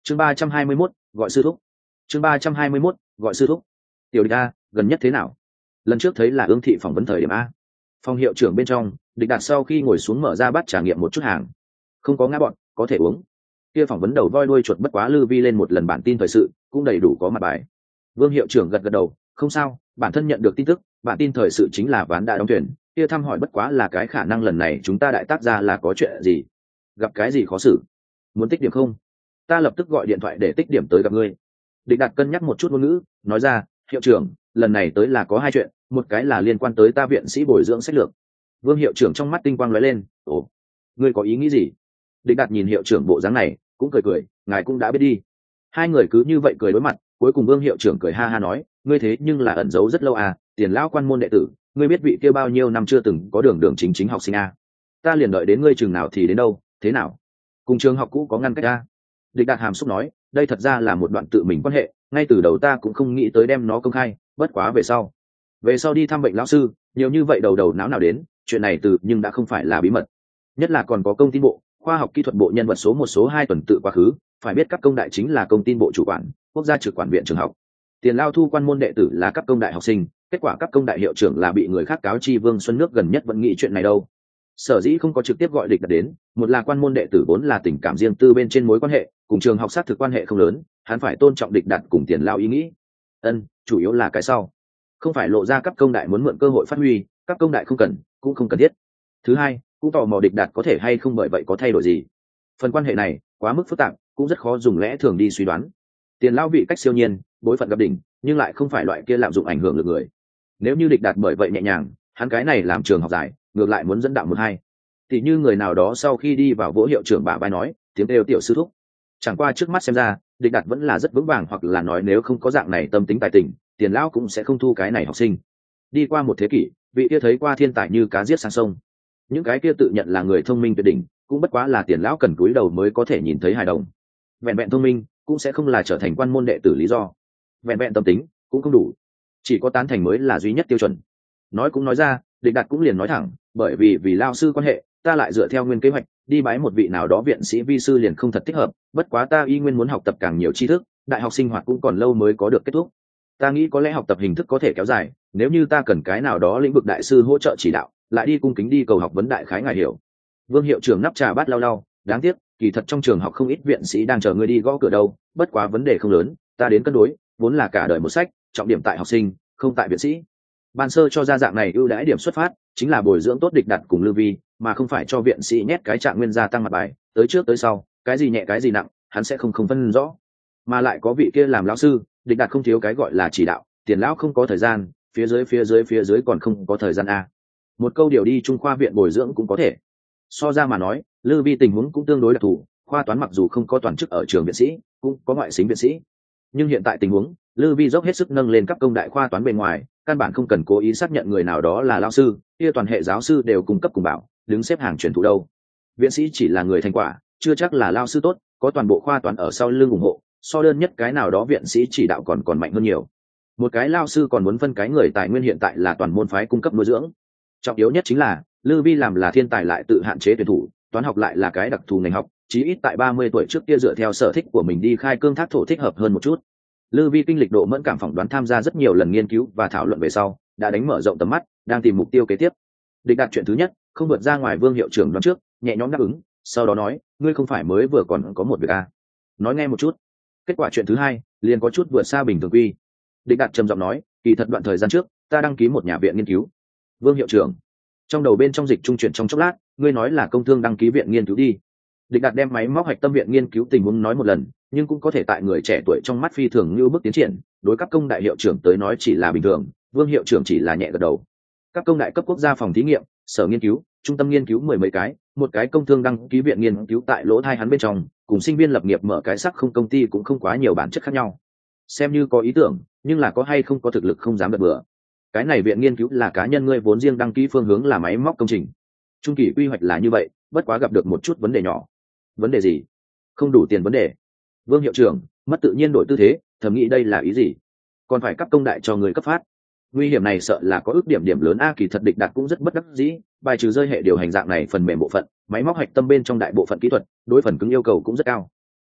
chương 321, gọi sư thúc. chương 321, gọi sư thúc. Tiểu Địch a, gần nhất thế nào? Lần trước thấy là Ương Thị phỏng vấn thời điểm a. Phòng hiệu trưởng bên trong, Địch Đạt sau khi ngồi xuống mở ra bát trà nghiệm một chút hàng. Không có ngã bọn, có thể uống. Kia phỏng vấn đầu voi đuôi chuột bất quá Lư Vi lên một lần bản tin thời sự, cũng đầy đủ có mặt bài. Vương hiệu trưởng gật gật đầu, không sao, bản thân nhận được tin tức, bản tin thời sự chính là ván đã đóng thuyền, kia thăm hỏi bất quá là cái khả năng lần này chúng ta đại tác ra là có chuyện gì? Gặp cái gì khó xử? Muốn tích điểm không? Ta lập tức gọi điện thoại để tích điểm tới gặp ngươi. Địch Đạt cân nhắc một chút ngôn ngữ, nói ra, hiệu trưởng, lần này tới là có hai chuyện, một cái là liên quan tới ta viện sĩ bồi dưỡng sách lược. Vương hiệu trưởng trong mắt tinh quang lóe lên, ồ, ngươi có ý nghĩ gì? Địch Đạt nhìn hiệu trưởng bộ dáng này, cũng cười cười, ngài cũng đã biết đi. Hai người cứ như vậy cười đối mặt, cuối cùng Vương hiệu trưởng cười ha ha nói, ngươi thế nhưng là ẩn giấu rất lâu à, Tiền lão quan môn đệ tử, ngươi biết vị kia bao nhiêu năm chưa từng có đường chính học sinh à? Ta liền đợi đến ngươi chừng nào thì đến đâu, thế nào? Cùng trường học cũ có ngăn cách à? Địch Đạt hàm xúc nói, đây thật ra là một đoạn tự mình quan hệ, ngay từ đầu ta cũng không nghĩ tới đem nó công khai, bất quá về sau đi thăm bệnh lão sư, nhiều như vậy đầu não nào đến, chuyện này nhưng đã không phải là bí mật. Nhất là còn có công tin bộ, khoa học kỹ thuật bộ nhân vật số 1 số 2 tuần tự quá khứ, phải biết cấp công đại chính là công tin bộ chủ quản, quốc gia trực quản viện trường học. Tiền lao thu quan môn đệ tử là cấp công đại học sinh, kết quả cấp công đại hiệu trưởng là bị người khác cáo chi. Vương Xuân Nước gần nhất vẫn nghĩ chuyện này đâu. Sở dĩ không có trực tiếp gọi Địch Đạt đến, một là quan môn đệ tử vốn là tình cảm riêng tư bên trên mối quan hệ, cùng trường học sát thực quan hệ không lớn, hắn phải tôn trọng Địch Đạt cùng Tiền lao ý nghĩ. Chủ yếu là cái sau, không phải lộ ra cấp công đại muốn mượn cơ hội phát huy, cấp công đại không cần, cũng không cần thiết. Thứ hai, cũng tò mò Địch Đạt có thể hay không bởi vậy có thay đổi gì. Phần quan hệ này quá mức phức tạp, cũng rất khó dùng lẽ thường đi suy đoán. Tiền lao vị cách siêu nhiên, bối phận gặp đỉnh, nhưng lại không phải loại kia lạm dụng ảnh hưởng lực người. Nếu như Địch Đạt bởi vậy nhẹ nhàng, hắn cái này làm trường học giải, ngược lại muốn dẫn đạo một hai. Tỷ như người nào đó sau khi đi vào vỗ hiệu trưởng bả vai nói, tiếng kêu tiểu sư thúc. Chẳng qua trước mắt xem ra, Địch Đạt vẫn là rất vững vàng, hoặc là nói nếu không có dạng này tâm tính tài tình, Tiền lão cũng sẽ không thu cái này học sinh. Đi qua một thế kỷ, vị kia thấy qua thiên tài như cá giết sang sông. Những cái kia tự nhận là người thông minh tuyệt đỉnh, cũng bất quá là Tiền lão cần cúi đầu mới có thể nhìn thấy hài đồng. Vẹn vẹn thông minh, cũng sẽ không là trở thành quan môn đệ tử lý do. Vẹn vẹn tâm tính, cũng không đủ. Chỉ có tán thành mới là duy nhất tiêu chuẩn. Nói cũng nói ra, Địch Đạt cũng liền nói thẳng, bởi vì lao sư quan hệ, ta lại dựa theo nguyên kế hoạch đi bái một vị nào đó viện sĩ vi sư liền không thật thích hợp, bất quá ta y nguyên muốn học tập càng nhiều tri thức, đại học sinh hoạt cũng còn lâu mới có được kết thúc. Ta nghĩ có lẽ học tập hình thức có thể kéo dài, nếu như ta cần cái nào đó lĩnh vực đại sư hỗ trợ chỉ đạo, lại đi cung kính đi cầu học vấn đại khái ngài hiểu. Vương hiệu trưởng nắp trà bát lau, đáng tiếc, kỳ thật trong trường học không ít viện sĩ đang chờ ngươi đi gõ cửa đâu, bất quá vấn đề không lớn, ta đến cân đối, vốn là cả đời một sách, trọng điểm tại học sinh, không tại viện sĩ. Ban sơ cho ra dạng này ưu đãi điểm xuất phát, chính là bồi dưỡng tốt Địch Đạt cùng Lư Vi, mà không phải cho viện sĩ nhét cái trạng nguyên gia tăng mặt bài, tới trước tới sau, cái gì nhẹ cái gì nặng, hắn sẽ không phân rõ. Mà lại có vị kia làm lão sư, Địch Đạt không thiếu cái gọi là chỉ đạo, Tiền lão không có thời gian, phía dưới còn không có thời gian a. Một câu điều đi trung khoa viện bồi dưỡng cũng có thể. So ra mà nói, Lư Vi tình huống cũng tương đối đặc thù, khoa toán mặc dù không có toàn chức ở trường viện sĩ, cũng có ngoại xính viện sĩ. Nhưng hiện tại tình huống, Lư Vi dốc hết sức nâng lên cấp công đại khoa toán bên ngoài, căn bản không cần cố ý xác nhận người nào đó là lão sư, kia toàn hệ giáo sư đều cung cấp cùng bảo, đứng xếp hàng truyền thụ đâu. Viện sĩ chỉ là người thành quả, chưa chắc là lão sư tốt, có toàn bộ khoa toán ở sau lưng ủng hộ, so đơn nhất cái nào đó viện sĩ chỉ đạo còn mạnh hơn nhiều. Một cái lão sư còn muốn phân cái người tài nguyên hiện tại là toàn môn phái cung cấp nuôi dưỡng. Trọng yếu nhất chính là, Lư Vi làm là thiên tài lại tự hạn chế tuyển thủ, toán học lại là cái đặc thù ngành học, chí ít tại 30 tuổi trước kia dựa theo sở thích của mình đi khai cương thác thổ thích hợp hơn một chút. Lư Vi kinh lịch độ mẫn cảm phỏng đoán tham gia rất nhiều lần nghiên cứu và thảo luận về sau, đã đánh mở rộng tầm mắt, đang tìm mục tiêu kế tiếp. Địch Đạt chuyện thứ nhất, không vượt ra ngoài Vương hiệu trưởng đoán trước, nhẹ nhõm đáp ứng, sau đó nói, ngươi không phải mới vừa còn có một việc à? Nói nghe một chút. Kết quả chuyện thứ hai, liền có chút vượt xa bình thường quy. Địch Đạt trầm giọng nói, kỳ thật đoạn thời gian trước, ta đăng ký một nhà viện nghiên cứu. Vương hiệu trưởng, trong đầu bên trong dịch trung chuyển trong chốc lát, ngươi nói là công thương đăng ký viện nghiên cứu đi. Địch Đạt đem máy móc hạch tâm viện nghiên cứu tình huống nói một lần, nhưng cũng có thể tại người trẻ tuổi trong mắt phi thường như bước tiến triển, đối các công đại hiệu trưởng tới nói chỉ là bình thường, Vương hiệu trưởng chỉ là nhẹ gật đầu. Các công đại cấp quốc gia phòng thí nghiệm, sở nghiên cứu, trung tâm nghiên cứu 10 mấy cái, một cái công thương đăng ký viện nghiên cứu tại lỗ thai hắn bên trong, cùng sinh viên lập nghiệp mở cái sắc không công ty cũng không quá nhiều bản chất khác nhau. Xem như có ý tưởng, nhưng là có hay không có thực lực không dám đặt bừa. Cái này viện nghiên cứu là cá nhân ngươi vốn riêng đăng ký phương hướng là máy móc công trình. Trung kỳ quy hoạch là như vậy, bất quá gặp được một chút vấn đề nhỏ. Vấn đề gì? Không đủ tiền vấn đề. Vương hiệu trưởng mất tự nhiên đổi tư thế, thầm nghĩ đây là ý gì? Còn phải cấp công đại cho người cấp phát. Nguy hiểm này sợ là có ước điểm lớn a. Kỳ thật Địch Đạt cũng rất bất đắc dĩ, bài trừ rơi hệ điều hành dạng này phần mềm bộ phận, máy móc hạch tâm bên trong đại bộ phận kỹ thuật, đối phần cứng yêu cầu cũng rất cao.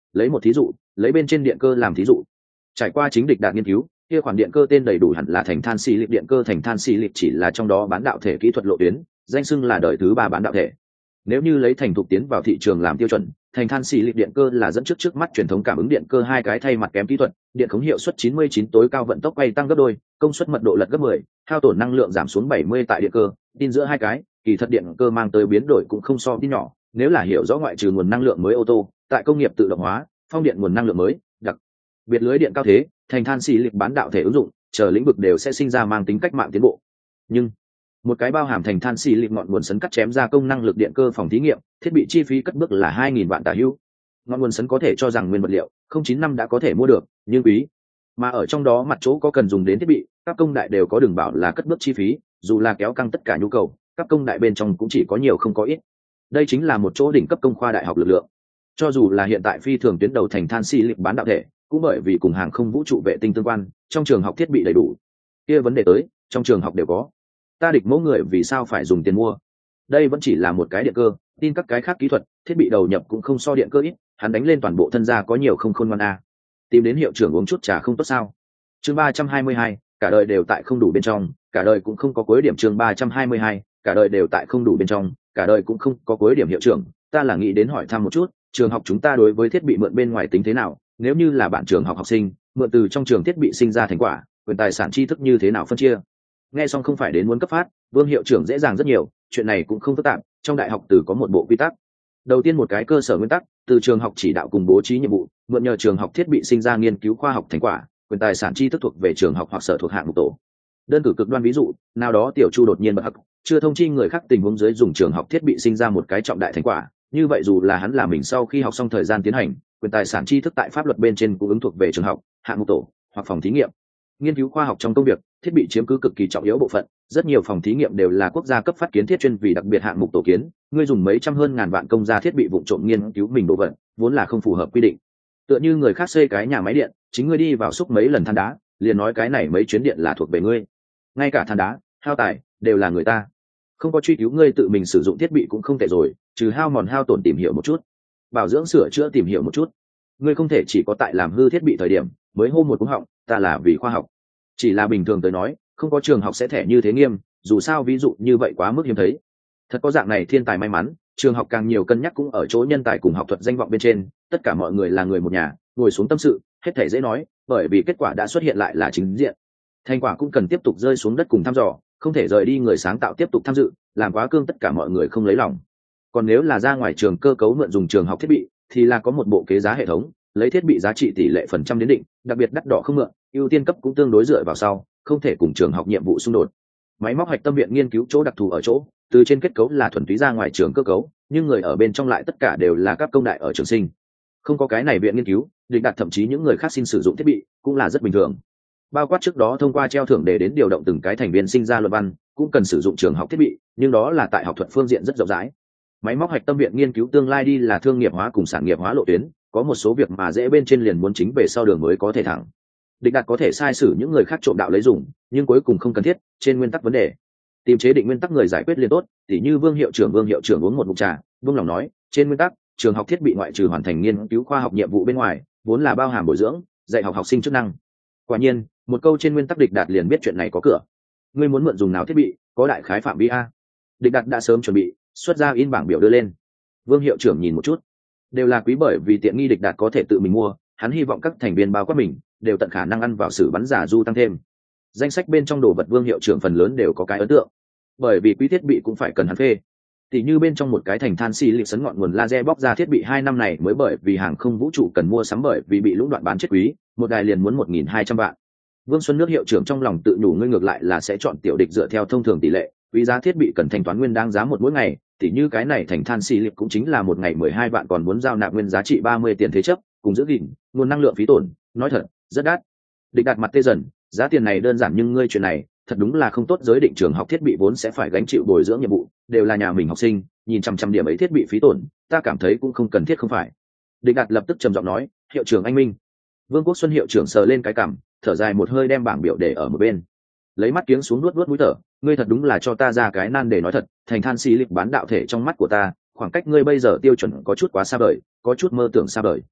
lấy một thí dụ, lấy bên trên điện cơ làm thí dụ. Trải qua chính địch đạt nghiên cứu, kia khoản điện cơ tên đầy đủ hẳn là thành than xì lịp điện cơ. Thành than xì lịp chỉ là trong đó bán đạo thể kỹ thuật lộ tuyến, danh xưng là đời thứ 3 bán đạo thể. Nếu như lấy thành thục tiến vào thị trường làm tiêu chuẩn, thành than xì lịp điện cơ là dẫn trước mắt truyền thống cảm ứng điện cơ hai cái thay mặt kém kỹ thuật, điện khống hiệu suất 99 tối cao, vận tốc quay tăng gấp đôi, công suất mật độ lật gấp 10, hao tổn năng lượng giảm xuống 70 tại điện cơ. Tin giữa hai cái, kỳ thật điện cơ mang tới biến đổi cũng không so tin nhỏ. Nếu là hiểu rõ ngoại trừ nguồn năng lượng mới ô tô, tại công nghiệp tự động hóa, phong điện nguồn năng lượng mới, đặc biệt lưới điện cao thế, thành than xì lịp bán đạo thể ứng dụng, chờ lĩnh vực đều sẽ sinh ra mang tính cách mạng tiến bộ. Nhưng một cái bao hàm thành than xì lịp ngọn nguồn sấn cắt chém gia công năng lực điện cơ phòng thí nghiệm, thiết bị chi phí cất bước là 2.000 vạn tả hữu. Ngọn nguồn sấn có thể cho rằng nguyên vật liệu 095 đã có thể mua được, nhưng quý, mà ở trong đó mặt chỗ có cần dùng đến thiết bị, các công đại đều có đường bảo là cất bước chi phí, dù là kéo căng tất cả nhu cầu, các công đại bên trong cũng chỉ có nhiều không có ít. Đây chính là một chỗ đỉnh cấp công khoa đại học lực lượng. Cho dù là hiện tại phi thường tuyến đầu thành than xì lịp bán đạo thể, cũng bởi vì cùng hàng không vũ trụ vệ tinh tương quan, trong trường học thiết bị đầy đủ. Kia vấn đề tới, trong trường học đều có, ta địch mẫu người vì sao phải dùng tiền mua? Đây vẫn chỉ là một cái điện cơ, tin các cái khác kỹ thuật thiết bị đầu nhập cũng không so điện cơ ít, hắn đánh lên toàn bộ thân gia có nhiều không khôn ngoan a. Tìm đến hiệu trưởng uống chút trà không tốt sao? Chương 322, cả đời đều tại không đủ bên trong, cả đời cũng không có cuối điểm. Chương 322, cả đời đều tại không đủ bên trong, cả đời cũng không có cuối điểm. Hiệu trưởng, ta là nghĩ đến hỏi thăm một chút, trường học chúng ta đối với thiết bị mượn bên ngoài tính thế nào? Nếu như là bạn trường học học sinh mượn từ trong trường thiết bị sinh ra thành quả, quyền tài sản tri thức như thế nào phân chia? Nghe xong không phải đến muốn cấp phát, Vương hiệu trưởng dễ dàng rất nhiều, chuyện này cũng không phức tạp, trong đại học từ có một bộ quy tắc. Đầu tiên một cái cơ sở nguyên tắc, từ trường học chỉ đạo cùng bố trí nhiệm vụ, mượn nhờ trường học thiết bị sinh ra nghiên cứu khoa học thành quả, quyền tài sản tri thức thuộc về trường học hoặc sở thuộc hạng mục tổ. Đơn cử cực đoan ví dụ, nào đó tiểu Chu đột nhiên bật học, chưa thông chi người khác tình huống dưới dùng trường học thiết bị sinh ra một cái trọng đại thành quả, như vậy dù là hắn là mình sau khi học xong thời gian tiến hành, quyền tài sản tri thức tại pháp luật bên trên cũng ứng thuộc về trường học, hạng mục tổ hoặc phòng thí nghiệm. Nghiên cứu khoa học trong công việc, thiết bị chiếm cứ cực kỳ trọng yếu bộ phận, rất nhiều phòng thí nghiệm đều là quốc gia cấp phát kiến thiết chuyên vì đặc biệt hạng mục tổ kiến, ngươi dùng mấy trăm hơn ngàn vạn công ra thiết bị vụ trộm nghiên cứu mình đồ vật, vốn là không phù hợp quy định. Tựa như người khác xây cái nhà máy điện, chính ngươi đi vào xúc mấy lần than đá, liền nói cái này mấy chuyến điện là thuộc về ngươi. Ngay cả than đá, hao tài đều là người ta. Không có truy cứu ngươi tự mình sử dụng thiết bị cũng không tệ rồi, trừ hao mòn hao tổn tìm hiểu một chút, bảo dưỡng sửa chữa tìm hiểu một chút. Ngươi không thể chỉ có tại làm hư thiết bị thời điểm mới hô một cú họng, ta là vì khoa học. Chỉ là bình thường tới nói, không có trường học sẽ thẻ như thế nghiêm, dù sao ví dụ như vậy quá mức hiếm thấy. Thật có dạng này thiên tài may mắn, trường học càng nhiều cân nhắc cũng ở chỗ nhân tài cùng học thuật danh vọng bên trên, tất cả mọi người là người một nhà, ngồi xuống tâm sự, hết thảy dễ nói, bởi vì kết quả đã xuất hiện lại là chính diện. Thành quả cũng cần tiếp tục rơi xuống đất cùng thăm dò, không thể rời đi người sáng tạo tiếp tục tham dự, làm quá cương tất cả mọi người không lấy lòng. Còn nếu là ra ngoài trường cơ cấu mượn dùng trường học thiết bị, thì là có một bộ kế giá hệ thống, lấy thiết bị giá trị tỷ lệ phần trăm đến định, đặc biệt đắt đỏ không mượn, ưu tiên cấp cũng tương đối dựa vào sau, không thể cùng trường học nhiệm vụ xung đột. Máy móc hạch tâm viện nghiên cứu chỗ đặc thù ở chỗ, từ trên kết cấu là thuần túy ra ngoài trường cơ cấu, nhưng người ở bên trong lại tất cả đều là các công đại ở trường sinh. Không có cái này viện nghiên cứu, định đạt thậm chí những người khác xin sử dụng thiết bị cũng là rất bình thường. Bao quát trước đó thông qua treo thưởng để đến điều động từng cái thành viên sinh ra luận văn, cũng cần sử dụng trường học thiết bị, nhưng đó là tại học thuật phương diện rất rộng rãi. Máy móc hạch tâm viện nghiên cứu tương lai đi là thương nghiệp hóa cùng sản nghiệp hóa lộ tuyến, có một số việc mà dễ bên trên liền muốn chính về sau đường mới có thể thẳng. Định đạt có thể sai sử những người khác trộm đạo lấy dùng, nhưng cuối cùng không cần thiết, trên nguyên tắc vấn đề. Tìm chế định nguyên tắc người giải quyết liền tốt, tỉ như Vương hiệu trưởng uống một ngụm trà, Vương lòng nói, trên nguyên tắc, trường học thiết bị ngoại trừ hoàn thành nghiên cứu khoa học nhiệm vụ bên ngoài, vốn là bao hàm bồi dưỡng, dạy học học sinh chức năng. Quả nhiên, một câu trên nguyên tắc Địch Đạt liền biết chuyện này có cửa. Ngươi muốn mượn dùng nào thiết bị, có đại khái phạm vi a. Địch Đạt đã sớm chuẩn bị, xuất ra in bảng biểu đưa lên. Vương hiệu trưởng nhìn một chút, đều là quý, bởi vì tiện nghi Địch Đạt có thể tự mình mua, hắn hy vọng các thành viên bao quát mình đều tận khả năng ăn vào sử bắn giả du tăng thêm. Danh sách bên trong đồ vật Vương hiệu trưởng phần lớn đều có cái ấn tượng, bởi vì quý thiết bị cũng phải cần hắn phê. Tỷ như bên trong một cái thành than xì lịp sấn ngọn nguồn laser bóc ra thiết bị 2 năm này mới bởi vì hàng không vũ trụ cần mua sắm, bởi vì bị lũng đoạn bán chết quý, một đài liền muốn 1.200 vạn. Vương Xuân Nước hiệu trưởng trong lòng tự nhủ, ngươi ngược lại là sẽ chọn tiểu Địch dựa theo thông thường tỷ lệ, quý giá thiết bị cần thanh toán nguyên đáng giá một mỗi ngày, tỷ như cái này thành than xì lịp cũng chính là một ngày 12 vạn, còn muốn giao nạp nguyên giá trị 30 tiền thế chấp, cùng giữ gìn nguồn năng lượng phí tổn, nói thật, rất đắt. Địch Đạt mặt tê dần, giá tiền này đơn giản nhưng ngươi chuyện này thật đúng là không tốt, giới định trường học thiết bị vốn sẽ phải gánh chịu bồi dưỡng nhiệm vụ, đều là nhà mình học sinh, nhìn trăm điểm ấy thiết bị phí tổn, ta cảm thấy cũng không cần thiết không phải. Địch Đạt lập tức trầm giọng nói, hiệu trưởng anh minh. Vương Quốc Xuân hiệu trưởng sờ lên cái cằm, thở dài một hơi đem bảng biểu để ở một bên, lấy mắt kiếng xuống nuốt mũi thở, ngươi thật đúng là cho ta ra cái nan để nói thật, thành than xì lịp bán đạo thể trong mắt của ta, khoảng cách ngươi bây giờ tiêu chuẩn có chút quá xa vời, có chút mơ tưởng xa vời.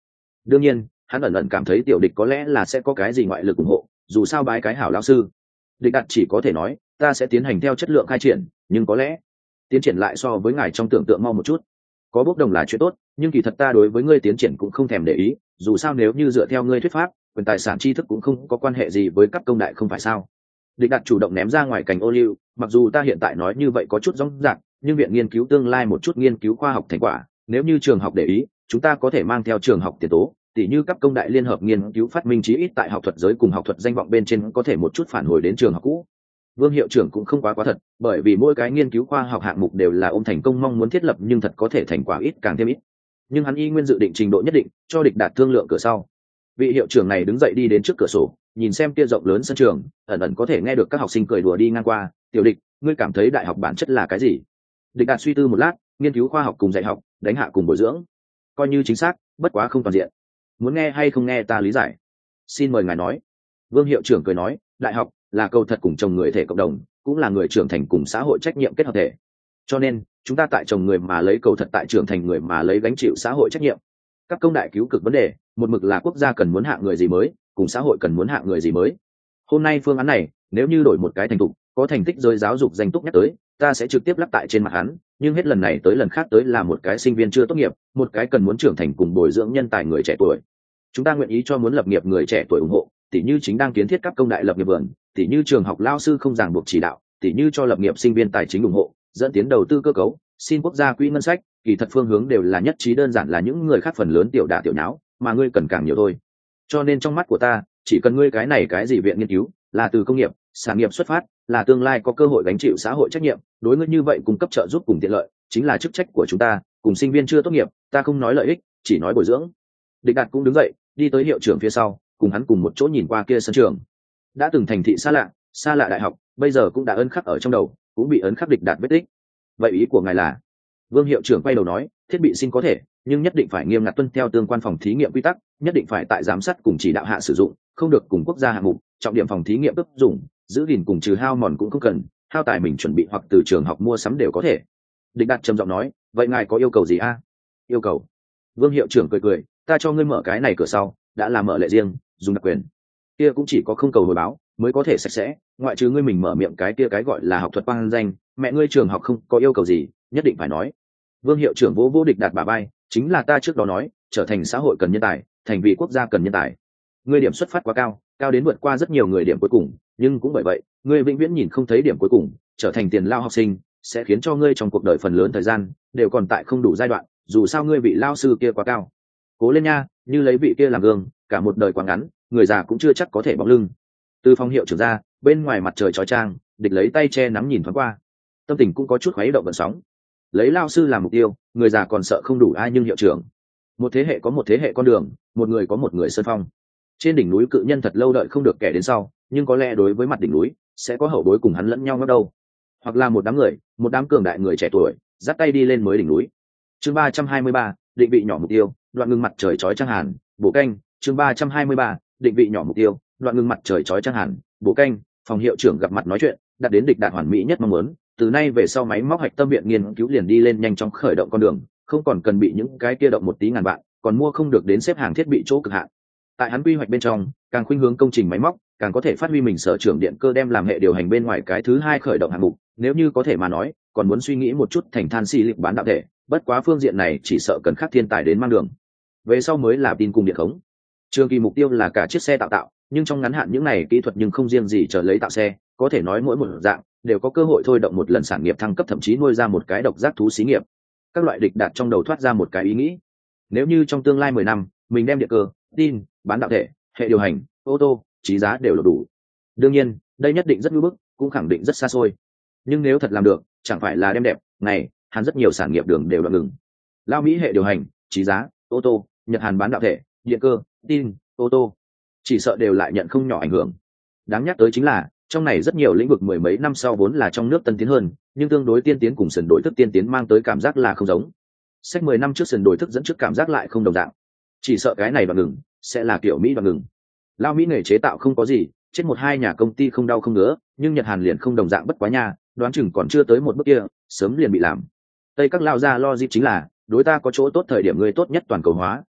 Đương nhiên hắn ẩn ẩn cảm thấy tiểu địch có lẽ là sẽ có cái gì ngoại lực ủng hộ, dù sao bái cái hảo lão sư. Địch Đạt chỉ có thể nói ta sẽ tiến hành theo chất lượng khai triển, nhưng có lẽ tiến triển lại so với ngài trong tưởng tượng mau một chút. Có bốc đồng là chuyện tốt, nhưng kỳ thật ta đối với ngươi tiến triển cũng không thèm để ý, dù sao nếu như dựa theo ngươi thuyết pháp, quyền tài sản tri thức cũng không có quan hệ gì với cấp công đại không phải sao? Địch Đạt chủ động ném ra ngoài cành ô liu, mặc dù ta hiện tại nói như vậy có chút rỗng rạc, nhưng viện nghiên cứu tương lai một chút nghiên cứu khoa học thành quả, nếu như trường học để ý, chúng ta có thể mang theo trường học tiền tố, tỉ như cấp công đại liên hợp nghiên cứu phát minh chí ít tại học thuật giới cùng học thuật danh vọng bên trên có thể một chút phản hồi đến trường học cũ. Vương hiệu trưởng cũng không quá thật, bởi vì mỗi cái nghiên cứu khoa học hạng mục đều là ôm thành công mong muốn thiết lập, nhưng thật có thể thành quả ít càng thêm ít. Nhưng hắn y nguyên dự định trình độ nhất định, cho Địch Đạt thương lượng cửa sau. Vị hiệu trưởng này đứng dậy đi đến trước cửa sổ, nhìn xem kia rộng lớn sân trường, ẩn ẩn có thể nghe được các học sinh cười đùa đi ngang qua. Tiểu Địch, ngươi cảm thấy đại học bản chất là cái gì? Địch Đạt suy tư một lát, nghiên cứu khoa học cùng dạy học, đánh hạ cùng bồi dưỡng, coi như chính xác, bất quá không toàn diện. Muốn nghe hay không nghe ta lý giải? Xin mời ngài nói. Vương hiệu trưởng cười nói, đại học là cầu thật cùng chồng người thể cộng đồng, cũng là người trưởng thành cùng xã hội trách nhiệm kết hợp thể. Cho nên chúng ta tại chồng người mà lấy cầu thật, tại trưởng thành người mà lấy gánh chịu xã hội trách nhiệm. Các công đại cứu cực vấn đề, một mực là quốc gia cần muốn hạ người gì mới, cùng xã hội cần muốn hạ người gì mới. Hôm nay phương án này, nếu như đổi một cái thành tục, có thành tích giới giáo dục danh túc nhắc tới, ta sẽ trực tiếp lắp tại trên mặt hắn, nhưng hết lần này tới lần khác tới là một cái sinh viên chưa tốt nghiệp, một cái cần muốn trưởng thành cùng bồi dưỡng nhân tài người trẻ tuổi. Chúng ta nguyện ý cho muốn lập nghiệp người trẻ tuổi ủng hộ, tỉ như chính đang kiến thiết các công đại lập nghiệp vườn, tỉ như trường học lao sư không ràng buộc chỉ đạo, tỉ như cho lập nghiệp sinh viên tài chính ủng hộ, dẫn tiến đầu tư cơ cấu, xin quốc gia quỹ ngân sách, kỳ thật phương hướng đều là nhất trí, đơn giản là những người khác phần lớn tiểu đả tiểu nháo, mà ngươi cần càng nhiều thôi. Cho nên trong mắt của ta, chỉ cần ngươi cái này cái gì viện nghiên cứu, là từ công nghiệp, sản nghiệp xuất phát, là tương lai có cơ hội gánh chịu xã hội trách nhiệm, đối ngươi như vậy cung cấp trợ giúp cùng tiện lợi, chính là chức trách của chúng ta, cùng sinh viên chưa tốt nghiệp, ta không nói lợi ích, chỉ nói bồi dưỡng. Địch Đạt cũng đứng dậy, đi tới hiệu trưởng phía sau, cùng hắn cùng một chỗ nhìn qua kia sân trường. Đã từng thành thị xa lạ đại học, bây giờ cũng đã ấn khắc ở trong đầu, cũng bị ấn khắc Địch Đạt vết tích. Vậy ý của ngài là? Vương hiệu trưởng quay đầu nói, thiết bị sinh có thể, nhưng nhất định phải nghiêm ngặt tuân theo tương quan phòng thí nghiệm quy tắc, nhất định phải tại giám sát cùng chỉ đạo hạ sử dụng, không được cùng quốc gia hạng mục, trọng điểm phòng thí nghiệm áp dụng, giữ gìn cùng trừ hao mòn cũng không cần, hao tài mình chuẩn bị hoặc từ trường học mua sắm đều có thể. Địch Đạt trầm giọng nói, vậy ngài có yêu cầu gì a? Yêu cầu? Vương hiệu trưởng cười cười, ta cho ngươi mở cái này cửa sau, đã là mở lệ riêng, dùng đặc quyền. Kia cũng chỉ có không cầu hồi báo mới có thể sạch sẽ, ngoại trừ ngươi mình mở miệng cái kia cái gọi là học thuật quang danh, mẹ ngươi trường học không có yêu cầu gì, nhất định phải nói. Vương hiệu trưởng vỗ Địch Đạt bả vai, chính là ta trước đó nói, trở thành xã hội cần nhân tài, thành vì quốc gia cần nhân tài. Ngươi điểm xuất phát quá cao, cao đến vượt qua rất nhiều người điểm cuối cùng, nhưng cũng bởi vậy, ngươi vĩnh viễn nhìn không thấy điểm cuối cùng, trở thành tiền lao học sinh, sẽ khiến cho ngươi trong cuộc đời phần lớn thời gian đều còn tại không đủ giai đoạn, dù sao ngươi vị lao sư kia quá cao. Cố lên nha, như lấy vị kia làm gương, cả một đời quá ngắn, người già cũng chưa chắc có thể bóng lưng. Từ phòng hiệu trưởng ra, bên ngoài mặt trời chói chang, Địch lấy tay che nắng nhìn thoáng qua, tâm tình cũng có chút khuấy động vận sóng. Lấy lao sư làm mục tiêu, người già còn sợ không đủ ai, nhưng hiệu trưởng, một thế hệ có một thế hệ con đường, một người có một người sơn phong. Trên đỉnh núi cự nhân thật lâu đợi không được kẻ đến sau, nhưng có lẽ đối với mặt đỉnh núi sẽ có hậu bối cùng hắn lẫn nhau ngóc đâu, hoặc là một đám cường đại người trẻ tuổi dắt tay đi lên mới đỉnh núi. Chương 323, định vị nhỏ mục tiêu, đoạn ngưng mặt trời chói chang hàn, bổ canh. Chương 323, định vị nhỏ mục tiêu, đoạn ngưng mặt trời chói chang hàn, bổ canh. Phòng hiệu trưởng gặp mặt nói chuyện, đạt đến Địch Đạt hoàn mỹ nhất mong muốn, từ nay về sau máy móc hạch tâm viện nghiên cứu liền đi lên nhanh chóng khởi động con đường, không còn cần bị những cái kia động một tí ngàn vạn, còn mua không được đến xếp hàng thiết bị chỗ cực hạn. Tại hắn quy hoạch bên trong, càng khuynh hướng công trình máy móc, càng có thể phát huy mình sở trường điện cơ đem làm hệ điều hành bên ngoài cái thứ hai khởi động hạng mục, nếu như có thể mà nói, còn muốn suy nghĩ một chút thành than xi lịp bán đạo thể, bất quá phương diện này chỉ sợ cần khắc thiên tài đến mang đường. Về sau mới là tin cùng điện khống. Trường kỳ mục tiêu là cả chiếc xe tạo, nhưng trong ngắn hạn những này kỹ thuật nhưng không riêng gì chờ lấy tạo xe, có thể nói mỗi một dạng đều có cơ hội thôi động một lần sản nghiệp thăng cấp, thậm chí nuôi ra một cái độc giác thú xí nghiệp. Các loại Địch Đạt trong đầu thoát ra một cái ý nghĩ, nếu như trong tương lai 10 năm mình đem điện cơ, tin, bán đạo thể, hệ điều hành, ô tô, trí giá đều đủ. Đương nhiên đây nhất định rất ngưỡng bức, cũng khẳng định rất xa xôi, nhưng nếu thật làm được, chẳng phải là đem đẹp ngày hắn rất nhiều sản nghiệp đường đều đoạn ngừng. Lao Mỹ hệ điều hành, trí giá, ô tô, Nhật Hàn bán đạo thể, điện cơ, tin, ô tô, chỉ sợ đều lại nhận không nhỏ ảnh hưởng. Đáng nhắc tới chính là trong này rất nhiều lĩnh vực mười mấy năm sau vốn là trong nước tân tiến hơn, nhưng tương đối tiên tiến cùng sườn đổi thức tiên tiến mang tới cảm giác là không giống. Sách 10 năm trước sườn đổi thức dẫn trước cảm giác lại không đồng dạng. Chỉ sợ cái này đoạn ngừng sẽ là kiểu Mỹ đoạn ngừng. Lao Mỹ nghề chế tạo không có gì, chết một hai nhà công ty không đau không ngứa, nhưng Nhật Hàn liền không đồng dạng, bất quá nha, đoán chừng còn chưa tới một bước kia, sớm liền bị làm. Tây các lao ra lo gì chính là đối ta có chỗ tốt thời điểm người tốt nhất toàn cầu hóa,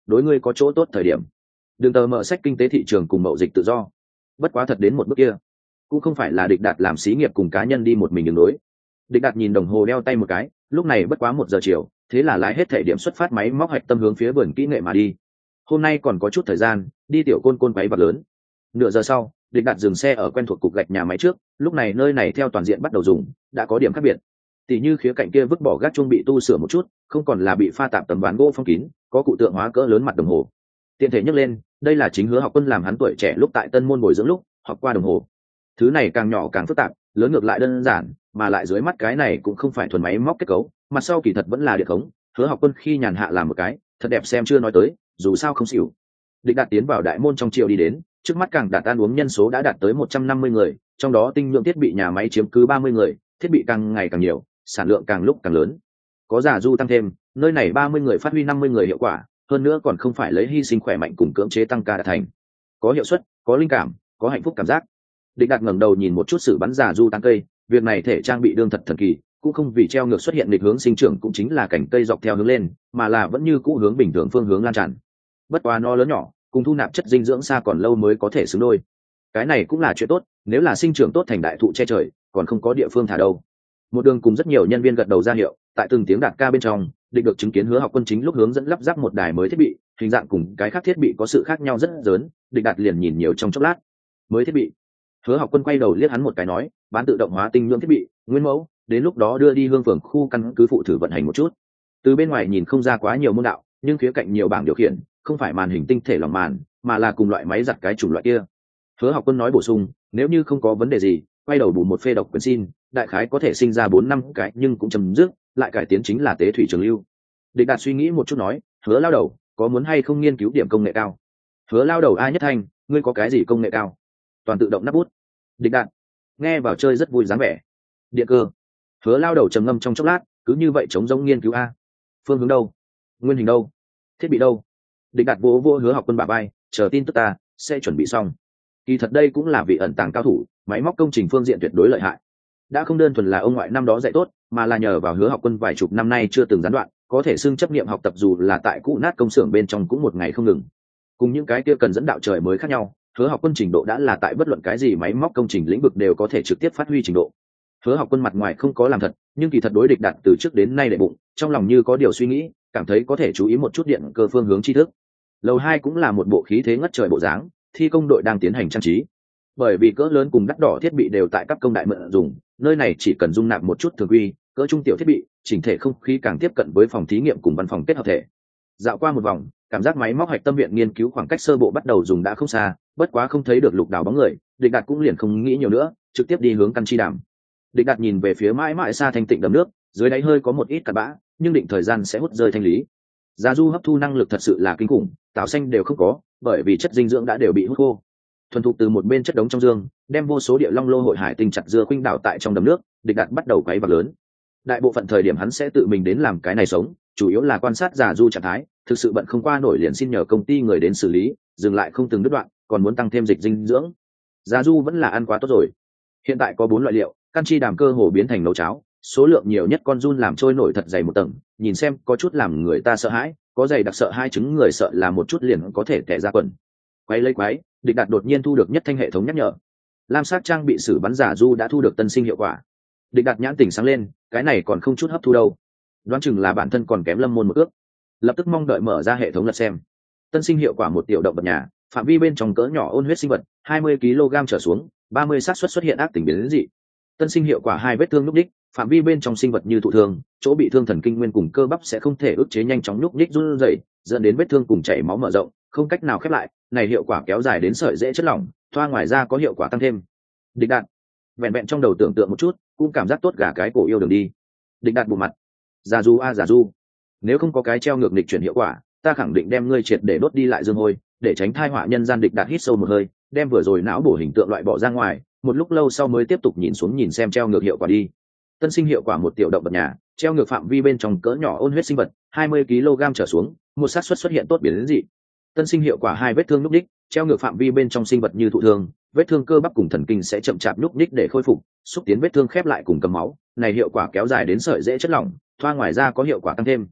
đối ngươi có chỗ tốt thời điểm. Đừng tờ mở sách kinh tế thị trường cùng mậu dịch tự do. Bất quá thật đến một bước kia, cũng không phải là Địch Đạt làm xí nghiệp cùng cá nhân đi một mình đường đối. Địch Đạt nhìn đồng hồ đeo tay một cái, lúc này bất quá 1 giờ chiều, thế là lái hết thể điểm xuất phát máy móc hạch tâm hướng phía vườn kỹ nghệ mà đi. Hôm nay còn có chút thời gian, đi tiểu côn côn váy vật lớn. Nửa giờ sau, Địch Đạt dừng xe ở quen thuộc cục gạch nhà máy trước, lúc này nơi này theo toàn diện bắt đầu dùng, đã có điểm khác biệt. Tỷ như khía cạnh kia vứt bỏ gác chuông bị tu sửa một chút, không còn là bị pha tạp tấm ván gỗ phong kín, có cụ tượng hóa cỡ lớn mặt đồng hồ. Tiện thể nhắc lên, đây là chính Hứa Học Quân làm hắn tuổi trẻ lúc tại Tân Môn bồi dưỡng lúc học qua đồng hồ. Thứ này càng nhỏ càng phức tạp, lớn ngược lại đơn giản, mà lại dưới mắt cái này cũng không phải thuần máy móc kết cấu, mặt sau kỳ thật vẫn là điện khống. Hứa Học Quân khi nhàn hạ làm một cái, thật đẹp xem chưa nói tới, dù sao không xỉu. Địch Đạt tiến vào đại môn trong chiều đi đến, trước mắt càng đạt ăn uống nhân số đã đạt tới 150 người, trong đó tinh lượng thiết bị nhà máy chiếm cứ 30 người, thiết bị càng ngày càng nhiều, sản lượng càng lúc càng lớn. Có giả du tăng thêm, nơi này 30 người phát huy 50 người hiệu quả, hơn nữa còn không phải lấy hy sinh khỏe mạnh cùng cưỡng chế tăng ca đạt thành. Có hiệu suất, có linh cảm, có hạnh phúc cảm giác. Địch Đạt ngẩng đầu nhìn một chút sự bắn giả du tăng cây, việc này thể trang bị đương thật thần kỳ, cũng không vì treo ngược xuất hiện nghịch hướng sinh trưởng cũng chính là cảnh cây dọc theo hướng lên, mà là vẫn như cũ hướng bình thường phương hướng lan tràn. Bất quá nó lớn nhỏ, cùng thu nạp chất dinh dưỡng xa còn lâu mới có thể xứng đôi. Cái này cũng là chuyện tốt, nếu là sinh trưởng tốt thành đại thụ che trời, còn không có địa phương thả đâu. Một đường cùng rất nhiều nhân viên gật đầu ra hiệu, tại từng tiếng đạt ca bên trong, Địch được chứng kiến Hứa Học Quân chính lúc hướng dẫn lắp ráp một đài mới thiết bị, hình dạng cùng cái khác thiết bị có sự khác nhau rất lớn, Địch Đạt liền nhìn nhiều trong chốc lát. Mới thiết bị. Hứa Học Quân quay đầu liếc hắn một cái nói, bán tự động hóa tinh nhưỡng thiết bị, nguyên mẫu, đến lúc đó đưa đi Hương Phường khu căn cứ phụ thử vận hành một chút. Từ bên ngoài nhìn không ra quá nhiều môn đạo, nhưng khía cạnh nhiều bảng điều khiển, không phải màn hình tinh thể lỏng màn, mà là cùng loại máy giặt cái chủng loại kia. Hứa Học Quân nói bổ sung, nếu như không có vấn đề gì, quay đầu bù một phê độc quyền xin, đại khái có thể sinh ra 4-5 cái, nhưng cũng chấm dứt, lại cải tiến chính là tế thủy trường lưu. Địch Đạt suy nghĩ một chút nói, Hứa lao đầu, có muốn hay không nghiên cứu điểm công nghệ cao? Hứa lao đầu A Nhất Thanh, ngươi có cái gì công nghệ cao? Toàn tự động nắp bút. Địch Đạt, nghe vào chơi rất vui dáng vẻ. Điện cơ. Hứa lao đầu trầm ngâm trong chốc lát, cứ như vậy chống giống nghiên cứu a. Phương hướng đâu? Nguyên hình đâu? Thiết bị đâu? Địch Đạt vỗ vỗ Hứa Học Quân bả vai, chờ tin tức ta sẽ chuẩn bị xong. Kỳ thật đây cũng là vị ẩn tàng cao thủ, máy móc công trình phương diện tuyệt đối lợi hại. Đã không đơn thuần là ông ngoại năm đó dạy tốt, mà là nhờ vào Hứa Học Quân vài chục năm nay chưa từng gián đoạn, có thể xưng chấp niệm học tập dù là tại cũ nát công xưởng bên trong cũng một ngày không ngừng. Cùng những cái kia cần dẫn đạo trời mới khác nhau, Hứa Học Quân trình độ đã là tại bất luận cái gì máy móc công trình lĩnh vực đều có thể trực tiếp phát huy trình độ. Hứa Học Quân mặt ngoài không có làm thật, nhưng kỳ thật đối Địch Đạt từ trước đến nay đệ bụng, trong lòng như có điều suy nghĩ, cảm thấy có thể chú ý một chút điện cơ phương hướng tri thức. Lầu 2 cũng là một bộ khí thế ngất trời bộ dáng, thi công đội đang tiến hành trang trí. Bởi vì cỡ lớn cùng đắt đỏ thiết bị đều tại các công đại mượn dùng, nơi này chỉ cần dung nạp một chút thường quy, cỡ trung tiểu thiết bị, chỉnh thể không khí càng tiếp cận với phòng thí nghiệm cùng văn phòng kết hợp thể. Dạo qua một vòng, cảm giác máy móc hạch tâm viện nghiên cứu khoảng cách sơ bộ bắt đầu dùng đã không xa, bất quá không thấy được Lục Đào bóng người, Địch Đạt cũng liền không nghĩ nhiều nữa, trực tiếp đi hướng căn chi đàm. Địch Đạt nhìn về phía mãi mãi xa thanh tịnh đầm nước, dưới đáy hơi có một ít cặn bã, nhưng định thời gian sẽ hút rơi thanh lý. Giá du hấp thu năng lực thật sự là kinh khủng, táo xanh đều không có, bởi vì chất dinh dưỡng đã đều bị hút khô. Thuần thục từ một bên chất đống trong dương, đem vô số địa long lô hội hải tinh chặt dưa khuynh đảo tại trong đầm nước, Địch Đạt bắt đầu quấy vào lớn. Đại bộ phận thời điểm hắn sẽ tự mình đến làm cái này sống, chủ yếu là quan sát Giá du trạng thái, thực sự bận không qua nổi liền xin nhờ công ty người đến xử lý, dừng lại không từng đứt đoạn, còn muốn tăng thêm dịch dinh dưỡng. Giá du vẫn là ăn quá tốt rồi. Hiện tại có 4 loại liệu, căn chi đàm cơ hồ biến thành nấu cháo, số lượng nhiều nhất con giun làm trôi nổi thật dày một tầng, nhìn xem có chút làm người ta sợ hãi, có dày đặc sợ hai trứng người sợ là một chút liền có thể tẻ ra quần. Quay lấy quái, Địch Đạt đột nhiên thu được nhất thanh hệ thống nhắc nhở. Lam sắc trang bị sử bắn giả du đã thu được tân sinh hiệu quả. Địch Đạt nhãn tỉnh sáng lên, cái này còn không chút hấp thu đâu. Đoán chừng là bản thân còn kém Lâm Môn một ước. Lập tức mong đợi mở ra hệ thống lật xem. Tân sinh hiệu quả một tiểu động vật nhà, phạm vi bên trong cỡ nhỏ ôn huyết sinh vật, 20 kg trở xuống, 30 xác suất xuất hiện ác tình biến dị. Tân sinh hiệu quả 2 vết thương lúc đích, phạm vi bên trong sinh vật như thụ thương, chỗ bị thương thần kinh nguyên cùng cơ bắp sẽ không thể ức chế nhanh chóng nhúc nhích run rẩy, dẫn đến vết thương cùng chảy máu mở rộng, không cách nào khép lại, này hiệu quả kéo dài đến sợi dễ chất lỏng, thoa ngoài ra có hiệu quả tăng thêm. Địch Đạt vẹn vẹn trong đầu tưởng tượng một chút, cũng cảm giác tốt gà cái cổ yêu đường đi. Địch Đạt bù mặt, giả du a giả du, nếu không có cái treo ngược nghịch chuyển hiệu quả, ta khẳng định đem ngươi triệt để đốt đi lại dương hôi, để tránh thai họa nhân gian. Địch Đạt hít sâu một hơi, đem vừa rồi não bổ hình tượng loại bỏ ra ngoài, một lúc lâu sau mới tiếp tục nhìn xuống nhìn xem treo ngược hiệu quả đi. Tân sinh hiệu quả một tiểu động vật nhà, treo ngược phạm vi bên trong cỡ nhỏ ôn huyết sinh vật, 20 kg trở xuống, một xác suất xuất hiện tốt biến dị. Tân sinh hiệu quả 2 vết thương lúc đích, treo ngược phạm vi bên trong sinh vật như thụ thương, vết thương cơ bắp cùng thần kinh sẽ chậm chạp nhúc nhích để khôi phục, xúc tiến vết thương khép lại cùng cầm máu, này hiệu quả kéo dài đến sợi dễ chất lỏng, thoa ngoài ra có hiệu quả tăng thêm.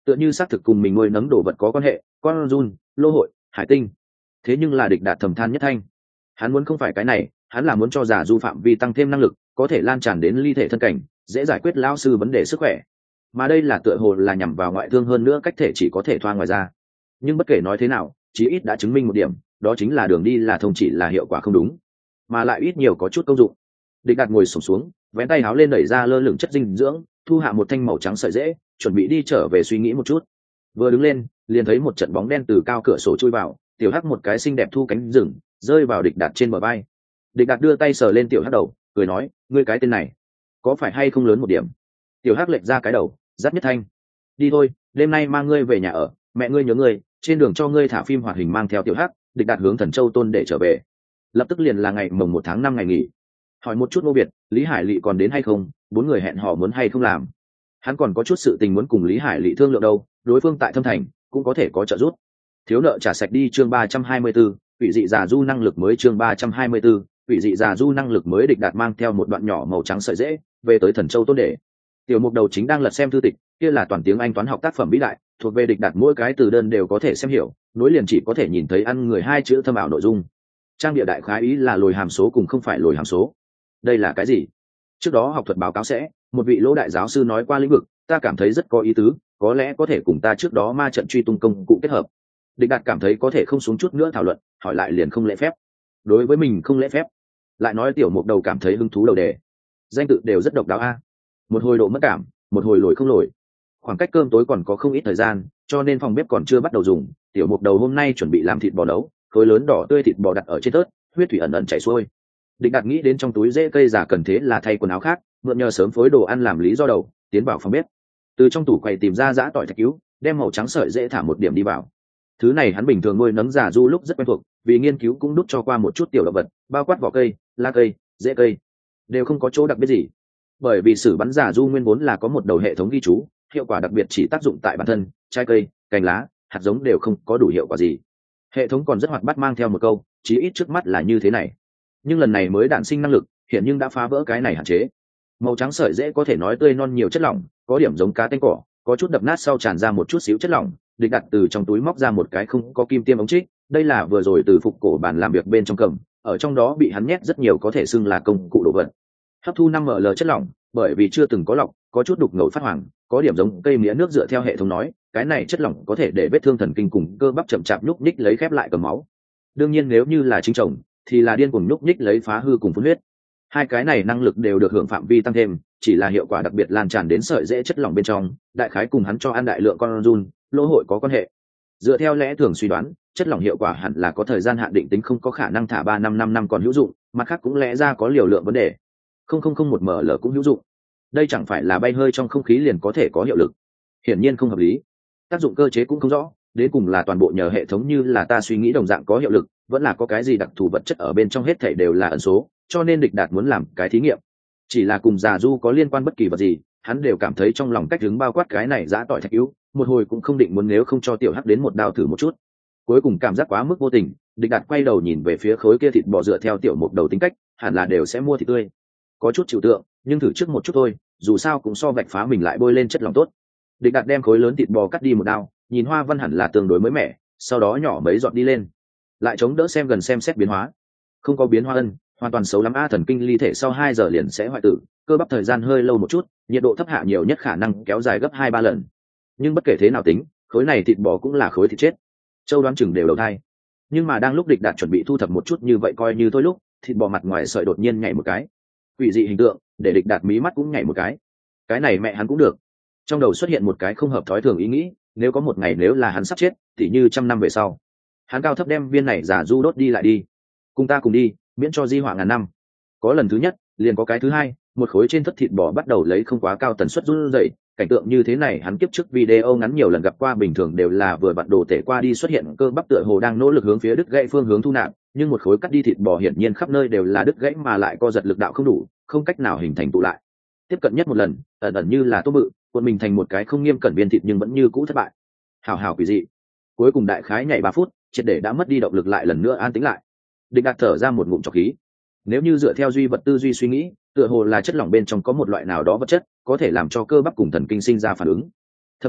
tựa như xác thực cùng mình nuôi nấng đồ vật có quan hệ, con run, lô hội, hải tinh. Thế nhưng là Địch Đạt thầm than nhất thanh. Hắn muốn không phải cái này, hắn là muốn cho giả du phạm vi tăng thêm năng lực, có thể lan tràn đến ly thể thân cảnh, dễ giải quyết lão sư vấn đề sức khỏe. Mà đây là tựa hồ là nhằm vào ngoại thương hơn nữa, cách thể chỉ có thể thoa ngoài ra. Nhưng bất kể nói thế nào, chí ít đã chứng minh một điểm, đó chính là đường đi là thông, chỉ là hiệu quả không đúng, mà lại ít nhiều có chút công dụng. Địch Đạt ngồi xổm xuống, vén tay áo lên đẩy ra lơ lửng chất dinh dưỡng, thu hạ một thanh màu trắng sợi dễ, chuẩn bị đi trở về suy nghĩ một chút. Vừa đứng lên, liền thấy một trận bóng đen từ cao cửa sổ chui vào, tiểu hắc một cái xinh đẹp thu cánh rừng, rơi vào Địch Đạt trên bờ vai. Địch Đạt đưa tay sờ lên tiểu hắc đầu, cười nói, ngươi cái tên này có phải hay không lớn một điểm? Tiểu hắc lệch ra cái đầu, dắt nhất thanh, đi thôi, đêm nay mang ngươi về nhà ở, mẹ ngươi nhớ ngươi, trên đường cho ngươi thả phim hoạt hình mang theo tiểu hắc. Địch Đạt hướng Thần Châu Tôn để trở về, lập tức liền là ngày mồng 1 tháng 5 ngày nghỉ. Hỏi một chút Ngô Biệt, Lý Hải Lị còn đến hay không, 4 người hẹn hò muốn hay không làm. Hắn còn có chút sự tình muốn cùng Lý Hải Lị thương lượng đâu, đối phương tại Thâm Thành cũng có thể có trợ giúp. Thiếu nợ trả sạch đi, chương 324, quỷ dị già du năng lực mới, chương 324, quỷ dị già du năng lực mới. Địch Đạt mang theo một đoạn nhỏ màu trắng sợi dễ về tới Thần Châu Tôn để. Tiểu Mục Đầu chính đang lật xem thư tịch, kia là toàn tiếng Anh toán học tác phẩm vĩ đại, thuộc về Địch Đạt mỗi cái từ đơn đều có thể xem hiểu, nối liền chỉ có thể nhìn thấy ăn người hai chữ thâm ảo nội dung. Trang địa đại khái ý là lồi hàm số cùng không phải lồi hàm số. Đây là cái gì? Trước đó học thuật báo cáo sẽ, một vị lỗ đại giáo sư nói qua lĩnh vực, ta cảm thấy rất có ý tứ, có lẽ có thể cùng ta trước đó ma trận truy tung công cụ kết hợp. Địch Đạt cảm thấy có thể không xuống chút nữa thảo luận, hỏi lại liền không lễ phép. Đối với mình không lễ phép, lại nói Tiểu Mục Đầu cảm thấy hứng thú đầu đề. Danh tự đều rất độc đáo a. Một hồi độ mất cảm, một hồi lồi không lồi. Khoảng cách cơm tối còn có không ít thời gian, cho nên phòng bếp còn chưa bắt đầu dùng. Tiểu Mục Đầu hôm nay chuẩn bị làm thịt bò nấu, khối lớn đỏ tươi thịt bò đặt ở trên tớt, huyết thủy ẩn ẩn chảy xuôi. Địch Đạt nghĩ đến trong túi rễ cây giả cần thế là thay quần áo khác, mượn nhờ sớm phối đồ ăn làm lý do đầu, tiến vào phòng bếp. Từ trong tủ quầy tìm ra giã tỏi thạch cứu, đem màu trắng sợi dễ thả một điểm đi vào. Thứ này hắn bình thường nuôi nấng giả du lúc rất quen thuộc, vì nghiên cứu cũng đút cho qua một chút tiểu động vật, bao quát vỏ cây, lá cây, rễ cây, đều không có chỗ đặc biệt gì. Bởi vì sử bắn giả du nguyên vốn là có một đầu hệ thống ghi chú, hiệu quả đặc biệt chỉ tác dụng tại bản thân, trái cây, cành lá, hạt giống đều không có đủ hiệu quả gì. Hệ thống còn rất hoạt bát mang theo một câu, chí ít trước mắt là như thế này. Nhưng lần này mới đản sinh năng lực, hiện nhưng đã phá vỡ cái này hạn chế. Màu trắng sợi dễ có thể nói tươi non nhiều chất lỏng, có điểm giống cá tanh cỏ, có chút đập nát sau tràn ra một chút xíu chất lỏng. Địch Đạt từ trong túi móc ra một cái không có kim tiêm ống trích, đây là vừa rồi từ phục cổ bàn làm việc bên trong cầm, ở trong đó bị hắn nhét rất nhiều có thể xưng là công cụ đồ vật. Hấp thu 5 ml chất lỏng, bởi vì chưa từng có lọc, có chút đục ngầu phát hoàng, có điểm giống cây mía nước. Dựa theo hệ thống nói, cái này chất lỏng có thể để vết thương thần kinh cùng cơ bắp chậm chạp nhúc nhích lấy khép lại cầm máu. Đương nhiên nếu như là chính chồng thì là điên cuồng nhúc nhích lấy phá hư cùng phun huyết. Hai cái này năng lực đều được hưởng phạm vi tăng thêm, chỉ là hiệu quả đặc biệt lan tràn đến sợi dễ chất lỏng bên trong, đại khái cùng hắn cho ăn đại lượng con run, lỗ hội có quan hệ. Dựa theo lẽ thường suy đoán, chất lỏng hiệu quả hẳn là có thời gian hạn định tính, không có khả năng thả 3-5 năm còn hữu dụng, mặt khác cũng lẽ ra có liều lượng vấn đề. 0,001 ml cũng hữu dụng. Đây chẳng phải là bay hơi trong không khí liền có thể có hiệu lực. Hiển nhiên không hợp lý. Tác dụng cơ chế cũng không rõ, đến cùng là toàn bộ nhờ hệ thống như là ta suy nghĩ đồng dạng có hiệu lực, vẫn là có cái gì đặc thù vật chất ở bên trong, hết thảy đều là ẩn số, cho nên Địch Đạt muốn làm cái thí nghiệm. Chỉ là cùng già du có liên quan bất kỳ vật gì, hắn đều cảm thấy trong lòng cách đứng bao quát cái này giã tỏi thạch yếu, một hồi cũng không định muốn, nếu không cho tiểu hắc đến một đao thử một chút. Cuối cùng cảm giác quá mức vô tình, Địch Đạt quay đầu nhìn về phía khối kia thịt bò, dựa theo Tiểu Mục Đầu tính cách, hẳn là đều sẽ mua thịt tươi. Có chút chịu tượng, nhưng thử trước một chút thôi, dù sao cũng so vạch phá mình lại bôi lên chất lỏng tốt. Địch Đạt đem khối lớn thịt bò cắt đi một đao, nhìn hoa văn hẳn là tương đối mới mẻ, sau đó nhỏ mấy giọt đi lên, lại chống đỡ xem gần xem xét biến hóa. Không có biến hóa ân, hoàn toàn xấu lắm a. Thần kinh ly thể sau 2 giờ liền sẽ hoại tử, cơ bắp thời gian hơi lâu một chút, nhiệt độ thấp hạ nhiều nhất khả năng kéo dài gấp 2-3 lần. Nhưng bất kể thế nào tính, khối này thịt bò cũng là khối thịt chết. Châu đoán chừng đều đầu thai. Nhưng mà đang lúc Địch Đạt chuẩn bị thu thập một chút như vậy coi như thôi lúc, thịt bò mặt ngoài sợi đột nhiên nhảy một cái. Quỷ dị hình tượng, để Địch Đạt mí mắt cũng nhảy một cái. Cái này mẹ hắn cũng được. Trong đầu xuất hiện một cái không hợp thói thường ý nghĩ, nếu có một ngày nếu là hắn sắp chết, thì như 100 năm về sau, hắn cao thấp đem viên này giả du đốt đi lại đi. Cùng ta cùng đi, miễn cho di họa ngàn năm. Có lần thứ nhất, liền có cái thứ hai, một khối trên thất thịt bò bắt đầu lấy không quá cao tần suất run rẩy. Cảnh tượng như thế này hắn kiếp trước video ngắn nhiều lần gặp qua, bình thường đều là vừa vặn đồ tể qua đi xuất hiện cơ bắp tựa hồ đang nỗ lực hướng phía đứt gãy phương hướng thu nạp, nhưng một khối cắt đi thịt bò hiển nhiên khắp nơi đều là đứt gãy mà lại co giật lực đạo không đủ, không cách nào hình thành tụ lại. Tiếp cận nhất một lần, ẩn ẩn như là tô bự, cuộn mình thành một cái không nghiêm cẩn viên thịt nhưng vẫn như cũ thất bại. Hào hào quỷ dị. Cuối cùng đại khái nhảy 3 phút, triệt để đã mất đi động lực, lại lần nữa an tĩnh lại. Địch Đạt thở ra một ngụm trọc khí. Nếu như dựa theo duy vật tư duy suy nghĩ, tựa hồ là chất lỏng bên trong có một loại nào đó vật chất có thể làm cho cơ bắp cùng thần kinh sinh ra phản ứng. Thậm chí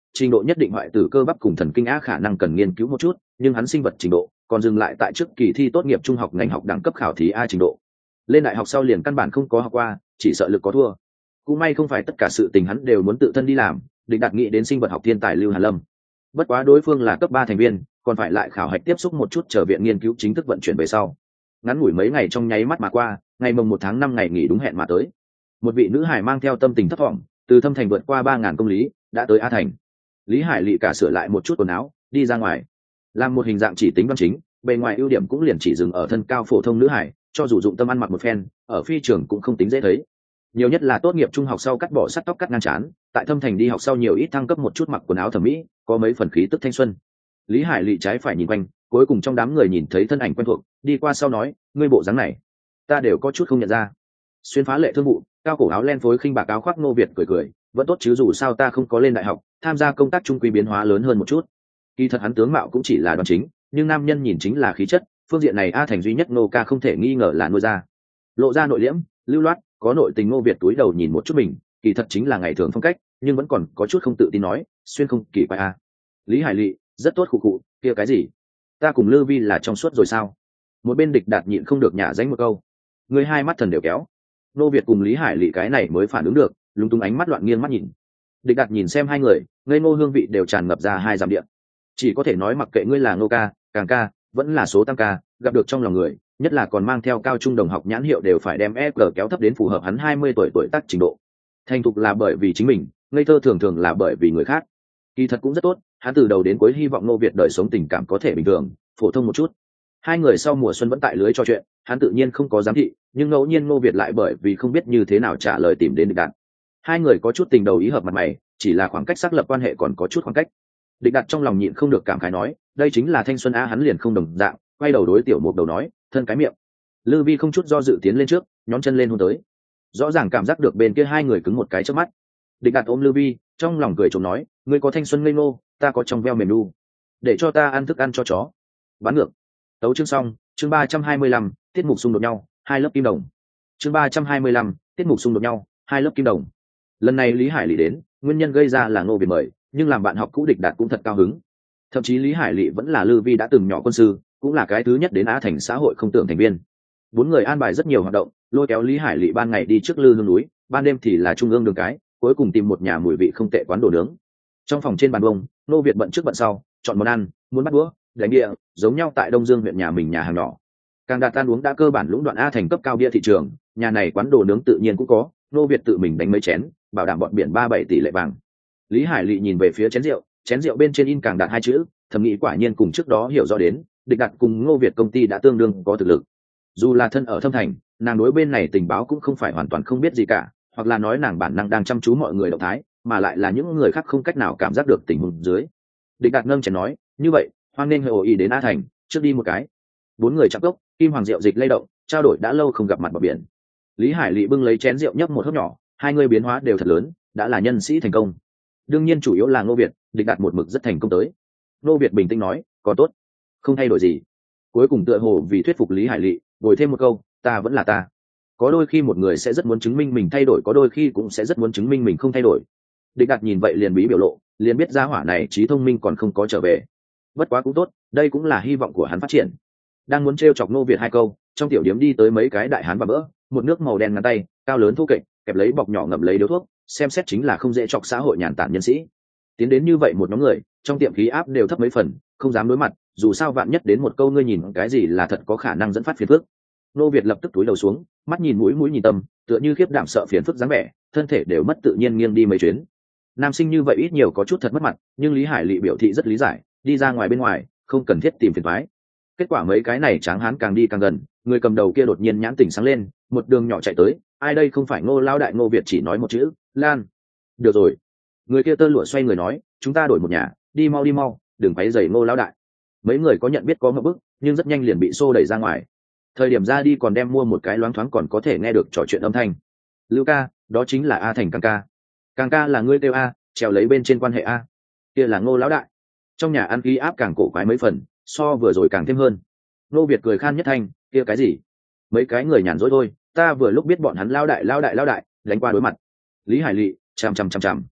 trình độ nhất định hoại tử cơ bắp cùng thần kinh á khả năng cần nghiên cứu một chút, nhưng hắn sinh vật trình độ còn dừng lại tại trước kỳ thi tốt nghiệp trung học ngành học đẳng cấp khảo thí A trình độ. Lên đại học sau liền căn bản không có học qua, chỉ sợ lực có thua. Cũng may không phải tất cả sự tình hắn đều muốn tự thân đi làm, Địch Đạt nghĩ đến sinh vật học thiên tài Lưu Hàn Lâm. Bất quá đối phương là cấp 3 thành viên, còn phải lại khảo hạch tiếp xúc một chút chờ viện nghiên cứu chính thức vận chuyển về sau. Ngắn ngủi mấy ngày trong nháy mắt mà qua, ngày mồng 1 tháng 5 ngày nghỉ đúng hẹn mà tới. Một vị nữ hải mang theo tâm tình thất vọng, từ Thâm Thành vượt qua 3000 công lý, đã tới A Thành. Lý Hải lị cả sửa lại một chút quần áo, đi ra ngoài. Làm một hình dạng chỉ tính văn chính, bề ngoài ưu điểm cũng liền chỉ dừng ở thân cao phổ thông nữ hải, cho dù dụng tâm ăn mặc một phen, ở phi trường cũng không tính dễ thấy. Nhiều nhất là tốt nghiệp trung học sau cắt bỏ sắt tóc cắt ngang trán, tại Thâm Thành đi học sau nhiều ít thăng cấp một chút mặc quần áo thẩm mỹ, có mấy phần khí tức thanh xuân. Lý Hải lị trái phải nhìn quanh, cuối cùng trong đám người nhìn thấy thân ảnh quen thuộc, đi qua sau nói, ngươi bộ dáng này, ta đều có chút không nhận ra. Xuyên phá lệ thương vụ, cao cổ áo len phối khinh bạc áo khoác Ngô Việt cười cười, vẫn tốt chứ dù sao ta không có lên đại học, tham gia công tác trung quy biến hóa lớn hơn một chút. Kỳ thật hắn tướng mạo cũng chỉ là đoan chính, nhưng nam nhân nhìn chính là khí chất, phương diện này A Thành duy nhất Ngô ca không thể nghi ngờ là nuôi ra. Lộ ra nội liễm, lưu loát, có nội tình. Ngô Việt túi đầu nhìn một chút mình, kỳ thật chính là ngày thường phong cách, nhưng vẫn còn có chút không tự tin nói, xuyên không kỳ quái a. Lý Hải lị, rất tốt khụ khụ, kia cái gì? Ta cùng Lư Vi là trong suốt rồi sao? Một bên Địch Đạt nhịn không được nhả dánh một câu. Người hai mắt thần đều kéo. Ngô Việt cùng Lý Hải lị cái này mới phản ứng được, lúng túng ánh mắt loạn nghiêng mắt nhìn. Địch Đạt nhìn xem hai người, ngây ngô hương vị đều tràn ngập ra hai dặm điện. Chỉ có thể nói mặc kệ ngươi là Ngô ca, Càng ca, vẫn là số tăng ca, gặp được trong lòng người, nhất là còn mang theo cao trung đồng học nhãn hiệu đều phải đem EQ kéo thấp đến phù hợp hắn 20 tuổi tác trình độ. Thành thục là bởi vì chính mình, ngây thơ thường thường là bởi vì người khác. Kỳ thật cũng rất tốt, hắn từ đầu đến cuối hy vọng Ngô Việt đời sống tình cảm có thể bình thường, phổ thông một chút. Hai người sau mùa xuân vẫn tại lưới trò chuyện, hắn tự nhiên không có giám thị, nhưng ngẫu nhiên Ngô Việt lại bởi vì không biết như thế nào trả lời tìm đến Địch Đạt. Hai người có chút tình đầu ý hợp mặt mày, chỉ là khoảng cách xác lập quan hệ còn có chút khoảng cách. Địch Đạt trong lòng nhịn không được cảm khái nói, đây chính là thanh xuân a. Hắn liền không đồng dạng, quay đầu đối Tiểu Mục Đầu nói, thân cái miệng. Lư Vi không chút do dự tiến lên trước, nhón chân lên hôn tới. Rõ ràng cảm giác được bên kia hai người cứng một cái trước mắt. Địch Đạt ôm Lư Vi, trong lòng cười trộm nói, ngươi có thanh xuân ngây ngô, ta có trong veo mềm nu, để cho ta ăn thức ăn cho chó. Bán ngược. Tấu chương xong, chương 325, tiết mục xung đột nhau, hai lớp kim đồng. Chương 325, tiết mục xung đột nhau, hai lớp kim đồng. Lần này Lý Hải Lị đến, nguyên nhân gây ra là Ngô Việt mời, nhưng làm bạn học cũ Địch Đạt cũng thật cao hứng. Thậm chí Lý Hải Lị vẫn là Lư Vi đã từng nhỏ quân sư, cũng là cái thứ nhất đến Á Thành xã hội không tưởng thành viên. Bốn người an bài rất nhiều hoạt động, lôi kéo Lý Hải Lị ban ngày đi trước Lư Hương núi, ban đêm thì là trung ương đường cái, cuối cùng tìm một nhà mùi vị không tệ quán đồ nướng. Trong phòng trên bàn bông, Ngô Việt bận trước bận sau, chọn món ăn, muốn bắt đũa, đánh địa, giống nhau tại Đông Dương huyện nhà mình nhà hàng nhỏ. Càng đạt tan uống đã cơ bản lũng đoạn A Thành cấp cao bia thị trường, nhà này quán đồ nướng tự nhiên cũng có, Ngô Việt tự mình đánh mấy chén, bảo đảm bọn biển 37 tỷ lệ vàng. Lý Hải Lị nhìn về phía chén rượu bên trên in Càng Đạt hai chữ, thầm nghĩ quả nhiên cùng trước đó hiểu rõ đến, Địch Đạt cùng Ngô Việt công ty đã tương đương có thực lực. Dù là thân ở Thâm Thành, nàng đối bên này tình báo cũng không phải hoàn toàn không biết gì cả, hoặc là nói nàng bản năng đang chăm chú mọi người động thái, mà lại là những người khác không cách nào cảm giác được tình huống dưới. Địch Đạt nâng chén nói, như vậy, hoan nên hội ý đến A Thành, trước đi một cái. Bốn người chắp cốc, kim hoàng rượu dịch lay động, trao đổi đã lâu không gặp mặt bờ biển. Lý Hải Lị bưng lấy chén rượu nhấp một hớp nhỏ, hai người biến hóa đều thật lớn, đã là nhân sĩ thành công. Đương nhiên chủ yếu là Ngô Việt, Địch Đạt một mực rất thành công tới. Ngô Việt bình tĩnh nói, còn tốt, không thay đổi gì. Cuối cùng tựa hồ vì thuyết phục Lý Hải Lị, bồi thêm một câu, ta vẫn là ta. Có đôi khi một người sẽ rất muốn chứng minh mình thay đổi, có đôi khi cũng sẽ rất muốn chứng minh mình không thay đổi. Địch Đạt nhìn vậy liền bí biểu lộ, liền biết gia hỏa này trí thông minh còn không có trở về. Bất quá cũng tốt, đây cũng là hy vọng của hắn phát triển. Đang muốn trêu chọc Ngô Việt hai câu, trong tiểu điếm đi tới mấy cái đại hán và bỡ, một nước màu đen ngắn tay, cao lớn thô kệch, kẹp lấy bọc nhỏ ngậm lấy điếu thuốc, xem xét chính là không dễ chọc xã hội nhàn tản nhân sĩ. Tiến đến như vậy một nhóm người, trong tiệm khí áp đều thấp mấy phần, không dám đối mặt, dù sao vạn nhất đến một câu ngươi nhìn cái gì là thật có khả năng dẫn phát phiền phức. Ngô Việt lập tức túi đầu xuống, mắt nhìn mũi nhìn tâm, tựa như khiếp đảm sợ phiền phức dáng vẻ, thân thể đều mất tự nhiên nghiêng đi mấy chuyến. Nam sinh như vậy ít nhiều có chút thật mất mặt, nhưng Lý Hải Lị biểu thị rất lý giải, đi ra ngoài bên ngoài, không cần thiết tìm phiền toái. Kết quả mấy cái này tráng hán càng đi càng gần, người cầm đầu kia đột nhiên nhãn tỉnh sáng lên, một đường nhỏ chạy tới, ai đây không phải Ngô lão đại. Ngô Việt chỉ nói một chữ, Lan. Được rồi. Người kia tơ lụa xoay người nói, chúng ta đổi một nhà, đi mau, đừng quấy rầy Ngô lão đại. Mấy người có nhận biết có ngập bức, nhưng rất nhanh liền bị xô đẩy ra ngoài. Thời điểm ra đi còn đem mua một cái loáng thoáng còn có thể nghe được trò chuyện âm thanh. Lưu ca, đó chính là A Thành Càng ca. Càng ca là ngươi kêu A, trèo lấy bên trên quan hệ A. Kia là Ngô lão đại. Trong nhà ăn khí áp càng cổ quái mấy phần, so vừa rồi càng thêm hơn. Ngô Việt cười khan nhất thanh, kia cái gì? Mấy cái người nhàn rỗi thôi, ta vừa lúc biết bọn hắn lao đại, đánh qua đối mặt. Lý Hải Lị, chằm.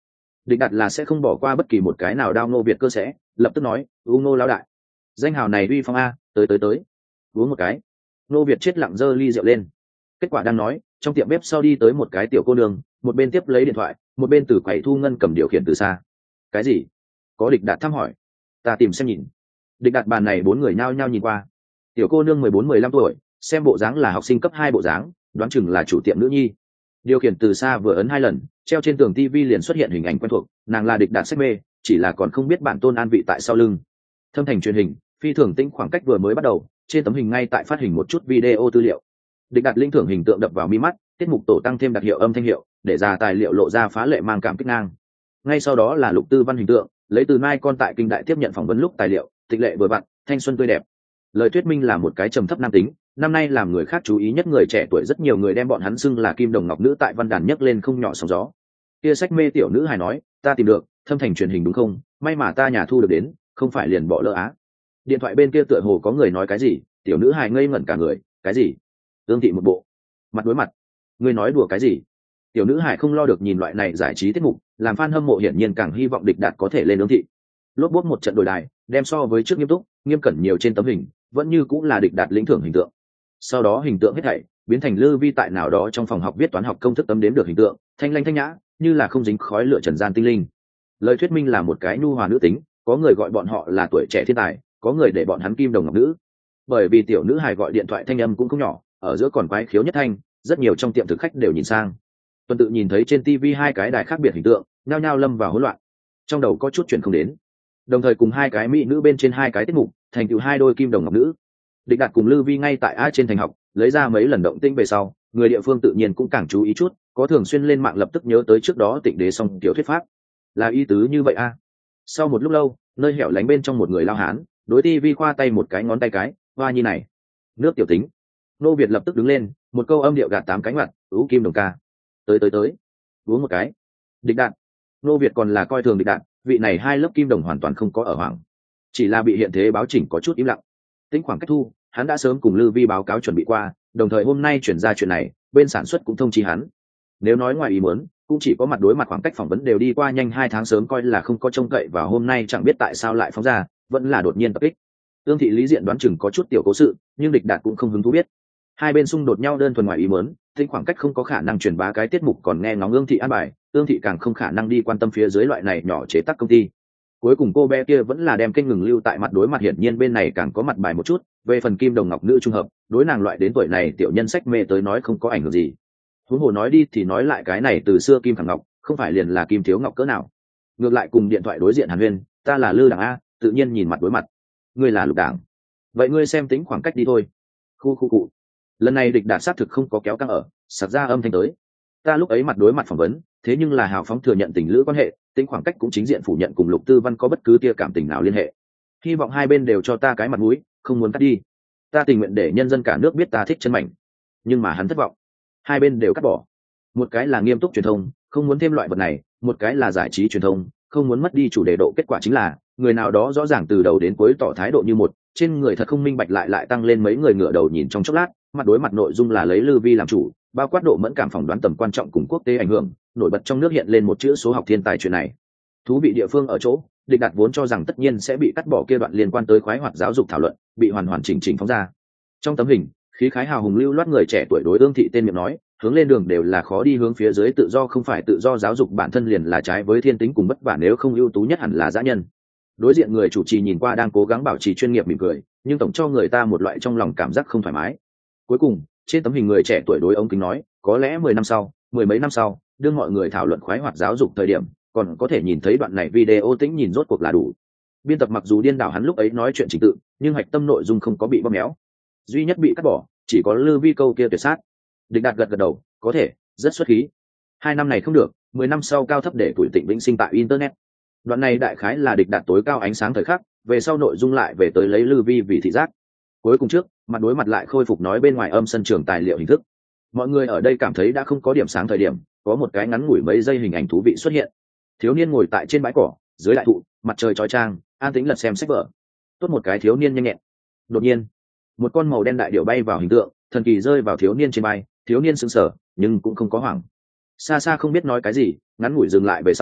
Địch Đạt là sẽ không bỏ qua bất kỳ một cái nào đao Ngô Việt cơ sẽ lập tức nói Ngô lão đại, danh hào này uy phong a, tới uống một cái. Ngô Việt chết lặng giơ ly rượu lên. Kết quả đang nói, trong tiệm bếp sau đi tới một cái tiểu cô nương, một bên tiếp lấy điện thoại, một bên từ quầy thu ngân cầm điều khiển từ xa. Cái gì? Có Địch Đạt thăm hỏi. Ta tìm xem nhìn. Địch Đạt bàn này bốn người nhao nhao nhìn qua. Tiểu cô nương 14-15 tuổi, xem bộ dáng là học sinh cấp 2 bộ dáng, đoán chừng là chủ tiệm nữ nhi. Điều khiển từ xa vừa ấn 2 lần, treo trên tường TV liền xuất hiện hình ảnh quen thuộc, nàng là Địch Đạt sách mê, chỉ là còn không biết bản tôn an vị tại sau lưng. Thâm thành truyền hình, phi thường tĩnh khoảng cách vừa mới bắt đầu, trên tấm hình ngay tại phát hình một chút video tư liệu. Địch Đạt linh thưởng hình tượng đập vào mi mắt, tiết mục tổ tăng thêm đặc hiệu âm thanh hiệu, để ra tài liệu lộ ra phá lệ mang cảm kích ngang. Ngay sau đó là Lục Tư Văn hình tượng, lấy từ Mai con tại kinh đại tiếp nhận phỏng vấn lúc tài liệu, tịch lệ vừa vặn, thanh xuân tươi đẹp. Lời thuyết minh là một cái trầm thấp nam tính, năm nay làm người khác chú ý nhất người trẻ tuổi, rất nhiều người đem bọn hắn xưng là kim đồng ngọc nữ, tại văn đàn nhấc lên không nhỏ sóng gió. Kia sách mê tiểu nữ hài nói, ta tìm được, thâm thành truyền hình đúng không? May mà ta nhà thu được đến, không phải liền bỏ lỡ á. Điện thoại bên kia tựa hồ có người nói cái gì, tiểu nữ hài ngây ngẩn cả người, cái gì? Ương Thị một bộ mặt đối mặt, ngươi nói đùa cái gì? Tiểu nữ hài không lo được nhìn loại này giải trí tiết mục, làm fan hâm mộ hiển nhiên càng hy vọng Địch Đạt có thể lên Ương Thị. Lốp bốt một trận đổi đài, đem so với trước nghiêm túc, nghiêm cẩn nhiều trên tấm hình, vẫn như cũng là Địch Đạt lĩnh thưởng hình tượng. Sau đó hình tượng hết thảy biến thành Lư Vi tại nào đó trong phòng học viết toán học công thức tấm đếm được hình tượng, thanh lanh thanh nhã, như là không dính khói lửa trần gian tinh linh. Lời thuyết minh là một cái nhu hòa nữ tính, có người gọi bọn họ là tuổi trẻ thiên tài, có người để bọn hắn kim đồng ngọc nữ. Bởi vì tiểu nữ hài gọi điện thoại thanh âm cũng không nhỏ, ở giữa còn quái khiếu nhất thanh, rất nhiều trong tiệm thực khách đều nhìn sang. Tuần tự nhìn thấy trên TV hai cái đài khác biệt hình tượng, nhao nhao lâm vào hỗn loạn, trong đầu có chút chuyện không đến. Đồng thời cùng hai cái mỹ nữ bên trên hai cái tiết mục, thành tựu hai đôi kim đồng ngọc nữ. Địch Đạt cùng Lư Vi ngay tại A trên thành học, lấy ra mấy lần động tĩnh về sau, người địa phương tự nhiên cũng càng chú ý chút, có thường xuyên lên mạng lập tức nhớ tới trước đó Tịnh Đế Song tiểu thuyết pháp. Là ý tứ như vậy a? Sau một lúc lâu, nơi hẻo lánh bên trong một người lao hán, đối TV khoa tay một cái ngón tay cái, hoa nhi này, nước tiểu tính. Nô Việt lập tức đứng lên, một câu âm điệu gạt 8 cánh mặt, ú kim đồng ca. Tới, uống một cái. Địch Đạt. Nô Việt còn là coi thường Địch Đạt, vị này hai lớp kim đồng hoàn toàn không có ở hoàng, chỉ là bị hiện thế báo chỉnh có chút im lặng. Tính khoảng cách thu, hắn đã sớm cùng Lư Vi báo cáo chuẩn bị qua, đồng thời hôm nay chuyển ra chuyện này, bên sản xuất cũng thông chi hắn. Nếu nói ngoài ý muốn, cũng chỉ có mặt đối mặt khoảng cách phỏng vấn đều đi qua nhanh 2 tháng, sớm coi là không có trông cậy và hôm nay chẳng biết tại sao lại phóng ra, vẫn là đột nhiên tập kích. Ương Thị lý diện đoán chừng có chút tiểu cố sự, nhưng Địch Đạt cũng không hứng thú biết. Hai bên xung đột nhau đơn thuần ngoài ý muốn, tính khoảng cách không có khả năng truyền bá cái tiết mục còn nghe ngóng Ương Thị an bài, Ương Thị càng không khả năng đi quan tâm phía dưới loại này nhỏ chế tác công ty. Cuối cùng cô bé kia vẫn là đem kênh ngừng lưu tại mặt đối mặt, hiển nhiên bên này càng có mặt bài một chút. Về phần kim đồng ngọc nữ trung hợp, đối nàng loại đến tuổi này tiểu nhân sách mê tới nói không có ảnh hưởng gì. Huống hồ nói đi thì nói lại, cái này từ xưa kim khẳng ngọc không phải liền là kim thiếu ngọc cỡ nào. Ngược lại cùng điện thoại đối diện hàn huyên, ta là Lư Đảng a, tự nhiên nhìn mặt đối mặt. Ngươi là Lục Đảng, vậy ngươi xem tính khoảng cách đi thôi. Khu cụ. Lần này Địch Đạt xác thực không có kéo căng ở, sặc ra âm thanh tới. Ta lúc ấy mặt đối mặt phỏng vấn, thế nhưng là hào phóng thừa nhận tình lữ quan hệ, tính khoảng cách cũng chính diện phủ nhận cùng Lục Tư Văn có bất cứ tia cảm tình nào liên hệ. Hy vọng hai bên đều cho ta cái mặt mũi, không muốn cắt đi. Ta tình nguyện để nhân dân cả nước biết ta thích chân mảnh. Nhưng mà hắn thất vọng, hai bên đều cắt bỏ. Một cái là nghiêm túc truyền thông, không muốn thêm loại vật này, một cái là giải trí truyền thông, không muốn mất đi chủ đề độ. Kết quả chính là người nào đó rõ ràng từ đầu đến cuối tỏ thái độ như một, trên người thật không minh bạch lại tăng lên mấy người ngửa đầu nhìn trong chốc lát. Mặt đối mặt nội dung là lấy Lư Vi làm chủ, bao quát độ mẫn cảm, phỏng đoán tầm quan trọng cùng quốc tế ảnh hưởng, nổi bật trong nước hiện lên một chữ số học thiên tài. Chuyện này thú vị địa phương ở chỗ, Địch Đạt vốn cho rằng tất nhiên sẽ bị cắt bỏ kia đoạn liên quan tới khoái hoạt giáo dục thảo luận, bị hoàn chỉnh phóng ra. Trong tấm hình, khí khái hào hùng lưu loát người trẻ tuổi đối Ương Thị tên miệng nói, hướng lên đường đều là khó đi, hướng phía dưới tự do không phải tự do, giáo dục bản thân liền là trái với thiên tính cùng vất vả, nếu không ưu tú nhất hẳn là dã nhân. Đối diện người chủ trì nhìn qua đang cố gắng bảo trì chuyên nghiệp mỉm cười, nhưng tổng cho người ta một loại trong lòng cảm giác không thoải mái. Cuối cùng, trên tấm hình người trẻ tuổi đối ống kính nói, có lẽ 10 năm sau, 10 mấy năm sau, đương mọi người thảo luận khoái hoạt giáo dục thời điểm, còn có thể nhìn thấy đoạn này video, tĩnh nhìn rốt cuộc là đủ. Biên tập mặc dù điên đảo hắn lúc ấy nói chuyện trình tự, nhưng hạch tâm nội dung không có bị bóp méo. Duy nhất bị cắt bỏ chỉ có Lư Vi câu kia tuyệt sát. Địch Đạt gật đầu, có thể, rất xuất khí. 2 năm này không được, 10 năm sau cao thấp để tuổi Tịnh vĩnh sinh tại internet. Đoạn này đại khái là Địch Đạt tối cao ánh sáng thời khắc, về sau nội dung lại về tới lấy Lư Vi vì thị giác. Cuối cùng trước, mặt đối mặt lại khôi phục nói bên ngoài âm sân trường tài liệu hình thức. Mọi người ở đây cảm thấy đã không có điểm sáng thời điểm, có một cái ngắn ngủi mấy giây hình ảnh thú vị xuất hiện. Thiếu niên ngồi tại trên bãi cỏ, dưới đại thụ, mặt trời chói chang, an tĩnh lật xem sách vở. Tốt một cái thiếu niên nhanh nhẹn. Đột nhiên, một con màu đen đại điểu bay vào hình tượng, thần kỳ rơi vào thiếu niên trên vai. Thiếu niên sững sờ, nhưng cũng không có hoảng. Xa xa không biết nói cái gì, ngắn ngủi dừng lại về sau,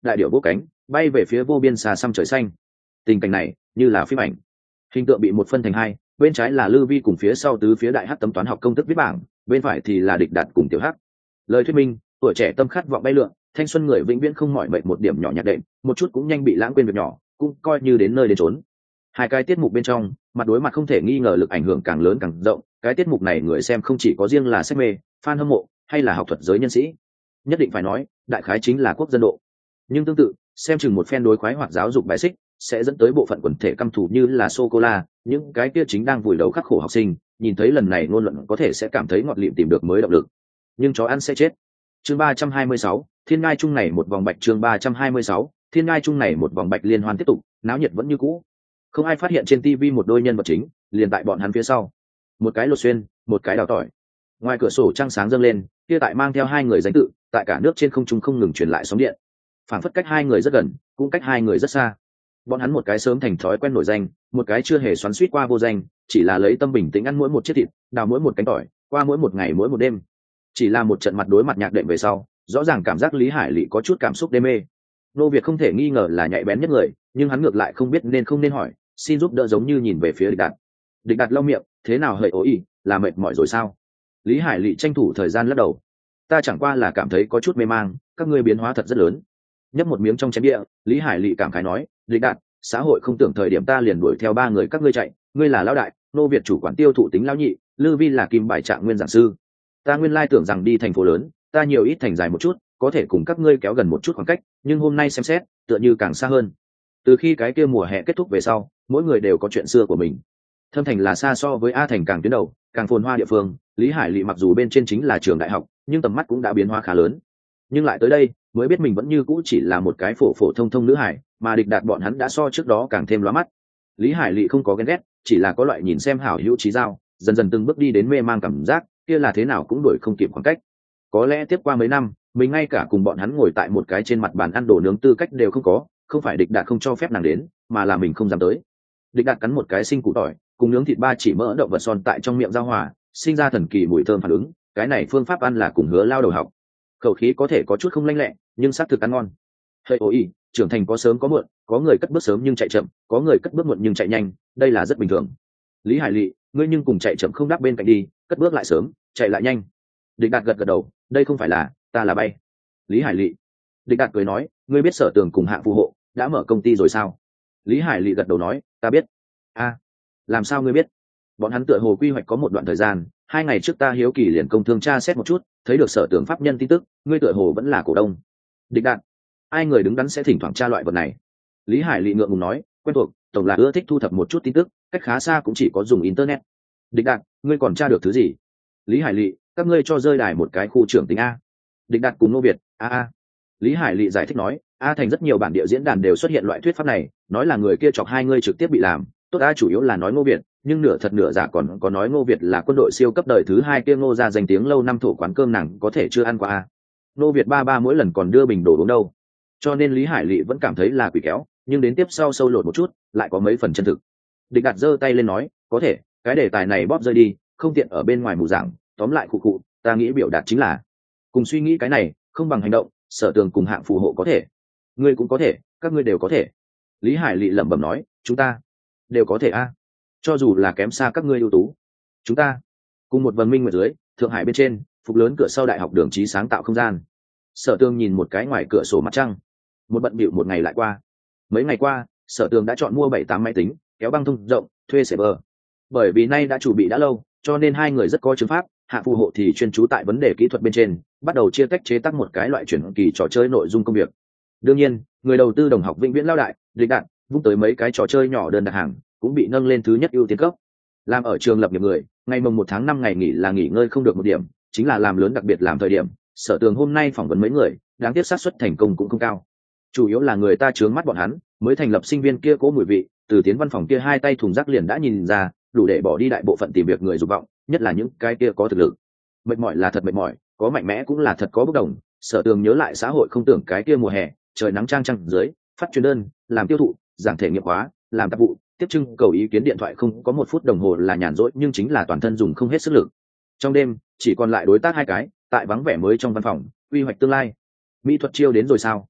đại điểu vỗ cánh bay về phía vô biên xa xăm trời xanh. Tình cảnh này như là phim ảnh, hình tượng bị một phân thành hai, bên trái là Lư Vi cùng phía sau tứ phía đại hắc tấm toán học công thức viết bảng, bên phải thì là Địch Đạt cùng tiểu hắc. Lời thuyết minh, tuổi trẻ tâm khát vọng bay lượn, thanh xuân người vĩnh viễn không mỏi mệt một điểm nhỏ nhặt đệm, một chút cũng nhanh bị lãng quên việc nhỏ, cũng coi như đến nơi đến chốn. Hai cái tiết mục bên trong, mặt đối mặt không thể nghi ngờ lực ảnh hưởng càng lớn càng rộng, cái tiết mục này người xem không chỉ có riêng là sách mê, fan hâm mộ, hay là học thuật giới nhân sĩ. Nhất định phải nói, đại khái chính là quốc dân độ. Nhưng tương tự, xem chừng một phen đối khoái hoặc giáo dục bài xích, sẽ dẫn tới bộ phận quần thể căm thù như là sô cô la, những cái kia chính đang vùi đầu khắc khổ học sinh, nhìn thấy lần này ngôn luận có thể sẽ cảm thấy ngọt lịm tìm được mới động lực. Nhưng chó ăn sẽ chết. Chương 326, Thiên Ngai chung này một vòng bạch. Chương 326, Thiên Ngai chung này một vòng bạch liên hoan tiếp tục, náo nhiệt vẫn như cũ. Không ai phát hiện trên TV một đôi nhân vật chính, liền tại bọn hắn phía sau. Một cái lột xuyên, một cái đào tỏi. Ngoài cửa sổ trăng sáng dâng lên, kia tại mang theo hai người danh tự, tại cả nước trên không trung không ngừng truyền lại sóng điện. Phản phất cách hai người rất gần, cũng cách hai người rất xa. Bọn hắn một cái sớm thành thói quen nổi danh, một cái chưa hề xoắn xuýt qua vô danh, chỉ là lấy tâm bình tĩnh ăn mỗi một chiếc thịt, đào mỗi một cánh tỏi, qua mỗi một ngày mỗi một đêm. Chỉ là một trận mặt đối mặt nhạc đệm về sau, rõ ràng cảm giác Lý Hải Lị có chút cảm xúc đê mê. Nô Việt không thể nghi ngờ là nhạy bén nhất người, nhưng hắn ngược lại không biết nên không nên hỏi, xin giúp đỡ giống như nhìn về phía Địch Đạt. Địch Đạt lau miệng, thế nào hỡi ối, là mệt mỏi rồi sao? Lý Hải Lị tranh thủ thời gian lắc đầu. Ta chẳng qua là cảm thấy có chút mê mang, các ngươi biến hóa thật rất lớn. Nhấp một miếng trong chén bia, Lý Hải Lị cảm khái nói, Địch Đạt, xã hội không tưởng thời điểm ta liền đuổi theo ba người các ngươi chạy, ngươi là lão đại, Nô Việt chủ quản tiêu thụ tính lão nhị, Lư Vi là kim bài trạng nguyên giảng sư. Ta nguyên lai tưởng rằng đi thành phố lớn, ta nhiều ít thành dài một chút, có thể cùng các ngươi kéo gần một chút khoảng cách, nhưng hôm nay xem xét, tựa như càng xa hơn. Từ khi cái kia mùa hè kết thúc về sau, mỗi người đều có chuyện xưa của mình. Thâm Thành là xa so với A Thành càng tuyến đầu, càng phồn hoa địa phương, Lý Hải Lị mặc dù bên trên chính là trường đại học, nhưng tầm mắt cũng đã biến hóa khá lớn. Nhưng lại tới đây, mới biết mình vẫn như cũ chỉ là một cái phổ phổ thông thông nữ hải, mà Địch Đạt bọn hắn đã so trước đó càng thêm lóa mắt. Lý Hải Lị không có ghen ghét, chỉ là có loại nhìn xem hảo hữu trí giao, dần dần từng bước đi đến mê mang cảm giác, kia là thế nào cũng đuổi không kịp khoảng cách. Có lẽ tiếp qua mấy năm, mình ngay cả cùng bọn hắn ngồi tại một cái trên mặt bàn ăn đồ nướng tư cách đều không có, không phải Địch Đạt không cho phép nàng đến, mà là mình không dám tới. Địch Đạt cắn một cái sinh củ tỏi, cùng nướng thịt ba chỉ mỡ động vật son tại trong miệng giao hòa, sinh ra thần kỳ mùi thơm phản ứng. Cái này phương pháp ăn là cùng Hứa lao đầu học, khẩu khí có thể có chút không lanh lẹ, nhưng xác thực ăn ngon. Hơi ôi, trưởng thành có sớm có muộn, có người cất bước sớm nhưng chạy chậm, có người cất bước muộn nhưng chạy nhanh, đây là rất bình thường. Lý Hải Lị, ngươi nhưng cùng chạy chậm không đáp bên cạnh đi, cất bước lại sớm, chạy lại nhanh. Địch Đạt gật gật đầu, đây không phải là, ta là bay. Lý Hải Lị. Địch Đạt cười nói, ngươi biết Sở Tường cùng Hạng phù hộ đã mở công ty rồi sao? Lý Hải Lị gật đầu nói, ta biết. A, làm sao ngươi biết? Bọn hắn tựa hồ quy hoạch có một đoạn thời gian, 2 ngày trước ta hiếu kỳ liền công thương tra xét một chút, thấy được Sở Tường pháp nhân tin tức, ngươi tựa hồ vẫn là cổ đông. Địch Đạt, ai người đứng đắn sẽ thỉnh thoảng tra loại vật này? Lý Hải Lị ngượng ngùng nói, quen thuộc, tổng là ưa thích thu thập một chút tin tức, cách khá xa cũng chỉ có dùng internet. Địch Đạt, ngươi còn tra được thứ gì? Lý Hải Lị, các ngươi cho rơi đài một cái khu trưởng tính A. Địch Đạt cùng Nô Việt, a. Lý Hải Lị giải thích nói, A Thành rất nhiều bản địa diễn đàn đều xuất hiện loại thuyết pháp này, nói là người kia chọc hai ngươi trực tiếp bị làm, tốt A chủ yếu là nói Ngô Việt, nhưng nửa thật nửa giả còn có nói Ngô Việt là quân đội siêu cấp đời thứ 2 kia Ngô ra danh tiếng lâu năm thổ quán cơm nàng có thể chưa ăn qua A. Ngô Việt ba mỗi lần còn đưa bình đồ uống đâu. Cho nên Lý Hải Lị vẫn cảm thấy là quỷ kéo, nhưng đến tiếp sau sâu lột một chút, lại có mấy phần chân thực. Địch Đạt giơ tay lên nói, có thể, cái đề tài này bóp rơi đi, không tiện ở bên ngoài mù giảng, tóm lại khụ khụ, ta nghĩ biểu đạt chính là cùng suy nghĩ cái này không bằng hành động. Sở Tường cùng Hạng phù hộ có thể, ngươi cũng có thể, các ngươi đều có thể. Lý Hải Lị lẩm bẩm nói, chúng ta đều có thể a, cho dù là kém xa các ngươi ưu tú, chúng ta cùng một vần minh ở dưới Thượng Hải bên trên phục lớn cửa sau đại học Đường Trí sáng tạo không gian. Sở Tường nhìn một cái ngoài cửa sổ mặt trăng, một bận bịu một ngày lại qua. Mấy ngày qua, Sở Tường đã chọn mua 7-8 máy tính, kéo băng thông rộng, thuê server. Bởi vì nay đã chuẩn bị đã lâu, cho nên hai người rất có chứng pháp. Hạ phù hộ thì chuyên chú tại vấn đề kỹ thuật bên trên, bắt đầu chia tách chế tác một cái loại chuyển kỳ trò chơi nội dung công việc. Đương nhiên, người đầu tư đồng học vĩnh viễn lao đại, Địch Đạt, vung tới mấy cái trò chơi nhỏ đơn đặt hàng, cũng bị nâng lên thứ nhất ưu tiên cấp. Làm ở trường lập nghiệp người, ngày mồng 1 tháng 5 ngày nghỉ là nghỉ ngơi không được một điểm, chính là làm lớn đặc biệt làm thời điểm. Sở Tường hôm nay phỏng vấn mấy người, đáng tiếc xác suất thành công cũng không cao. Chủ yếu là người ta trướng mắt bọn hắn, mới thành lập sinh viên kia cố mùi vị, từ tiến văn phòng kia hai tay thùng rác liền đã nhìn ra, đủ để bỏ đi đại bộ phận tìm việc người dục vọng, nhất là những cái kia có thực lực. Mệt mỏi là thật mệt mỏi, có mạnh mẽ cũng là thật có bốc đồng. Sở Tường nhớ lại xã hội không tưởng cái kia mùa hè, trời nắng trang trăng dưới, phát truyền đơn, làm tiêu thụ, giảng thể nghiệm hóa, làm tạp vụ, tiếp trưng cầu ý kiến điện thoại không có 1 phút đồng hồ là nhàn rỗi, nhưng chính là toàn thân dùng không hết sức lực. Trong đêm, chỉ còn lại đối tác 2 cái, tại vắng vẻ mới trong văn phòng, quy hoạch tương lai. Mỹ thuật chiêu đến rồi sao?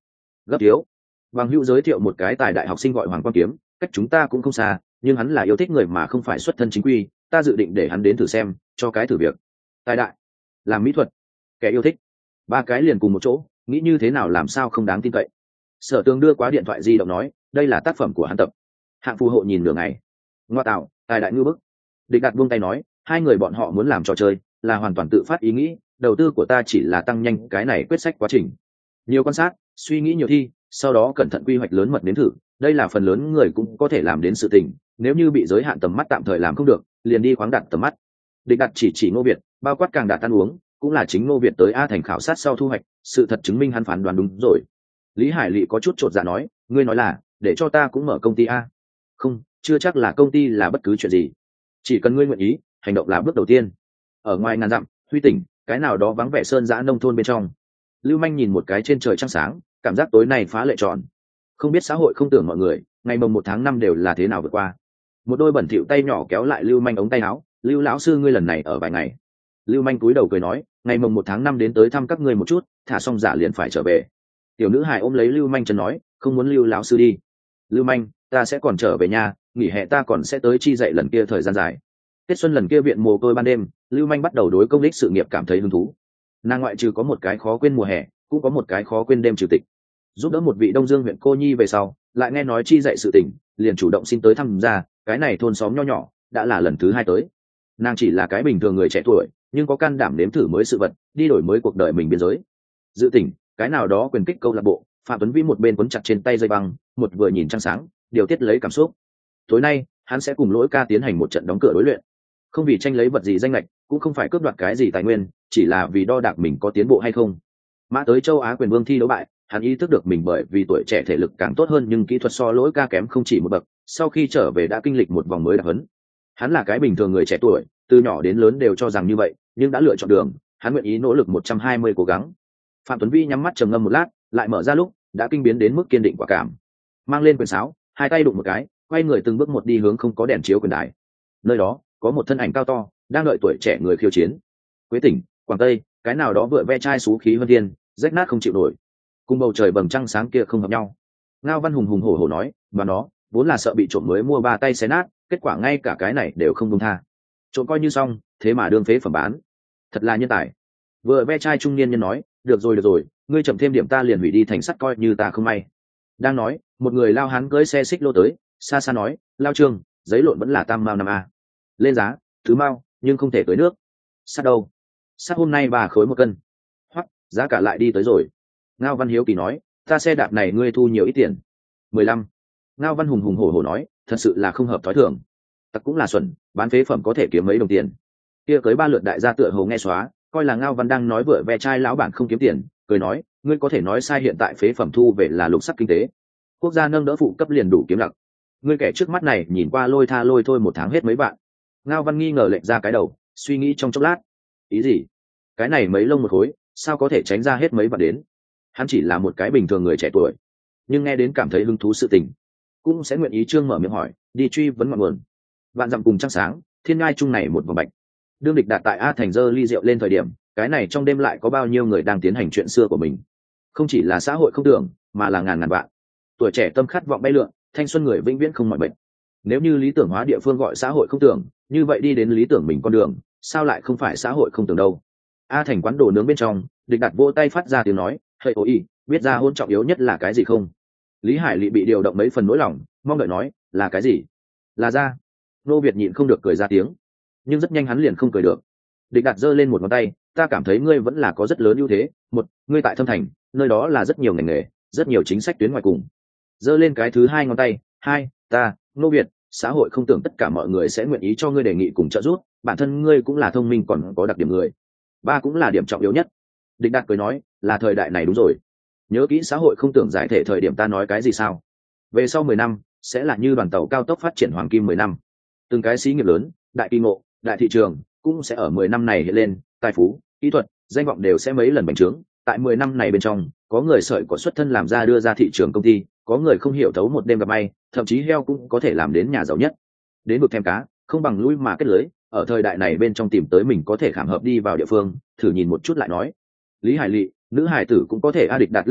Gấp thiếu. Bằng hữu giới thiệu một cái tài đại học sinh gọi Hoàng Quang Kiếm, cách chúng ta cũng không xa, nhưng hắn là yêu thích người mà không phải xuất thân chính quy, ta dự định để hắn đến thử xem, cho cái thử việc. Tài đại, làm mỹ thuật, kẻ yêu thích, ba cái liền cùng một chỗ, nghĩ như thế nào làm sao không đáng tin cậy. Sở Tường đưa qua điện thoại di động nói, đây là tác phẩm của hắn tập. Hạng phù hộ nhìn nửa ngày, ngoa tạo, tài đại ngư bức. Địch Đạt buông tay nói, hai người bọn họ muốn làm trò chơi, là hoàn toàn tự phát ý nghĩ, đầu tư của ta chỉ là tăng nhanh cái này quyết sách quá trình. Nhiều quan sát, suy nghĩ nhiều thi, sau đó cẩn thận quy hoạch lớn mật đến thử, đây là phần lớn người cũng có thể làm đến sự tình, nếu như bị giới hạn tầm mắt tạm thời làm không được, liền đi khoáng đặt tầm mắt. Địch Đạt chỉ Ngô Việt, bao quát càng đạt ăn uống, cũng là chính Ngô Việt tới A Thành khảo sát sau thu hoạch, sự thật chứng minh hắn phán đoán đúng rồi. Lý Hải Lệ có chút chột dạ nói, ngươi nói là để cho ta cũng mở công ty A? Không, chưa chắc là công ty là bất cứ chuyện gì, chỉ cần ngươi nguyện ý, hành động là bước đầu tiên. Ở ngoài ngàn dặm, Huy tỉnh, cái nào đó vắng vẻ sơn dã nông thôn bên trong, Lưu Manh nhìn một cái trên trời trăng sáng, cảm giác tối nay phá lệ tròn. Không biết xã hội không tưởng mọi người, ngày mồng 1 tháng 5 đều là thế nào vượt qua. Một đôi bẩn thỉu tay nhỏ kéo lại Lưu Manh ống tay áo, Lưu lão sư ngươi lần này ở vài ngày. Lưu Manh cúi đầu cười nói, ngày mồng 1 tháng 5 đến tới thăm các ngươi một chút, thả xong giả liền phải trở về. Tiểu nữ hài ôm lấy Lưu Manh chân nói, không muốn Lưu lão sư đi. Lưu Manh, ta sẽ còn trở về nhà, nghỉ hè ta còn sẽ tới chi dạy lần kia thời gian dài. Tết xuân lần kia viện mồ côi ban đêm, Lưu Manh bắt đầu đối công đích sự nghiệp cảm thấy hứng thú. Nàng ngoại trừ có một cái khó quên mùa hè, cũng có một cái khó quên đêm chủ tịch. Giúp đỡ một vị Đông Dương huyện cô nhi về sau, lại nghe nói chi dạy sự tình, liền chủ động xin tới thăm gia, cái này thôn xóm nho nhỏ, đã là lần thứ 2 tới. Nàng chỉ là cái bình thường người trẻ tuổi, nhưng có can đảm nếm thử mới sự vật, đi đổi mới cuộc đời mình biên giới. Dự tỉnh, cái nào đó quyền kích câu lạc bộ, Phạm Tuấn Vĩ một bên quấn chặt trên tay dây băng, một vừa nhìn trăng sáng, điều tiết lấy cảm xúc. Tối nay, hắn sẽ cùng Lỗi Ca tiến hành một trận đóng cửa đối luyện. Không vì tranh lấy vật gì danh lệch, cũng không phải cướp đoạt cái gì tài nguyên, chỉ là vì đo đạc mình có tiến bộ hay không. Mã tới châu Á quyền vương thi đấu bại, hắn ý thức được mình bởi vì tuổi trẻ thể lực càng tốt hơn nhưng kỹ thuật so Lỗi Ca kém không chỉ một bậc, sau khi trở về đã kinh lịch một vòng mới đặc huấn. Hắn là cái bình thường người trẻ tuổi, từ nhỏ đến lớn đều cho rằng như vậy, nhưng đã lựa chọn đường, hắn nguyện ý nỗ lực 120 cố gắng. Phạm Tuấn Vĩ nhắm mắt trầm ngâm một lát, lại mở ra lúc, đã kinh biến đến mức kiên định quả cảm. Mang lên quyền sáo, hai tay đụng một cái, quay người từng bước một đi hướng không có đèn chiếu quyền đài. Nơi đó, có một thân ảnh cao to, đang đợi tuổi trẻ người khiêu chiến. Quế tỉnh, Quảng Tây, cái nào đó vựa ve chai xú khí vân thiên, rách nát không chịu nổi. Cùng bầu trời bầm trăng sáng kia không hợp nhau. Ngao Văn hùng hùng hổ hổ nói, và nó vốn là sợ bị trộm mới mua 3 tay xé nát, kết quả ngay cả cái này đều không buông tha. Trộm coi như xong, thế mà đương phế phẩm bán, thật là nhân tài. Vừa ve chai trung niên nhân nói, được rồi, ngươi chậm thêm điểm ta liền hủy đi thành sắt coi như ta không may. Đang nói, một người lao hán cưỡi xe xích lô tới, xa xa nói, lao trương, giấy lộn vẫn là tam mao 5A. Lên giá, thứ mao, nhưng không thể tới nước. Sắt đâu? Sắt hôm nay 3 khối 1 cân. Hoặc, giá cả lại đi tới rồi. Ngao Văn hiếu kỳ nói, ta xe đạp này ngươi thu nhiều ít tiền? 15. Ngao Văn hùng hùng hổ hổ nói, thật sự là không hợp thói thường. Tặc cũng là xuẩn, bán phế phẩm có thể kiếm mấy đồng tiền. Kia cưới 3 lượt đại gia tựa hồ nghe xóa, coi là Ngao Văn đang nói vựa ve chai lão bản không kiếm tiền, cười nói, ngươi có thể nói sai, hiện tại phế phẩm thu về là lục sắc kinh tế. Quốc gia nâng đỡ phụ cấp liền đủ kiếm lặc. Ngươi kẻ trước mắt này nhìn qua lôi tha lôi thôi 1 tháng hết mấy vạn. Ngao Văn nghi ngờ lệch ra cái đầu, suy nghĩ trong chốc lát. Ý gì? Cái này mấy lông một khối, sao có thể tránh ra hết mấy vạn đến? Hắn chỉ là một cái bình thường người trẻ tuổi, nhưng nghe đến cảm thấy hứng thú sự tình, cũng sẽ nguyện ý trương mở miệng hỏi, đi truy vấn ngọn nguồn. Vạn dặm cùng trăng sáng, thiên ngai chung này một vòng bạch. Đương Địch Đạt tại A Thành dơ ly rượu lên thời điểm, cái này trong đêm lại có bao nhiêu người đang tiến hành chuyện xưa của mình. Không chỉ là xã hội không tưởng, mà là ngàn ngàn vạn. Tuổi trẻ tâm khát vọng bay lượn, thanh xuân người vĩnh viễn không mỏi mệt. Nếu như lý tưởng hóa địa phương gọi xã hội không tưởng, như vậy đi đến lý tưởng mình con đường, sao lại không phải xã hội không tưởng đâu. A Thành quán đồ nướng bên trong, Địch Đạt vỗ tay phát ra tiếng nói, hây ôi, biết ra hôn trọng yếu nhất là cái gì không? Lý Hải Lị bị điều động mấy phần nỗi lòng, mong đợi nói, là cái gì? Là ra. Nô Việt nhịn không được cười ra tiếng, nhưng rất nhanh hắn liền không cười được. Địch Đạt giơ lên một ngón tay, ta cảm thấy ngươi vẫn là có rất lớn ưu thế. Một, ngươi tại Thâm Thành, nơi đó là rất nhiều ngành nghề, rất nhiều chính sách tuyến ngoài cùng. Giơ lên cái thứ 2 ngón tay. 2, ta, Nô Việt, xã hội không tưởng tất cả mọi người sẽ nguyện ý cho ngươi đề nghị cùng trợ giúp, bản thân ngươi cũng là thông minh còn có đặc điểm người. 3 cũng là điểm trọng yếu nhất. Địch Đạt cười nói, là thời đại này đúng rồi. Nhớ kỹ xã hội không tưởng giải thể thời điểm ta nói cái gì sao? Về sau 10 năm, sẽ là như đoàn tàu cao tốc phát triển hoàng kim 10 năm. Từng cái xí nghiệp lớn, đại kỳ ngộ, đại thị trường, cũng sẽ ở 10 năm này hiện lên, tài phú, kỹ thuật, danh vọng đều sẽ mấy lần bành trướng. Tại 10 năm này bên trong, có người sợi có xuất thân làm ra đưa ra thị trường công ty, có người không hiểu thấu một đêm gặp may, thậm chí heo cũng có thể làm đến nhà giàu nhất. Đến vực thèm cá, không bằng lui mà kết lưới, ở thời đại này bên trong tìm tới mình có thể khảm hợp đi vào địa phương, thử nhìn một chút lại nói. Lý Hải Lị, nữ hải tử cũng có thể. A Địch Đạt lắc đầu,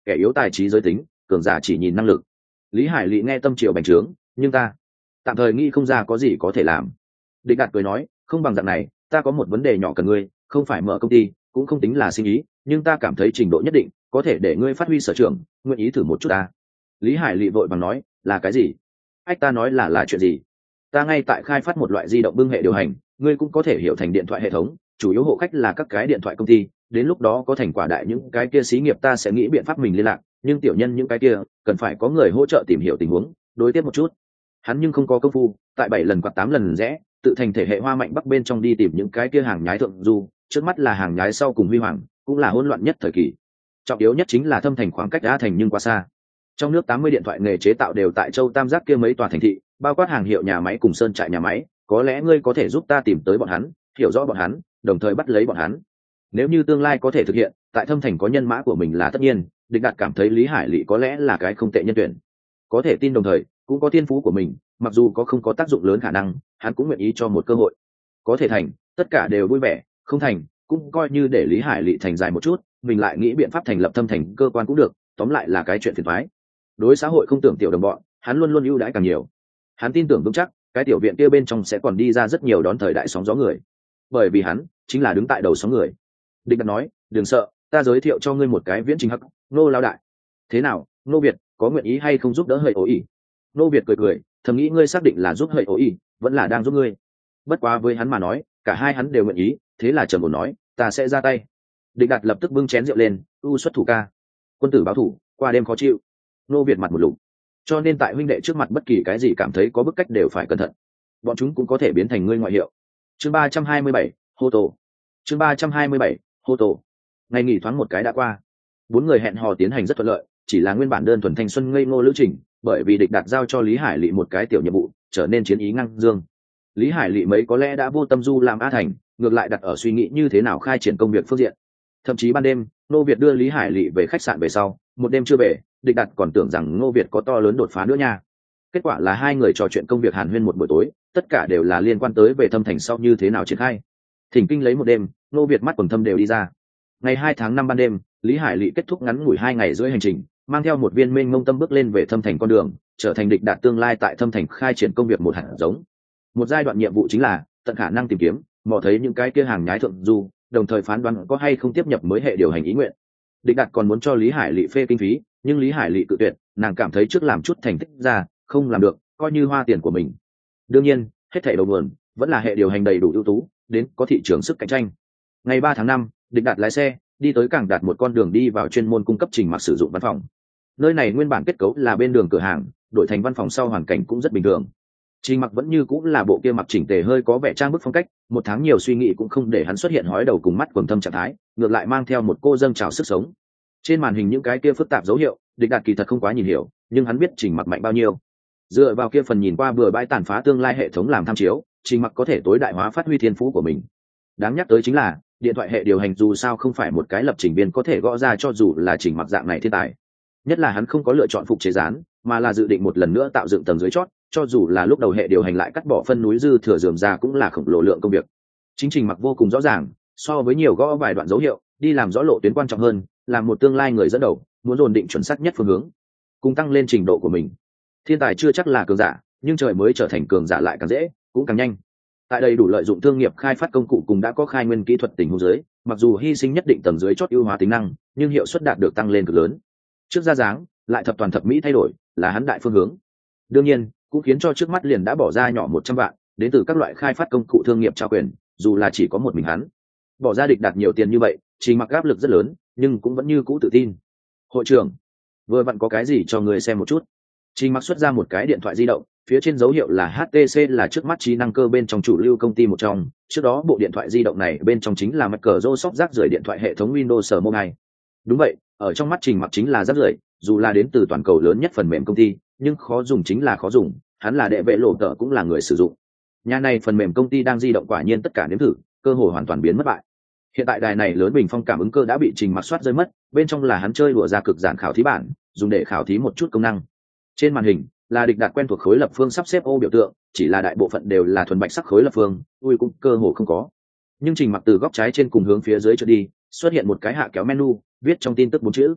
kẻ yếu tài trí giới tính, cường giả chỉ nhìn năng lực. Lý Hải Lị nghe tâm triều bành trướng, nhưng ta tạm thời nghĩ không ra có gì có thể làm. Địch Đạt cười nói, không bằng dạng này, ta có một vấn đề nhỏ cần ngươi, không phải mở công ty, cũng không tính là sinh ý, nhưng ta cảm thấy trình độ nhất định có thể để ngươi phát huy sở trường, nguyện ý thử một chút ta. Lý Hải Lị vội vàng nói, là cái gì? Ách, ta nói là chuyện gì? Ta ngay tại khai phát một loại di động bưng hệ điều hành, ngươi cũng có thể hiểu thành điện thoại hệ thống, chủ yếu hộ khách là các cái điện thoại công ty, đến lúc đó có thành quả đại những cái kia xí nghiệp ta sẽ nghĩ biện pháp mình liên lạc, nhưng tiểu nhân những cái kia cần phải có người hỗ trợ tìm hiểu tình huống, đối tiếp một chút. Hắn nhưng không có công phu, tại 7 lần quạt 8 lần rẽ, tự thành thể hệ hoa mạnh bắc bên trong đi tìm những cái kia hàng nhái thượng du, trước mắt là hàng nhái sau cùng huy hoàng, cũng là hỗn loạn nhất thời kỳ. Trọng yếu nhất chính là thâm thành khoảng cách đã thành nhưng quá xa. Trong nước 80 điện thoại nghề chế tạo đều tại châu Tam Giác kia mấy tòa thành thị, bao quát hàng hiệu nhà máy cùng sơn trại nhà máy, có lẽ ngươi có thể giúp ta tìm tới bọn hắn, hiểu rõ bọn hắn, đồng thời bắt lấy bọn hắn. Nếu như tương lai có thể thực hiện, tại thâm thành có nhân mã của mình là tất nhiên, Địch Đạt cảm thấy Lý Hải Lị có lẽ là cái không tệ nhân tuyển. Có thể tin đồng thời, cũng có thiên phú của mình, mặc dù có không có tác dụng lớn khả năng, hắn cũng nguyện ý cho một cơ hội. Có thể thành, tất cả đều vui vẻ, không thành, cũng coi như để Lý Hải Lị thành dài một chút, mình lại nghĩ biện pháp thành lập thâm thành cơ quan cũng được, tóm lại là cái chuyện phiền toái. Đối xã hội không tưởng tiểu đồng bọn, hắn luôn luôn ưu đãi càng nhiều. Hắn tin tưởng vững chắc, cái tiểu viện kia bên trong sẽ còn đi ra rất nhiều đón thời đại sóng gió người, bởi vì hắn chính là đứng tại đầu sóng người. Địch Đạt nói, đừng sợ, ta giới thiệu cho ngươi một cái viễn trình hắc, Nô lão đại. Thế nào, Nô Việt, có nguyện ý hay không giúp đỡ hơi ổ ỉ? Nô Việt cười cười, thầm nghĩ ngươi xác định là giúp hơi ổ ỉ, vẫn là đang giúp ngươi. Bất quá với hắn mà nói, cả hai hắn đều nguyện ý, thế là trầm ổn nói, ta sẽ ra tay. Địch Đạt lập tức bưng chén rượu lên, xuất thủ ca. Quân tử báo thủ, qua đêm khó chịu. Nô Việt mặt một lục, cho nên tại huynh đệ trước mặt bất kỳ cái gì cảm thấy có bức cách đều phải cẩn thận, bọn chúng cũng có thể biến thành ngươi ngoại hiệu. Chương 327, hô tổ. Chương 327, hô tổ. Ngày nghỉ thoáng một cái đã qua, 4 người hẹn hò tiến hành rất thuận lợi, chỉ là nguyên bản đơn thuần thanh xuân ngây ngô lữ trình, bởi vì Địch Đạt giao cho Lý Hải Lị một cái tiểu nhiệm vụ, trở nên chiến ý ngang dương. Lý Hải Lị mấy có lẽ đã vô tâm du làm A Thành, ngược lại đặt ở suy nghĩ như thế nào khai triển công việc phương diện. Thậm chí ban đêm, Ngô Việt đưa Lý Hải Lị về khách sạn về sau, một đêm chưa về, Địch Đạt còn tưởng rằng Ngô Việt có to lớn đột phá nữa nha. Kết quả là hai người trò chuyện công việc hàn huyên một buổi tối, tất cả đều là liên quan tới về thâm thành sau như thế nào triển khai. Thỉnh kinh lấy một đêm, Ngô Việt mắt quầng thâm đều đi ra. Ngày 2 tháng 5 ban đêm, Lý Hải Lị kết thúc ngắn ngủi 2 ngày rưỡi hành trình, mang theo một viên mênh mông tâm bước lên về thâm thành con đường, trở thành Địch Đạt tương lai tại thâm thành khai triển công việc một hạt giống. Một giai đoạn nhiệm vụ chính là tận khả năng tìm kiếm, mò thấy những cái kia hàng nhái thượng du, đồng thời phán đoán có hay không tiếp nhập mới hệ điều hành ý nguyện. Địch Đạt còn muốn cho Lý Hải Lị phê kinh phí, nhưng Lý Hải Lị cự tuyệt, nàng cảm thấy trước làm chút thành tích ra, không làm được, coi như hoa tiền của mình. Đương nhiên, hết thảy đầu nguồn vẫn là hệ điều hành đầy đủ ưu tú, đến có thị trường sức cạnh tranh. Ngày 3 tháng 5, Địch Đạt lái xe đi tới Cảng Đạt một con đường đi vào chuyên môn cung cấp trình mặc sử dụng văn phòng. Nơi này nguyên bản kết cấu là bên đường cửa hàng, đổi thành văn phòng sau hoàn cảnh cũng rất bình thường. Trình mặc vẫn như cũng là bộ kia mặc chỉnh tề hơi có vẻ trang bức phong cách, 1 tháng nhiều suy nghĩ cũng không để hắn xuất hiện hói đầu cùng mắt quầng thâm trạng thái, ngược lại mang theo một cô dâng trào sức sống. Trên màn hình những cái kia phức tạp dấu hiệu, Địch Đạt kỳ thật không quá nhìn hiểu, nhưng hắn biết Trình mặc mạnh bao nhiêu. Dựa vào kia phần nhìn qua bừa bãi tàn phá tương lai hệ thống làm tham chiếu, Trình mặc có thể tối đại hóa phát huy thiên phú của mình. Đáng nhắc tới chính là, điện thoại hệ điều hành dù sao không phải một cái lập trình viên có thể gõ ra cho dù là Trình mặc dạng này thiên tài. Nhất là hắn không có lựa chọn phục chế dán, mà là dự định một lần nữa tạo dựng tầng dưới chót, cho dù là lúc đầu hệ điều hành lại cắt bỏ phân núi dư thừa rườm ra cũng là khổng lồ lượng công việc. Chính Trình mặc vô cùng rõ ràng, so với nhiều gõ vài đoạn dấu hiệu, đi làm rõ lộ tuyến quan trọng hơn, làm một tương lai người dẫn đầu, muốn dồn định chuẩn xác nhất phương hướng, cùng tăng lên trình độ của mình. Thiên tài chưa chắc là cường giả, nhưng trời mới trở thành cường giả lại càng dễ, cũng càng nhanh. Tại đây đủ lợi dụng thương nghiệp khai phát công cụ cùng đã có khai nguyên kỹ thuật tình huống dưới, mặc dù hy sinh nhất định tầng dưới chót ưu hóa tính năng, nhưng hiệu suất đạt được tăng lên cực lớn. Trước ra dáng, lại thập toàn thập mỹ thay đổi, là hắn đại phương hướng. Đương nhiên, cũng khiến cho trước mắt liền đã bỏ ra nhỏ 100 vạn, đến từ các loại khai phát công cụ thương nghiệp trao quyền, dù là chỉ có một mình hắn. Bỏ ra Địch Đạt nhiều tiền như vậy, Trình mặc áp lực rất lớn, nhưng cũng vẫn như cũ tự tin. Hội trưởng, vừa vặn có cái gì cho người xem một chút. Trình mặc xuất ra một cái điện thoại di động, phía trên dấu hiệu là HTC, là trước mắt trí năng cơ bên trong chủ lưu công ty một trong. Trước đó bộ điện thoại di động này bên trong chính là Microsoft rác rưởi điện thoại hệ thống Windows Mobile. Đúng vậy, ở trong mắt Trình mặc chính là rác rưởi, dù là đến từ toàn cầu lớn nhất phần mềm công ty, nhưng khó dùng chính là khó dùng, hắn là đệ vệ lộ tợ cũng là người sử dụng. Nhà này phần mềm công ty đang di động quả nhiên tất cả nếm thử, cơ hội hoàn toàn biến mất bại. Hiện tại đài này lớn bình phong cảm ứng cơ đã bị Trình mặc soát rơi mất, bên trong là hắn chơi đùa ra cực giản khảo thí bản, dùng để khảo thí một chút công năng. Trên màn hình là Địch Đạt quen thuộc khối lập phương sắp xếp ô biểu tượng, chỉ là đại bộ phận đều là thuần bạch sắc khối lập phương, ui cũng cơ hồ không có. Nhưng Trình mặc từ góc trái trên cùng hướng phía dưới trở đi, xuất hiện một cái hạ kéo menu, viết trong tin tức 4 chữ: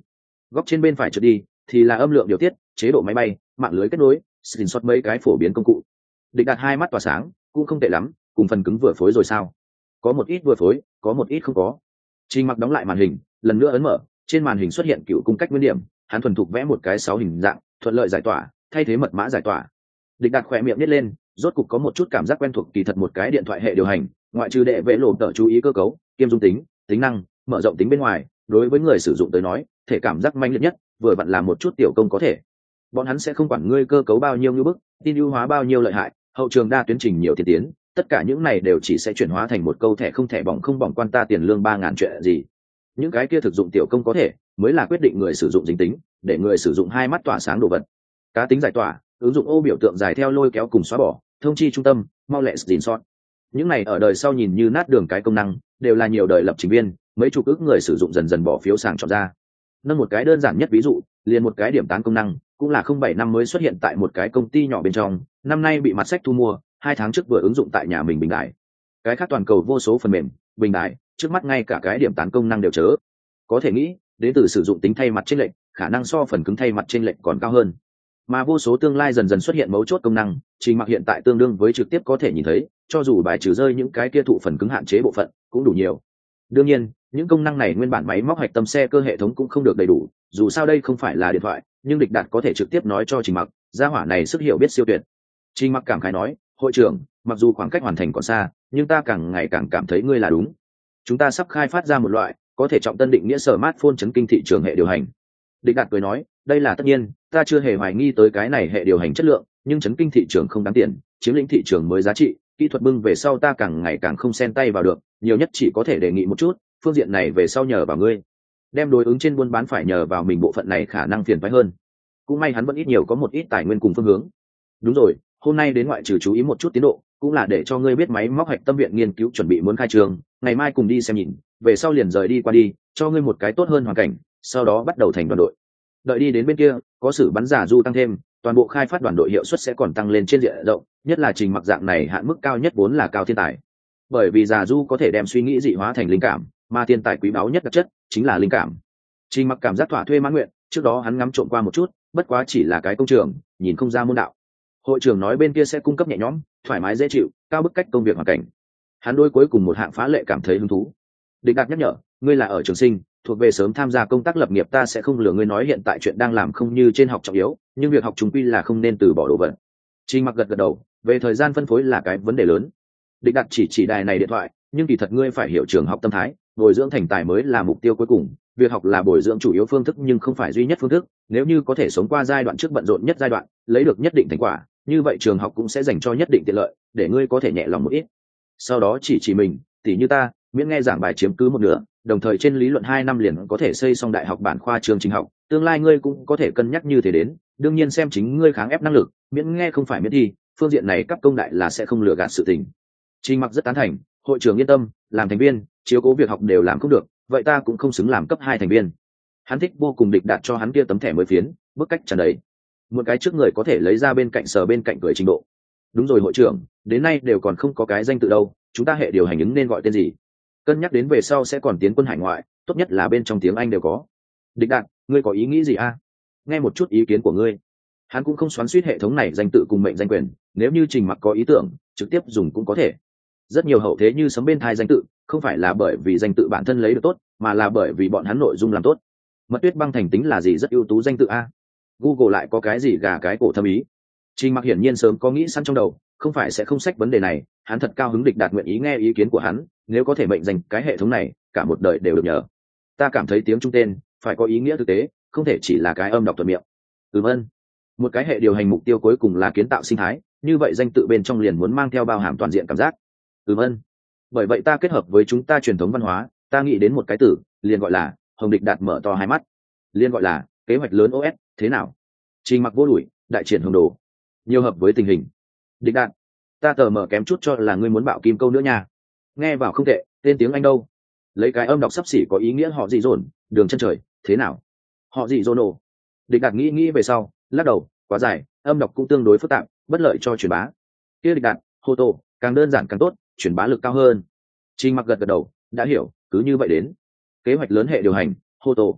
góc trên bên phải trượt đi thì là âm lượng điều tiết, chế độ máy bay, mạng lưới kết nối, screenshot mấy cái phổ biến công cụ. Địch Đạt hai mắt tỏa sáng, cũng không tệ lắm, cùng phần cứng vừa phối rồi sao? Có một ít vừa phối, có một ít không có. Trình Mặc đóng lại màn hình, lần nữa ấn mở, trên màn hình xuất hiện cựu cung cách nguyên điểm, hắn thuần thục vẽ một cái 6 hình dạng, thuận lợi giải tỏa, thay thế mật mã giải tỏa. Địch Đạt khỏe miệng nhếch lên, rốt cục có một chút cảm giác quen thuộc, kỳ thật một cái điện thoại hệ điều hành, ngoại trừ đệ vẽ lộ tờ chú ý cơ cấu, kiêm dung tính, tính năng, mở rộng tính bên ngoài, đối với người sử dụng tới nói, thể cảm giác manh liệt nhất, vừa vặn làm một chút tiểu công có thể. Bọn hắn sẽ không quản ngươi cơ cấu bao nhiêu như bức, tin ưu hóa bao nhiêu lợi hại, hậu trường đa tuyến trình nhiều tiên tiến, tất cả những này đều chỉ sẽ chuyển hóa thành một câu thẻ không thẻ bỏng không bỏng quan ta tiền lương 3.000 chuyện gì. Những cái kia thực dụng tiểu công có thể mới là quyết định người sử dụng dính tính, để người sử dụng hai mắt tỏa sáng đồ vật. Cá tính giải tỏa, ứng dụng ô biểu tượng dài theo lôi kéo cùng xóa bỏ, thông chi trung tâm, mau lẹ screenshot. Những này ở đời sau nhìn như nát đường cái công năng, đều là nhiều đời lập trình viên, mấy chục ức người sử dụng dần dần bỏ phiếu sàng chọn ra. Nâng một cái đơn giản nhất ví dụ, liền một cái điểm tán công năng, cũng là 07 năm mới xuất hiện tại một cái công ty nhỏ bên trong, năm nay bị mặt sách thu mua, 2 tháng trước vừa ứng dụng tại nhà mình bình đại. Cái khác toàn cầu vô số phần mềm, bình đại, trước mắt ngay cả cái điểm tán công năng đều chớ. Có thể nghĩ, đến từ sử dụng tính thay mặt chênh lệch, khả năng so phần cứng thay mặt chênh lệch còn cao hơn. Mà vô số tương lai dần dần xuất hiện mấu chốt công năng, Trình Mặc hiện tại tương đương với trực tiếp có thể nhìn thấy, cho dù bài trừ rơi những cái kia thụ phần cứng hạn chế bộ phận, cũng đủ nhiều. Đương nhiên, những công năng này nguyên bản máy móc hạch tâm xe cơ hệ thống cũng không được đầy đủ, dù sao đây không phải là điện thoại, nhưng Địch Đạt có thể trực tiếp nói cho Trình Mặc, gia hỏa này sức hiểu biết siêu tuyệt. Trình Mặc cảm khái nói, hội trưởng, mặc dù khoảng cách hoàn thành còn xa, nhưng ta càng ngày càng cảm thấy ngươi là đúng. Chúng ta sắp khai phát ra một loại có thể trọng tân định nghĩa smartphone chấn kinh thị trường hệ điều hành. Địch Đạt cười nói, đây là tất nhiên, ta chưa hề hoài nghi tới cái này hệ điều hành chất lượng, nhưng chấn kinh thị trường không đáng tiền, chiếm lĩnh thị trường mới giá trị, kỹ thuật bưng về sau ta càng ngày càng không xen tay vào được, nhiều nhất chỉ có thể đề nghị một chút, phương diện này về sau nhờ vào ngươi. Đem đối ứng trên buôn bán phải nhờ vào mình bộ phận này khả năng phiền phái hơn. Cũng may hắn vẫn ít nhiều có một ít tài nguyên cùng phương hướng. Đúng rồi, hôm nay đến ngoại trừ chú ý một chút tiến độ, cũng là để cho ngươi biết máy móc hạch tâm viện nghiên cứu chuẩn bị muốn khai trường, ngày mai cùng đi xem nhìn, về sau liền rời đi qua đi, cho ngươi một cái tốt hơn hoàn cảnh, sau đó bắt đầu thành đoàn đội. Đợi đi đến bên kia, có sự bắn giả du tăng thêm, toàn bộ khai phát đoàn đội hiệu suất sẽ còn tăng lên trên diện rộng, nhất là Trình Mặc dạng này hạn mức cao nhất vốn là cao thiên tài. Bởi vì giả du có thể đem suy nghĩ dị hóa thành linh cảm, mà thiên tài quý báu nhất đặc chất chính là linh cảm. Trình Mặc cảm giác thỏa thuê mãn nguyện, trước đó hắn ngắm trộm qua một chút, bất quá chỉ là cái công trường, nhìn không ra môn đạo. Hội trưởng nói bên kia sẽ cung cấp nhẹ nhõm, thoải mái dễ chịu, cao bức cách công việc hoàn cảnh. Hắn đôi cuối cùng một hạng phá lệ cảm thấy hứng thú. Địch Đạt nhắc nhở, ngươi là ở trường sinh, thuộc về sớm tham gia công tác lập nghiệp, ta sẽ không lừa ngươi nói hiện tại chuyện đang làm không như trên học trọng yếu, nhưng việc học trùng quy là không nên từ bỏ đồ vật. Trình Mặc gật gật đầu, về thời gian phân phối là cái vấn đề lớn. Địch Đạt chỉ đài này điện thoại, nhưng kỳ thật ngươi phải hiểu trường học tâm thái, bồi dưỡng thành tài mới là mục tiêu cuối cùng, việc học là bồi dưỡng chủ yếu phương thức nhưng không phải duy nhất phương thức, nếu như có thể sống qua giai đoạn trước bận rộn nhất giai đoạn, lấy được nhất định thành quả, như vậy trường học cũng sẽ dành cho nhất định tiện lợi, để ngươi có thể nhẹ lòng một ít. Sau đó chỉ mình, tỉ như ta, miễn nghe giảng bài chiếm cứ một nửa, đồng thời trên lý luận 2 năm liền có thể xây xong đại học bản khoa chương trình học, tương lai ngươi cũng có thể cân nhắc như thế đến, đương nhiên xem chính ngươi kháng ép năng lực, miễn nghe không phải miễn thi, phương diện này cấp công đại là sẽ không lừa gạt sự tình. Trình Mặc rất tán thành, hội trưởng yên tâm, làm thành viên, chiếu cố việc học đều làm không được, vậy ta cũng không xứng làm cấp 2 thành viên. Hắn thích vô cùng Địch Đạt cho hắn kia tấm thẻ mới phiến, bức cách tràn đầy. Một cái trước người có thể lấy ra bên cạnh sờ bên cạnh cười trình độ. Đúng rồi hội trưởng, đến nay đều còn không có cái danh tự đâu, chúng ta hệ điều hành ứng nên gọi tên gì? Cân nhắc đến về sau sẽ còn tiến quân hải ngoại, tốt nhất là bên trong tiếng Anh đều có. Địch Đạt, ngươi có ý nghĩ gì a? Nghe một chút ý kiến của ngươi. Hắn cũng không xoắn xuýt hệ thống này danh tự cùng mệnh danh quyền, nếu như Trình Mặc có ý tưởng, trực tiếp dùng cũng có thể. Rất nhiều hậu thế như sấm bên thai danh tự, không phải là bởi vì danh tự bản thân lấy được tốt, mà là bởi vì bọn hắn nội dung làm tốt. Mật Tuyết Băng Thành tính là gì rất ưu tú danh tự a. Google lại có cái gì gà cái cổ thâm ý. Trình Mặc hiển nhiên sớm có nghĩ sẵn trong đầu, không phải sẽ không sách vấn đề này, hắn thật cao hứng Địch Đạt nguyện ý nghe ý kiến của hắn, nếu có thể mệnh danh cái hệ thống này, cả một đời đều được nhờ. Ta cảm thấy tiếng trung tên phải có ý nghĩa thực tế, không thể chỉ là cái âm đọc thuận miệng. Vâng. Một cái hệ điều hành mục tiêu cuối cùng là kiến tạo sinh thái, như vậy danh tự bên trong liền muốn mang theo bao hàm toàn diện cảm giác. Vâng. Bởi vậy ta kết hợp với chúng ta truyền thống văn hóa, ta nghĩ đến một cái từ, liền gọi là Hồng. Địch Đạt mở to hai mắt, liền gọi là kế hoạch lớn OS, thế nào? Trình Mặc vô đuổi, đại triển hồng đồ, nhiều hợp với tình hình. Địch Đạt, ta tờ mở kém chút cho là ngươi muốn bạo kim câu nữa nha. Nghe vào không tệ, tên tiếng Anh đâu? Lấy cái âm đọc sắp xỉ có ý nghĩa họ dị dồn, đường chân trời, thế nào? Họ dị dồn ồ. Địch Đạt nghĩ về sau, lắc đầu, quá dài, âm đọc cũng tương đối phức tạp, bất lợi cho truyền bá. Kia Địch Đạt, hô tô, càng đơn giản càng tốt, truyền bá lực cao hơn. Trình Mặc gật gật đầu, đã hiểu, cứ như vậy đến. Kế hoạch lớn hệ điều hành, hô tô.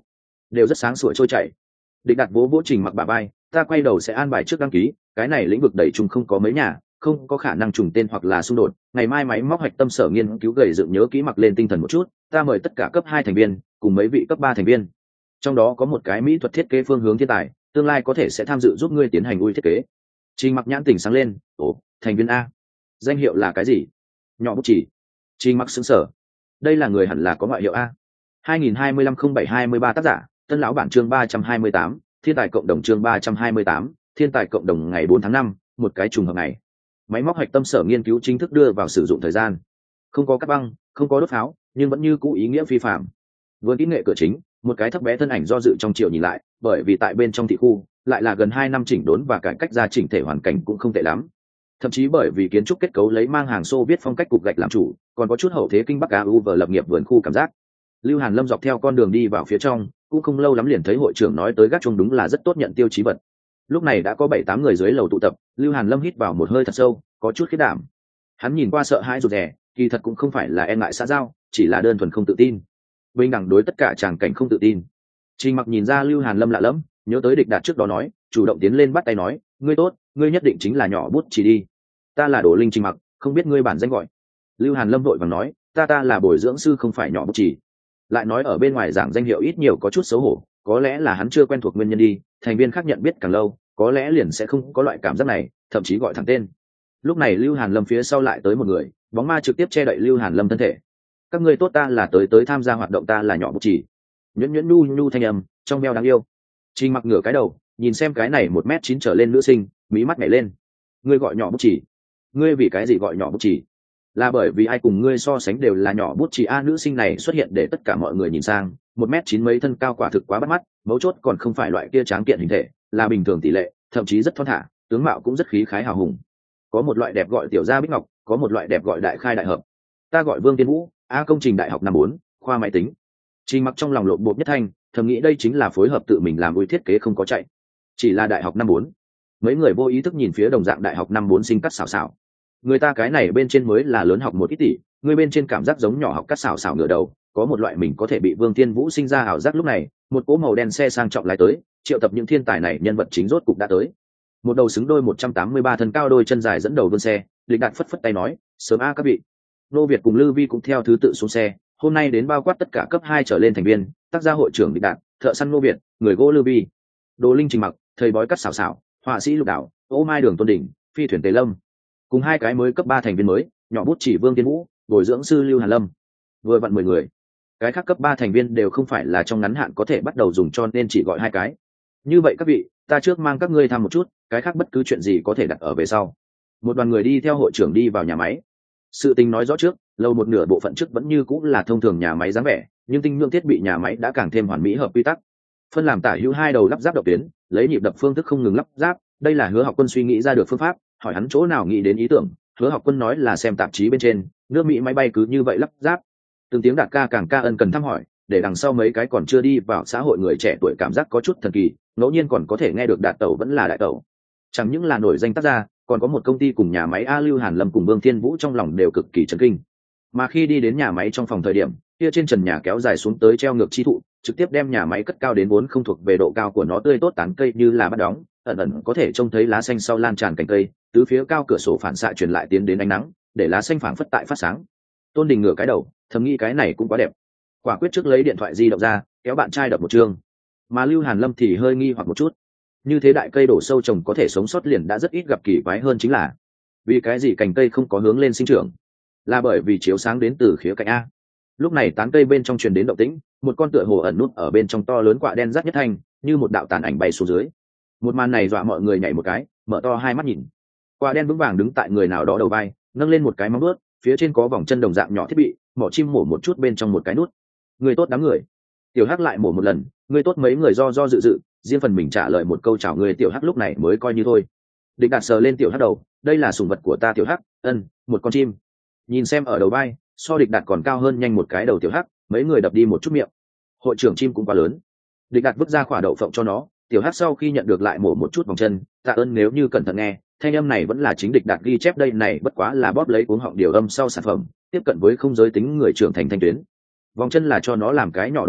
đều rất sáng sủa trôi chảy. Địch Đạt vỗ vỗ Trình Mặc bả vai, ta quay đầu sẽ an bài trước đăng ký, cái này lĩnh vực đẩy trùng không có mấy nhà, không có khả năng trùng tên hoặc là xung đột, ngày mai máy móc hạch tâm sở nghiên cứu gầy dựng nhớ kỹ Mặc lên tinh thần một chút, ta mời tất cả cấp 2 thành viên cùng mấy vị cấp 3 thành viên, trong đó có một cái mỹ thuật thiết kế phương hướng thiên tài, tương lai có thể sẽ tham dự giúp ngươi tiến hành ui thiết kế. Trình Mặc nhãn tỉnh sáng lên, ồ, thành viên A, danh hiệu là cái gì? Nhỏ bút chỉ. Trình Mặc sững sờ, đây là người hẳn là có ngoại hiệu A. 2025-07-23 tác giả, Tân lão bản chương 328, thiên tài cộng đồng chương 328, thiên tài cộng đồng ngày 4 tháng 5, một cái trùng hợp ngày. Máy móc hạch tâm sở nghiên cứu chính thức đưa vào sử dụng thời gian. Không có cắt băng, không có đốt pháo, nhưng vẫn như cũ ý nghĩa phi phạm. Vừa kỹ nghệ cửa chính, một cái thấp bé thân ảnh do dự trong triệu nhìn lại, bởi vì tại bên trong thị khu, lại là gần 2 năm chỉnh đốn và cải cách ra chỉnh thể hoàn cảnh cũng không tệ lắm. Thậm chí bởi vì kiến trúc kết cấu lấy mang hàng xô viết phong cách cục gạch làm chủ, còn có chút hậu thế kinh Bắc Á U vờ lập nghiệp vườn khu cảm giác. Lưu Hàn Lâm dọc theo con đường đi vào phía trong, cũng không lâu lắm liền thấy hội trưởng nói tới gác chuông đúng là rất tốt nhận tiêu chí vật. Lúc này đã có 7-8 người dưới lầu tụ tập, Lưu Hàn Lâm hít vào một hơi thật sâu, có chút khiếp đảm. Hắn nhìn qua sợ hãi rụt rè, kỳ thật cũng không phải là e ngại xã giao, chỉ là đơn thuần không tự tin. Bình đẳng đối tất cả tràng cảnh không tự tin. Trình Mặc nhìn ra Lưu Hàn Lâm lạ lẫm, nhớ tới Địch Đạt trước đó nói, chủ động tiến lên bắt tay nói, ngươi tốt, ngươi nhất định chính là nhỏ bút chỉ đi. Ta là Đồ Linh Trình Mặc, không biết ngươi bản danh gọi. Lưu Hàn Lâm vội vàng nói, ta là bồi dưỡng sư không phải nhỏ bút chỉ. Lại nói ở bên ngoài giảng danh hiệu ít nhiều có chút xấu hổ, có lẽ là hắn chưa quen thuộc nguyên nhân đi, thành viên khác nhận biết càng lâu, có lẽ liền sẽ không có loại cảm giác này, thậm chí gọi thẳng tên. Lúc này Lưu Hàn Lâm phía sau lại tới một người, bóng ma trực tiếp che đậy Lưu Hàn Lâm thân thể. Các ngươi tốt, ta là tới tham gia hoạt động, ta là nhỏ bút chỉ. Nhuyễn nhuyễn nhu nhu thanh âm trong veo đáng yêu. Trình Mặc ngửa cái đầu nhìn xem cái này 1m9 trở lên nữ sinh, mí mắt nhảy lên. Ngươi gọi nhỏ bút chỉ? Ngươi vì cái gì gọi nhỏ bút chỉ? Là bởi vì ai cùng ngươi so sánh đều là nhỏ bút chỉ a? Nữ sinh này xuất hiện để tất cả mọi người nhìn sang, 1m9 mấy, thân cao quả thực quá bắt mắt, mấu chốt còn không phải loại kia tráng kiện hình thể, là bình thường tỷ lệ, thậm chí rất thon thả, tướng mạo cũng rất khí khái hào hùng. Có một loại đẹp gọi tiểu gia bích ngọc, có một loại đẹp gọi đại khai đại hợp. Ta gọi Vương Tiên Vũ, a, công trình đại học năm 4, khoa máy tính. Trình Mặc trong lòng lộn bột nhất thanh, thầm nghĩ đây chính là phối hợp tự mình làm ui thiết kế không có chạy. Chỉ là đại học năm 4. Mấy người vô ý thức nhìn phía đồng dạng đại học năm 4 sinh cắt xảo xảo. Người ta cái này bên trên mới là lớn học một ít tỷ, người bên trên cảm giác giống nhỏ học cắt xảo xảo ngửa đầu, có một loại mình có thể bị Vương Tiên Vũ sinh ra ảo giác. Lúc này, một cỗ màu đen xe sang trọng lái tới, triệu tập những thiên tài này nhân vật chính rốt cục đã tới. Một đầu xứng đôi 183 thân cao đôi chân dài dẫn đầu vươn xe, Lịch Đạt phất phất tay nói, sớm a các vị. Nô Việt cùng Lư Vi cũng theo thứ tự xuống xe, hôm nay đến bao quát tất cả cấp 2 trở lên thành viên, tác gia hội trưởng Lịch Đạt, thợ săn Nô Việt, người gỗ Lư Vi, Đồ Linh Trình Mặc, thầy bói cắt xảo xảo, họa sĩ Lục Đảo, Ô Mai Đường Tôn Đỉnh, phi thuyền Tề Lâm, cùng 2 cái mới cấp 3 thành viên mới, nhỏ bút chỉ Vương Tiên Vũ, bồi dưỡng sư Lưu Hàn Lâm. Vừa vặn 10 người. Cái khác cấp 3 thành viên đều không phải là trong ngắn hạn có thể bắt đầu dùng, cho nên chỉ gọi 2 cái. Như vậy các vị, ta trước mang các ngươi thăm một chút, cái khác bất cứ chuyện gì có thể đặt ở về sau. Một đoàn người đi theo hội trưởng đi vào nhà máy. Sự tình nói rõ trước, lâu một nửa bộ phận trước vẫn như cũng là thông thường nhà máy dáng vẻ, nhưng tinh nhượng thiết bị nhà máy đã càng thêm hoàn mỹ hợp quy tắc. Phân làm tả hữu 2 đầu lắp ráp độc tuyến, lấy nhịp đập phương thức không ngừng lắp ráp, đây là Hứa Học Quân suy nghĩ ra được phương pháp, hỏi hắn chỗ nào nghĩ đến ý tưởng, Hứa Học Quân nói là xem tạp chí bên trên, nước Mỹ máy bay cứ như vậy lắp ráp. Từng tiếng Đạt ca càng ca ân cần thăm hỏi, để đằng sau mấy cái còn chưa đi vào xã hội người trẻ tuổi cảm giác có chút thần kỳ, ngẫu nhiên còn có thể nghe được Đạt tẩu vẫn là đại tẩu. Chẳng những là nổi danh tác gia, còn có một công ty cùng nhà máy A. Lưu Hàn Lâm cùng Vương Thiên Vũ trong lòng đều cực kỳ chấn kinh. Mà khi đi đến nhà máy trong phòng thời điểm, kia trên trần nhà kéo dài xuống tới treo ngược chi thụ, trực tiếp đem nhà máy cất cao đến 4 không thuộc về độ cao của nó, tươi tốt tán cây như là bắt đóng, ẩn ẩn có thể trông thấy lá xanh sau lan tràn cành cây, tứ phía cao cửa sổ phản xạ truyền lại tiến đến ánh nắng, để lá xanh phảng phất tại phát sáng. Tôn Đình ngửa cái đầu, thầm nghĩ cái này cũng quá đẹp. Quả quyết trước lấy điện thoại di động ra, kéo bạn trai đập một chương. Mà Lưu Hàn Lâm thì hơi nghi hoặc một chút. Như thế đại cây đổ sâu trồng có thể sống sót liền đã rất ít gặp, kỳ quái hơn chính là vì cái gì cành cây không có hướng lên sinh trưởng? Là bởi vì chiếu sáng đến từ khía cạnh a. Lúc này tán cây bên trong truyền đến động tĩnh, một con tựa hồ ẩn nút ở bên trong to lớn quạ đen rát nhất thanh, như một đạo tàn ảnh bay xuống dưới. Một màn này dọa mọi người nhảy một cái, mở to hai mắt nhìn. Quạ đen vững vàng đứng tại người nào đó đầu vai, nâng lên một cái móng vuốt, phía trên có vòng chân đồng dạng nhỏ thiết bị, mỏ chim mổ một chút bên trong một cái nút. Người tốt đám người. Tiểu Hắc lại mổ một lần, người tốt mấy người do dự, riêng phần mình trả lời một câu chào người. Tiểu Hắc lúc này mới coi như thôi. Địch Đạt sờ lên Tiểu Hắc đầu, đây là sủng vật của ta Tiểu Hắc, một con chim. Nhìn xem ở đầu vai, so Địch Đạt còn cao hơn nhanh một cái đầu Tiểu Hắc, mấy người đập đi một chút miệng. Hội trưởng chim cũng quá lớn. Địch Đạt vứt ra quả đậu phộng cho nó, Tiểu Hắc sau khi nhận được lại mổ một chút vòng chân, tạ ơn. Nếu như cẩn thận nghe, thanh âm này vẫn là chính Địch Đạt ghi chép, đây này bất quá là bóp lấy cuống họng điều âm sau sản phẩm, tiếp cận với không giới tính người trưởng thành thanh tuyến. Vòng chân là cho nó làm cái nhỏ đồ chơi,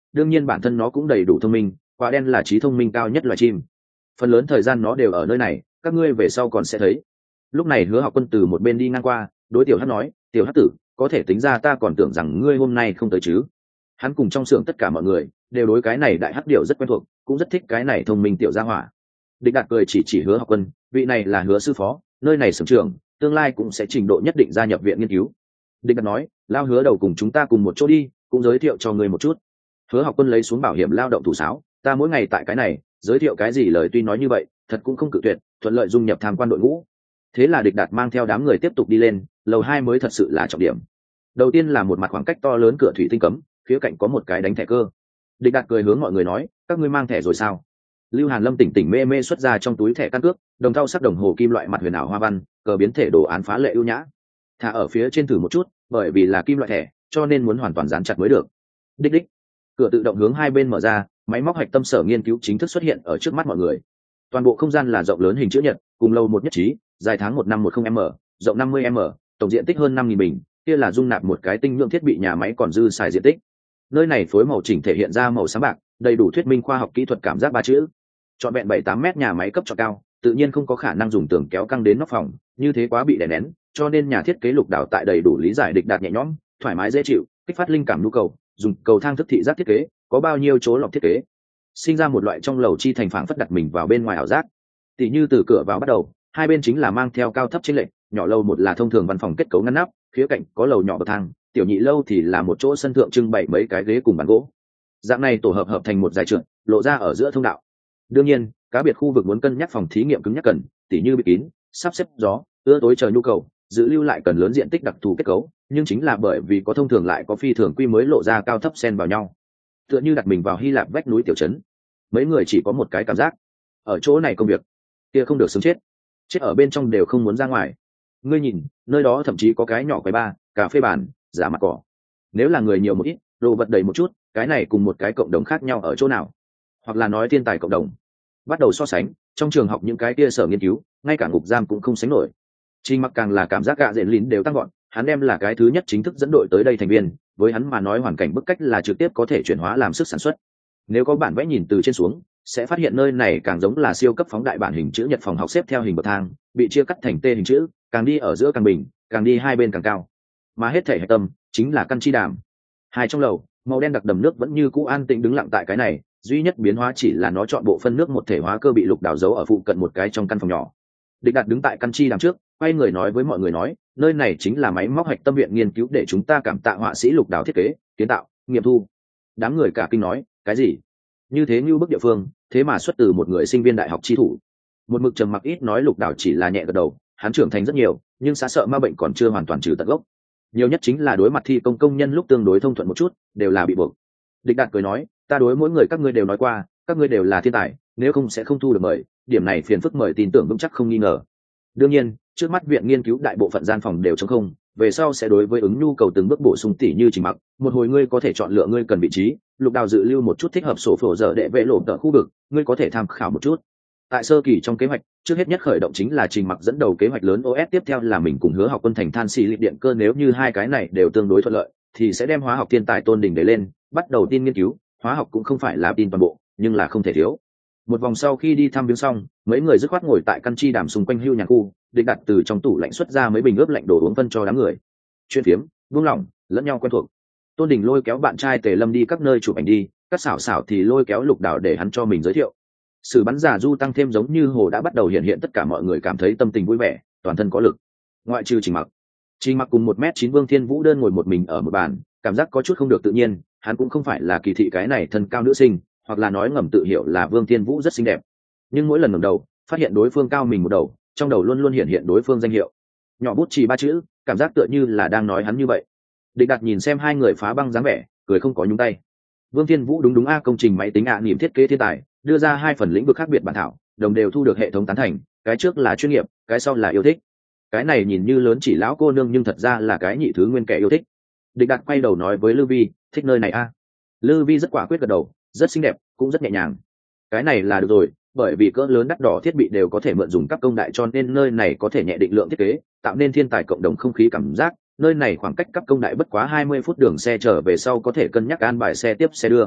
đương nhiên bản thân nó cũng đầy đủ thông minh, quả đen là trí thông minh cao nhất loài chim, phần lớn thời gian nó đều ở nơi này, các ngươi về sau còn sẽ thấy. Lúc này Hứa Học Quân từ một bên đi ngang qua, đối Tiểu Hắc nói, Tiểu Hắc tử, có thể tính ra ta còn tưởng rằng ngươi hôm nay không tới chứ. Hắn cùng trong xưởng tất cả mọi người đều đối cái này đại hắc điểu rất quen thuộc, cũng rất thích cái này thông minh tiểu gia hỏa. Địch Đạt cười chỉ Hứa Học Quân, vị này là Hứa sư phó, nơi này xưởng trưởng, tương lai cũng sẽ trình độ nhất định gia nhập viện nghiên cứu. Địch Đạt nói, lao Hứa đầu cùng chúng ta cùng một chỗ đi, cũng giới thiệu cho ngươi một chút. Hứa Học Quân lấy xuống bảo hiểm lao động thủ sáo, ta mỗi ngày tại cái này giới thiệu cái gì lời tuy nói như vậy, thật cũng không cự tuyệt, thuận lợi dung nhập tham quan đội ngũ. Thế là Địch Đạt mang theo đám người tiếp tục đi lên, lầu 2 mới thật sự là trọng điểm. Đầu tiên là một mặt khoảng cách to lớn cửa thủy tinh cấm, phía cạnh có một cái đánh thẻ cơ. Địch Đạt cười hướng mọi người nói, các ngươi mang thẻ rồi sao? Lưu Hàn Lâm tỉnh tỉnh mê mê xuất ra trong túi thẻ căn cước, đồng thau sắc đồng hồ kim loại mặt huyền ảo hoa văn, cờ biến thể đồ án phá lệ ưu nhã. Thả ở phía trên thử một chút, bởi vì là kim loại thẻ, cho nên muốn hoàn toàn dán chặt mới được. Đích đích. Cửa tự động hướng hai bên mở ra, máy móc hạch tâm sở nghiên cứu chính thức xuất hiện ở trước mắt mọi người. Toàn bộ không gian là rộng lớn hình chữ nhật, cùng lầu một nhất trí, dài tháng 1510m, rộng 50m, tổng diện tích hơn 5000 bình, kia là dung nạp một cái tinh lượng thiết bị nhà máy còn dư xài diện tích. Nơi này phối màu chỉnh thể hiện ra màu sáng bạc, đầy đủ thuyết minh khoa học kỹ thuật cảm giác ba chữ. Trọn vẹn 7-8 mét nhà máy cấp chọn cao, tự nhiên không có khả năng dùng tường kéo căng đến nóc phòng, như thế quá bị đè nén, cho nên nhà thiết kế Lục Đào tại đầy đủ lý giải Địch Đạt nhẹ nhõm, thoải mái dễ chịu, kích phát linh cảm nhu cầu, dùng cầu thang thức thị giác thiết kế, có bao nhiêu chỗ lọc thiết kế, sinh ra một loại trong lầu chi thành phảng phất đặt mình vào bên ngoài ảo giác. Tỷ như từ cửa vào bắt đầu, hai bên chính là mang theo cao thấp chênh lệch, nhỏ lầu một là thông thường văn phòng kết cấu ngăn nắp, khía cạnh có lầu nhỏ bậc thang, tiểu nhị lâu thì là một chỗ sân thượng trưng bày mấy cái ghế cùng bàn gỗ. Dạng này tổ hợp thành một dài trượt, lộ ra ở giữa thông đạo. Đương nhiên, cá biệt khu vực muốn cân nhắc phòng thí nghiệm cứng nhắc cần, tỉ như bị kín, sắp xếp gió, ưa tối chờ nhu cầu, dự lưu lại cần lớn diện tích đặc thù kết cấu, nhưng chính là bởi vì có thông thường lại có phi thường quy mới lộ ra cao thấp xen vào nhau. Tựa như đặt mình vào Hy Lạp vách núi tiểu trấn. Mấy người chỉ có một cái cảm giác, ở chỗ này công việc kia không được sống chết ở bên trong đều không muốn ra ngoài. Ngươi nhìn, nơi đó thậm chí có cái nhỏ quầy bar, cà phê bàn, giả mặt cỏ. Nếu là người nhiều một ít, đồ vật đầy một chút, cái này cùng một cái cộng đồng khác nhau ở chỗ nào? Hoặc là nói thiên tài cộng đồng. Bắt đầu so sánh, trong trường học những cái kia sở nghiên cứu, ngay cả ngục giam cũng không sánh nổi. Trình Mặc càng là cảm giác gạ dện lín đều tăng gọn, hắn đem là cái thứ nhất chính thức dẫn đội tới đây thành viên, với hắn mà nói hoàn cảnh bức cách là trực tiếp có thể chuyển hóa làm sức sản xuất. Nếu có bản vẽ nhìn từ trên xuống, sẽ phát hiện nơi này càng giống là siêu cấp phóng đại bản hình chữ nhật phòng học xếp theo hình bậc thang, bị chia cắt thành T hình chữ, càng đi ở giữa càng bình, càng đi hai bên càng cao. Mà hết thể hạch tâm chính là căn chi đàm. Hai trong lầu, màu đen đặc đầm nước vẫn như cũ an tĩnh đứng lặng tại cái này, duy nhất biến hóa chỉ là nó chọn bộ phân nước một thể hóa cơ bị Lục Đào giấu ở phụ cận một cái trong căn phòng nhỏ. Địch Đạt đứng tại căn chi đàm trước, quay người nói với mọi người nói, nơi này chính là máy móc hạch tâm viện nghiên cứu để chúng ta cảm tạ họa sĩ Lục Đào thiết kế, kiến tạo, nghiệm thu. Đám người cả kinh nói, cái gì? Như thế như bức địa phương, thế mà xuất từ một người sinh viên đại học chi thủ. Một mực trầm mặc ít nói Lục Đào chỉ là nhẹ gật đầu, hắn trưởng thành rất nhiều, nhưng xã sợ ma bệnh còn chưa hoàn toàn trừ tận gốc. Nhiều nhất chính là đối mặt thi công nhân lúc tương đối thông thuận một chút, đều là bị buộc. Địch Đạt cười nói, ta đối mỗi người các ngươi đều nói qua, các ngươi đều là thiên tài, nếu không sẽ không thu được mời, điểm này phiền phức mời tin tưởng vững chắc không nghi ngờ. Đương nhiên, trước mắt viện nghiên cứu đại bộ phận gian phòng đều trống không, về sau sẽ đối với ứng nhu cầu từng bước bổ sung tỉ như Trình Mặc, một hồi ngươi có thể chọn lựa ngươi cần vị trí, Lục Đào dự lưu một chút thích hợp sổ phổ dở đệ vệ lộ tờ khu vực, ngươi có thể tham khảo một chút. Tại sơ kỳ trong kế hoạch, trước hết nhất khởi động chính là Trình Mặc dẫn đầu kế hoạch lớn OS, tiếp theo là mình cùng Hứa Học Quân thành than xì lịch điện cơ, nếu như hai cái này đều tương đối thuận lợi, thì sẽ đem hóa học thiên tài Tôn Đình để lên, bắt đầu tin nghiên cứu, hóa học cũng không phải là tin toàn bộ, nhưng là không thể thiếu. Một vòng sau khi đi thăm viếng xong, mấy người dứt khoát ngồi tại căn chi đàm xung quanh hưu nhà khu, Địch Đạt từ trong tủ lạnh xuất ra mấy bình ướp lạnh đồ uống phân cho đám người. Chuyên phiếm, buông lỏng, lẫn nhau quen thuộc. Tôn Đình lôi kéo bạn trai Tề Lâm đi các nơi chụp ảnh đi, các xảo xảo thì lôi kéo Lục Đào để hắn cho mình giới thiệu. Sự bắn giả du tăng thêm giống như hồ đã bắt đầu hiện hiện, tất cả mọi người cảm thấy tâm tình vui vẻ, toàn thân có lực. Ngoại trừ Trình Mặc cùng 1m9 Vương Thiên Vũ đơn ngồi một mình ở một bàn, cảm giác có chút không được tự nhiên, hắn cũng không phải là kỳ thị cái này thân cao nữ sinh, hoặc là nói ngầm tự hiểu là Vương Thiên Vũ rất xinh đẹp. Nhưng mỗi lần ngẩng đầu, phát hiện đối phương cao mình một đầu, trong đầu luôn luôn hiện đối phương danh hiệu. Nhỏ bút chỉ 3 chữ, cảm giác tựa như là đang nói hắn như vậy. Địch Đạt nhìn xem hai người phá băng dáng vẻ, cười không có nhúng tay. Vương Thiên Vũ đúng a, công trình máy tính niềm thiết kế thiên tài, đưa ra hai phần lĩnh vực khác biệt bản thảo, đồng đều thu được hệ thống tán thành, cái trước là chuyên nghiệp, cái sau là yêu thích. Cái này nhìn như lớn chỉ lão cô nương nhưng thật ra là cái nhị thứ nguyên kẻ yêu thích. Địch Đạt quay đầu nói với Lư Vi, thích nơi này a. Lư Vi rất quả quyết gật đầu, rất xinh đẹp, cũng rất nhẹ nhàng. Cái này là được rồi, bởi vì cỡ lớn đắt đỏ thiết bị đều có thể mượn dùng các công đại, cho nên nơi này có thể nhẹ định lượng thiết kế, tạo nên thiên tài cộng đồng không khí cảm giác. Nơi này khoảng cách cấp công đại bất quá 20 phút đường xe trở về sau có thể cân nhắc an bài xe tiếp xe đưa.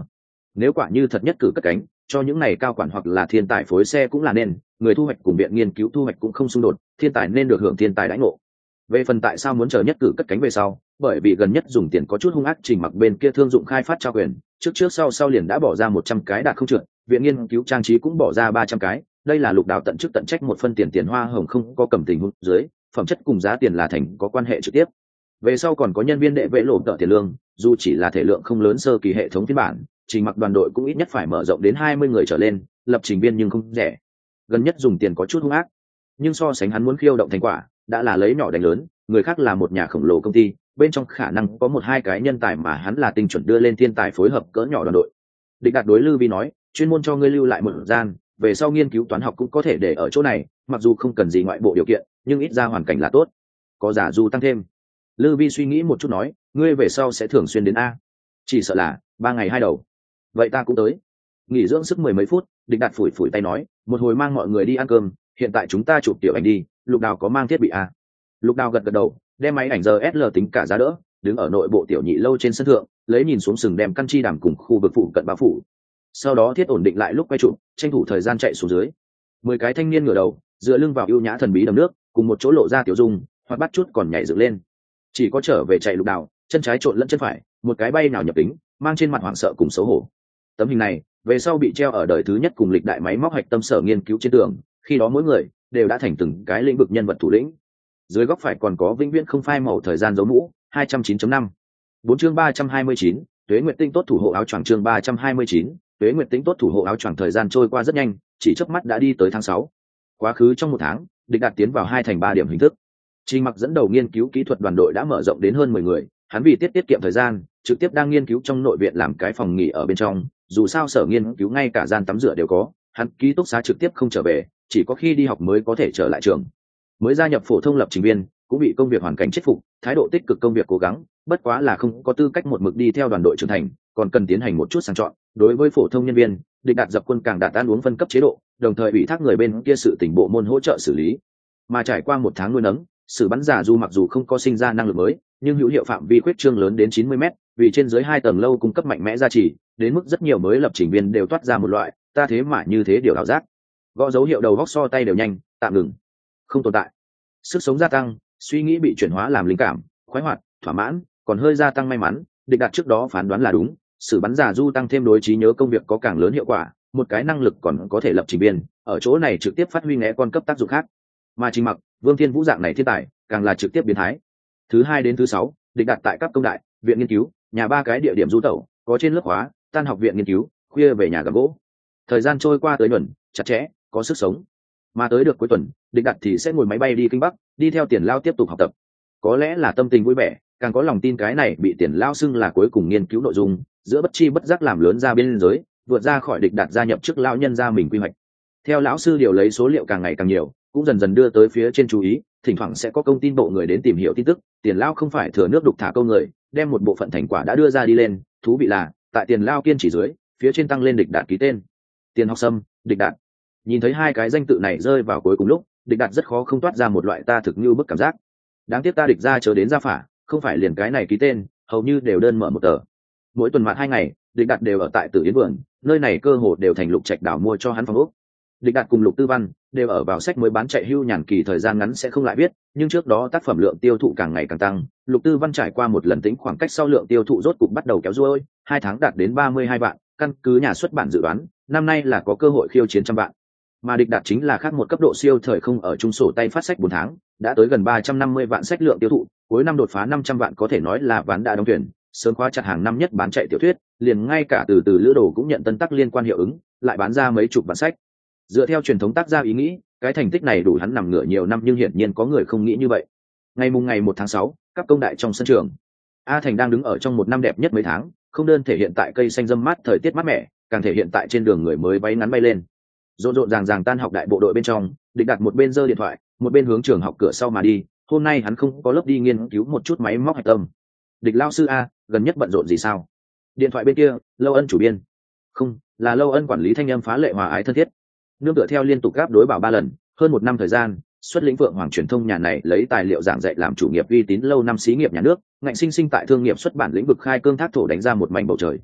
Nếu quả như thật nhất cử cất cánh, cho những này cao quản hoặc là thiên tài phối xe cũng là nên, người thu hoạch cùng viện nghiên cứu thu hoạch cũng không xung đột, thiên tài nên được hưởng thiên tài đãi ngộ. Về phần tại sao muốn chờ nhất cử cất cánh về sau, bởi vì gần nhất dùng tiền có chút hung ác, Trình Mặc bên kia thương dụng khai phát trao quyền, trước sau liền đã bỏ ra 100 cái đạt không trượt, viện nghiên cứu trang trí cũng bỏ ra 300 cái, đây là Lục Đào tận chức tận trách, một phân tiền hoa hồng không có cầm tình huống dưới, phẩm chất cùng giá tiền là thành có quan hệ trực tiếp. Về sau còn có nhân viên đệ vệ lộ tợ tiền lương, dù chỉ là thể lượng không lớn sơ kỳ hệ thống phiên bản, Trình Mặc đoàn đội cũng ít nhất phải mở rộng đến 20 người trở lên, lập trình viên nhưng không rẻ. Gần nhất dùng tiền có chút hung ác, nhưng so sánh hắn muốn khiêu động thành quả, đã là lấy nhỏ đánh lớn, người khác là một nhà khổng lồ công ty, bên trong khả năng có một hai cái nhân tài mà hắn là tinh chuẩn đưa lên thiên tài phối hợp cỡ nhỏ đoàn đội. Địch Đạt đối Lư Vi nói, chuyên môn cho ngươi lưu lại một gian, về sau nghiên cứu toán học cũng có thể để ở chỗ này, mặc dù không cần gì ngoại bộ điều kiện, nhưng ít ra hoàn cảnh là tốt. Có giả du tăng thêm. Lư Vi suy nghĩ một chút nói, ngươi về sau sẽ thường xuyên đến a? Chỉ sợ là 3 ngày 2 đầu. Vậy ta cũng tới. Nghỉ dưỡng sức 10 mấy phút, Địch Đạt phủi tay nói, một hồi mang mọi người đi ăn cơm, hiện tại chúng ta chụp tiểu ảnh đi. Lục Đào có mang thiết bị a? Lục Đào gật đầu, đem máy ảnh DSLR tính cả giá đỡ, đứng ở nội bộ tiểu nhị lâu trên sân thượng, lấy nhìn xuống sừng đem căn chi đàm cùng khu vực phụ cận bao phủ. Sau đó thiết ổn định lại lúc quay chụp, tranh thủ thời gian chạy xuống dưới. 10 cái thanh niên ngửa đầu, dựa lưng vào ưu nhã thần bí đầm nước, cùng một chỗ lộ ra tiểu dung, hoặc bắt chút còn nhảy dựng lên. Chỉ có trở về chạy Lục Đào, chân trái trộn lẫn chân phải, một cái bay nào nhập tính, mang trên mặt hoảng sợ cùng xấu hổ. Tấm hình này về sau bị treo ở đời thứ nhất cùng lịch đại máy móc hạch tâm sở nghiên cứu trên tường, khi đó mỗi người đều đã thành từng cái lĩnh vực nhân vật thủ lĩnh. Dưới góc phải còn có vĩnh viễn không phai màu thời gian dấu mũ 209.5. 4 chương 329, Tuế Nguyệt Tinh tốt thủ hộ áo choàng chương 329, Tuế Nguyệt Tinh tốt thủ hộ áo choàng. Thời gian trôi qua rất nhanh, chỉ chớp mắt đã đi tới tháng 6. Quá khứ trong 1 tháng, Địch Đạt tiến vào 2 thành 3 điểm hình thức. Trình Mặc dẫn đầu nghiên cứu kỹ thuật đoàn đội đã mở rộng đến hơn 10 người, hắn vì tiết kiệm thời gian, trực tiếp đang nghiên cứu trong nội viện làm cái phòng nghỉ ở bên trong, dù sao sở nghiên cứu ngay cả gian tắm rửa đều có, hắn ký túc xá trực tiếp không trở về, chỉ có khi đi học mới có thể trở lại trường. Mới gia nhập phổ thông lập trình viên, cũng bị công việc hoàn cảnh chết phục, thái độ tích cực công việc cố gắng, bất quá là không có tư cách một mực đi theo đoàn đội trưởng thành, còn cần tiến hành một chút sàng chọn. Đối với phổ thông nhân viên, Địch Đạt dập quân càng đạt ăn uống phân cấp chế độ, đồng thời ủy thác người bên kia sự tỉnh bộ môn hỗ trợ xử lý. Mà trải qua 1 tháng nuôi nấng, Sử Bắn Giả Du mặc dù không có sinh ra năng lực mới, nhưng hữu hiệu phạm vi khuyết trương lớn đến 90m, vì trên dưới 2 tầng lâu cung cấp mạnh mẽ gia trì, đến mức rất nhiều mới lập trình viên đều toát ra một loại, ta thế mà như thế điều ảo giác. Gõ dấu hiệu đầu góc so tay đều nhanh, tạm ngừng, không tồn tại. Sức sống gia tăng, suy nghĩ bị chuyển hóa làm linh cảm, khoái hoạt, thỏa mãn, còn hơi gia tăng may mắn. Địch Đạt trước đó phán đoán là đúng, Sử Bắn Giả Du tăng thêm đối trí nhớ công việc có càng lớn hiệu quả, một cái năng lực còn có thể lập trình viên, ở chỗ này trực tiếp phát huy ngẽ con cấp tác dụng khác. Mà Trình Mặc, Vương Thiên Vũ dạng này thiên tài, càng là trực tiếp biến thái. Thứ 2 đến thứ 6, Địch Đạt tại các công đại, viện nghiên cứu, nhà 3 cái địa điểm du tẩu, có trên lớp khóa, tan học viện nghiên cứu, khuya về nhà gặp gỗ. Thời gian trôi qua tới nhuần, chặt chẽ, có sức sống. Mà tới được cuối tuần, Địch Đạt thì sẽ ngồi máy bay đi Kinh Bắc, đi theo Tiền Lao tiếp tục học tập. Có lẽ là tâm tình vui vẻ, càng có lòng tin cái này bị Tiền Lao xưng là cuối cùng nghiên cứu nội dung, giữa bất chi bất giác làm lớn ra biên giới, vượt ra khỏi Địch Đạt gia nhập trước lão nhân gia mình quy hoạch. Theo lão sư điều lấy số liệu càng ngày càng nhiều, cũng dần dần đưa tới phía trên chú ý, thỉnh thoảng sẽ có công tin bộ người đến tìm hiểu tin tức. Tiền Lao không phải thừa nước đục thả câu người, đem một bộ phận thành quả đã đưa ra đi lên. Thú vị là, tại Tiền Lao kiên chỉ dưới, phía trên tăng lên Địch Đạt ký tên. Tiền Học Sâm, Địch Đạt. Nhìn thấy 2 cái danh tự này rơi vào cuối cùng lúc, Địch Đạt rất khó không toát ra một loại ta thực như bức cảm giác. Đáng tiếc ta Địch ra chờ đến gia phả, không phải liền cái này ký tên, hầu như đều đơn mở một tờ. Mỗi tuần mặt 2 ngày, Địch Đạt đều ở tại Tử Yến vườn, nơi này cơ hồ đều thành Lục Trạch đảo mua cho hắn phòng ốc. Địch Đạt cùng Lục Tư Văn đều ở vào sách mới bán chạy hưu nhàn kỳ, thời gian ngắn sẽ không lại biết, nhưng trước đó tác phẩm lượng tiêu thụ càng ngày càng tăng. Lục Tư Văn trải qua một lần tĩnh khoảng cách sau, lượng tiêu thụ rốt cục bắt đầu kéo ruôi, 2 tháng đạt đến 32 vạn, căn cứ nhà xuất bản dự đoán, năm nay là có cơ hội khiêu chiến 100 vạn. Mà Địch Đạt chính là khác một cấp độ siêu thời không, ở trung sổ tay phát sách 4 tháng, đã tới gần 350 vạn sách lượng tiêu thụ, cuối năm đột phá 500 vạn có thể nói là ván đã đóng thuyền, sớm khóa chặt hàng năm nhất bán chạy tiểu thuyết, liền ngay cả từ Lữ Đồ cũng nhận tân tác liên quan hiệu ứng, lại bán ra mấy chục vạn sách. Dựa theo truyền thống tác gia ý nghĩ, cái thành tích này đủ hắn nằm ngửa nhiều năm, nhưng hiển nhiên có người không nghĩ như vậy. Ngày 1 tháng 6, các công đại trong sân trường, A Thành đang đứng ở trong một năm đẹp nhất mấy tháng, không đơn thể hiện tại cây xanh râm mát thời tiết mát mẻ, càng thể hiện tại trên đường người mới váy ngắn bay lên. Rộn rộn ràng ràng tan học đại bộ đội bên trong, Địch Đạt một bên giơ điện thoại, một bên hướng trường học cửa sau mà đi. Hôm nay hắn không có lớp đi nghiên cứu một chút máy móc hạch tâm. Địch lao sư a, gần nhất bận rộn gì sao? Điện thoại bên kia, Lâu Ân chủ biên. Không, là Lâu Ân quản lý thanh âm phá lệ hòa ái thân thiết. Nương tựa theo liên tục gáp đối bảo 3 lần, hơn 1 năm thời gian, xuất lĩnh Vượng Hoàng truyền thông nhà này lấy tài liệu giảng dạy làm chủ nghiệp uy tín lâu năm xí nghiệp nhà nước, ngạnh sinh sinh tại thương nghiệp xuất bản lĩnh vực khai cương thác thổ đánh ra một mảnh bầu trời.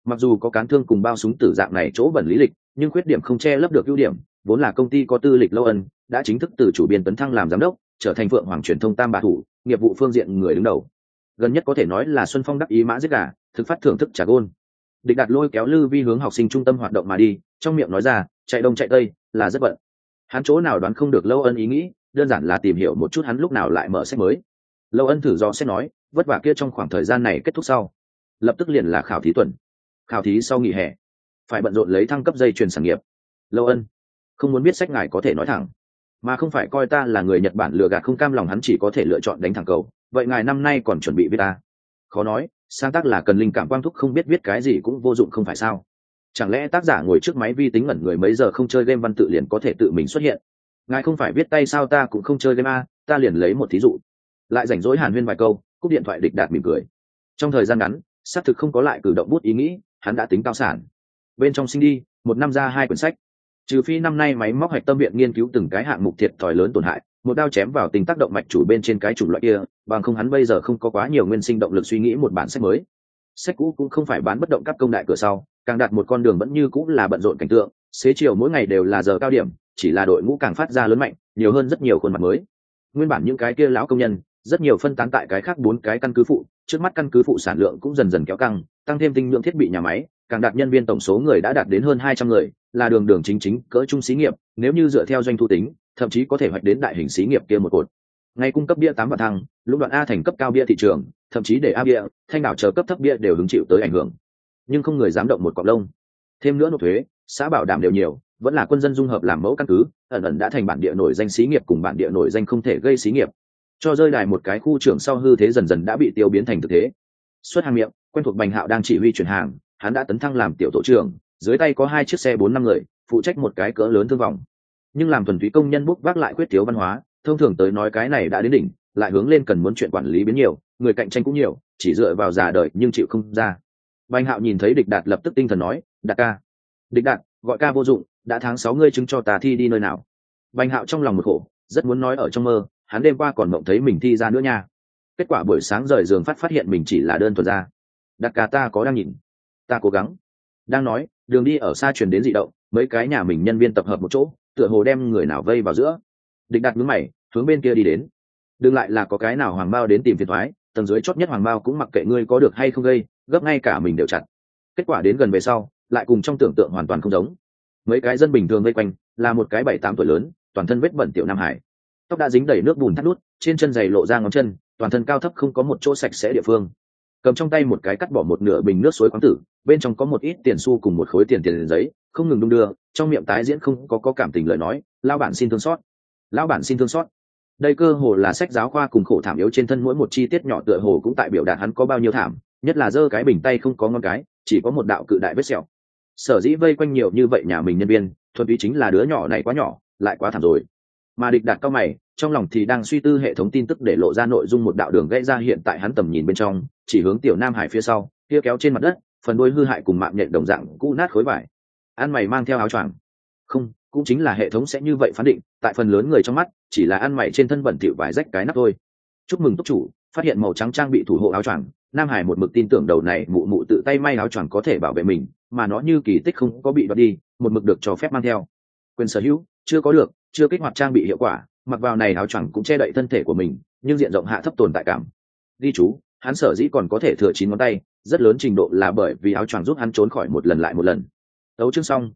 Mặc dù có cán thương cùng bao súng tử dạng này chỗ bẩn lý lịch, nhưng khuyết điểm không che lấp được ưu điểm, vốn là công ty có tư lịch lâu ân, đã chính thức từ chủ biên tấn thăng làm giám đốc, trở thành Phượng Hoàng truyền thông tam bà thủ, nghiệp vụ phương diện người đứng đầu. Gần nhất có thể nói là Xuân Phong đắc ý mã giết gà, thực phát thưởng thức trả gôn. Địch Đạt lôi kéo Lư Vi hướng học sinh trung tâm hoạt động mà đi, trong miệng nói ra, chạy đông chạy tây, là rất bận. Hắn chỗ nào đoán không được Lâu Ân ý nghĩ, đơn giản là tìm hiểu một chút hắn lúc nào lại mở sách mới. Lâu Ân thử do xét nói, vất vả kia trong khoảng thời gian này kết thúc sau, lập tức liền là khảo thí tuần. Khảo thí sau nghỉ hè, phải bận rộn lấy thăng cấp dây chuyền sản nghiệp. Lâu Ân, không muốn biết sách ngài có thể nói thẳng, mà không phải coi ta là người Nhật Bản lừa gạt không cam lòng, hắn chỉ có thể lựa chọn đánh thẳng cầu. Vậy ngài năm nay còn chuẩn bị viết ta? Khó nói, sáng tác là cần linh cảm quang thúc, không biết viết cái gì cũng vô dụng không phải sao? Chẳng lẽ tác giả ngồi trước máy vi tính ngẩn người mấy giờ không chơi game văn tự liền có thể tự mình xuất hiện? Ngài không phải viết tay sao? Ta cũng không chơi game a, ta liền lấy một thí dụ. Lại rảnh rỗi hàn huyên vài câu, cúp điện thoại. Địch Đạt mỉm cười. Trong thời gian ngắn, xác thực không có lại cử động bút ý nghĩ, hắn đã tính cao sản. Bên trong sinh đi, một năm ra 2 quyển sách. Trừ phi năm nay máy móc hạch tâm viện nghiên cứu từng cái hạng mục thiệt thòi lớn tổn hại, một đao chém vào tình tác động mạch chủ bên trên cái chủng loại kia, bằng không hắn bây giờ không có quá nhiều nguyên sinh động lực suy nghĩ một bản sách mới. Sách cũ cũng không phải bán bất động các công đại cửa sau, càng đặt một con đường vẫn như cũng là bận rộn cảnh tượng, xế chiều mỗi ngày đều là giờ cao điểm, chỉ là đội ngũ càng phát ra lớn mạnh, nhiều hơn rất nhiều khuôn mặt mới. Nguyên bản những cái kia lão công nhân, rất nhiều phân tán tại cái khác 4 cái căn cứ phụ, trước mắt căn cứ phụ sản lượng cũng dần dần kéo căng, tăng thêm tinh lượng thiết bị nhà máy, càng đạt nhân viên tổng số người đã đạt đến hơn 200 người, là đường đường chính chính cỡ trung xí nghiệp, nếu như dựa theo doanh thu tính, thậm chí có thể hoạch đến đại hình xí nghiệp kia một cột. Ngay cung cấp bia 8 vạn thăng, lúc đoạn A thành cấp cao bia thị trường, thậm chí để A bia, thanh đảo chờ cấp thấp bia đều hứng chịu tới ảnh hưởng. Nhưng không người dám động một cọng lông. Thêm nữa nộp thuế, xã bảo đảm đều nhiều, vẫn là quân dân dung hợp làm mẫu căn cứ, ẩn ẩn đã thành bản địa nổi danh xí nghiệp cùng bản địa nổi danh không thể gây xí nghiệp. Cho rơi đài một cái khu trưởng sau hư thế dần dần đã bị tiêu biến thành thực thế. Xuất hàng miệng, quen thuộc Bành Hạo đang chỉ huy chuyển hàng, hắn đã tấn thăng làm tiểu tổ trưởng, dưới tay có 2 chiếc xe 4-5 người, phụ trách một cái cỡ lớn thương vòng. Nhưng làm thuần túy công nhân bốc vác lại quyết thiếu văn hóa, thông thường tới nói cái này đã đến đỉnh, lại hướng lên cần muốn chuyện quản lý biến nhiều, người cạnh tranh cũng nhiều, chỉ dựa vào già đời nhưng chịu không ra. Bành Hạo nhìn thấy Địch Đạt lập tức tinh thần nói, "Đạt ca." "Địch Đạt, gọi ca vô dụng, đã tháng 6 ngươi chứng cho ta thi đi nơi nào?" Bành Hạo trong lòng một khổ, rất muốn nói ở trong mơ, hắn đêm qua còn mộng thấy mình thi ra nữa nha. Kết quả buổi sáng rời giường phát hiện mình chỉ là đơn thuần ra. "Đạt ca, ta có đang nhìn, ta cố gắng." Đang nói, đường đi ở xa truyền đến dị động, mấy cái nhà mình nhân viên tập hợp một chỗ, tựa hồ đem người nào vây vào giữa. Địch Đạt nhướng mày, hướng bên kia đi đến. Đừng lại là có cái nào hoàng bao đến tìm phiền toái, tầng dưới chót nhất hoàng bao cũng mặc kệ ngươi có được hay không gây, gấp ngay cả mình đều chặt. Kết quả đến gần về sau, lại cùng trong tưởng tượng hoàn toàn không giống. Mấy cái dân bình thường vây quanh, là một cái 7-8 tuổi lớn, toàn thân vết bẩn tiểu Nam Hải. Tóc đã dính đầy nước bùn thắt nút, trên chân giày lộ ra ngón chân, toàn thân cao thấp không có một chỗ sạch sẽ địa phương. Cầm trong tay một cái cắt bỏ một nửa bình nước suối khoáng tử, bên trong có một ít tiền xu cùng một khối tiền giấy, không ngừng đung đưa, trong miệng tái diễn không có cảm tình lời nói, "Lão bản xin thương xót, lão bản xin thương xót." Đây cơ hồ là sách giáo khoa cùng khổ thảm yếu trên thân mỗi một chi tiết nhỏ tựa hồ cũng tại biểu đạt hắn có bao nhiêu thảm, nhất là giơ cái bình tay không có ngón cái, chỉ có một đạo cự đại vết sẹo. Sở dĩ vây quanh nhiều như vậy nhà mình nhân viên, thuần túy chính là đứa nhỏ này quá nhỏ, lại quá thảm rồi. Mà Địch Đạt cao mày, trong lòng thì đang suy tư hệ thống tin tức để lộ ra nội dung một đạo đường gãy ra hiện tại hắn tầm nhìn bên trong, chỉ hướng tiểu Nam Hải phía sau, kia kéo trên mặt đất, phần đuôi hư hại cùng mạng nhện đồng dạng cũ nát khối vải. Ăn mày mang theo áo choàng. Không, cũng chính là hệ thống sẽ như vậy phán định, tại phần lớn người trong mắt, chỉ là ăn mày trên thân bẩn thỉu vải rách cái nắp thôi. Chúc mừng túc chủ, phát hiện màu trắng trang bị thủ hộ áo choàng. Nam Hải một mực tin tưởng đầu này mụ mụ tự tay may áo choàng có thể bảo vệ mình, mà nó như kỳ tích không có bị đoạt đi, một mực được cho phép mang theo. Quyền sở hữu chưa có được, chưa kích hoạt trang bị hiệu quả, mặc vào này áo choàng cũng che đậy thân thể của mình, nhưng diện rộng hạ thấp tồn tại cảm. Ghi chú, hắn sở dĩ còn có thể thừa 9 ngón tay, rất lớn trình độ là bởi vì áo choàng giúp hắn trốn khỏi một lần lại một lần. Tấu chương xong,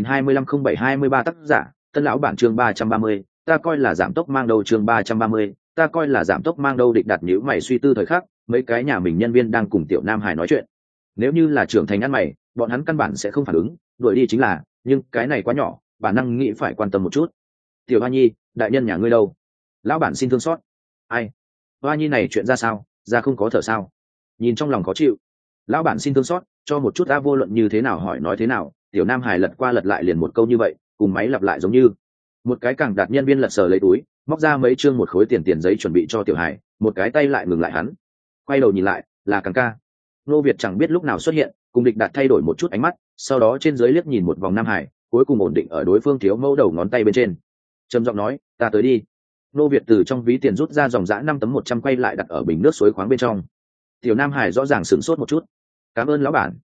2025-07-23 tác giả, Tân lão bản chương 330, ta coi là giảm tốc mang đầu chương 330, ta coi là giảm tốc mang đâu. Địch Đạt nhíu mày suy tư thời khắc, mấy cái nhà mình nhân viên đang cùng tiểu Nam Hải nói chuyện. Nếu như là trưởng thành ăn mày, bọn hắn căn bản sẽ không phản ứng, đuổi đi chính là, nhưng cái này quá nhỏ, bản năng nghĩ phải quan tâm một chút. "Tiểu Hoa Nhi, đại nhân nhà ngươi đâu?" "Lão bản xin thương xót." "Ai? Hoa Nhi này chuyện ra sao, ra không có thở sao?" Nhìn trong lòng khó chịu. "Lão bản xin thương xót, cho một chút vô luận như thế nào hỏi nói thế nào." Tiểu Nam Hải lật qua lật lại liền một câu như vậy, cùng máy lặp lại giống như. Một cái càng đạt nhân viên lật sờ lấy túi, móc ra mấy chương một khối tiền giấy chuẩn bị cho Tiểu Hải, một cái tay lại ngừng lại hắn. Quay đầu nhìn lại, là Càng ca. Nô Việt chẳng biết lúc nào xuất hiện, cùng Địch Đạt thay đổi một chút ánh mắt, sau đó trên dưới liếc nhìn một vòng Nam Hải, cuối cùng ổn định ở đối phương thiếu mẫu đầu ngón tay bên trên. Trầm giọng nói, "Ta tới đi." Nô Việt từ trong ví tiền rút ra dòng dã 5 tấm 100 quay lại đặt ở bình nước suối khoáng bên trong. Tiểu Nam Hải rõ ràng sửng sốt một chút. "Cảm ơn lão bản."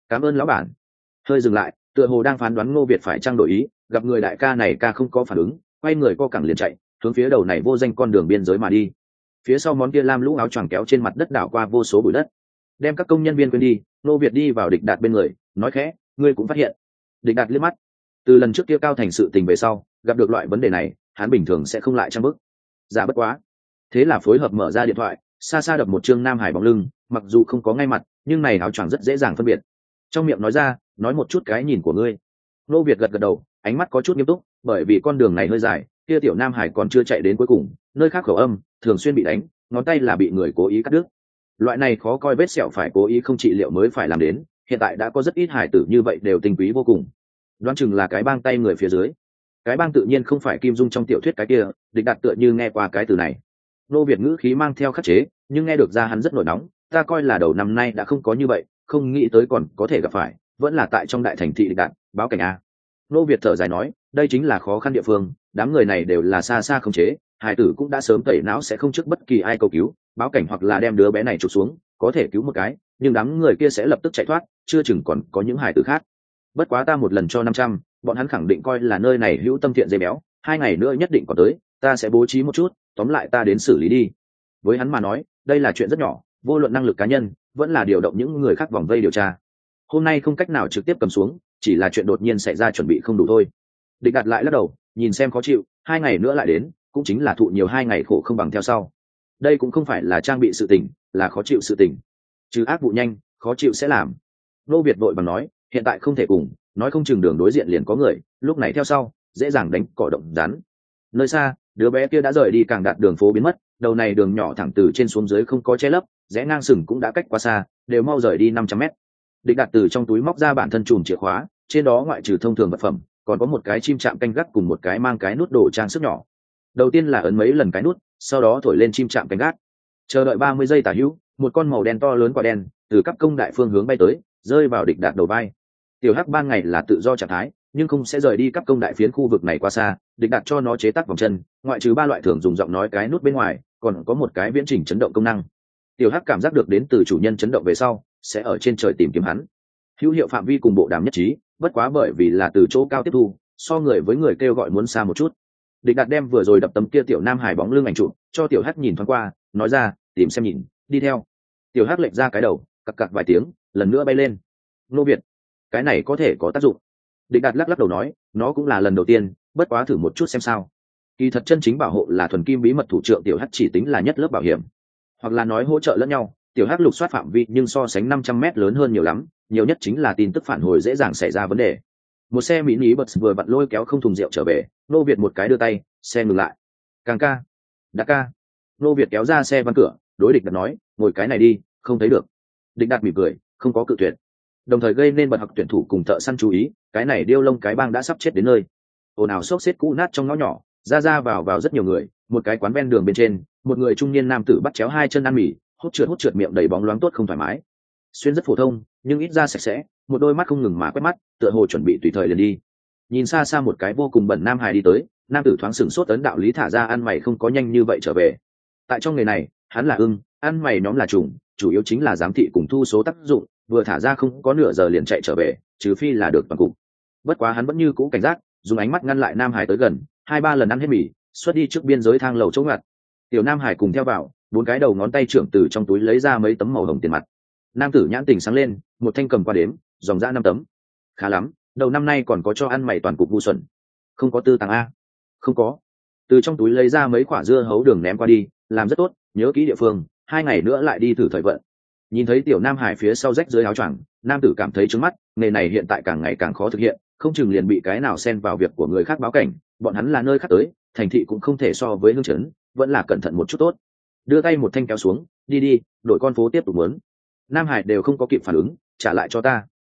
cảm ơn lão bản. Hơi dừng lại, tựa hồ đang phán đoán Ngô Việt phải trang đổi ý, gặp người đại ca này ca không có phản ứng, quay người co cẳng liền chạy hướng phía đầu này vô danh con đường biên giới mà đi. Phía sau món kia lam lũ áo choàng kéo trên mặt đất đảo qua vô số bụi đất, đem các công nhân viên quên đi. Ngô Việt đi vào Địch Đạt bên người, nói khẽ, ngươi cũng phát hiện. Địch Đạt liếc mắt, từ lần trước kia cao thành sự tình về sau, gặp được loại vấn đề này hắn bình thường sẽ không lại trang bức giả bất quá. Thế là phối hợp mở ra điện thoại, xa xa đập một chương Nam Hải bóng lưng, mặc dù không có ngay mặt nhưng này áo choàng rất dễ dàng phân biệt. Trong miệng nói ra, nói một chút cái nhìn của ngươi. Ngô Việt gật gật đầu, ánh mắt có chút nghiêm túc, bởi vì con đường này hơi dài, kia tiểu Nam Hải còn chưa chạy đến cuối cùng, nơi khác khẩu âm thường xuyên bị đánh, ngón tay là bị người cố ý cắt đứt. Loại này khó coi vết sẹo phải cố ý không trị liệu mới phải làm đến, hiện tại đã có rất ít hải tử như vậy đều tinh quý vô cùng. Đoán chừng là cái bang tay người phía dưới. Cái bang tự nhiên không phải Kim Dung trong tiểu thuyết cái kia. Địch Đạt tựa như nghe qua cái từ này. Nô Việt ngữ khí mang theo khắc chế, nhưng nghe được ra hắn rất nổi nóng. Ta coi là đầu năm nay đã không có như vậy, không nghĩ tới còn có thể gặp phải, vẫn là tại trong đại thành thị Địch Đạt, báo cảnh a. Nô Việt thở dài nói, đây chính là khó khăn địa phương, đám người này đều là xa xa không chế, hải tử cũng đã sớm tẩy não sẽ không trước bất kỳ ai cầu cứu, báo cảnh hoặc là đem đứa bé này trục xuống, có thể cứu một cái, nhưng đám người kia sẽ lập tức chạy thoát, chưa chừng còn có những hải tử khác. Bất quá ta một lần cho 500, bọn hắn khẳng định coi là nơi này hữu tâm thiện dây béo, 2 ngày nữa nhất định còn tới, ta sẽ bố trí một chút, tóm lại ta đến xử lý đi. Với hắn mà nói, đây là chuyện rất nhỏ, vô luận năng lực cá nhân, vẫn là điều động những người khác vòng vây điều tra. Hôm nay không cách nào trực tiếp cầm xuống, chỉ là chuyện đột nhiên xảy ra chuẩn bị không đủ thôi. Địch Đạt lại lắc đầu, nhìn xem khó chịu, 2 ngày nữa lại đến, cũng chính là thụ nhiều 2 ngày khổ không bằng theo sau. Đây cũng không phải là trang bị sự tình, là khó chịu sự tình. Trừ ác vụ nhanh, khó chịu sẽ làm. Nô Việt vội bằng nói, hiện tại không thể cùng, nói không chừng đường đối diện liền có người, lúc này theo sau, dễ dàng đánh cỏ động rắn. Nơi xa, đứa bé kia đã rời đi, càng đạt đường phố biến mất, đầu này đường nhỏ thẳng từ trên xuống dưới không có che lấp, rẽ ngang sừng cũng đã cách quá xa, đều mau rời đi 500 mét. Địch Đạt từ trong túi móc ra bản thân chùm chìa khóa, trên đó ngoại trừ thông thường vật phẩm, còn có một cái chim chạm canh gác cùng một cái mang cái nút đồ trang sức nhỏ. Đầu tiên là ấn mấy lần cái nút, sau đó thổi lên chim chạm canh gác. Chờ đợi 30 giây tả hữu, một con màu đen to lớn quả đen từ cấp công đại phương hướng bay tới, rơi vào Địch Đạt đầu vai. Tiểu Hắc ban ngày là tự do trạng thái, nhưng không sẽ rời đi cấp công đại phiến khu vực này quá xa. Địch Đạt cho nó chế tác vòng chân, ngoại trừ 3 loại thường dùng giọng nói cái nút bên ngoài, còn có một cái viễn trình chấn động công năng. Tiểu Hắc cảm giác được đến từ chủ nhân chấn động về sau, sẽ ở trên trời tìm kiếm hắn. Hữu hiệu phạm vi cùng bộ đàm nhất trí, bất quá bởi vì là từ chỗ cao tiếp thu, so người với người kêu gọi muốn xa một chút. Địch Đạt đem vừa rồi đập tấm kia tiểu Nam Hải bóng lưng ảnh chụp cho Tiểu Hắc nhìn thoáng qua, nói ra, tìm xem nhìn, đi theo. Tiểu Hắc lệch ra cái đầu, cặc cặc vài tiếng, lần nữa bay lên. Nô Việt, cái này có thể có tác dụng. Địch Đạt lắc lắc đầu nói, nó cũng là lần đầu tiên, bất quá thử một chút xem sao. Kỳ thật chân chính bảo hộ là thuần kim bí mật thủ trưởng Tiểu Hắc chỉ tính là nhất lớp bảo hiểm, hoặc là nói hỗ trợ lẫn nhau. Tiểu Hắc lục soát phạm vi nhưng so sánh 500 mét lớn hơn nhiều lắm, nhiều nhất chính là tin tức phản hồi dễ dàng xảy ra vấn đề. Một xe mini bus vừa vặn lôi kéo không thùng rượu trở về, Nô Việt một cái đưa tay, xe ngừng lại. Càng ca, đã ca. Nô Việt kéo ra xe văn cửa, đối Địch Đạt nói, ngồi cái này đi, không thấy được. Địch Đạt mỉm cười, không có cự tuyệt, đồng thời gây nên bật học tuyển thủ cùng thợ săn chú ý, cái này điêu lông cái bang đã sắp chết đến nơi. Ồn ào xốc xếp cũ nát trong ngõ nhỏ, ra vào rất nhiều người. Một cái quán ven đường bên trên, một người trung niên nam tử bắt chéo 2 chân ăn mì, hút trượt miệng đầy bóng loáng tốt không thoải mái. Xuyên rất phổ thông, nhưng ít ra sạch sẽ, một đôi mắt không ngừng mà quét mắt, tựa hồ chuẩn bị tùy thời liền đi. Nhìn xa xa một cái vô cùng bẩn nam hài đi tới, nam tử thoáng sửng sốt, ấn đạo lý thả ra ăn mày không có nhanh như vậy trở về. Tại trong nghề này, hắn là ưng, ăn mày nhóm là trùng, chủ yếu chính là giám thị cùng thu số tác dụng, vừa thả ra không có nửa giờ liền chạy trở về, trừ phi là được toàn cục. Bất quá hắn vẫn như cũ cảnh giác, dùng ánh mắt ngăn lại nam hải tới gần, 2-3 lần ăn hết mì, xuất đi trước biên giới thang lầu chỗ ngặt. Tiểu nam hải cùng theo vào, 4 cái đầu ngón tay trưởng từ trong túi lấy ra mấy tấm màu hồng tiền mặt. Nam tử nhãn tình sáng lên, một thanh cầm qua đếm, dòng dã 5 tấm. Khá lắm, đầu năm nay còn có cho ăn mày toàn cục ngu xuẩn. Không có tư tàng a? Không có. Từ trong túi lấy ra mấy quả dưa hấu đường ném qua đi, làm rất tốt, nhớ kỹ địa phương, 2 ngày nữa lại đi thử thời vận. Nhìn thấy tiểu nam hải phía sau rách dưới áo choàng, nam tử cảm thấy trướng mắt, nghề này hiện tại càng ngày càng khó thực hiện, không chừng liền bị cái nào xen vào việc của người khác báo cảnh, bọn hắn là nơi khác tới, thành thị cũng không thể so với hương trấn, vẫn là cẩn thận một chút tốt. Đưa tay một thanh kéo xuống, đi, đổi con phố tiếp tục muốn. Nam hải đều không có kịp phản ứng, trả lại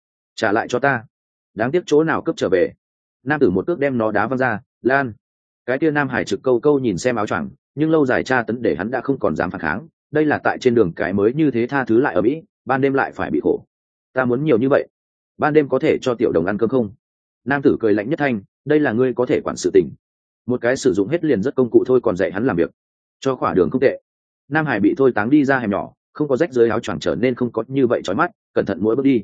cho ta. Đáng tiếc chỗ nào cướp trở về. Nam tử một cước đem nó đá văng ra, lan. Cái kia nam hải trực câu nhìn xem áo choàng, nhưng lâu dài tra tấn để hắn đã không còn dám phản kháng. Đây là tại trên đường cái mới như thế tha thứ lại ở Mỹ, ban đêm lại phải bị khổ. Ta muốn nhiều như vậy, ban đêm có thể cho tiểu đồng ăn cơm không? Nam tử cười lạnh nhất thanh, đây là ngươi có thể quản sự tình. Một cái sử dụng hết liền rất công cụ thôi còn dạy hắn làm việc, cho khỏa đường không tệ. Nam hải bị thôi táng đi ra hẻm nhỏ, không có rách dưới áo choàng trở nên không có như vậy chói mắt, cẩn thận mỗi bước đi.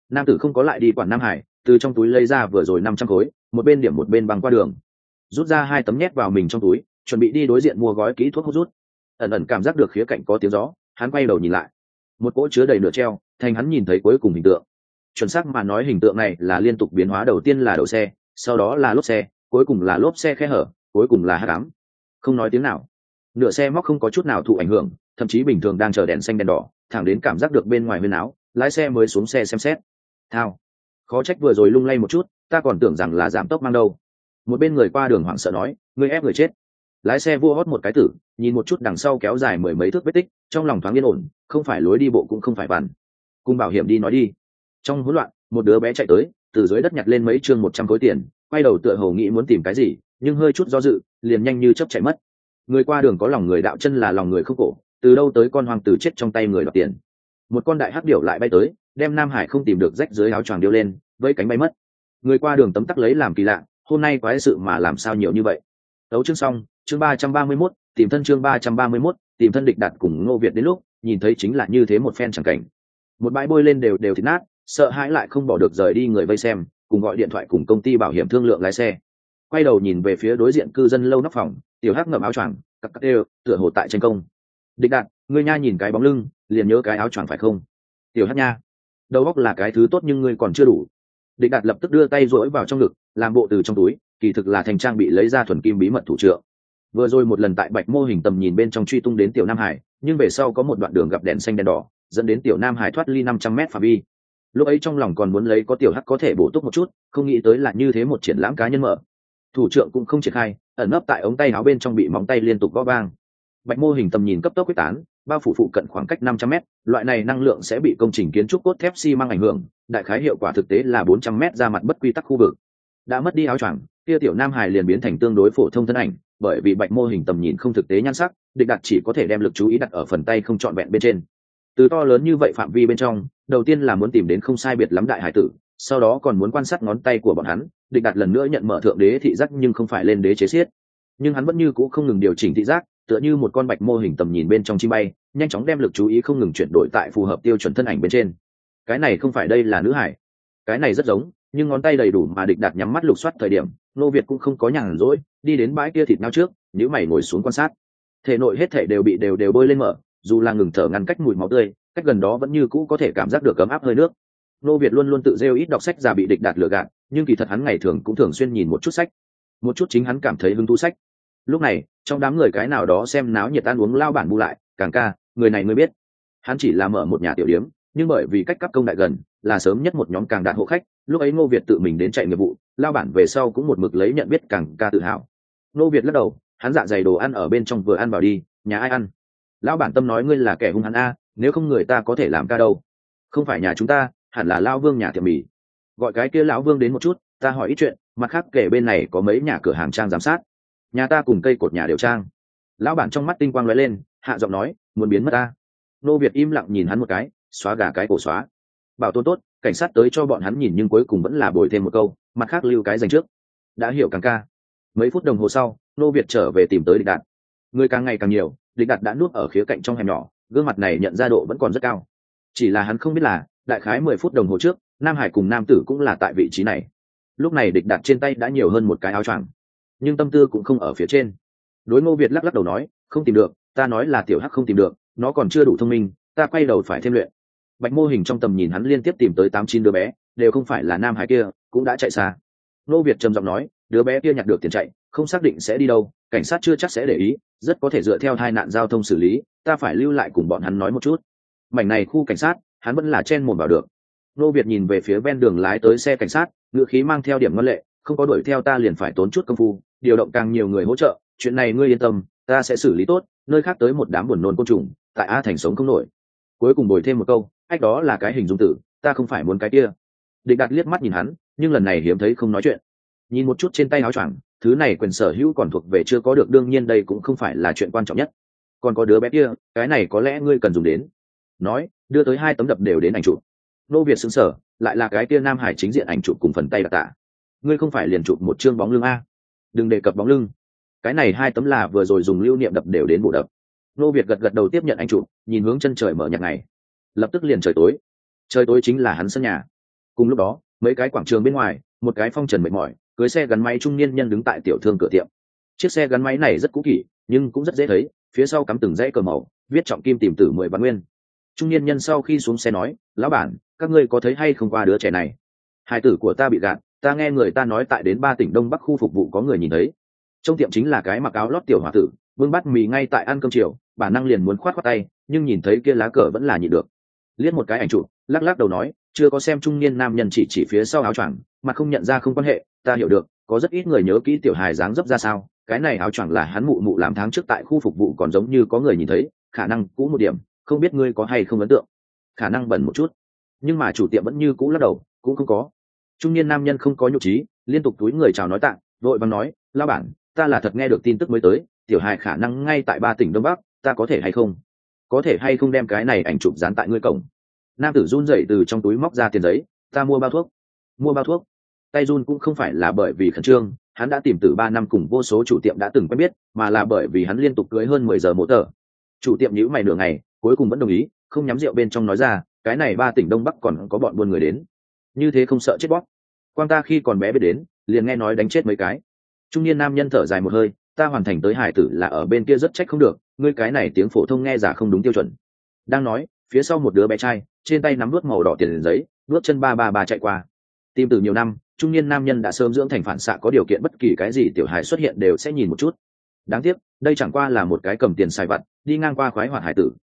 nam tử không có lại đi quản Nam Hải, từ trong túi lấy ra vừa rồi 500 khối, một bên điểm một bên băng qua đường, rút ra 2 tấm nhét vào mình trong túi, chuẩn bị đi đối diện mua gói kỹ thuốc hút rút. Ẩn ẩn cảm giác được khía cạnh có tiếng gió, hắn quay đầu nhìn lại, một cỗ chứa đầy nửa treo, thành hắn nhìn thấy cuối cùng hình tượng. Chuẩn xác mà nói hình tượng này là liên tục biến hóa, đầu tiên là đầu xe, sau đó là lốp xe, cuối cùng là lốp xe khe hở, cuối cùng là hắc ám. Không nói tiếng nào, nửa xe móc không có chút nào thụ ảnh hưởng, thậm chí bình thường đang chờ đèn xanh đèn đỏ, thẳng đến cảm giác được bên ngoài huyên áo, lái xe mới xuống xe xem xét. Thao, khó trách vừa rồi lung lay một chút, ta còn tưởng rằng là giảm tốc mang đâu. Một bên người qua đường hoảng sợ nói, ngươi ép người chết. Lái xe vua hót một cái tử, nhìn một chút đằng sau kéo dài 10 mấy thước vết tích, trong lòng thoáng yên ổn, không phải lối đi bộ cũng không phải vằn. Cùng bảo hiểm đi nói đi. Trong hỗn loạn, một đứa bé chạy tới, từ dưới đất nhặt lên mấy chương 100 khối tiền, quay đầu tựa hồ nghĩ muốn tìm cái gì, nhưng hơi chút do dự, liền nhanh như chớp chạy mất. Người qua đường có lòng người đạo chân là lòng người không cổ, từ đâu tới con hoang tử chết trong tay người đoạt tiền. Một con đại hắc điểu lại bay tới, đem Nam Hải không tìm được rách dưới áo choàng điêu lên, vẫy cánh bay mất. Người qua đường tấm tắc lấy làm kỳ lạ, hôm nay quái sự mà làm sao nhiều như vậy. Tấu chương xong, chương 331, tìm thân chương 331, tìm thân. Địch Đạt cùng Ngô Việt đến lúc nhìn thấy chính là như thế một phen chẳng cảnh. Một bãi bôi lên đều thịt nát, sợ hãi lại không bỏ được rời đi người vây xem, cùng gọi điện thoại cùng công ty bảo hiểm thương lượng lái xe. Quay đầu nhìn về phía đối diện cư dân lâu nóc phòng, tiểu hắc ngậm áo choàng, cặc cặc đều, tựa hồ tại tranh công. Địch Đạt, ngươi nha nhìn cái bóng lưng, liền nhớ cái áo choàng phải không? Tiểu hắc nha, đầu óc là cái thứ tốt nhưng ngươi còn chưa đủ. Địch Đạt lập tức đưa tay duỗi vào trong ngực, làm bộ từ trong túi, kỳ thực là thành trang bị lấy ra thuần kim bí mật thủ trượng. Vừa rồi một lần tại Bạch Mô Hình tầm nhìn bên trong truy tung đến tiểu Nam Hải, nhưng về sau có một đoạn đường gặp đèn xanh đèn đỏ, dẫn đến tiểu Nam Hải thoát ly 500 mét phạm vi. Lúc ấy trong lòng còn muốn lấy có tiểu hắc có thể bổ túc một chút, không nghĩ tới là như thế một triển lãm cá nhân mở. Thủ trượng cũng không triển khai, ẩn nấp tại ống tay áo bên trong bị móng tay liên tục gõ vang. Bạch Mô Hình tầm nhìn cấp tốc quyết tán, bao phủ phụ cận khoảng cách 500 mét, loại này năng lượng sẽ bị công trình kiến trúc cốt thép xi măng ảnh hưởng, đại khái hiệu quả thực tế là 400 mét ra mặt bất quy tắc khu vực. Đã mất đi áo choàng, kia tiểu Nam Hải liền biến thành tương đối phổ thông thân ảnh, bởi vì Bạch Mô Hình tầm nhìn không thực tế nhan sắc, Địch Đạt chỉ có thể đem lực chú ý đặt ở phần tay không trọn vẹn bên trên. Từ to lớn như vậy phạm vi bên trong, đầu tiên là muốn tìm đến không sai biệt lắm đại hải tử, sau đó còn muốn quan sát ngón tay của bọn hắn. Địch Đạt lần nữa nhận mở thượng đế thị giác nhưng không phải lên đế chế xiết, nhưng hắn vẫn như cũ không ngừng điều chỉnh thị giác, tựa như một con Bạch Mô Hình tầm nhìn bên trong chim bay, nhanh chóng đem lực chú ý không ngừng chuyển đổi tại phù hợp tiêu chuẩn thân ảnh bên trên. Cái này không phải đây là nữ hải, cái này rất giống, nhưng ngón tay đầy đủ mà Địch Đạt nhắm mắt lục soát thời điểm, Nô Việt cũng không có nhàn rỗi, đi đến bãi kia thịt nhau trước, nhíu mày ngồi xuống quan sát. Thể nội hết thể đều bị đều bôi lên mở, dù là ngừng thở ngăn cách mùi máu tươi, cách gần đó vẫn như cũ có thể cảm giác được ấm áp hơi nước. Nô Việt luôn luôn tự rêu ít đọc sách già bị Địch Đạt lừa gạt, nhưng kỳ thật hắn ngày thường cũng thường xuyên nhìn một chút sách, một chút chính hắn cảm thấy hứng thú sách. Lúc này, trong đám người cái nào đó xem náo nhiệt ăn uống lao bản bu lại, Càng ca, người này mới biết, hắn chỉ là mở một nhà tiểu điếm, nhưng bởi vì cách cấp công đại gần, là sớm nhất một nhóm Càng đạt hộ khách. Lúc ấy Ngô Việt tự mình đến chạy nghiệp vụ, lao bản về sau cũng một mực lấy nhận biết Càng ca tự hào. Ngô Việt lắc đầu, hắn dạ dày đồ ăn ở bên trong vừa ăn vào đi, nhà ai ăn? Lão bản Tâm nói ngươi là kẻ hung hăng a, nếu không người ta có thể làm ca đâu. Không phải nhà chúng ta, hẳn là Lão Vương nhà tiệm mì. Gọi cái kia lão Vương đến một chút, ta hỏi ít chuyện, mặt khác kể bên này có mấy nhà cửa hàng trang giám sát. Nhà ta cùng cây cột nhà đều trang. Lão bản trong mắt tinh quang lóe lên, hạ giọng nói, muốn biến mất ta. Nô Việt im lặng nhìn hắn một cái, xóa gà cái cổ xóa. Bảo tồn tốt, cảnh sát tới cho bọn hắn nhìn nhưng cuối cùng vẫn là bồi thêm một câu, mặt khác lưu cái dành trước. Đã hiểu Càng ca. Mấy phút đồng hồ sau, Nô Việt trở về tìm tới Địch Đạt. Người càng ngày càng nhiều, Địch Đạt đã nuốt ở khía cạnh trong hẻm nhỏ, gương mặt này nhận ra độ vẫn còn rất cao. Chỉ là hắn không biết là, đại khái 10 phút đồng hồ trước, Nam Hải cùng nam tử cũng là tại vị trí này. Lúc này Địch Đạt trên tay đã nhiều hơn một cái áo choàng, nhưng tâm tư cũng không ở phía trên. Đối Ngô Việt lắc lắc đầu nói, không tìm được, ta nói là tiểu hắc không tìm được, nó còn chưa đủ thông minh, ta quay đầu phải thêm luyện. Bạch Mô Hình trong tầm nhìn hắn liên tiếp tìm tới 8-9 đứa bé, đều không phải là Nam Hải kia, cũng đã chạy xa. Ngô Việt trầm giọng nói, đứa bé kia nhặt được tiền chạy, không xác định sẽ đi đâu, cảnh sát chưa chắc sẽ để ý, rất có thể dựa theo tai nạn giao thông xử lý, ta phải lưu lại cùng bọn hắn nói một chút. Mảnh này khu cảnh sát, hắn vẫn là chen mồm vào được. Ngô Việt nhìn về phía ven đường lái tới xe cảnh sát, ngữ khí mang theo điểm ngoan lệ, không có đuổi theo ta liền phải tốn chút công phu, điều động càng nhiều người hỗ trợ, chuyện này ngươi yên tâm, ta sẽ xử lý tốt, nơi khác tới một đám buồn nôn côn trùng, tại A Thành sống không nổi. Cuối cùng bồi thêm một câu, ách đó là cái hình dung tử, ta không phải muốn cái kia. Địch Đạt liếc mắt nhìn hắn, nhưng lần này hiếm thấy không nói chuyện. Nhìn một chút trên tay áo choàng, thứ này quyền sở hữu còn thuộc về chưa có được, đương nhiên đây cũng không phải là chuyện quan trọng nhất. Còn có đứa bé kia, cái này có lẽ ngươi cần dùng đến. Nói, đưa tới 2 tấm đập đều đến ảnh chụp. Nô Việt sững sờ, lại là cái kia Nam Hải chính diện ảnh chụp cùng phần tay đặc tả. Ngươi không phải liền chụp một chương bóng lưng a? Đừng đề cập bóng lưng. Cái này 2 tấm là vừa rồi dùng lưu niệm đập đều đến bộ đập. Nô Việt gật đầu tiếp nhận ảnh chụp, nhìn hướng chân trời mở nhạt ngày. Lập tức liền trời tối. Trời tối chính là hắn sân nhà. Cùng lúc đó mấy cái quảng trường bên ngoài, một cái phong trần mệt mỏi cưới xe gắn máy trung niên nhân đứng tại tiểu thương cửa tiệm. Chiếc xe gắn máy này rất cũ kỹ nhưng cũng rất dễ thấy, phía sau cắm từng dãy cờ màu viết trọng kim tìm tử 10 vạn nguyên. Trung niên nhân sau khi xuống xe nói, lão bản, các ngươi có thấy hay không qua đứa trẻ này? Hài tử của ta bị gạt, ta nghe người ta nói tại đến 3 tỉnh Đông Bắc khu phục vụ có người nhìn thấy. Trong tiệm chính là cái mặc áo lót tiểu hòa tử, vương bát mì ngay tại ăn cơm chiều, bản năng liền muốn khoát khoát tay, nhưng nhìn thấy kia lá cờ vẫn là nhịn được. Liếc một cái ảnh chụp, lắc lắc đầu nói, chưa có xem. Trung niên nam nhân chỉ phía sau áo choàng, mà không nhận ra không quan hệ, ta hiểu được, có rất ít người nhớ kỹ tiểu hài dáng dấp ra sao, cái này áo choàng là hắn mụ mụ làm tháng trước tại khu phục vụ còn giống như có người nhìn thấy, khả năng cũ một điểm, không biết ngươi có hay không ấn tượng. Khả năng bẩn một chút, nhưng mà chủ tiệm vẫn như cũ lắc đầu, cũng không có. Trung niên nam nhân không có nhục trí, liên tục túi người chào nói tạ, vội vàng nói, lão bản, ta là thật nghe được tin tức mới tới, tiểu hài khả năng ngay tại 3 tỉnh Đông Bắc, ta có thể hay không đem cái này ảnh chụp dán tại ngươi cổng. Nam tử run rẩy từ trong túi móc ra tiền giấy, ta mua bao thuốc. Tay run cũng không phải là bởi vì khẩn trương, hắn đã tìm từ 3 năm cùng vô số chủ tiệm đã từng quen biết, mà là bởi vì hắn liên tục cưới hơn 10 giờ mỗ tờ. Chủ tiệm nhíu mày nửa ngày, cuối cùng vẫn đồng ý, không nhắm rượu bên trong nói ra, cái này 3 tỉnh Đông Bắc còn có bọn buôn người đến, như thế không sợ chết bóp. Quang ta khi còn bé biết đến, liền nghe nói đánh chết mấy cái. Trung niên nam nhân thở dài một hơi, ta hoàn thành tới hải tử là ở bên kia rất trách không được, ngươi cái này tiếng phổ thông nghe giả không đúng tiêu chuẩn. Đang nói, phía sau một đứa bé trai, trên tay nắm nuốt màu đỏ tiền giấy, nuốt chân ba chạy qua. Tìm từ nhiều năm, trung niên nam nhân đã sớm dưỡng thành phản xạ, có điều kiện bất kỳ cái gì tiểu hài xuất hiện đều sẽ nhìn một chút. Đáng tiếc, đây chẳng qua là một cái cầm tiền xài vặt, đi ngang qua khoái hoạt hải tử.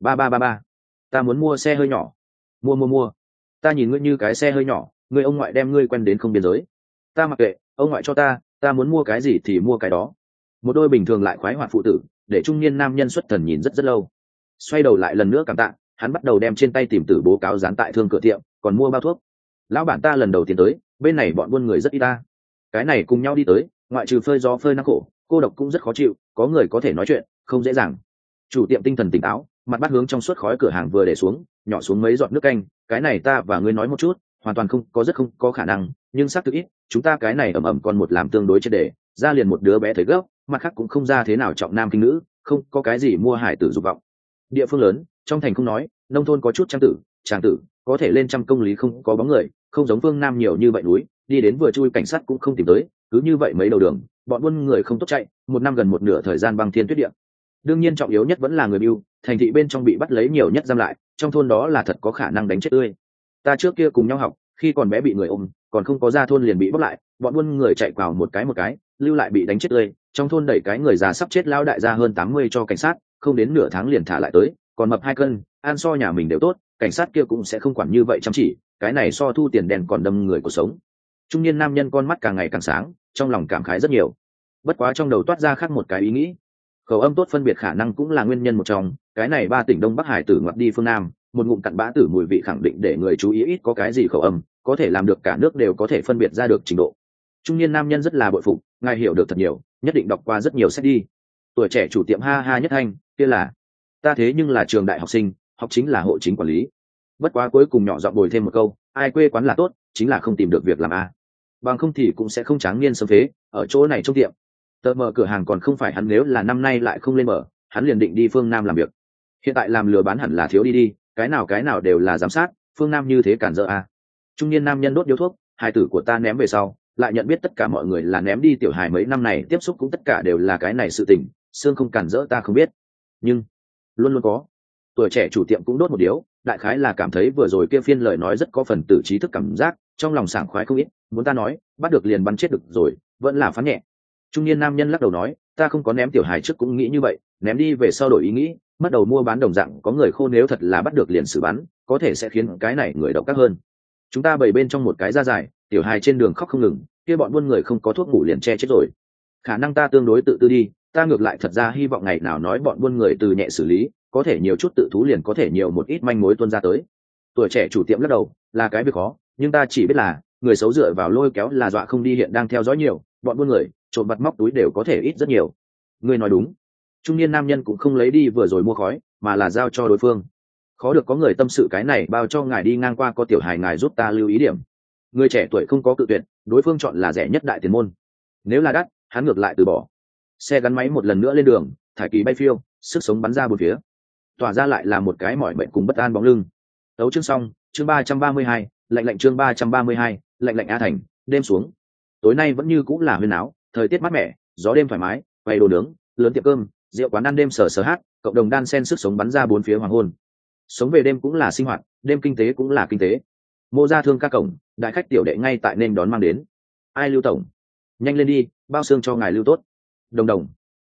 Ba, ta muốn mua xe hơi nhỏ. Mua. Ta nhìn ngươi như cái xe hơi nhỏ, người ông ngoại đem ngươi quen đến không biên giới. Ta mặc kệ, ông ngoại cho ta muốn mua cái gì thì mua cái đó. Một đôi bình thường lại khoái hoạt phụ tử, để trung niên nam nhân xuất thần nhìn rất lâu. Xoay đầu lại lần nữa cảm tạ, hắn bắt đầu đem trên tay tìm tử bố cáo dán tại thương cửa tiệm, còn mua bao thuốc. Lão bản, ta lần đầu tiến tới, bên này bọn buôn người rất ít ta. Cái này cùng nhau đi tới, ngoại trừ phơi gió phơi nắng khổ, cô độc cũng rất khó chịu, có người có thể nói chuyện, không dễ dàng. Chủ tiệm tinh thần tỉnh táo, mặt bắt hướng trong suốt khói cửa hàng vừa để xuống, nhỏ xuống mấy giọt nước canh, cái này ta và ngươi nói một chút, hoàn toàn không có khả năng, nhưng xác thực ít, chúng ta cái này ẩm còn một làm tương đối trên để, ra liền một đứa bé thấy gốc, mặt khác cũng không ra thế nào trọng nam kinh nữ, không có cái gì mua hải tử dục vọng. Địa phương lớn, trong thành không nói, nông thôn có chút tràng tử, có thể lên trăm công lý không có bóng người, không giống phương Nam nhiều như vậy núi, đi đến vừa chui cảnh sát cũng không tìm tới, cứ như vậy mấy đầu đường, bọn buôn người không tốt chạy, một năm gần một nửa thời gian băng thiên tuyết địa. Đương nhiên trọng yếu nhất vẫn là người mưu, thành thị bên trong bị bắt lấy nhiều nhất giam lại, trong thôn đó là thật có khả năng đánh chết tươi. Ta trước kia cùng nhau học, khi còn bé bị người ôm, còn không có ra thôn liền bị bắt lại, bọn buôn người chạy vào một cái, lưu lại bị đánh chết tươi, trong thôn đẩy cái người già sắp chết lão đại gia hơn 80 cho cảnh sát, không đến nửa tháng liền thả lại tới, còn mập 2 cân, ăn so nhà mình đều tốt, cảnh sát kia cũng sẽ không quản như vậy chăm chỉ, cái này so thu tiền đèn còn đâm người cuộc sống. Trung niên nam nhân con mắt càng ngày càng sáng, trong lòng cảm khái rất nhiều. Bất quá trong đầu toát ra khác một cái ý nghĩ, khẩu âm tốt phân biệt khả năng cũng là nguyên nhân một trong, cái này 3 tỉnh Đông Bắc Hải tử ngoặt đi phương Nam, một ngụm cặn bã tử mùi vị khẳng định để người chú ý ít có cái gì khẩu âm, có thể làm được cả nước đều có thể phân biệt ra được trình độ. Trung niên nam nhân rất là bội phục, ngài hiểu được thật nhiều, nhất định đọc qua rất nhiều sách đi. Tuổi trẻ chủ tiệm ha ha nhất thanh, kia là ta thế nhưng là trường đại học sinh, học chính là hộ chính quản lý. Bất quá cuối cùng nhỏ giọng bồi thêm một câu, ai quê quán là tốt, chính là không tìm được việc làm a. Bằng không thì cũng sẽ không tráng niên sớm phế, ở chỗ này trong tiệm. Tờ mở cửa hàng còn không phải hắn, nếu là năm nay lại không lên mở, hắn liền định đi phương Nam làm việc. Hiện tại làm lừa bán hẳn là thiếu đi, cái nào đều là giám sát, phương Nam như thế cản dỡ a. Trung niên nam nhân đốt điếu thuốc, hài tử của ta ném về sau, lại nhận biết tất cả mọi người là ném đi tiểu hài, mấy năm này tiếp xúc cũng tất cả đều là cái này sự tình, xương không cản rỡ ta không biết, nhưng luôn luôn có. Tuổi trẻ chủ tiệm cũng đốt một điếu, đại khái là cảm thấy vừa rồi kia phiên lời nói rất có phần tử trí thức cảm giác, trong lòng sảng khoái không ít, muốn ta nói bắt được liền bắn chết được rồi, vẫn là phán nhẹ. Trung niên nam nhân lắc đầu nói, ta không có ném tiểu hài trước cũng nghĩ như vậy, ném đi về sau đổi ý nghĩ, bắt đầu mua bán đồng dạng, có người khô nếu thật là bắt được liền xử bắn, có thể sẽ khiến cái này người độc ác hơn. Chúng ta bày bên trong một cái ra dài, tiểu hài trên đường khóc không ngừng, kia bọn buôn người không có thuốc ngủ liền che chết rồi. Khả năng ta tương đối tự tư đi, ta ngược lại thật ra hy vọng ngày nào nói bọn buôn người từ nhẹ xử lý, có thể nhiều chút tự thú liền có thể nhiều một ít manh mối tuôn ra tới. Tuổi trẻ chủ tiệm lắc đầu, là cái việc khó, nhưng ta chỉ biết là người xấu dựa vào lôi kéo là dọa không đi, hiện đang theo dõi nhiều, bọn buôn người trộm vặt móc túi đều có thể ít rất nhiều. Ngươi nói đúng. Trung niên nam nhân cũng không lấy đi vừa rồi mua khói, mà là giao cho đối phương. Khó được có người tâm sự cái này, bao cho ngài đi ngang qua có tiểu hài, ngài giúp ta lưu ý điểm. Người trẻ tuổi không có cự tuyệt, đối phương chọn là rẻ nhất đại tiền môn, nếu là đắt hắn ngược lại từ bỏ. Xe gắn máy một lần nữa lên đường, thải kỳ bay phiêu, sức sống bắn ra bốn phía, tỏa ra lại là một cái mỏi mệt cùng bất an bóng lưng. Đấu chương xong, chương 332, lạnh lạnh chương 332, lạnh lạnh A Thành. Đêm xuống, tối nay vẫn như cũng là huyên áo, thời tiết mát mẻ, gió đêm thoải mái, quay đồ nướng, lớn tiệm cơm, rượu quán ăn đêm sờ sờ hát, cộng đồng đan sen sức sống bắn ra bốn phía hoàng hôn. Sống về đêm cũng là sinh hoạt, đêm kinh tế cũng là kinh tế. Mô gia thương ca cổng, đại khách tiểu đệ ngay tại nên đón mang đến. Ai lưu tổng? Nhanh lên đi, bao xương cho ngài lưu tốt. Đồng đồng,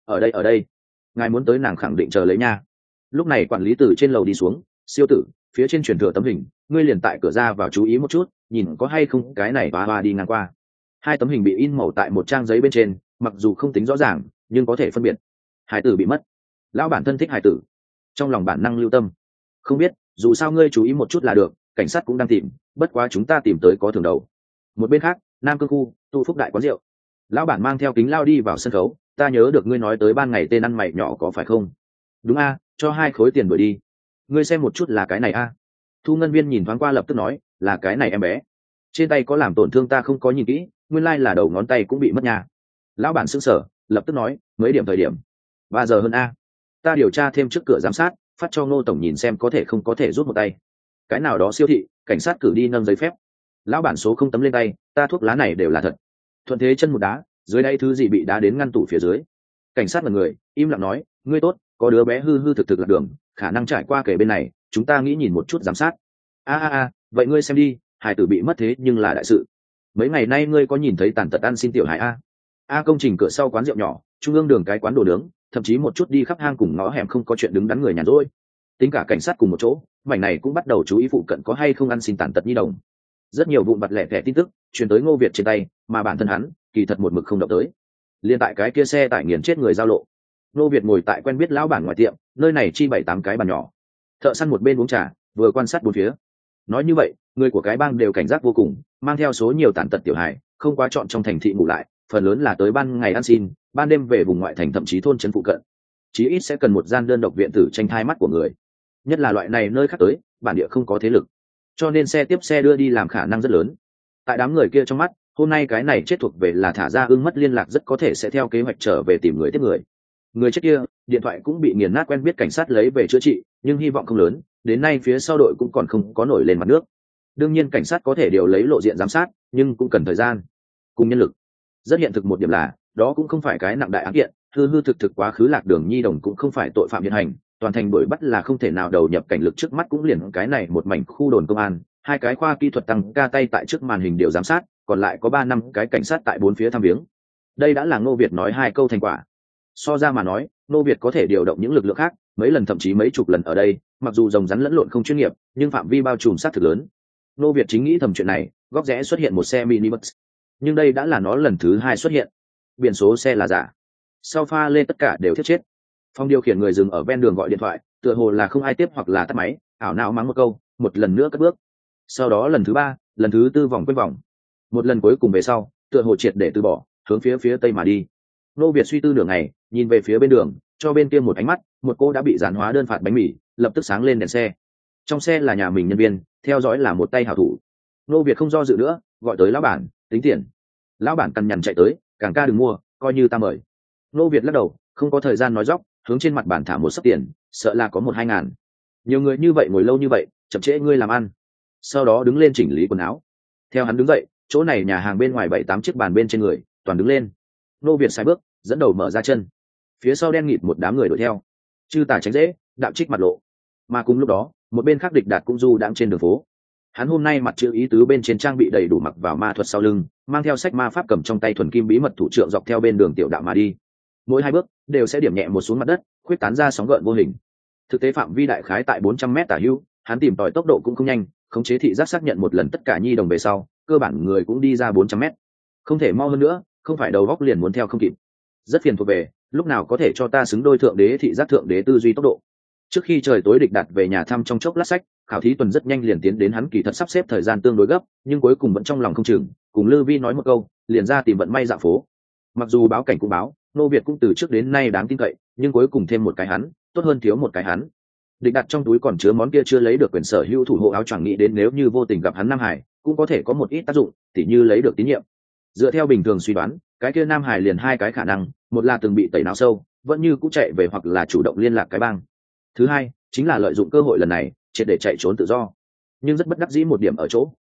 ở đây, ngài muốn tới nàng khẳng định chờ lấy nha. Lúc này quản lý từ trên lầu đi xuống, siêu tử, phía trên truyền thừa tấm hình, ngươi liền tại cửa ra vào chú ý một chút, nhìn có hay không cái này hoa đi ngang qua. Hai tấm hình bị in màu tại một trang giấy bên trên, mặc dù không tính rõ ràng nhưng có thể phân biệt. Hải tử bị mất, lão bản thân thích hải tử, trong lòng bản năng lưu tâm. Không biết, dù sao ngươi chú ý một chút là được, cảnh sát cũng đang tìm, bất quá chúng ta tìm tới có thưởng đầu. Một bên khác, Nam Cương khu tu phúc đại quán rượu, lão bản mang theo kính lao đi vào sân khấu. Ta nhớ được ngươi nói tới ban ngày tên ăn mày nhỏ có phải không? Đúng a, cho 2 khối tiền đuổi đi. Ngươi xem một chút là cái này a. Thu ngân viên nhìn thoáng qua lập tức nói, là cái này em bé, trên tay có làm tổn thương, ta không có nhìn kỹ, nguyên lai là đầu ngón tay cũng bị mất nhà. Lão bản sững sờ, lập tức nói, mấy điểm thời điểm? 3 giờ hơn a. Ta điều tra thêm trước cửa giám sát, phát cho Ngô tổng nhìn xem có thể không có thể rút một tay. Cái nào đó siêu thị, cảnh sát cử đi nâng giấy phép. Lão bản số không tấm lên tay, ta thuốc lá này đều là thật. Thuận thế chân một đá, dưới đây thứ gì bị đá đến ngăn tủ phía dưới. Cảnh sát là người im lặng nói, ngươi tốt, có đứa bé hư hư thực thực lạc đường, khả năng trải qua kể bên này, chúng ta nghĩ nhìn một chút giám sát. A, vậy ngươi xem đi, hải tử bị mất thế nhưng là đại sự. Mấy ngày nay ngươi có nhìn thấy tàn tật ăn xin tiểu hải a? Công trình cửa sau quán rượu nhỏ, trung ương đường cái quán đồ nướng, thậm chí một chút đi khắp hang cùng ngõ hẻm không có chuyện đứng đắn người nhàn rỗi. Tính cả cảnh sát cùng một chỗ, mảnh này cũng bắt đầu chú ý phụ cận có hay không ăn xin tàn tật nhi đồng. Rất nhiều vụn vặt lẻ tẻ tin tức truyền tới Ngô Việt trên tay, mà bản thân hắn kỳ thật một mực không động tới. Liên tại cái kia xe tải nghiền chết người giao lộ, Ngô Việt ngồi tại quen biết lão bản ngoài tiệm, nơi này chi 7-8 cái bàn nhỏ. Thợ săn một bên uống trà, vừa quan sát bốn phía. Nói như vậy, người của cái bang đều cảnh giác vô cùng, mang theo số nhiều tàn tật tiểu hài, không quá chọn trong thành thị ngủ lại, phần lớn là tới ban ngày ăn xin, ban đêm về vùng ngoại thành thậm chí thôn trấn phụ cận. Chí ít sẽ cần một gian đơn độc viện tử tranh thai mắt của người. Nhất là loại này nơi khác tới, bản địa không có thế lực, cho nên xe tiếp xe đưa đi làm khả năng rất lớn. Tại đám người kia trong mắt, hôm nay cái này chết thuộc về là thả ra ưng mất liên lạc, rất có thể sẽ theo kế hoạch trở về tìm người tiếp người. Người chết kia, điện thoại cũng bị nghiền nát, quen biết cảnh sát lấy về chữa trị, nhưng hy vọng không lớn, đến nay phía sau đội cũng còn không có nổi lên mặt nước. Đương nhiên cảnh sát có thể điều lấy lộ diện giám sát, nhưng cũng cần thời gian cùng nhân lực. Rất hiện thực một điểm là, đó cũng không phải cái nặng đại án kiện, hư hư thực thực quá khứ lạc đường nhi đồng cũng không phải tội phạm hiện hành, toàn thành đuổi bắt là không thể nào đầu nhập cảnh lực, trước mắt cũng liền cái này một mảnh khu đồn công an, 2 cái khoa kỹ thuật tăng ca tay tại trước màn hình điều giám sát, còn lại có 3-5 cái cảnh sát tại bốn phía thăm viếng. Đây đã là Ngô Việt nói 2 câu thành quả. So ra mà nói, Ngô Việt có thể điều động những lực lượng khác, mấy lần thậm chí mấy chục lần ở đây, mặc dù rồng rắn lẫn lộn không chuyên nghiệp, nhưng phạm vi bao trùm sát thực lớn. Ngô Việt chính nghĩ thầm chuyện này, góc rẽ xuất hiện một xe mini bus, nhưng đây đã là nó lần thứ 2 xuất hiện. Biển số xe là giả, sau pha lên tất cả đều thiết chết. Phong điều khiển người dừng ở ven đường gọi điện thoại, tựa hồ là không ai tiếp hoặc là tắt máy, ảo não mắng một câu, một lần nữa cất bước. Sau đó lần thứ 3, lần thứ 4 vòng quanh vòng. Một lần cuối cùng về sau, tựa hồ triệt để từ bỏ, hướng phía tây mà đi. Ngô Việt suy tư nửa ngày, nhìn về phía bên đường, cho bên kia một ánh mắt, một cô đã bị gián hóa đơn phạt bánh mì, lập tức sáng lên đèn xe. Trong xe là nhà mình nhân viên, theo dõi là một tay hảo thủ. Ngô Việt không do dự nữa, gọi tới lão bản, tính tiền. Lão bản cằn nhằn chạy tới, càng ca đừng mua, coi như ta mời. Ngô Việt lắc đầu, không có thời gian nói dóc, hướng trên mặt bàn thả một sấp tiền, sợ là có 1-2 ngàn. Nhiều người như vậy ngồi lâu như vậy, chậm trễ ngươi làm ăn. Sau đó đứng lên chỉnh lý quần áo. Theo hắn đứng dậy, chỗ này nhà hàng bên ngoài 7-8 chiếc bàn bên trên người, toàn đứng lên. Ngô Việt sai bước, dẫn đầu mở ra chân. Phía sau đen nghịt một đám người đuổi theo. Chư tà tránh dễ, đạo trích mặt lộ. Mà cùng lúc đó, một bên khác Địch Đạt cũng du đãng trên đường phố. Hắn hôm nay mặt chữ ý tứ bên trên trang bị đầy đủ, mặc vào ma thuật sau lưng, mang theo sách ma pháp, cầm trong tay thuần kim bí mật thủ trượng, dọc theo bên đường tiểu đạo mà đi. Mỗi 2 bước đều sẽ điểm nhẹ một xuống mặt đất, khuyết tán ra sóng gợn vô hình. Thực tế phạm vi đại khái tại 400 m tả hữu, hắn tìm tòi tốc độ cũng không nhanh, khống chế thị giác xác nhận một lần tất cả nhi đồng về sau, cơ bản người cũng đi ra 400 m. Không thể mau hơn nữa, không phải đầu góc liền muốn theo không kịp. Rất phiền thuộc về, lúc nào có thể cho ta xứng đôi thượng đế thị giác, thượng đế tư duy tốc độ. Trước khi trời tối, Địch Đạt về nhà thăm trong chốc lát sách, khảo thí tuần rất nhanh liền tiến đến, hắn kỳ thật sắp xếp thời gian tương đối gấp, nhưng cuối cùng vẫn trong lòng không chừng, cùng Lư Vi nói một câu, liền ra tìm vận may dạo phố. Mặc dù báo cảnh cũng báo, Ngô Việt cũng từ trước đến nay đáng tin cậy, nhưng cuối cùng thêm một cái hắn, tốt hơn thiếu một cái hắn. Địch Đạt trong túi còn chứa món kia chưa lấy được quyền sở hữu thủ hộ áo choàng, nghĩ đến nếu như vô tình gặp hắn Nam Hải, cũng có thể có một ít tác dụng, tỉ như lấy được tín nhiệm. Dựa theo bình thường suy đoán, cái kia Nam Hải liền 2 cái khả năng, một là từng bị tẩy não sâu, vẫn như cũng chạy về, hoặc là chủ động liên lạc cái bang. Thứ hai, chính là lợi dụng cơ hội lần này, triệt để chạy trốn tự do. Nhưng rất bất đắc dĩ một điểm ở chỗ,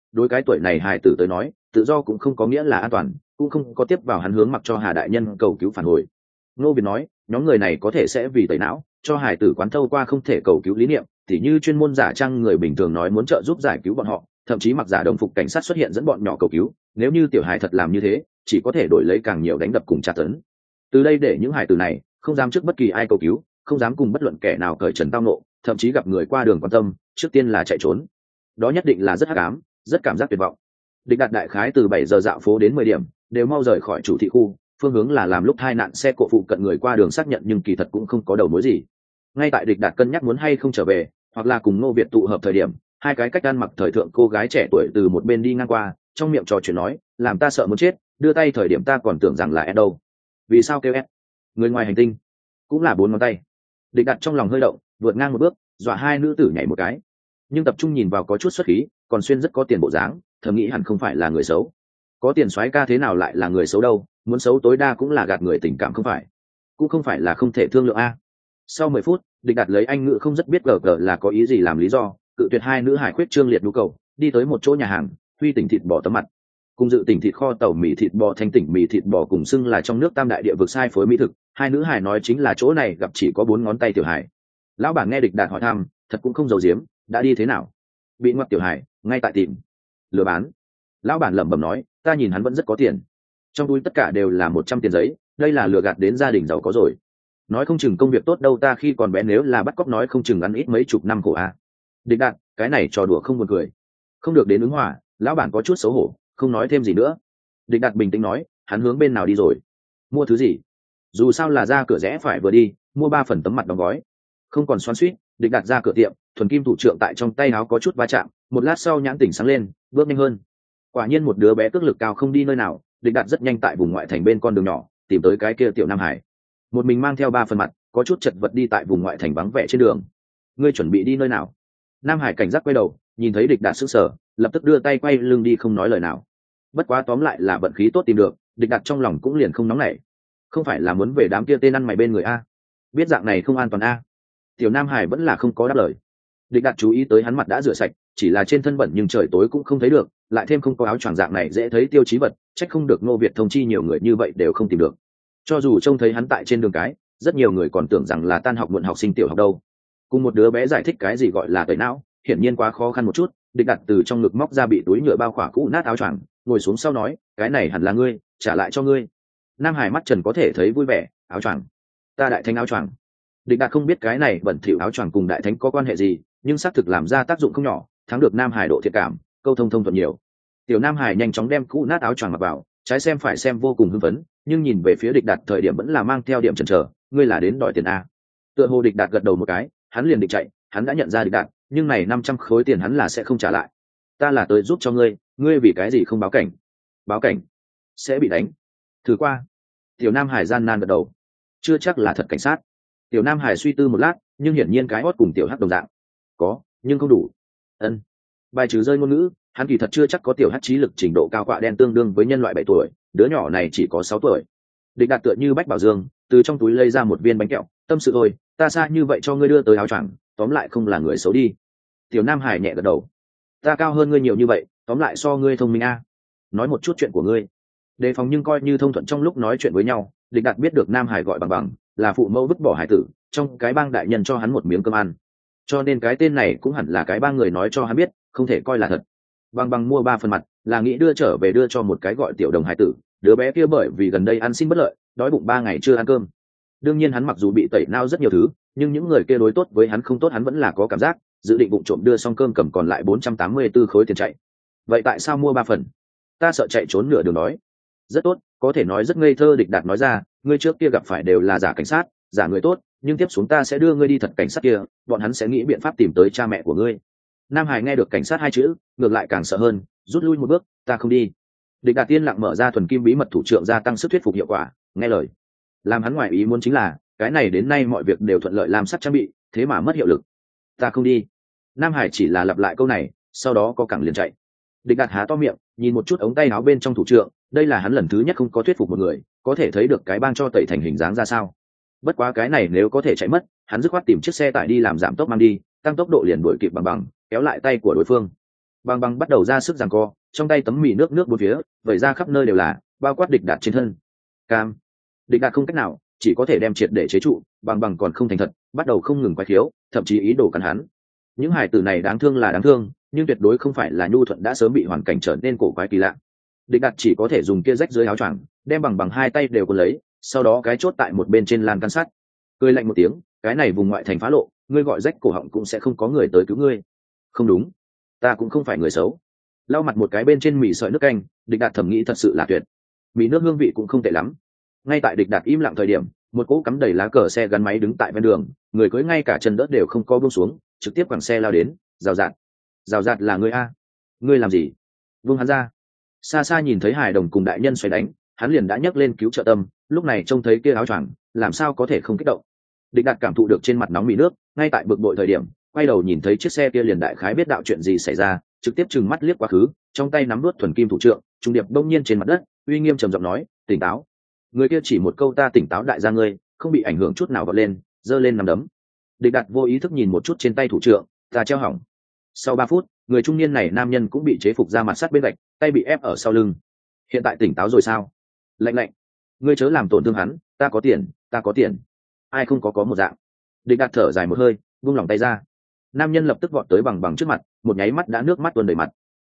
đối cái tuổi này hài tử tới nói tự do cũng không có nghĩa là an toàn, cũng không có tiếp vào hắn hướng mặc cho Hà đại nhân cầu cứu phản hồi. Ngô Việt nói nhóm người này có thể sẽ vì tẩy não cho hài tử quán thâu qua không thể cầu cứu lý niệm, tỉ như chuyên môn giả trang người bình thường nói muốn trợ giúp giải cứu bọn họ, thậm chí mặc giả đồng phục cảnh sát xuất hiện dẫn bọn nhỏ cầu cứu. Nếu như tiểu hài thật làm như thế, chỉ có thể đổi lấy càng nhiều đánh đập cùng tra tấn. Từ đây để những hài tử này không dám trước bất kỳ ai cầu cứu, không dám cùng bất luận kẻ nào cởi trần tao nộ, thậm chí gặp người qua đường quan tâm trước tiên là chạy trốn. Đó nhất định là rất hắc ám, rất cảm giác tuyệt vọng. Địch Đạt đại khái từ 7 giờ dạo phố đến 10 điểm đều mau rời khỏi chủ thị khu, phương hướng là làm lúc hai nạn xe cộ phụ cận người qua đường xác nhận, nhưng kỳ thật cũng không có đầu mối gì. Ngay tại Địch Đạt cân nhắc muốn hay không trở về hoặc là cùng Ngô Việt tụ hợp thời điểm, hai cái cách ăn mặc thời thượng cô gái trẻ tuổi từ một bên đi ngang qua, trong miệng trò chuyện nói làm ta sợ muốn chết, đưa tay thời điểm ta còn tưởng rằng là Ed đâu. Vì sao kêu Ed? Người ngoài hành tinh. Cũng là 4 ngón tay. Địch Đạt trong lòng hơi động, vượt ngang một bước dọa hai nữ tử nhảy một cái, nhưng tập trung nhìn vào có chút xuất khí còn xuyên rất có tiền bộ dáng, thầm nghĩ hẳn không phải là người xấu. Có tiền soái ca thế nào lại là người xấu đâu, muốn xấu tối đa cũng là gạt người tình cảm không phải, cũng không phải là không thể thương lượng a. Sau 10 phút Địch Đạt lấy anh ngữ không rất biết gờ là có ý gì làm lý do cự tuyệt hai nữ hải khuyết trương liệt nhu cầu, đi tới một chỗ nhà hàng Huy tỉnh thịt bò tấm mặt cùng dự tỉnh thịt kho tàu mì thịt bò thanh tỉnh mì thịt bò cùng xưng là trong nước tam đại địa vực sai phối mỹ thực. Hai nữ hải nói chính là chỗ này gặp chỉ có 4 ngón tay tiểu hải. Lão bản nghe Địch Đạt hỏi thăm thật cũng không giấu giếm, đã đi thế nào? Bị ngoặt tiểu hải ngay tại tìm lừa bán. Lão bản lẩm bẩm nói ta nhìn hắn vẫn rất có tiền, trong túi tất cả đều là 100 tiền giấy, đây là lừa gạt đến gia đình giàu có rồi. Nói không chừng công việc tốt đâu, ta khi còn bé nếu là bắt cóc nói không chừng ăn ít mấy chục năm khổ a. Địch Đạt cái này trò đùa không buồn cười. Không được đến ứng hòa, lão bản có chút xấu hổ không nói thêm gì nữa. Địch Đạt bình tĩnh nói hắn hướng bên nào đi rồi? Mua thứ gì? Dù sao là ra cửa rẽ phải vừa đi, mua 3 phần tấm mặt đóng gói. Không còn xoắn xuýt, Địch Đạt ra cửa tiệm, thuần kim thủ trưởng tại trong tay áo có chút va chạm, một lát sau nhãn tỉnh sáng lên, bước nhanh hơn. Quả nhiên một đứa bé cước lực cao không đi nơi nào, Địch Đạt rất nhanh tại vùng ngoại thành bên con đường nhỏ tìm tới cái kia tiểu Nam Hải, một mình mang theo 3 phần mặt, có chút chật vật đi tại vùng ngoại thành vắng vẻ trên đường. Ngươi chuẩn bị đi nơi nào? Nam Hải cảnh giác quay đầu, nhìn thấy Địch Đạt sững sờ, lập tức đưa tay quay lưng đi không nói lời nào. Bất quá tóm lại là vận khí tốt tìm được, Địch Đạt trong lòng cũng liền không nóng nảy. Không phải là muốn về đám kia tên ăn mày bên người a? Biết dạng này không an toàn a? Tiểu Nam Hải vẫn là không có đáp lời. Địch Đạt chú ý tới hắn mặt đã rửa sạch, chỉ là trên thân bẩn nhưng trời tối cũng không thấy được, lại thêm không có áo choàng dạng này dễ thấy tiêu chí vật, trách không được Ngô Việt thông chi nhiều người như vậy đều không tìm được. Cho dù trông thấy hắn tại trên đường cái, rất nhiều người còn tưởng rằng là tan học muộn học sinh tiểu học đâu. Cùng một đứa bé giải thích cái gì gọi là tẩy não, hiển nhiên quá khó khăn một chút. Địch Đạt từ trong ngực móc ra bị túi nhựa bao khỏa cũ nát áo choàng, ngồi xuống sau nói cái này hẳn là ngươi, trả lại cho ngươi. Nam Hải mắt trần có thể thấy vui vẻ, áo choàng? Ta đại thánh áo choàng? Địch Đạt không biết cái này bẩn thỉu áo choàng cùng đại thánh có quan hệ gì, nhưng xác thực làm ra tác dụng không nhỏ, thắng được Nam Hải độ thiện cảm, câu thông thông thuận nhiều. Tiểu Nam Hải nhanh chóng đem cũ nát áo choàng mặc vào, trái xem phải xem vô cùng hưng phấn, nhưng nhìn về phía Địch Đạt thời điểm vẫn là mang theo điểm chần chờ. Ngươi là đến đòi tiền a? Tựa hồ Địch Đạt gật đầu một cái, hắn liền định chạy, hắn đã nhận ra Địch Đạt, nhưng này 500 khối tiền hắn là sẽ không trả lại. Ta là tới giúp cho ngươi, ngươi vì cái gì không báo cảnh? Báo cảnh sẽ bị đánh. Thử qua. Tiểu Nam Hải gian nan gật đầu. Chưa chắc là thật cảnh sát. Tiểu Nam Hải suy tư một lát, nhưng hiển nhiên cái hót cùng Tiểu Hắc đồng dạng. Có, nhưng không đủ. Ân. Bài trừ rơi ngôn ngữ, hắn kỳ thật chưa chắc có Tiểu Hắc trí lực trình độ cao quạ đen tương đương với nhân loại 7 tuổi, đứa nhỏ này chỉ có 6 tuổi. Địch Đạt tựa như Bách Bảo Dương, từ trong túi lấy ra một viên bánh kẹo, tâm sự thôi, ta xa như vậy cho ngươi đưa tới áo choàng, tóm lại không là người xấu đi. Tiểu Nam Hải nhẹ gật đầu. Ta cao hơn ngươi nhiều như vậy, tóm lại so ngươi thông minh a. Nói một chút chuyện của ngươi. Đề phòng nhưng coi như thông thuận trong lúc nói chuyện với nhau, Địch Đạt biết được Nam Hải gọi bằng bằng, là phụ mẫu vứt bỏ hải tử, trong cái bang đại nhân cho hắn một miếng cơm ăn. Cho nên cái tên này cũng hẳn là cái bang người nói cho hắn biết, không thể coi là thật. Bằng bằng mua 3 phần mặt, là nghĩ đưa trở về đưa cho một cái gọi Tiểu Đồng hải tử, đứa bé kia bởi vì gần đây ăn xin bất lợi, đói bụng 3 ngày chưa ăn cơm. Đương nhiên hắn mặc dù bị tẩy não rất nhiều thứ, nhưng những người kia đối tốt với hắn không tốt hắn vẫn là có cảm giác, dự định vụng trộm đưa xong cơm cầm còn lại 484 khối tiền chạy. Vậy tại sao mua 3 phần? Ta sợ chạy trốn nửa đường đói. Rất tốt, có thể nói rất ngây thơ. Địch Đạt nói ra, ngươi trước kia gặp phải đều là giả cảnh sát, giả người tốt, nhưng tiếp xuống ta sẽ đưa ngươi đi thật cảnh sát kia, bọn hắn sẽ nghĩ biện pháp tìm tới cha mẹ của ngươi. Nam Hải nghe được cảnh sát 2 chữ, ngược lại càng sợ hơn, rút lui một bước, ta không đi. Địch Đạt tiên lặng mở ra thuần kim bí mật thủ trưởng gia tăng sức thuyết phục hiệu quả, nghe lời. Làm hắn ngoại ý muốn chính là, cái này đến nay mọi việc đều thuận lợi làm sắt trang bị, thế mà mất hiệu lực. Ta không đi. Nam Hải chỉ là lặp lại câu này, sau đó có cẳng liền chạy. Địch Đạt há to miệng, nhìn một chút ống tay áo bên trong thủ trưởng, đây là hắn lần thứ nhất không có thuyết phục một người, có thể thấy được cái bang cho tẩy thành hình dáng ra sao. Bất quá cái này nếu có thể chạy mất, hắn dứt khoát tìm chiếc xe tải đi làm giảm tốc mang đi, tăng tốc độ liền đuổi kịp bằng bằng, kéo lại tay của đối phương. Bằng bằng bắt đầu ra sức giằng co, trong tay tấm mì nước nước bốn phía vẩy ra khắp nơi đều là, bao quát địch đạt trên thân. Cam. Địch đạt không cách nào, chỉ có thể đem triệt để chế trụ. Bằng bằng còn không thành thật, bắt đầu không ngừng quái khiếu, thậm chí ý đồ cắn hắn. Những hải tử này đáng thương là đáng thương, nhưng tuyệt đối không phải là nhu thuận đã sớm bị hoàn cảnh trở nên cổ quái kỳ lạ. Địch đạt chỉ có thể dùng kia rách dưới áo choàng đem bằng bằng hai tay đều cuốn lấy, sau đó cái chốt tại một bên trên lan can sắt. Cười lạnh một tiếng, cái này vùng ngoại thành phá lộ, ngươi gọi rách cổ họng cũng sẽ không có người tới cứu ngươi. Không đúng, ta cũng không phải người xấu. Lau mặt một cái bên trên mì sợi nước canh, địch đạt thầm nghĩ thật sự là tuyệt. Mì nước hương vị cũng không tệ lắm. Ngay tại địch đạt im lặng thời điểm, một cỗ cắm đầy lá cờ xe gắn máy đứng tại ven đường, người cưỡi ngay cả chân đỡ đều không có buông xuống, trực tiếp quẳng xe lao đến. Rào rạt là ngươi a? Ngươi làm gì? Vung hắn ra. Xa xa nhìn thấy Hải Đồng cùng đại nhân xoay đánh, hắn liền đã nhấc lên cứu trợ tâm, lúc này trông thấy kia áo choàng, làm sao có thể không kích động. Địch đạt cảm thụ được trên mặt nóng mì nước, ngay tại bực bội thời điểm, quay đầu nhìn thấy chiếc xe kia liền đại khái biết đạo chuyện gì xảy ra, trực tiếp trừng mắt liếc quá khứ, trong tay nắm đuốt thuần kim thủ trượng, trung điệp đông nhiên trên mặt đất, uy nghiêm trầm giọng nói, tỉnh táo. Người kia chỉ một câu ta tỉnh táo đại gia ngươi, không bị ảnh hưởng chút nào vọt lên, giơ lên nắm đấm. Địch đạt vô ý thức nhìn một chút trên tay thủ trượng, ta treo hỏng. Sau 3 phút, người trung niên này nam nhân cũng bị chế phục ra mặt sắt bên gạch, tay bị ép ở sau lưng. Hiện tại tỉnh táo rồi sao? Lạnh, ngươi chớ làm tổn thương hắn, ta có tiền. Ai không có một dạng. Địch đạt thở dài một hơi, buông lỏng tay ra. Nam nhân lập tức vọt tới bằng trước mặt, một nháy mắt đã nước mắt tuôn đầy mặt.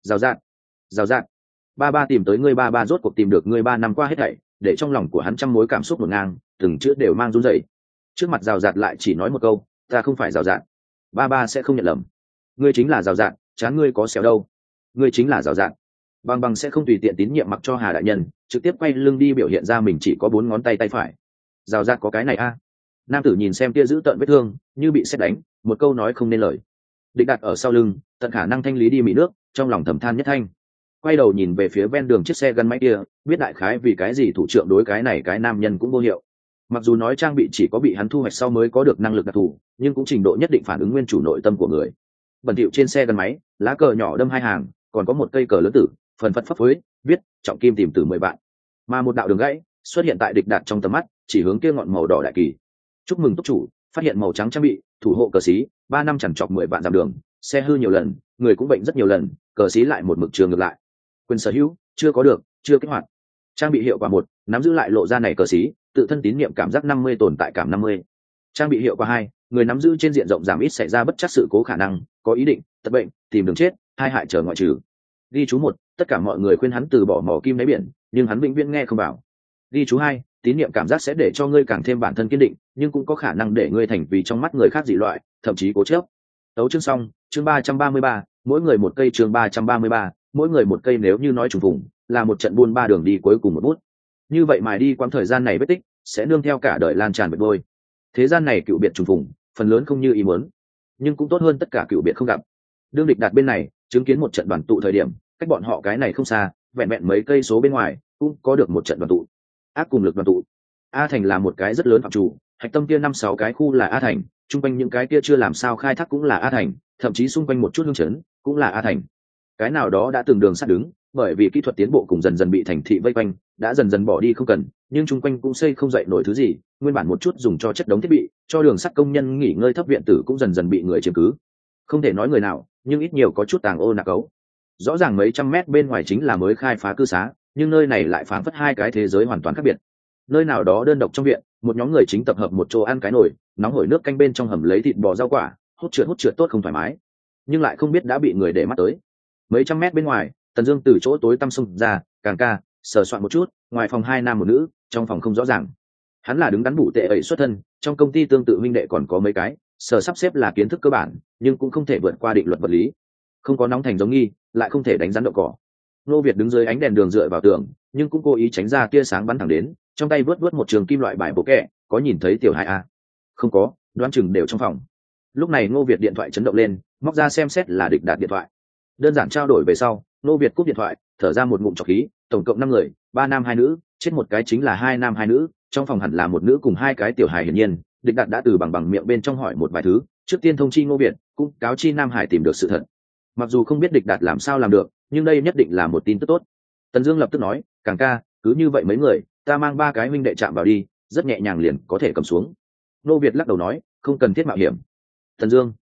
Rào rạt. Ba tìm tới ngươi, ba rốt cuộc tìm được ngươi 3 năm qua hết thảy, để trong lòng của hắn trăm mối cảm xúc ngổn ngang, từng chữ đều mang run rẩy. Trước mặt rào rạt lại chỉ nói một câu, ta không phải rào rạt. Ba sẽ không nhận lầm. Ngươi chính là rào rạt, chán ngươi có xéo đâu. Ngươi chính là rào rạt. Bằng sẽ không tùy tiện tín nhiệm mặc cho Hà đại nhân, trực tiếp quay lưng đi biểu hiện ra mình chỉ có 4 ngón tay phải. Rào rạt có cái này a? Nam tử nhìn xem kia giữ tợn vết thương, như bị sét đánh, một câu nói không nên lời. Địch đặt ở sau lưng, tận khả năng thanh lý đi mị nước, trong lòng thầm than nhất thanh. Quay đầu nhìn về phía ven đường chiếc xe gắn máy kia, biết đại khái vì cái gì thủ trưởng đối cái này cái nam nhân cũng vô hiệu. Mặc dù nói trang bị chỉ có bị hắn thu hoạch sau mới có được năng lực đặc thù, nhưng cũng trình độ nhất định phản ứng nguyên chủ nội tâm của người. Bẩn thỉu trên xe gắn máy, lá cờ nhỏ đâm 2 hàng, còn có một cây cờ lớn tử, phần phật phấp phới, viết trọng kim tìm từ 10 bạn. Mà một đạo đường gãy xuất hiện tại địch đạt trong tầm mắt, chỉ hướng kia ngọn màu đỏ đại kỳ. Chúc mừng túc chủ, phát hiện màu trắng trang bị, thủ hộ cờ xí, 3 năm chẳng chọc 10 bạn dặm đường, xe hư nhiều lần, người cũng bệnh rất nhiều lần, cờ xí lại một mực trường ngược lại. Quyền sở hữu chưa có được, chưa kích hoạt. Trang bị hiệu quả 1, nắm giữ lại lộ ra này cờ xí, tự thân tín niệm cảm giác 50 tồn tại cảm 50. Trang bị hiệu quả 2, người nắm giữ trên diện rộng giảm ít xảy ra bất chắc sự cố khả năng, có ý định, tật bệnh, tìm đường chết, hai hại trở ngoại trừ. Ghi chú 1, tất cả mọi người khuyên hắn từ bỏ mỏ kim đáy biển, nhưng hắn vĩnh viễn nghe không bảo. Ghi chú 2, tín niệm cảm giác sẽ để cho ngươi càng thêm bản thân kiên định, nhưng cũng có khả năng để ngươi thành vì trong mắt người khác dị loại, thậm chí cố chấp. Tấu chương xong, chương 333, mỗi người một cây, chương 333, mỗi người một cây. Nếu như nói trùng vùng là một trận buôn ba đường đi cuối cùng một bút, như vậy mài đi quãng thời gian này vết tích sẽ nương theo cả đời lan tràn bệt đôi. Thế gian này cựu biệt trùng vùng phần lớn không như ý muốn, nhưng cũng tốt hơn tất cả cựu biệt không gặp. Đương địch đạt bên này chứng kiến một trận đoàn tụ thời điểm, cách bọn họ cái này không xa, vẹn vẹn mấy cây số bên ngoài cũng có được một trận đoàn tụ. Ác cùng lực đoàn tụ. A thành là một cái rất lớn phạm chủ, hạch tâm kia 5-6 cái khu là A thành, chung quanh những cái kia chưa làm sao khai thác cũng là A thành, thậm chí xung quanh một chút hương chấn cũng là A thành. Cái nào đó đã từng đường sắt đứng, bởi vì kỹ thuật tiến bộ cùng dần dần bị thành thị vây quanh, đã dần dần bỏ đi không cần, nhưng chung quanh cũng xây không dậy nổi thứ gì, nguyên bản một chút dùng cho chất đống thiết bị, cho đường sắt công nhân nghỉ ngơi thấp viện tử cũng dần dần bị người chiếm cứ. Không thể nói người nào, nhưng ít nhiều có chút tàng ô nạc ấu. Rõ ràng mấy trăm mét bên ngoài chính là mới khai phá cư xá, nhưng nơi này lại phảng phất hai cái thế giới hoàn toàn khác biệt. Nơi nào đó đơn độc trong viện, một nhóm người chính tập hợp một chỗ ăn cái nồi, nóng hổi nước canh bên trong hầm lấy thịt bò rau quả, hút trượt tốt không thoải mái, nhưng lại không biết đã bị người để mắt tới. Mấy trăm mét bên ngoài, Tần Dương từ chỗ tối tăm xông ra, càng ca, sờ soạn một chút, ngoài phòng 2 nam một nữ, trong phòng không rõ ràng. Hắn là đứng đắn bụ tệ ẩy xuất thân, trong công ty tương tự huynh đệ còn có mấy cái, sở sắp xếp là kiến thức cơ bản, nhưng cũng không thể vượt qua định luật vật lý. Không có nóng thành giống nghi, lại không thể đánh rắn đậu cỏ. Nô Việt đứng dưới ánh đèn đường dựa vào tường, nhưng cũng cố ý tránh ra tia sáng bắn thẳng đến, trong tay vớt một trường kim loại bài bộ kẹ, có nhìn thấy tiểu hai a? Không có, đoán chừng đều trong phòng. Lúc này Ngô Việt điện thoại chấn động lên, móc ra xem xét là địch đạt điện thoại. Đơn giản trao đổi về sau, Ngô Việt cúp điện thoại, thở ra một ngụm trọc khí, tổng cộng 5 người, 3 nam 2 nữ, chết một cái chính là 2 nam 2 nữ, trong phòng hẳn là một nữ cùng 2 cái tiểu hài. Hiển nhiên, địch đạt đã từ bằng miệng bên trong hỏi một vài thứ, trước tiên thông chi Ngô Việt, cũng cáo chi Nam Hải tìm được sự thật. Mặc dù không biết địch đạt làm sao làm được, nhưng đây nhất định là một tin tức tốt. Tần Dương lập tức nói, càng ca, cứ như vậy mấy người, ta mang 3 cái huynh đệ chạm vào đi, rất nhẹ nhàng liền có thể cầm xuống. Ngô Việt lắc đầu nói, không cần thiết mạo hiểm. Tần Dương,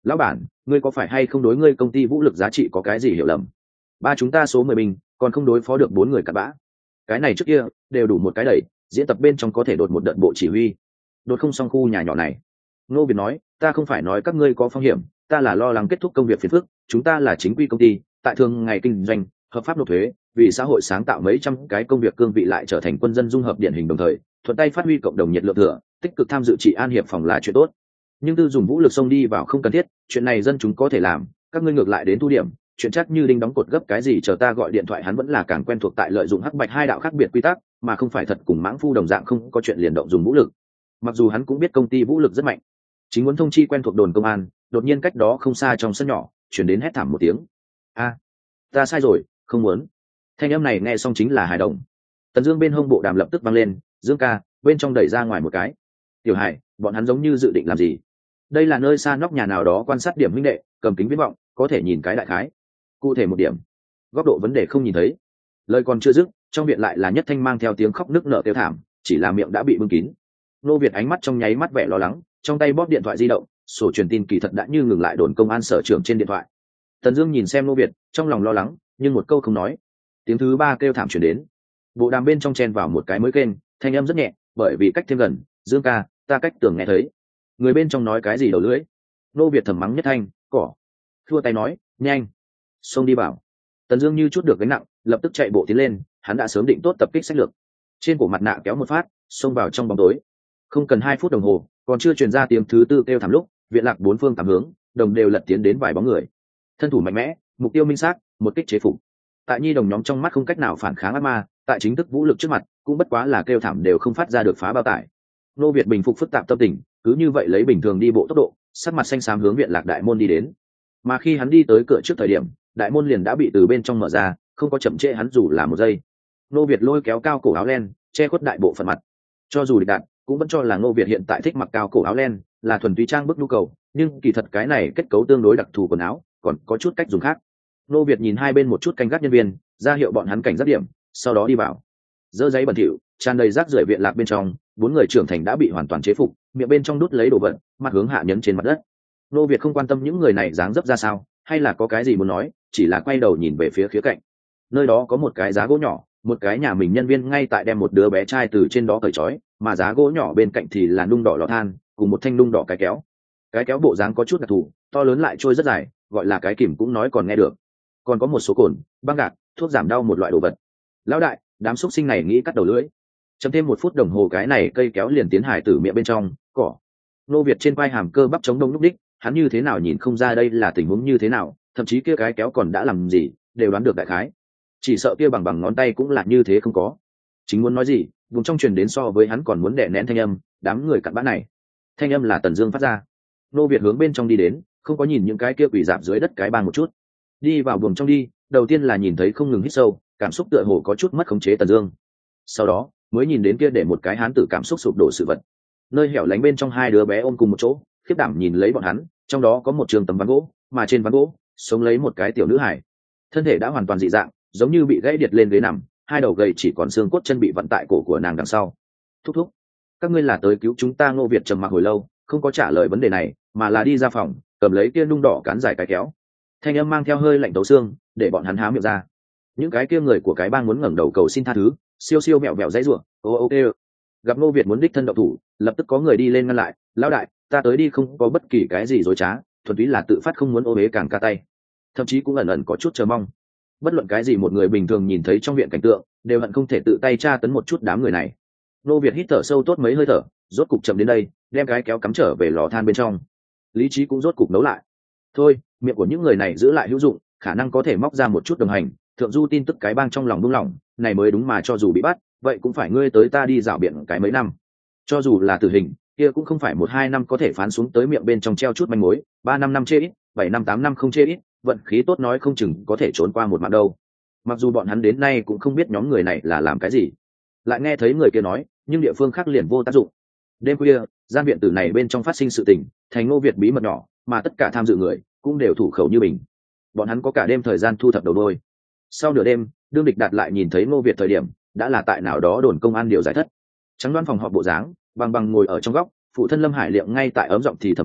lão bản, ngươi có phải hay không đối ngươi công ty vũ lực giá trị có cái gì hiểu lầm? Ba chúng ta số 10 binh còn không đối phó được 4 người cặn bã. Cái này trước kia đều đủ một cái đẩy, diễn tập bên trong có thể đột một đợt bộ chỉ huy. Đột không xong khu nhà nhỏ này. Ngô Việt nói, ta không phải nói các ngươi có phong hiểm, ta là lo lắng kết thúc công việc phiền phức, chúng ta là chính quy công ty, tại thường ngày kinh doanh, hợp pháp nộp thuế, vì xã hội sáng tạo mấy trăm cái công việc cương vị lại trở thành quân dân dung hợp điển hình đồng thời, thuận tay phát huy cộng đồng nhiệt lượng thừa, tích cực tham dự trị an hiệp phòng là chuyện tốt. Nhưng tư dùng vũ lực xông đi vào không cần thiết, chuyện này dân chúng có thể làm, các ngươi ngược lại đến thu điểm, chuyện chắc như đinh đóng cột gấp cái gì chờ ta gọi điện thoại hắn vẫn là càng quen thuộc tại lợi dụng hắc bạch hai đạo khác biệt quy tắc, mà không phải thật cùng mãng phu đồng dạng không có chuyện liền động dùng vũ lực. Mặc dù hắn cũng biết công ty vũ lực rất mạnh, chính muốn thông chi quen thuộc đồn công an, đột nhiên cách đó không xa trong sân nhỏ chuyển đến hét thảm một tiếng. A, ta sai rồi, không muốn. Thanh âm này nghe xong chính là Hải Đồng. Tần Dương bên hông bộ đàm lập tức vang lên, Dương ca, bên trong đẩy ra ngoài một cái. Tiểu Hải, bọn hắn giống như dự định làm gì? Đây là nơi xa nóc nhà nào đó quan sát điểm huynh đệ, cầm kính viễn vọng, có thể nhìn cái đại khái. Cụ thể một điểm, góc độ vấn đề không nhìn thấy. Lời còn chưa dứt, trong viện lại là Nhất Thanh mang theo tiếng khóc nức nở kêu thảm, chỉ là miệng đã bị bưng kín. Nô Việt ánh mắt trong nháy mắt vẻ lo lắng, trong tay bóp điện thoại di động, sổ truyền tin kỳ thật đã như ngừng lại đồn công an sở trưởng trên điện thoại. Tần Dương nhìn xem Nô Việt, trong lòng lo lắng, nhưng một câu không nói. Tiếng thứ ba kêu thảm truyền đến. Bộ đàm bên trong chen vào một cái mới kênh, thanh âm rất nhẹ, bởi vì cách thêm gần, Dương ca, ta cách tưởng nghe thấy. Người bên trong nói cái gì đầu lưỡi? Nô Việt thầm mắng Nhất Thanh, cỏ. Thua tay nói, nhanh, xông đi vào. Tần Dương như chút được gánh nặng, lập tức chạy bộ tiến lên, hắn đã sớm định tốt tập kích sách lược. Trên cổ mặt nạ kéo một phát, xông vào trong bóng tối. Không cần 2 phút đồng hồ, còn chưa truyền ra tiếng thứ tư kêu thảm lúc, viện lạc bốn phương tám hướng, đồng đều lật tiến đến vài bóng người. Thân thủ mạnh mẽ, mục tiêu minh xác, một kích chế phục. Tại nhi đồng nhóm trong mắt không cách nào phản kháng ác ma, tại chính thức vũ lực trước mặt, cũng bất quá là kêu thảm đều không phát ra được phá bao tải. Nô Việt bình phục phức tạp tâm tình, cứ như vậy lấy bình thường đi bộ tốc độ, sắc mặt xanh xám hướng viện lạc đại môn đi đến. Mà khi hắn đi tới cửa trước thời điểm, đại môn liền đã bị từ bên trong mở ra, không có chậm trễ hắn dù là một giây. Nô Việt lôi kéo cao cổ áo len, che khuất đại bộ phận mặt. Cho dù địch đạn, cũng vẫn cho là Ngô Việt hiện tại thích mặc cao cổ áo len, là thuần túy trang bức nhu cầu, nhưng kỳ thật cái này kết cấu tương đối đặc thù quần áo, còn có chút cách dùng khác. Ngô Việt nhìn hai bên một chút canh gác nhân viên, ra hiệu bọn hắn cảnh giác điểm, sau đó đi vào. Dơ giấy bẩn thỉu, tràn đầy rác rưởi viện lạc bên trong, 4 người trưởng thành đã bị hoàn toàn chế phục, miệng bên trong đút lấy đồ vật, mặt hướng hạ nhấn trên mặt đất. Ngô Việt không quan tâm những người này dáng dấp ra sao, hay là có cái gì muốn nói, chỉ là quay đầu nhìn về phía khía cạnh. Nơi đó có một cái giá gỗ nhỏ, một cái nhà mình nhân viên ngay tại đem một đứa bé trai từ trên đó cởi trói, mà giá gỗ nhỏ bên cạnh thì là nung đỏ lò than cùng một thanh nung đỏ cái kéo. Cái kéo bộ dáng có chút đặc thù, to lớn lại trôi rất dài, gọi là cái kìm cũng nói còn nghe được. Còn có một số cồn, băng gạc, thuốc giảm đau một loại đồ vật. Lão đại, đám xúc sinh này nghĩ cắt đầu lưỡi. Chấm thêm 1 phút đồng hồ cái này cây kéo liền tiến hải tử miệng bên trong cỏ. Nô Việt trên vai hàm cơ bắp chống đông lúc đích, hắn như thế nào nhìn không ra đây là tình huống như thế nào, thậm chí kia cái kéo còn đã làm gì đều đoán được đại khái. Chỉ sợ kia bằng ngón tay cũng là như thế không có. Chính muốn nói gì, vùng trong truyền đến so với hắn còn muốn đè nén thanh âm, đám người cặn bã này. Thanh âm là Tần Dương phát ra. Nô Việt hướng bên trong đi đến, không có nhìn những cái kia quỷ rạp dưới đất cái bang một chút. Đi vào buồng trong đi, đầu tiên là nhìn thấy không ngừng hít sâu, cảm xúc tựa hồ có chút mất khống chế Tần Dương. Sau đó, mới nhìn đến kia để một cái hán tử cảm xúc sụp đổ sự vật. Nơi hẻo lánh bên trong hai đứa bé ôm cùng một chỗ, khiếp đảm nhìn lấy bọn hắn, trong đó có một trường tấm ván gỗ, mà trên ván gỗ sống lấy một cái tiểu nữ hài. Thân thể đã hoàn toàn dị dạng, giống như bị gãy điệt lên ghế nằm, hai đầu gầy chỉ còn xương cốt chân bị vặn tại cổ của nàng đằng sau. Thúc thúc, các ngươi là tới cứu chúng ta? Ngô Việt trầm mặc hồi lâu, không có trả lời vấn đề này, mà là đi ra phòng, cầm lấy kia nung đỏ cán dài cái kéo. Thanh âm mang theo hơi lạnh tấu xương, để bọn hắn há miệng ra. Những cái kia người của cái bang muốn ngẩng đầu cầu xin tha thứ, siêu siêu mẹo mẹo dãy rủa. Ok. Gặp Ngô Việt muốn đích thân động thủ, lập tức có người đi lên ngăn lại. Lão đại, ta tới đi không có bất kỳ cái gì dối trá, thuần túy là tự phát không muốn ô uế càng ca tay. Thậm chí cũng ẩn ẩn có chút chờ mong. Bất luận cái gì một người bình thường nhìn thấy trong viện cảnh tượng, đều hận không thể tự tay tra tấn một chút đám người này. Ngô Việt hít thở sâu tốt mấy hơi thở, rốt cục chậm đến đây, đem cái kéo cắm trở về lò than bên trong. Lý trí cũng rốt cục nấu lại. Thôi, miệng của những người này giữ lại hữu dụng, khả năng có thể móc ra một chút đồng hành, thượng du tin tức cái bang trong lòng buông lỏng, này mới đúng mà cho dù bị bắt, vậy cũng phải ngươi tới ta đi dạo biện cái mấy năm. Cho dù là tử hình, kia cũng không phải 1-2 năm có thể phán xuống tới miệng bên trong treo chút manh mối, 3-5 năm chê ít, 7-5-8 năm không chê ít, vận khí tốt nói không chừng có thể trốn qua một mạng đâu. Mặc dù bọn hắn đến nay cũng không biết nhóm người này là làm cái gì, lại nghe thấy người kia nói, nhưng địa phương khác liền vô tác dụng. Đêm khuya, gian viện tử này bên trong phát sinh sự tình, thành Ngô Việt bí mật nhỏ, mà tất cả tham dự người cũng đều thủ khẩu như mình. Bọn hắn có cả đêm thời gian thu thập đầu đôi. Sau nửa đêm, đương địch đạt lại nhìn thấy Ngô Việt thời điểm, đã là tại nào đó đồn công an điều giải thất. Trắng đoán phòng họp bộ dáng, bằng ngồi ở trong góc, phụ thân Lâm Hải Liệm ngay tại ấm giọng thì thầm thuyết phục,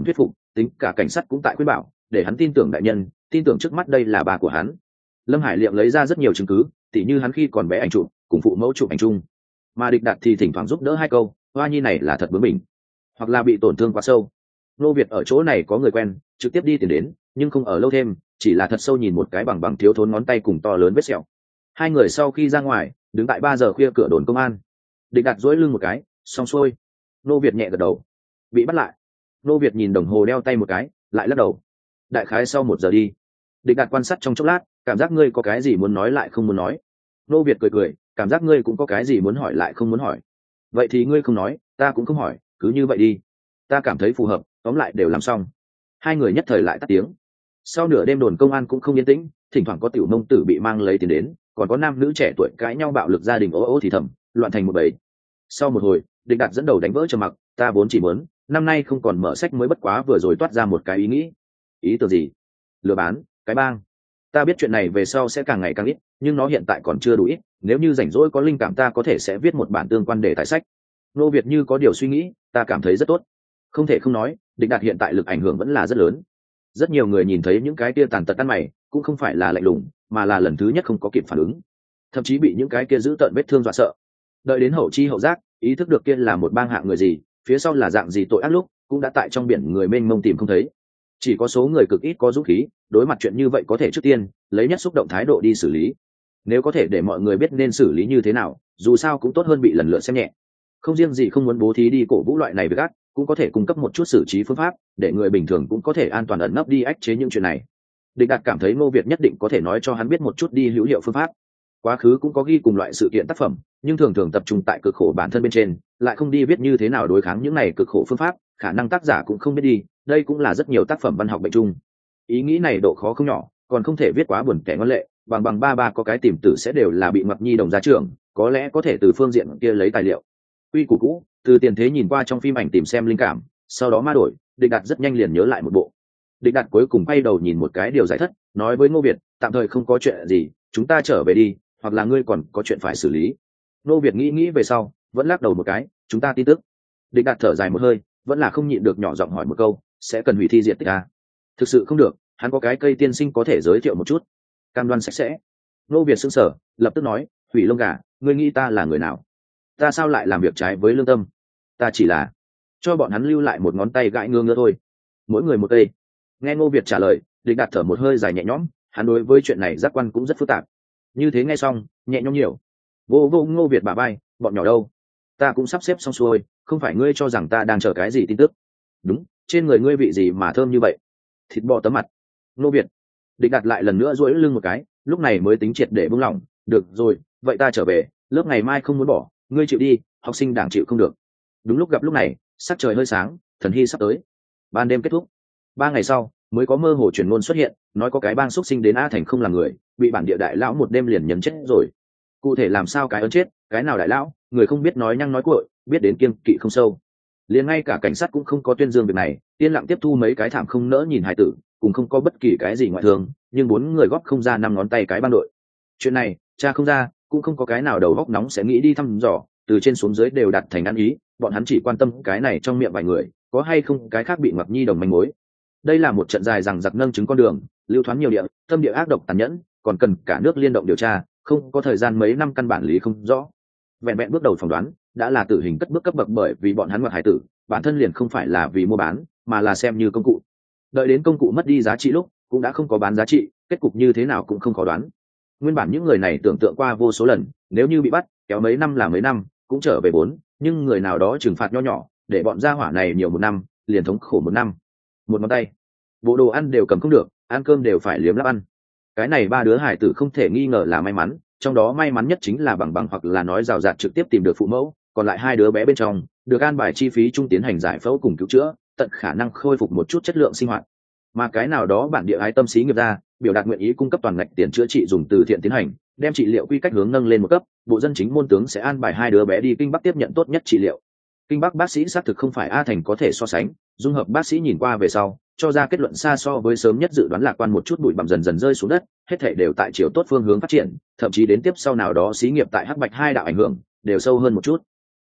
tính cả cảnh sát cũng tại khuyên bảo để hắn tin tưởng đại nhân, tin tưởng trước mắt đây là bà của hắn. Lâm Hải Liệm lấy ra rất nhiều chứng cứ, tỉ như hắn khi còn bé ảnh chụp cùng phụ mẫu chụp ảnh chung, mà Địch Đạt thì thỉnh thoảng giúp đỡ hai câu, hoa nhi này là thật bướng bỉnh hoặc là bị tổn thương quá sâu. Nô Việt ở chỗ này có người quen, trực tiếp đi tìm đến, nhưng không ở lâu thêm, chỉ là thật sâu nhìn một cái bằng thiếu thốn ngón tay cùng to lớn vết sẹo. Hai người sau khi ra ngoài, đứng tại 3 giờ khuya cửa đồn công an. Địch Đạt duỗi lưng một cái, xong xuôi. Nô Việt nhẹ gật đầu. Bị bắt lại. Nô Việt nhìn đồng hồ đeo tay một cái, lại lắc đầu. Đại khái sau 1 giờ đi. Địch Đạt quan sát trong chốc lát, cảm giác ngươi có cái gì muốn nói lại không muốn nói. Nô Việt cười cười, cảm giác ngươi cũng có cái gì muốn hỏi lại không muốn hỏi. Vậy thì ngươi không nói, ta cũng không hỏi, cứ như vậy đi. Ta cảm thấy phù hợp, tóm lại đều làm xong. Hai người nhất thời lại tắt tiếng. Sau nửa đêm đồn công an cũng không yên tĩnh, thỉnh thoảng có tiểu nông tử bị mang lấy tiền đến, còn có nam nữ trẻ tuổi cãi nhau bạo lực gia đình ố thì thầm, loạn thành một bầy. Sau một hồi, Địch Đạt dẫn đầu đánh vỡ trầm mặc, ta vốn chỉ muốn năm nay không còn mở sách mới, bất quá vừa rồi toát ra một cái ý nghĩ. Ý tưởng gì? Lừa bán cái bang. Ta biết chuyện này về sau sẽ càng ngày càng ít, nhưng nó hiện tại còn chưa đủ ít, nếu như rảnh rỗi có linh cảm ta có thể sẽ viết một bản tương quan đề tài sách. Nô Việt như có điều suy nghĩ, ta cảm thấy rất tốt. Không thể không nói, Địch Đạt hiện tại lực ảnh hưởng vẫn là rất lớn. Rất nhiều người nhìn thấy những cái kia tàn tật ăn mày, cũng không phải là lạnh lùng, mà là lần thứ nhất không có kịp phản ứng, thậm chí bị những cái kia giữ tợn vết thương dọa sợ. Đợi đến hậu chi hậu giác, ý thức được kia là một bang hạng người gì, phía sau là dạng gì tội ác lúc, cũng đã tại trong biển người mênh mông tìm không thấy. Chỉ có số người cực ít có dũng khí, đối mặt chuyện như vậy có thể trước tiên lấy nhất xúc động thái độ đi xử lý. Nếu có thể để mọi người biết nên xử lý như thế nào, dù sao cũng tốt hơn bị lần lượt xem nhẹ. Không riêng gì không muốn bố thí đi cổ vũ loại này với gắt, cũng có thể cung cấp một chút xử trí phương pháp, để người bình thường cũng có thể an toàn ẩn nấp đi ách chế những chuyện này. Địch Đạt cảm thấy Ngô Việt nhất định có thể nói cho hắn biết một chút đi hữu hiệu phương pháp. Quá khứ cũng có ghi cùng loại sự kiện tác phẩm, nhưng thường thường tập trung tại cực khổ bản thân bên trên, lại không đi viết như thế nào đối kháng những này cực khổ phương pháp, khả năng tác giả cũng không biết đi, đây cũng là rất nhiều tác phẩm văn học bệnh chung. Ý nghĩ này độ khó không nhỏ, còn không thể viết quá buồn tẻ ngoan lệ, bằng ba có cái tìm tử sẽ đều là bị Mặc Nhi đồng ra trường, có lẽ có thể từ phương diện kia lấy tài liệu. Quy củ cũ, từ tiền thế nhìn qua trong phim ảnh tìm xem linh cảm, sau đó ma đổi. Địch Đạt rất nhanh liền nhớ lại một bộ. Địch Đạt cuối cùng quay đầu nhìn một cái điều giải thất, nói với Ngô Việt, tạm thời không có chuyện gì, chúng ta trở về đi, hoặc là ngươi còn có chuyện phải xử lý. Ngô Việt nghĩ về sau, vẫn lắc đầu một cái, chúng ta tin tức. Địch Đạt thở dài một hơi, vẫn là không nhịn được nhỏ giọng hỏi một câu, sẽ cần hủy thi diệt tích à? Thực sự không được, hắn có cái cây tiên sinh có thể giới thiệu một chút, cam đoan sạch sẽ. Ngô Việt sững sờ, lập tức nói, hủy lông gà, ngươi nghĩ ta là người nào? Ta sao lại làm việc trái với lương tâm? Ta chỉ là cho bọn hắn lưu lại một ngón tay gãi ngứa ngứa thôi, mỗi người một cây. Nghe Ngô Việt trả lời, Địch Đạt thở một hơi dài nhẹ nhõm, hắn đối với chuyện này giác quan cũng rất phức tạp. Như thế nghe xong, nhẹ nhõm nhiều. Vô Ngô Việt bả vai, bọn nhỏ đâu? Ta cũng sắp xếp xong xuôi, không phải ngươi cho rằng ta đang chờ cái gì tin tức? Đúng, trên người ngươi vị gì mà thơm như vậy? Thịt bò tấm mặt. Ngô Việt. Địch Đạt lại lần nữa duỗi lưng một cái, lúc này mới tính triệt để buông lỏng. Được rồi, vậy ta trở về, lớp ngày mai không muốn bỏ, ngươi chịu đi, học sinh đảng chịu không được. Đúng lúc gặp lúc này, sắc trời hơi sáng, thần hy sắp tới. Ban đêm kết thúc. 3 ngày sau mới có mơ hồ truyền ngôn xuất hiện, nói có cái bang xúc sinh đến A Thành không là người, bị bản địa đại lão một đêm liền nhấn chết rồi. Cụ thể làm sao cái ấn chết, cái nào đại lão, người không biết nói nhăng nói cuội, biết đến kiêng kỵ không sâu. Liền ngay cả cảnh sát cũng không có tuyên dương việc này, yên lặng tiếp thu mấy cái thảm không nỡ nhìn hài tử, cùng không có bất kỳ cái gì ngoại thường, nhưng 4 người góp không ra 5 ngón tay cái bang đội. Chuyện này cha không ra, cũng không có cái nào đầu góc nóng sẽ nghĩ đi thăm dò, từ trên xuống dưới đều đặt thành ăn ý, bọn hắn chỉ quan tâm cái này trong miệng vài người có hay không cái khác bị Mặc Nhi đồng manh mối. Đây là một trận dài rằng giặc nâng chứng con đường, lưu thoáng nhiều địa, tâm địa ác độc tàn nhẫn, còn cần cả nước liên động điều tra, không có thời gian mấy năm căn bản lý không rõ. Vẹn vẹn bước đầu phỏng đoán đã là tử hình cất bước cấp bậc, bởi vì bọn hắn ngoại hải tử bản thân liền không phải là vì mua bán, mà là xem như công cụ. Đợi đến công cụ mất đi giá trị lúc, cũng đã không có bán giá trị, kết cục như thế nào cũng không khó đoán. Nguyên bản những người này tưởng tượng qua vô số lần, nếu như bị bắt, kéo mấy năm là mấy năm, cũng trở về 4, nhưng người nào đó trừng phạt nho nhỏ, để bọn gia hỏa này nhiều 1 năm, liền thống khổ 1 năm. Một ngón tay, bộ đồ ăn đều cầm không được, ăn cơm đều phải liếm láp ăn. Cái này 3 đứa hải tử không thể nghi ngờ là may mắn, trong đó may mắn nhất chính là bằng hoặc là nói rào rạt trực tiếp tìm được phụ mẫu, còn lại 2 đứa bé bên trong được an bài chi phí trung tiến hành giải phẫu cùng cứu chữa, tận khả năng khôi phục một chút chất lượng sinh hoạt. Mà cái nào đó bản địa ái tâm sĩ nghiệp ra, biểu đạt nguyện ý cung cấp toàn ngạch tiền chữa trị dùng từ thiện tiến hành, đem trị liệu quy cách hướng nâng lên một cấp, bộ dân chính môn tướng sẽ an bài 2 đứa bé đi Kinh Bắc tiếp nhận tốt nhất trị liệu. Kinh Bắc bác sĩ xác thực không phải A Thành có thể so sánh, dung hợp bác sĩ nhìn qua về sau, cho ra kết luận xa so với sớm nhất dự đoán lạc quan, một chút bụi bặm dần dần rơi xuống đất, hết thảy đều tại chiều tốt phương hướng phát triển, thậm chí đến tiếp sau nào đó xí nghiệp tại Hắc Bạch 2 đạo ảnh hưởng đều sâu hơn một chút.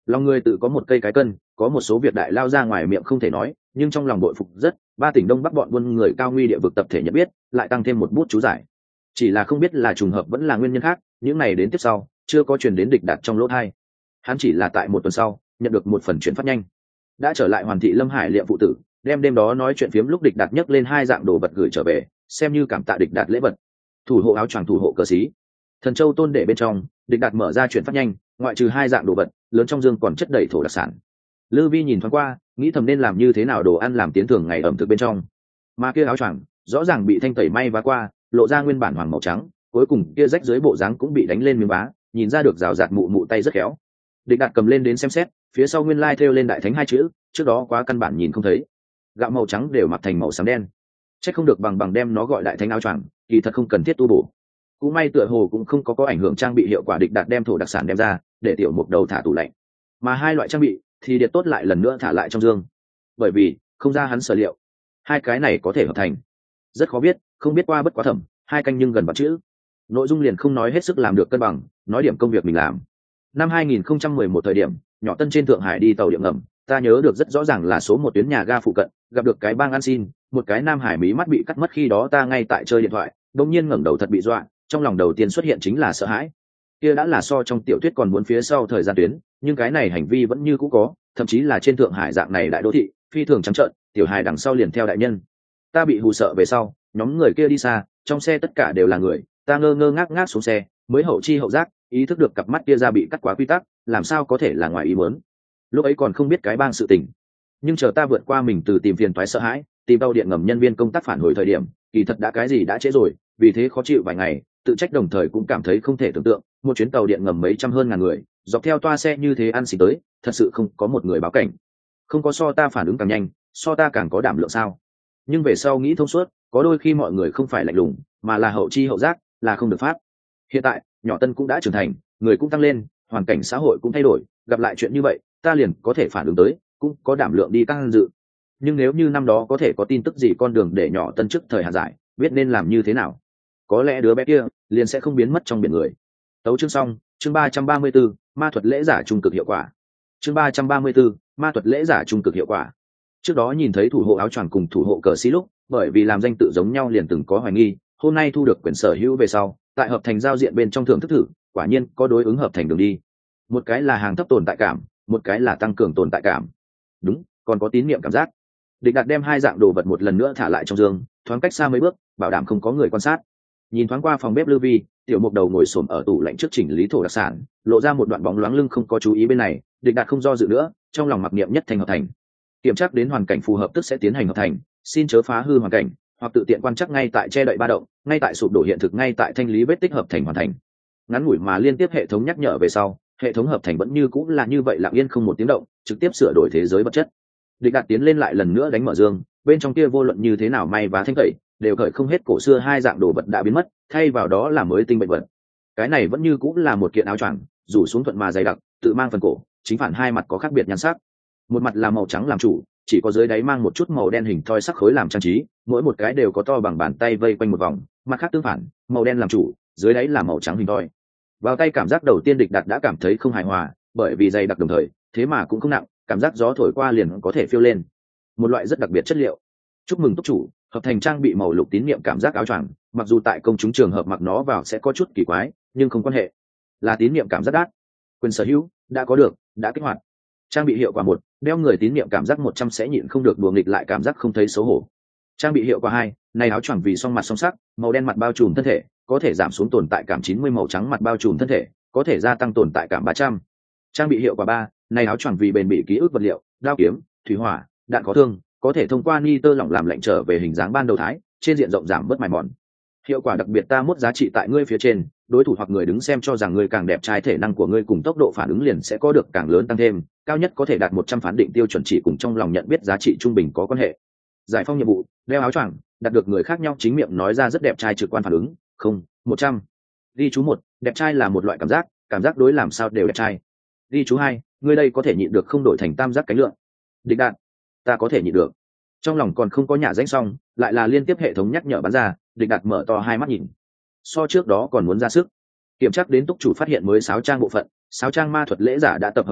Lòng người tự có một cây cái cân, có một số việc đại lao ra ngoài miệng không thể nói, nhưng trong lòng bội phục rất. Ba tỉnh đông bắc bọn buôn người cao nguy địa vực tập thể nhận biết, lại tăng thêm một bút chú giải. Chỉ là không biết là trùng hợp vẫn là nguyên nhân khác, những này đến tiếp sau chưa có truyền đến Địch Đạt trong lỗ thai. Hắn chỉ là tại một tuần sau nhận được một phần chuyển phát nhanh, đã trở lại Hoàn Thị Lâm Hải Liệm phụ tử, đem đêm đó nói chuyện phiếm lúc Địch Đạt nhấc lên hai dạng đồ vật gửi trở về, xem như cảm tạ Địch Đạt lễ vật. Thủ hộ áo choàng, thủ hộ cờ xí, Thần Châu tôn để bên trong. Địch Đạt mở ra chuyển phát nhanh, ngoại trừ hai dạng đồ vật lớn trong dương còn chất đầy thổ đặc sản. Lư Vi nhìn thoáng qua, nghĩ thầm nên làm như thế nào đồ ăn làm tiến thường ngày ẩm thực bên trong. Mà kia áo choàng rõ ràng bị thanh tẩy may vá qua, lộ ra nguyên bản hoàng màu trắng, cuối cùng kia rách dưới bộ dáng cũng bị đánh lên miếng vá, nhìn ra được rào rạt mụ mụ tay rất khéo. Địch Đạt cầm lên đến xem xét, phía sau nguyên lai thêu lên đại thánh hai chữ, trước đó quá căn bản nhìn không thấy. Gạo màu trắng đều mặc thành màu xám đen, chắc không được bằng đem nó gọi đại thánh áo choàng, kỳ thật không cần thiết tu bổ. Cũng may tựa hồ cũng không có ảnh hưởng trang bị hiệu quả. Địch Đạt đem thổ đặc sản đem ra, để tiểu mục đầu thả tủ lạnh, mà hai loại trang bị thì điệt tốt lại lần nữa thả lại trong dương, bởi vì không ra hắn sở liệu, hai cái này có thể hợp thành. Rất khó biết, không biết qua bất quá thẩm, hai canh nhưng gần bạc chữ. Nội dung liền không nói hết sức làm được cân bằng, nói điểm công việc mình làm. Năm 2011 thời điểm, nhỏ Tân trên Thượng Hải đi tàu điện ngầm, ta nhớ được rất rõ ràng là số một tuyến nhà ga phụ cận, gặp được cái bang ăn xin, một cái Nam Hải mí mắt bị cắt mất, khi đó ta ngay tại chơi điện thoại, đột nhiên ngẩng đầu thật bị dọa, trong lòng đầu tiên xuất hiện chính là sợ hãi. Kia đã là so trong tiểu thuyết còn muốn phía sau thời gian tuyến, nhưng cái này hành vi vẫn như cũ có, thậm chí là trên Thượng Hải dạng này đại đô thị, phi thường trắng trợn, tiểu hài đằng sau liền theo đại nhân. Ta bị hù sợ về sau, nhóm người kia đi xa, trong xe tất cả đều là người, ta ngơ ngơ ngác ngác xuống xe, mới hậu chi hậu giác, ý thức được cặp mắt kia ra bị cắt quá quy tắc, làm sao có thể là ngoài ý muốn. Lúc ấy còn không biết cái bang sự tình, nhưng chờ ta vượt qua mình từ tìm phiền toái sợ hãi, tìm tàu điện ngầm nhân viên công tác phản hồi thời điểm, kỳ thật đã cái gì đã trễ rồi, vì thế khó chịu vài ngày, tự trách đồng thời cũng cảm thấy không thể tưởng tượng, một chuyến tàu điện ngầm mấy trăm hơn ngàn người, dọc theo toa xe như thế ăn xỉ tới, thật sự không có một người báo cảnh. Không có so ta phản ứng càng nhanh, so ta càng có đảm lượng sao? Nhưng về sau nghĩ thông suốt, có đôi khi mọi người không phải lạnh lùng, mà là hậu chi hậu giác, là không được pháp. Hiện tại nhỏ Tân cũng đã trưởng thành, người cũng tăng lên, hoàn cảnh xã hội cũng thay đổi, gặp lại chuyện như vậy ta liền có thể phản ứng tới, cũng có đảm lượng đi tăng dự. Nhưng nếu như năm đó có thể có tin tức gì con đường để nhỏ Tân trước thời hạn giải, biết nên làm như thế nào, có lẽ đứa bé kia liền sẽ không biến mất trong biển người. Tấu chương xong. Chương 334, ma thuật lễ giả trung cực hiệu quả. Chương 334, ma thuật lễ giả trung cực hiệu quả. Trước đó nhìn thấy thủ hộ áo choàng cùng thủ hộ cờ xí lúc, bởi vì làm danh tự giống nhau liền từng có hoài nghi, hôm nay thu được quyền sở hữu về sau, tại hợp thành giao diện bên trong thưởng thức thử, quả nhiên có đối ứng hợp thành đường đi. Một cái là hàng thấp tồn tại cảm, một cái là tăng cường tồn tại cảm. Đúng, còn có tín niệm cảm giác. Địch Đạt đem hai dạng đồ vật một lần nữa thả lại trong giường, thoáng cách xa mấy bước, bảo đảm không có người quan sát. Nhìn thoáng qua phòng bếp Lư Vi, tiểu mục đầu ngồi xổm ở tủ lạnh trước chỉnh lý thổ đặc sản, lộ ra một đoạn bóng loáng lưng không có chú ý bên này. Địch Đạt không do dự nữa, trong lòng mặc niệm nhất thành hợp thành. Kiểm tra đến hoàn cảnh phù hợp tức sẽ tiến hành hợp thành, xin chớ phá hư hoàn cảnh, hoặc tự tiện quan trắc ngay tại che đậy ba động, ngay tại sụp đổ hiện thực, ngay tại thanh lý vết tích hợp thành hoàn thành. Ngắn ngủi mà liên tiếp hệ thống nhắc nhở về sau, hệ thống hợp thành vẫn như cũng là như vậy lặng yên không một tiếng động, trực tiếp sửa đổi thế giới vật chất. Địch Đạt tiến lên lại lần nữa đánh mở dương, bên trong kia vô luận như thế nào may và thanh tẩy, đều khởi không hết cổ xưa hai dạng đồ vật đã biến mất, thay vào đó là mới tinh bệnh vật. Cái này vẫn như cũng là một kiện áo choàng, rủ xuống thuận mà dày đặc, tự mang phần cổ, chính phản hai mặt có khác biệt nhan sắc. Một mặt là màu trắng làm chủ, chỉ có dưới đáy mang một chút màu đen hình thoi sắc khối làm trang trí, mỗi một cái đều có to bằng bàn tay vây quanh một vòng. Mặt khác tương phản, màu đen làm chủ, dưới đáy là màu trắng hình thoi. Vào tay cảm giác đầu tiên Địch Đạt đã cảm thấy không hài hòa, bởi vì dày đặc đồng thời, thế mà cũng không nặng, cảm giác gió thổi qua liền có thể phiêu lên. Một loại rất đặc biệt chất liệu. Chúc mừng túc chủ, hợp thành trang bị màu lục tín niệm cảm giác áo choàng, mặc dù tại công chúng trường hợp mặc nó vào sẽ có chút kỳ quái, nhưng không quan hệ. Là tín niệm cảm giác đắt. Quyền sở hữu đã có được, đã kích hoạt. Trang bị hiệu quả 1, đeo người tín niệm cảm giác 100 sẽ nhịn không được đùa nghịch lại cảm giác không thấy xấu hổ. Trang bị hiệu quả 2, này áo choàng vì song mặt song sắc, màu đen mặt bao trùm thân thể, có thể giảm xuống tồn tại cảm 90, màu trắng mặt bao trùm thân thể, có thể gia tăng tồn tại cảm 300. Trang bị hiệu quả 3, này áo choàng vì bền bỉ ký ức vật liệu, đao kiếm, thủy hỏa, đạn có thương, có thể thông qua nitơ lỏng làm lạnh trở về hình dáng ban đầu thái, trên diện rộng giảm bớt mài mòn. Hiệu quả đặc biệt ta mốt giá trị tại ngươi phía trên, đối thủ hoặc người đứng xem cho rằng ngươi càng đẹp trai, thể năng của ngươi cùng tốc độ phản ứng liền sẽ có được càng lớn tăng thêm, cao nhất có thể đạt 100 phán định tiêu chuẩn chỉ cùng trong lòng nhận biết giá trị trung bình có quan hệ. Giải phong nhiệm vụ, đeo áo choàng, đạt được người khác nhau chính miệng nói ra rất đẹp trai trực quan phản ứng, không, 100. Ghi chú 1, đẹp trai là một loại cảm giác đối làm sao đều đẹp trai. Ghi chú 2, ngươi đây có thể nhịn được không đổi thành tam giác cánh lượng. Địch Đạt, ta có thể nhịn được. Trong lòng còn không có nhả danh xong, lại là liên tiếp hệ thống nhắc nhở bắn ra. Địch Đạt mở to hai mắt nhìn, so trước đó còn muốn ra sức. Kiểm tra đến túc chủ phát hiện mới sáo trang bộ phận, sáo trang ma thuật lễ giả đã tập hợp đủ,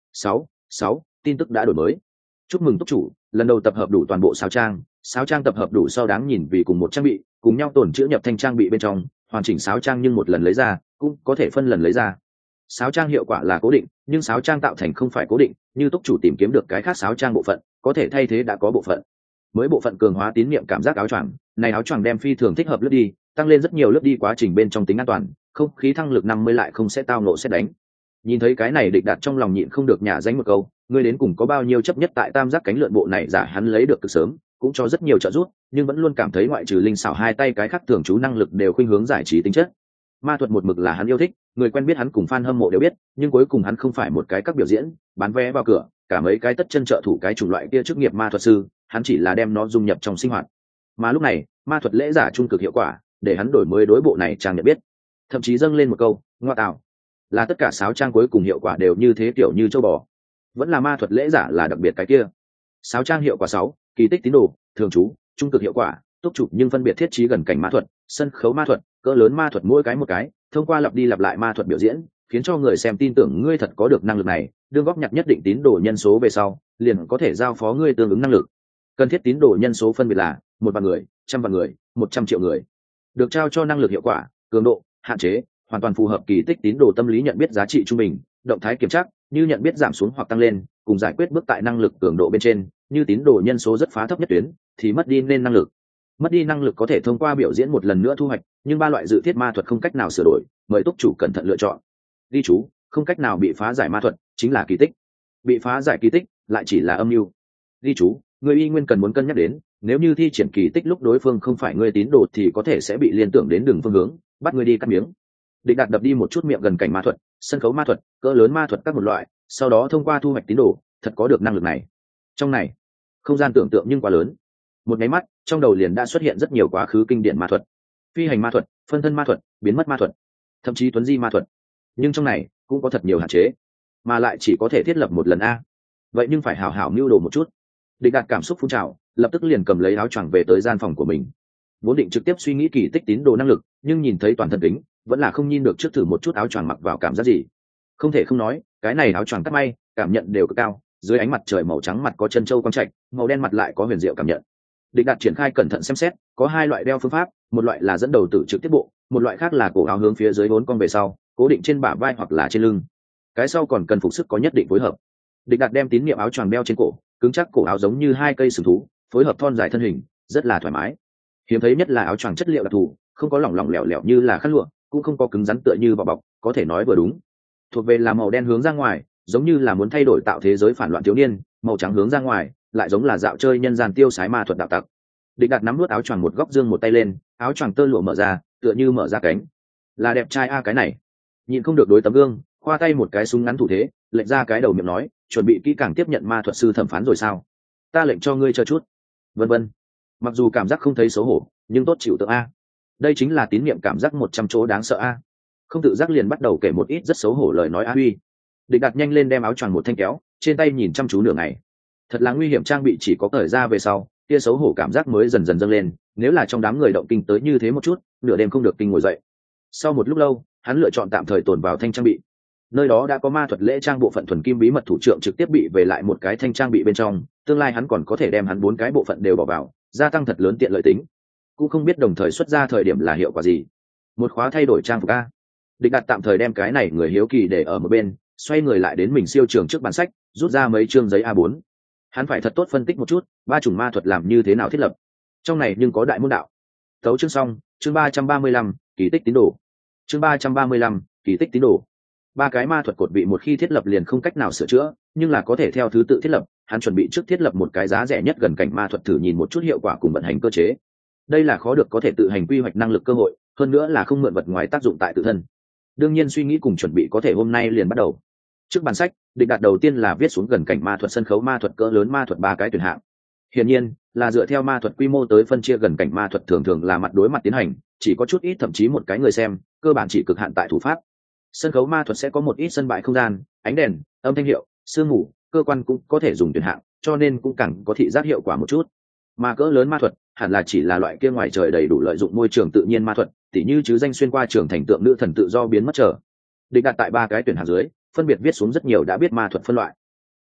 6 tin tức đã đổi mới. Chúc mừng túc chủ lần đầu tập hợp đủ toàn bộ sáo trang tập hợp đủ sau đáng nhìn vì cùng một trang bị cùng nhau tồn chữ nhập thành trang bị bên trong, hoàn chỉnh sáo trang nhưng một lần lấy ra cũng có thể phân lần lấy ra. Sáo trang hiệu quả là cố định, nhưng sáo trang tạo thành không phải cố định, như túc chủ tìm kiếm được cái khác sáo trang bộ phận có thể thay thế đã có bộ phận mới. Bộ phận cường hóa tín nhiệm cảm giác áo choàng này, áo choàng đem phi thường thích hợp lướt đi, tăng lên rất nhiều lướt đi quá trình bên trong tính an toàn, không khí thăng lực 50 lại không sẽ tao nộ xét đánh. Nhìn thấy cái này Địch Đạt trong lòng nhịn không được nhả danh một câu, ngươi đến cùng có bao nhiêu chấp nhất tại tam giác cánh lượn bộ này giả hắn lấy được từ sớm, cũng cho rất nhiều trợ giúp, nhưng vẫn luôn cảm thấy ngoại trừ linh xảo hai tay cái khác thường chú năng lực đều khuynh hướng giải trí tính chất. Ma thuật một mực là hắn yêu thích, người quen biết hắn cùng fan hâm mộ đều biết, nhưng cuối cùng hắn không phải một cái các biểu diễn, bán vé vào cửa, cả mấy cái tất chân trợ thủ cái chủng loại kia chức nghiệp ma thuật sư, hắn chỉ là đem nó dung nhập trong sinh hoạt. Mà lúc này, ma thuật lễ giả trung cực hiệu quả, để hắn đổi mới đối bộ này trang nhận biết. Thậm chí dâng lên một câu, ngoa tạo, là tất cả sáo trang cuối cùng hiệu quả đều như thế kiểu như châu bò. Vẫn là ma thuật lễ giả là đặc biệt cái kia. Sáo trang hiệu quả 6, kỳ tích tín đồ, thường trú, trung cực hiệu quả, túc chủ nhưng phân biệt thiết trí gần cảnh ma thuật, sân khấu ma thuật, cỡ lớn ma thuật mỗi cái một cái, thông qua lặp đi lặp lại ma thuật biểu diễn, khiến cho người xem tin tưởng ngươi thật có được năng lực này, đương góp nhặt nhất định tín đồ nhân số về sau, liền có thể giao phó ngươi tương ứng năng lực. Cần thiết tín đồ nhân số phân biệt là 1 vạn người, 100 vạn người, 100 triệu người. Được trao cho năng lực hiệu quả, cường độ, hạn chế, hoàn toàn phù hợp kỳ tích tín đồ tâm lý nhận biết giá trị trung bình, động thái kiểm tra, như nhận biết giảm xuống hoặc tăng lên, cùng giải quyết bước tại năng lực cường độ bên trên, như tín đồ nhân số rất phá thấp nhất tuyến, thì mất đi nên năng lực. Mất đi năng lực có thể thông qua biểu diễn một lần nữa thu hoạch, nhưng 3 loại dự thiết ma thuật không cách nào sửa đổi, mời túc chủ cẩn thận lựa chọn. Ghi chú, không cách nào bị phá giải ma thuật chính là kỳ tích, bị phá giải kỳ tích lại chỉ là âm mưu. Ghi chú, người y nguyên cần muốn cân nhắc đến, nếu như thi triển kỳ tích lúc đối phương không phải người tín đồ thì có thể sẽ bị liên tưởng đến đường phương hướng, bắt người đi cắt miếng. Địch Đạt đập đi một chút miệng gần cảnh ma thuật, sân khấu ma thuật, cỡ lớn ma thuật các một loại, sau đó thông qua thu hoạch tín đồ, thật có được năng lực này. Trong này, không gian tưởng tượng nhưng quá lớn. Một cái mắt, trong đầu liền đã xuất hiện rất nhiều quá khứ kinh điển ma thuật, phi hành ma thuật, phân thân ma thuật, biến mất ma thuật, thậm chí tuấn di ma thuật. Nhưng trong này cũng có thật nhiều hạn chế, mà lại chỉ có thể thiết lập một lần a. Vậy nhưng phải hảo hảo mưu đồ một chút. Địch Đạt cảm xúc phun trào, lập tức liền cầm lấy áo choàng về tới gian phòng của mình. Vốn định trực tiếp suy nghĩ kỳ tích tín đồ năng lực, nhưng nhìn thấy toàn thân kính, vẫn là không nhìn được trước thử một chút áo choàng mặc vào cảm giác gì. Không thể không nói, cái này áo choàng cắt may, cảm nhận đều cực cao, dưới ánh mặt trời màu trắng mặt có chân châu quang trạch, màu đen mặt lại có huyền diệu cảm nhận. Địch Đạt triển khai cẩn thận xem xét, có 2 loại đeo phương pháp, một loại là dẫn đầu tự trực tiếp bộ, một loại khác là cổ áo hướng phía dưới vốn cong về sau, cố định trên bả vai hoặc là trên lưng. Cái sau còn cần phục sức có nhất định phối hợp. Địch Đạt đem tín niệm áo choàng đeo trên cổ, cứng chắc cổ áo giống như 2 cây sừng thú, phối hợp thon dài thân hình, rất là thoải mái. Hiếm thấy nhất là áo choàng chất liệu đặc thù, không có lỏng lỏng lẻo lẻo như là khăn lụa, cũng không có cứng rắn tựa như vỏ bọc, có thể nói vừa đúng. Thuộc về là màu đen hướng ra ngoài, giống như là muốn thay đổi tạo thế giới phản loạn thiếu niên, màu trắng hướng ra ngoài, lại giống là dạo chơi nhân gian tiêu sái ma thuật đạo tặc. Địch Đạt nắm nuốt áo choàng một góc dương một tay lên, áo choàng tơ lụa mở ra, tựa như mở ra cánh. Là đẹp trai a cái này. Nhìn không được đối tấm gương, khoa tay một cái súng ngắn thủ thế, lệnh ra cái đầu miệng nói, chuẩn bị kỹ càng tiếp nhận ma thuật sư thẩm phán rồi sao? Ta lệnh cho ngươi chờ chút. Vân vân. Mặc dù cảm giác không thấy xấu hổ, nhưng tốt chịu tượng a. Đây chính là tín niệm cảm giác 100 chỗ đáng sợ a. Không tự giác liền bắt đầu kể một ít rất xấu hổ lời nói a huy. Địch Đạt nhanh lên đem áo choàng một thanh kéo, trên tay nhìn chăm chú nửa ngày. Thật là nguy hiểm, trang bị chỉ có cởi ra về sau, kia xấu hổ cảm giác mới dần dần dâng lên, nếu là trong đám người động kinh tới như thế một chút, nửa đêm không được kinh ngồi dậy. Sau một lúc lâu, hắn lựa chọn tạm thời tồn vào thanh trang bị. Nơi đó đã có ma thuật lễ trang bộ phận thuần kim bí mật thủ trưởng trực tiếp bị về lại một cái thanh trang bị bên trong, tương lai hắn còn có thể đem hắn 4 cái bộ phận đều bỏ vào, gia tăng thật lớn tiện lợi tính. Cũng không biết đồng thời xuất ra thời điểm là hiệu quả gì. Một khóa thay đổi trang phục a. Địch Đạt tạm thời đem cái này người hiếu kỳ để ở một bên, xoay người lại đến mình siêu trường trước bàn sách, rút ra mấy chương giấy A4. Hắn phải thật tốt phân tích một chút, 3 chủng ma thuật làm như thế nào thiết lập. Trong này nhưng có đại môn đạo. Tấu chương xong, chương 335, kỳ tích tín đồ. Chương 335, kỳ tích tín đồ. 3 cái ma thuật cột bị một khi thiết lập liền không cách nào sửa chữa, nhưng là có thể theo thứ tự thiết lập. Hắn chuẩn bị trước thiết lập một cái giá rẻ nhất gần cảnh ma thuật thử nhìn một chút hiệu quả cùng vận hành cơ chế. Đây là khó được có thể tự hành quy hoạch năng lực cơ hội, hơn nữa là không mượn vật ngoài tác dụng tại tự thân. Đương nhiên suy nghĩ cùng chuẩn bị có thể hôm nay liền bắt đầu. Trước bản sách, Địch Đạt đầu tiên là viết xuống gần cảnh ma thuật, sân khấu ma thuật, cỡ lớn ma thuật 3 cái tuyển hạng. Hiển nhiên, là dựa theo ma thuật quy mô tới phân chia. Gần cảnh ma thuật thường thường là mặt đối mặt tiến hành, chỉ có chút ít thậm chí một cái người xem, cơ bản chỉ cực hạn tại thủ pháp. Sân khấu ma thuật sẽ có một ít sân bãi không gian, ánh đèn, âm thanh hiệu, sương mù, cơ quan cũng có thể dùng tuyển hạng, cho nên cũng càng có thị giác hiệu quả một chút. Mà cỡ lớn ma thuật hẳn là chỉ là loại kia ngoài trời đầy đủ lợi dụng môi trường tự nhiên ma thuật, tỉ như chứ danh xuyên qua trường thành tượng nữ thần tự do biến mất trở. Địch Đạt tại 3 cái tuyển hạng dưới, phân biệt viết xuống rất nhiều đã biết ma thuật phân loại.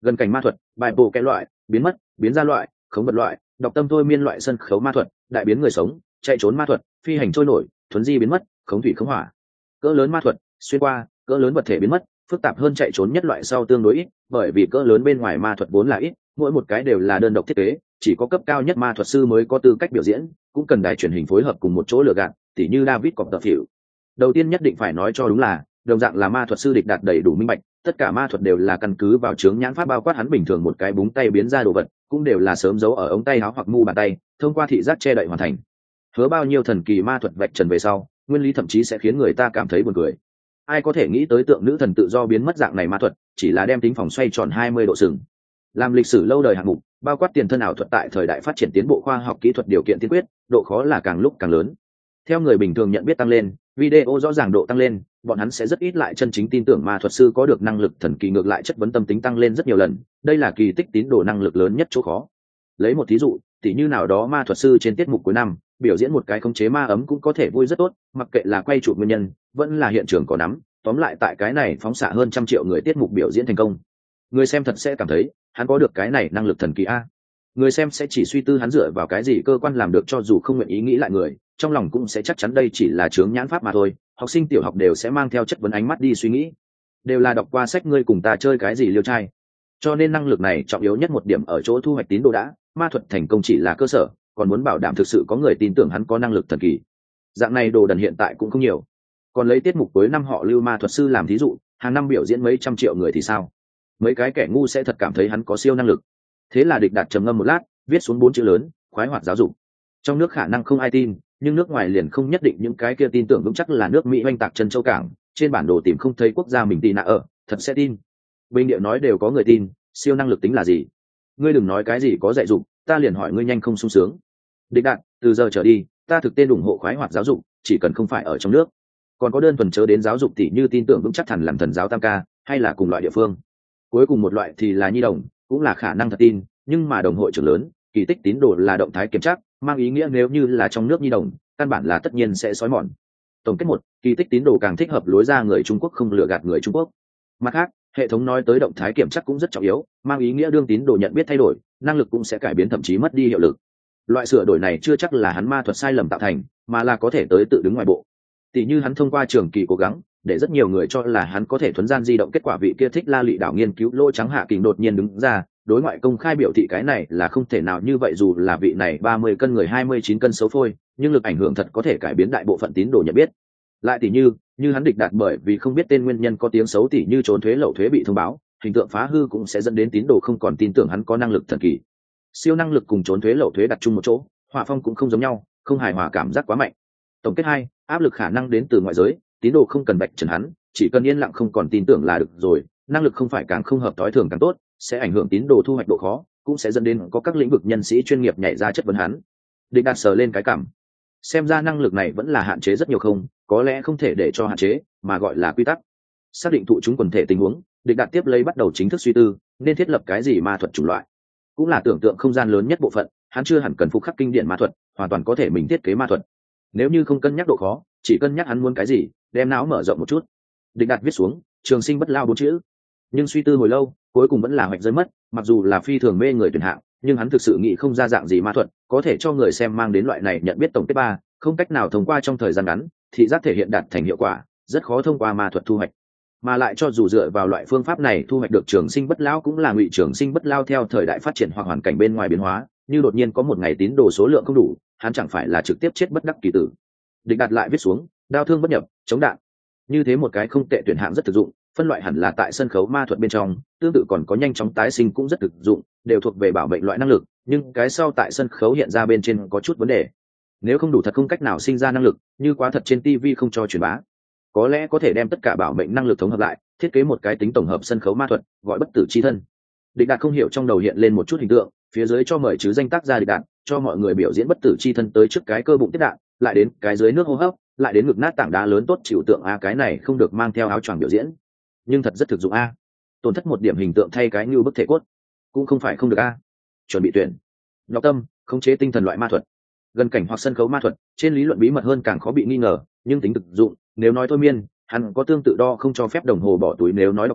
Gần cảnh ma thuật, bài bổ cái loại, biến mất, biến ra loại, khống vật loại, đọc tâm thôi miên loại sân khấu ma thuật, đại biến người sống, chạy trốn ma thuật, phi hành trôi nổi, thuấn di biến mất, khống thủy khống hỏa. Cỡ lớn ma thuật, xuyên qua, cỡ lớn vật thể biến mất, phức tạp hơn chạy trốn nhất loại sau tương đối ít, bởi vì cỡ lớn bên ngoài ma thuật vốn là ít, mỗi một cái đều là đơn độc thiết kế, chỉ có cấp cao nhất ma thuật sư mới có tư cách biểu diễn, cũng cần đài truyền hình phối hợp cùng một chỗ lựa gạt, tỉ như David Copperfield. Đầu tiên nhất định phải nói cho đúng là, đồng dạng là ma thuật sư địch đạt đầy đủ minh bạch, tất cả ma thuật đều là căn cứ vào chướng nhãn pháp bao quát hắn bình thường một cái búng tay biến ra đồ vật, cũng đều là sớm giấu ở ống tay áo hoặc mu bàn tay, thông qua thị giác che đậy hoàn thành. Hứa bao nhiêu thần kỳ ma thuật vạch trần về sau, nguyên lý thậm chí sẽ khiến người ta cảm thấy buồn cười. Ai có thể nghĩ tới tượng nữ thần tự do biến mất dạng này ma thuật, chỉ là đem tính phòng xoay tròn 20 độ sừng. Làm lịch sử lâu đời hạng mục, bao quát tiền thân ảo thuật tại thời đại phát triển tiến bộ khoa học kỹ thuật điều kiện tiên quyết, độ khó là càng lúc càng lớn. Theo người bình thường nhận biết tăng lên, video rõ ràng độ tăng lên, bọn hắn sẽ rất ít lại chân chính tin tưởng ma thuật sư có được năng lực thần kỳ, ngược lại chất vấn tâm tính tăng lên rất nhiều lần, đây là kỳ tích tín đồ năng lực lớn nhất chỗ khó. Lấy một thí dụ, tỉ như nào đó ma thuật sư trên tiết mục cuối năm, biểu diễn một cái khống chế ma ấm cũng có thể vui rất tốt, mặc kệ là quay chụp nguyên nhân, vẫn là hiện trường có nắm, tóm lại tại cái này phóng xạ hơn 100 triệu người tiết mục biểu diễn thành công. Người xem thật sẽ cảm thấy, hắn có được cái này năng lực thần kỳ a. Người xem sẽ chỉ suy tư hắn dựa vào cái gì cơ quan làm được, cho dù không nguyện ý nghĩ lại người, trong lòng cũng sẽ chắc chắn đây chỉ là chướng nhãn pháp mà thôi. Học sinh tiểu học đều sẽ mang theo chất vấn ánh mắt đi suy nghĩ, đều là đọc qua sách ngươi cùng ta chơi cái gì liêu trai. Cho nên năng lực này trọng yếu nhất một điểm ở chỗ thu hoạch tín đồ đã, ma thuật thành công chỉ là cơ sở, còn muốn bảo đảm thực sự có người tin tưởng hắn có năng lực thần kỳ. Dạng này đồ đần hiện tại cũng không nhiều. Còn lấy tiết mục cuối năm họ Lưu ma thuật sư làm thí dụ, hàng năm biểu diễn mấy trăm triệu người thì sao? Mấy cái kẻ ngu sẽ thật cảm thấy hắn có siêu năng lực. Thế là Địch Đạt trầm ngâm một lát, viết xuống 4 chữ lớn: khoái hoạt giáo dục. Trong nước khả năng không ai tin, nhưng nước ngoài liền không nhất định những cái kia tin tưởng vững chắc là nước Mỹ oanh tạc chân châu cảng, trên bản đồ tìm không thấy quốc gia mình tin ở, thật sẽ tin. Bình địa nói đều có người tin, siêu năng lực tính là gì? Ngươi đừng nói cái gì có dạy dục, ta liền hỏi ngươi nhanh không sung sướng. Địch Đạt, từ giờ trở đi, ta thực tên ủng hộ khoái hoạt giáo dục, chỉ cần không phải ở trong nước. Còn có đơn thuần chớ đến giáo dục tỷ như tin tưởng vững chắc thần làm thần giáo tam ca, hay là cùng loại địa phương. Cuối cùng một loại thì là nhi đồng, cũng là khả năng thật tin, nhưng mà đồng hội trưởng lớn, kỳ tích tín đồ là động thái kiểm tra, mang ý nghĩa nếu như là trong nước nhi đồng, căn bản là tất nhiên sẽ xói mòn. Tổng kết 1, kỳ tích tín đồ càng thích hợp lối ra người Trung Quốc, không lừa gạt người Trung Quốc. Mặt khác, hệ thống nói tới động thái kiểm tra cũng rất trọng yếu, mang ý nghĩa đương tín đồ nhận biết thay đổi, năng lực cũng sẽ cải biến, thậm chí mất đi hiệu lực. Loại sửa đổi này chưa chắc là hắn ma thuật sai lầm tạo thành, mà là có thể tới tự đứng ngoài bộ. Tỷ như hắn thông qua trường kỳ cố gắng, để rất nhiều người cho là hắn có thể thuấn gian di động, kết quả vị kia thích La Lị đảo nghiên cứu lỗ trắng Hạ Kình đột nhiên đứng ra, đối ngoại công khai biểu thị cái này là không thể nào như vậy, dù là vị này 30 cân người 29 cân xấu phôi, nhưng lực ảnh hưởng thật có thể cải biến đại bộ phận tín đồ nhận biết. Lại tỷ như hắn Địch Đạt bởi vì không biết tên nguyên nhân có tiếng xấu, tỷ như trốn thuế lậu thuế bị thông báo, hình tượng phá hư, cũng sẽ dẫn đến tín đồ không còn tin tưởng hắn có năng lực thần kỳ. Siêu năng lực cùng trốn thuế lậu thuế đặt chung một chỗ, hỏa phong cũng không giống nhau, không hài hòa cảm giác quá mạnh. Tổng kết 2, áp lực khả năng đến từ ngoại giới, tín đồ không cần bạch trần hắn, chỉ cần yên lặng không còn tin tưởng là được rồi. Năng lực không phải càng không hợp tối thường càng tốt, sẽ ảnh hưởng tín đồ thu hoạch độ khó, cũng sẽ dẫn đến có các lĩnh vực nhân sĩ chuyên nghiệp nhảy ra chất vấn hắn. Địch Đạt sờ lên cái cảm, xem ra năng lực này vẫn là hạn chế rất nhiều, không có lẽ không thể để cho hạn chế, mà gọi là quy tắc. Xác định thụ chúng quần thể tình huống, Địch Đạt tiếp lấy bắt đầu chính thức suy tư nên thiết lập cái gì ma thuật chủng loại, cũng là tưởng tượng không gian lớn nhất bộ phận. Hắn chưa hẳn cần phục khắc kinh điển ma thuật, hoàn toàn có thể mình thiết kế ma thuật. Nếu như không cân nhắc độ khó, chỉ cân nhắc hắn muốn cái gì, đem não mở rộng một chút. Địch Đạt viết xuống trường sinh bất lao 4 chữ, nhưng suy tư hồi lâu, cuối cùng vẫn là hoạch rơi mất. Mặc dù là phi thường mê người tuyển hạng, nhưng hắn thực sự nghĩ không ra dạng gì ma thuật có thể cho người xem mang đến loại này nhận biết. Tổng kết 3, không cách nào thông qua trong thời gian ngắn, thị giác thể hiện đạt thành hiệu quả, rất khó thông qua ma thuật thu hoạch. Mà lại cho dù dựa vào loại phương pháp này thu hoạch được trường sinh bất lão, cũng là ngụy trường sinh bất lao theo thời đại phát triển hoặc hoàn cảnh bên ngoài biến hóa, như đột nhiên có một ngày tín đồ số lượng không đủ, hắn chẳng phải là trực tiếp chết bất đắc kỳ tử. Địch Đạt lại viết xuống đao thương bất nhập, chống đạn. Như thế một cái không tệ tuyển hạng rất thực dụng, phân loại hẳn là tại sân khấu ma thuật bên trong, tương tự còn có nhanh chóng tái sinh cũng rất thực dụng, đều thuộc về bảo mệnh loại năng lực, nhưng cái sau tại sân khấu hiện ra bên trên có chút vấn đề. Nếu không đủ thật không cách nào sinh ra năng lực, như quá thật trên TV không cho truyền bá. Có lẽ có thể đem tất cả bảo mệnh năng lực thống hợp lại, thiết kế một cái tính tổng hợp sân khấu ma thuật, gọi bất tử chi thân. Địch Đạt không hiểu trong đầu hiện lên một chút hình tượng, phía dưới cho mời chứ danh tác gia Địch Đạt, cho mọi người biểu diễn bất tử chi thân tới trước cái cơ bụng tiếp đạn, lại đến cái dưới nước hô hấp, lại đến ngực nát tảng đá lớn tốt chịu tượng a. Cái này không được mang theo áo choàng biểu diễn, nhưng thật rất thực dụng a. Tổn thất một điểm hình tượng thay cái như bức thể cốt, cũng không phải không được a. Chuẩn bị tuyển đọc tâm, khống chế tinh thần loại ma thuật, gần cảnh hoặc sân khấu ma thuật, trên lý luận bí mật hơn càng khó bị nghi ngờ, nhưng tính thực dụng. Nếu nói thôi miên, hắn có tương tự đo không cho phép đồng hồ bỏ túi. Nếu nói đọc tâm,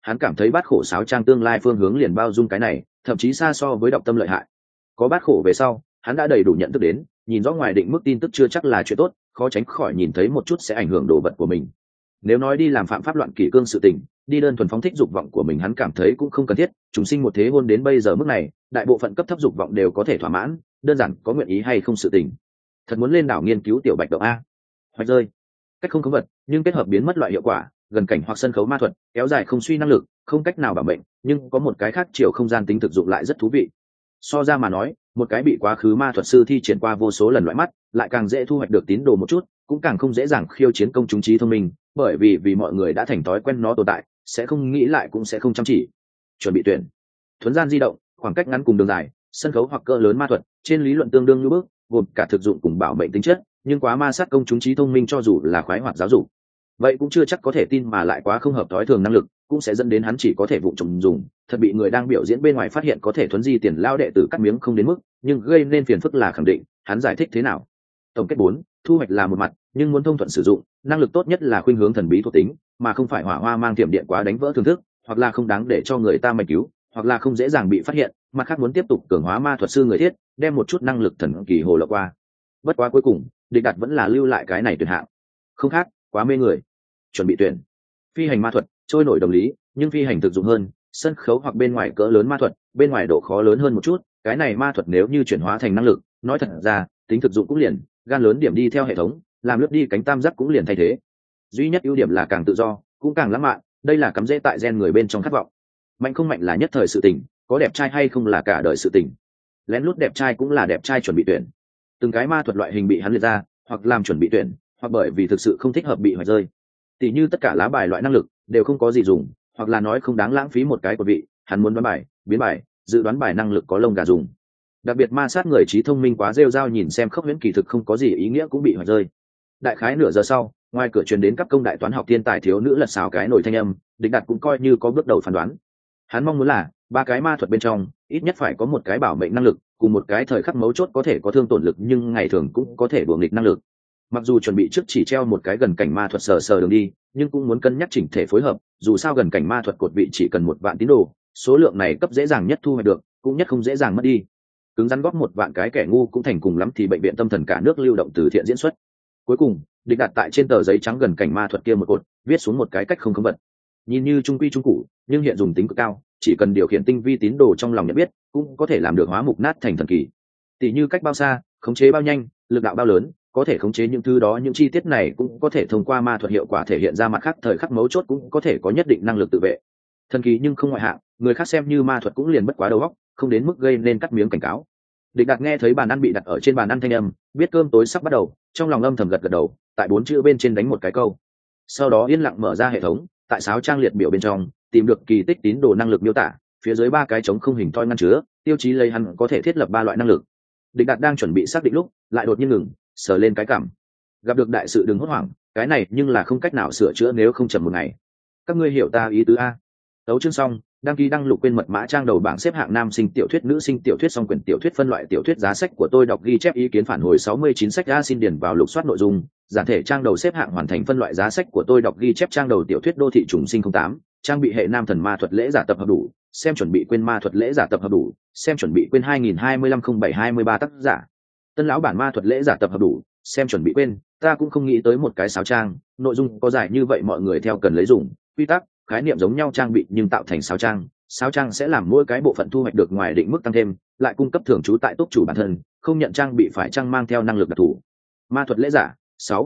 hắn cảm thấy bát khổ sáo trang tương lai phương hướng liền bao dung cái này, thậm chí xa so với đọc tâm lợi hại. Có bát khổ về sau, hắn đã đầy đủ nhận thức đến, nhìn rõ ngoài định mức tin tức chưa chắc là chuyện tốt, khó tránh khỏi nhìn thấy một chút sẽ ảnh hưởng đồ vật của mình. Nếu nói đi làm phạm pháp loạn kỷ cương sự tình, đi đơn thuần phóng thích dục vọng của mình hắn cảm thấy cũng không cần thiết, chúng sinh một thế hôn đến bây giờ mức này, đại bộ phận cấp thấp dục vọng đều có thể thỏa mãn, đơn giản có nguyện ý hay không sự tình. Thật muốn lên đảo nghiên cứu tiểu bạch động a. Hoạch rơi. Cách không khống vật, nhưng kết hợp biến mất loại hiệu quả, gần cảnh hoặc sân khấu ma thuật, kéo dài không suy năng lực, không cách nào bảo mệnh, nhưng có một cái khác chiều không gian tính thực dụng lại rất thú vị. So ra mà nói, một cái bị quá khứ ma thuật sư thi triển qua vô số lần loại mắt, lại càng dễ thu hoạch được tín đồ một chút, cũng càng không dễ dàng khiêu chiến công chúng trí thông minh, bởi vì mọi người đã thành thói quen nó tồn tại, sẽ không nghĩ lại cũng sẽ không chăm chỉ. Chuẩn bị tuyển. Thuấn gian di động, khoảng cách ngắn cùng đường dài, sân khấu hoặc cỡ lớn ma thuật, trên lý luận tương đương như bước, gồm cả thực dụng cùng bảo mệnh tính chất, nhưng quá ma sát công chúng trí thông minh cho dù là khoái hoạt giáo dục, vậy cũng chưa chắc có thể tin, mà lại quá không hợp thói thường năng lực, cũng sẽ dẫn đến hắn chỉ có thể vụ trộm dùng, thật bị người đang biểu diễn bên ngoài phát hiện có thể thuấn di tiền lao đệ tử cắt miếng không đến mức, nhưng gây nên phiền phức là khẳng định. Hắn giải thích thế nào? Tổng kết 4, thu hoạch là một mặt, nhưng muốn thông thuận sử dụng, năng lực tốt nhất là khuynh hướng thần bí thuộc tính, mà không phải hỏa hoa mang tiềm điện quá đánh vỡ thưởng thức, hoặc là không đáng để cho người ta mày cứu, hoặc là không dễ dàng bị phát hiện, mà khác muốn tiếp tục cường hóa ma thuật sư người thiết, đem một chút năng lực thần kỳ hồ lộ qua. Bất quá cuối cùng, địch đặt vẫn là lưu lại cái này tuyệt hạng. Không khác, quá mê người. Chuẩn bị tuyển. Phi hành ma thuật, trôi nổi đồng lý, nhưng phi hành thực dụng hơn, sân khấu hoặc bên ngoài cỡ lớn ma thuật, bên ngoài độ khó lớn hơn một chút, cái này ma thuật nếu như chuyển hóa thành năng lực, nói thật ra, tính thực dụng cũng liền, gan lớn điểm đi theo hệ thống, làm lướt đi cánh tam giác cũng liền thay thế. Duy nhất ưu điểm là càng tự do, cũng càng lãng mạn, đây là cắm rễ tại gen người bên trong khát vọng. Mạnh không mạnh là nhất thời sự tình, có đẹp trai hay không là cả đời sự tình. Lén lút đẹp trai cũng là đẹp trai chuẩn bị tuyển. Từng cái ma thuật loại hình bị hắn liệt ra, hoặc làm chuẩn bị tuyển, hoặc bởi vì thực sự không thích hợp bị hoạch rơi. Tỷ như tất cả lá bài loại năng lực đều không có gì dùng, hoặc là nói không đáng lãng phí một cái của vị, hắn muốn đoán bài, biến bài, dự đoán bài năng lực có lông gà dùng. Đặc biệt ma sát người trí thông minh quá rêu rao nhìn xem khốc huyễn kỳ thực không có gì ý nghĩa cũng bị hoạch rơi. Đại khái nửa giờ sau, ngoài cửa truyền đến cấp công đại toán học thiên tài thiếu nữ lật xào cái nổi thanh âm, Địch Đạt cũng coi như có bước đầu phán đoán. Hắn mong muốn là ba cái ma thuật bên trong ít nhất phải có một cái bảo mệnh năng lực, cùng một cái thời khắc mấu chốt có thể có thương tổn lực nhưng ngày thường cũng có thể đùa nghịch năng lực. Mặc dù chuẩn bị trước chỉ treo một cái gần cảnh ma thuật sờ đường đi, nhưng cũng muốn cân nhắc chỉnh thể phối hợp, dù sao gần cảnh ma thuật cột vị chỉ cần 1 vạn tín đồ, số lượng này cấp dễ dàng nhất thu hoạch được, cũng nhất không dễ dàng mất đi. Cứng rắn góp 1 vạn cái kẻ ngu cũng thành, cùng lắm thì bệnh viện tâm thần cả nước lưu động từ thiện diễn xuất. Cuối cùng, Địch đặt tại trên tờ giấy trắng gần cảnh ma thuật kia một cột, viết xuống một cái cách không khống vật. Nhìn như trung quy trung cụ, nhưng hiện dùng tính cực cao, chỉ cần điều khiển tinh vi tín đồ trong lòng nhận biết, cũng có thể làm được hóa mục nát thành thần kỳ. Tỷ như cách bao xa, khống chế bao nhanh, lực đạo bao lớn, có thể khống chế những thứ đó, những chi tiết này cũng có thể thông qua ma thuật hiệu quả thể hiện ra, mặt khác thời khắc mấu chốt cũng có thể có nhất định năng lực tự vệ. Thần kỳ nhưng không ngoại hạng, người khác xem như ma thuật cũng liền bất quá đầu óc, không đến mức gây nên cắt miếng cảnh cáo. Địch Đạt nghe thấy bàn ăn bị đặt ở trên bàn ăn thanh âm, biết cơm tối sắp bắt đầu, trong lòng âm thầm gật đầu, tại 4 chữ bên trên đánh một cái câu. Sau đó yên lặng mở ra hệ thống, tại sáo trang liệt biểu bên trong tìm được kỳ tích tín đồ năng lực miêu tả, phía dưới 3 cái trống không hình thoi ngăn chứa, tiêu chí lấy hắn có thể thiết lập 3 loại năng lực. Địch Đạt đang chuẩn bị xác định lúc, lại đột nhiên ngừng, sờ lên cái cằm. Gặp được đại sự đừng hốt hoảng, cái này nhưng là không cách nào sửa chữa nếu không chậm một ngày. Các ngươi hiểu ta ý tứ a? Tấu chương xong, đăng ký đăng lục quên mật mã trang đầu bảng xếp hạng nam sinh tiểu thuyết, nữ sinh tiểu thuyết, song quyển tiểu thuyết, phân loại tiểu thuyết, giá sách của tôi đọc ghi chép ý kiến phản hồi 69 sách a, xin điền vào lục soát nội dung, giản thể trang đầu xếp hạng hoàn thành, phân loại giá sách của tôi đọc ghi chép trang đầu tiểu thuyết đô thị trùng sinh 08, trang bị hệ nam thần ma thuật lễ giả tập hợp đủ, xem chuẩn bị quên ma thuật lễ giả tập hợp đủ, xem chuẩn bị quên 2025-07-23 tác giả. Tân lão bản ma thuật lễ giả tập hợp đủ, xem chuẩn bị quên, ta cũng không nghĩ tới một cái sáo trang, nội dung có giải như vậy mọi người theo cần lấy dùng, quy tắc, khái niệm giống nhau trang bị nhưng tạo thành sáo trang sẽ làm mỗi cái bộ phận thu hoạch được ngoài định mức tăng thêm, lại cung cấp thưởng trú tại túc chủ bản thân, không nhận trang bị phải trang mang theo năng lực đặc thù. Ma thuật lễ giả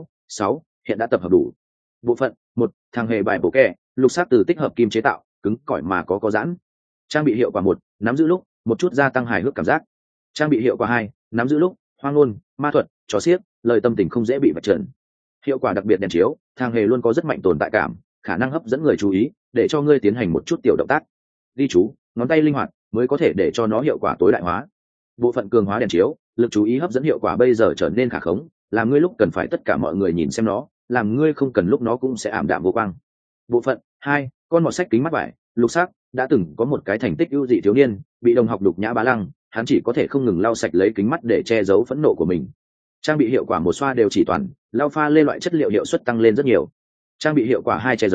6 hiện đã tập hợp đủ. Bộ phận 1, thằng hề bài bổ kẹ, lục sắc từ tích hợp kim chế tạo, cứng cỏi mà có giãn. Trang bị hiệu quả 1, nắm giữ lúc một chút gia tăng hài hước cảm giác. Trang bị hiệu quả 2, nắm giữ lúc hoang ngôn, ma thuật, trò xiếc, lời tâm tình không dễ bị vạch trần. Hiệu quả đặc biệt đèn chiếu, thằng hề luôn có rất mạnh tồn tại cảm, khả năng hấp dẫn người chú ý, để cho ngươi tiến hành một chút tiểu động tác. Ghi chú, ngón tay linh hoạt mới có thể để cho nó hiệu quả tối đại hóa. Bộ phận cường hóa đèn chiếu, lực chú ý hấp dẫn hiệu quả bây giờ trở nên khả khống, làm ngươi lúc cần phải tất cả mọi người nhìn xem nó, làm ngươi không cần lúc nó cũng sẽ ảm đạm vô quang. Bộ phận 2, con mọt sách kính mắt vải, lục sắc, đã từng có một cái thành tích ưu dị thiếu niên, bị đồng học đục nhã bá lăng, hắn chỉ có thể không ngừng lau sạch lấy kính mắt để che giấu phẫn nộ của mình. Trang bị hiệu quả 1 xoa đều chỉ toàn, lau pha lê loại chất liệu hiệu suất tăng lên rất nhiều. Trang bị hiệu quả 2 che giấu,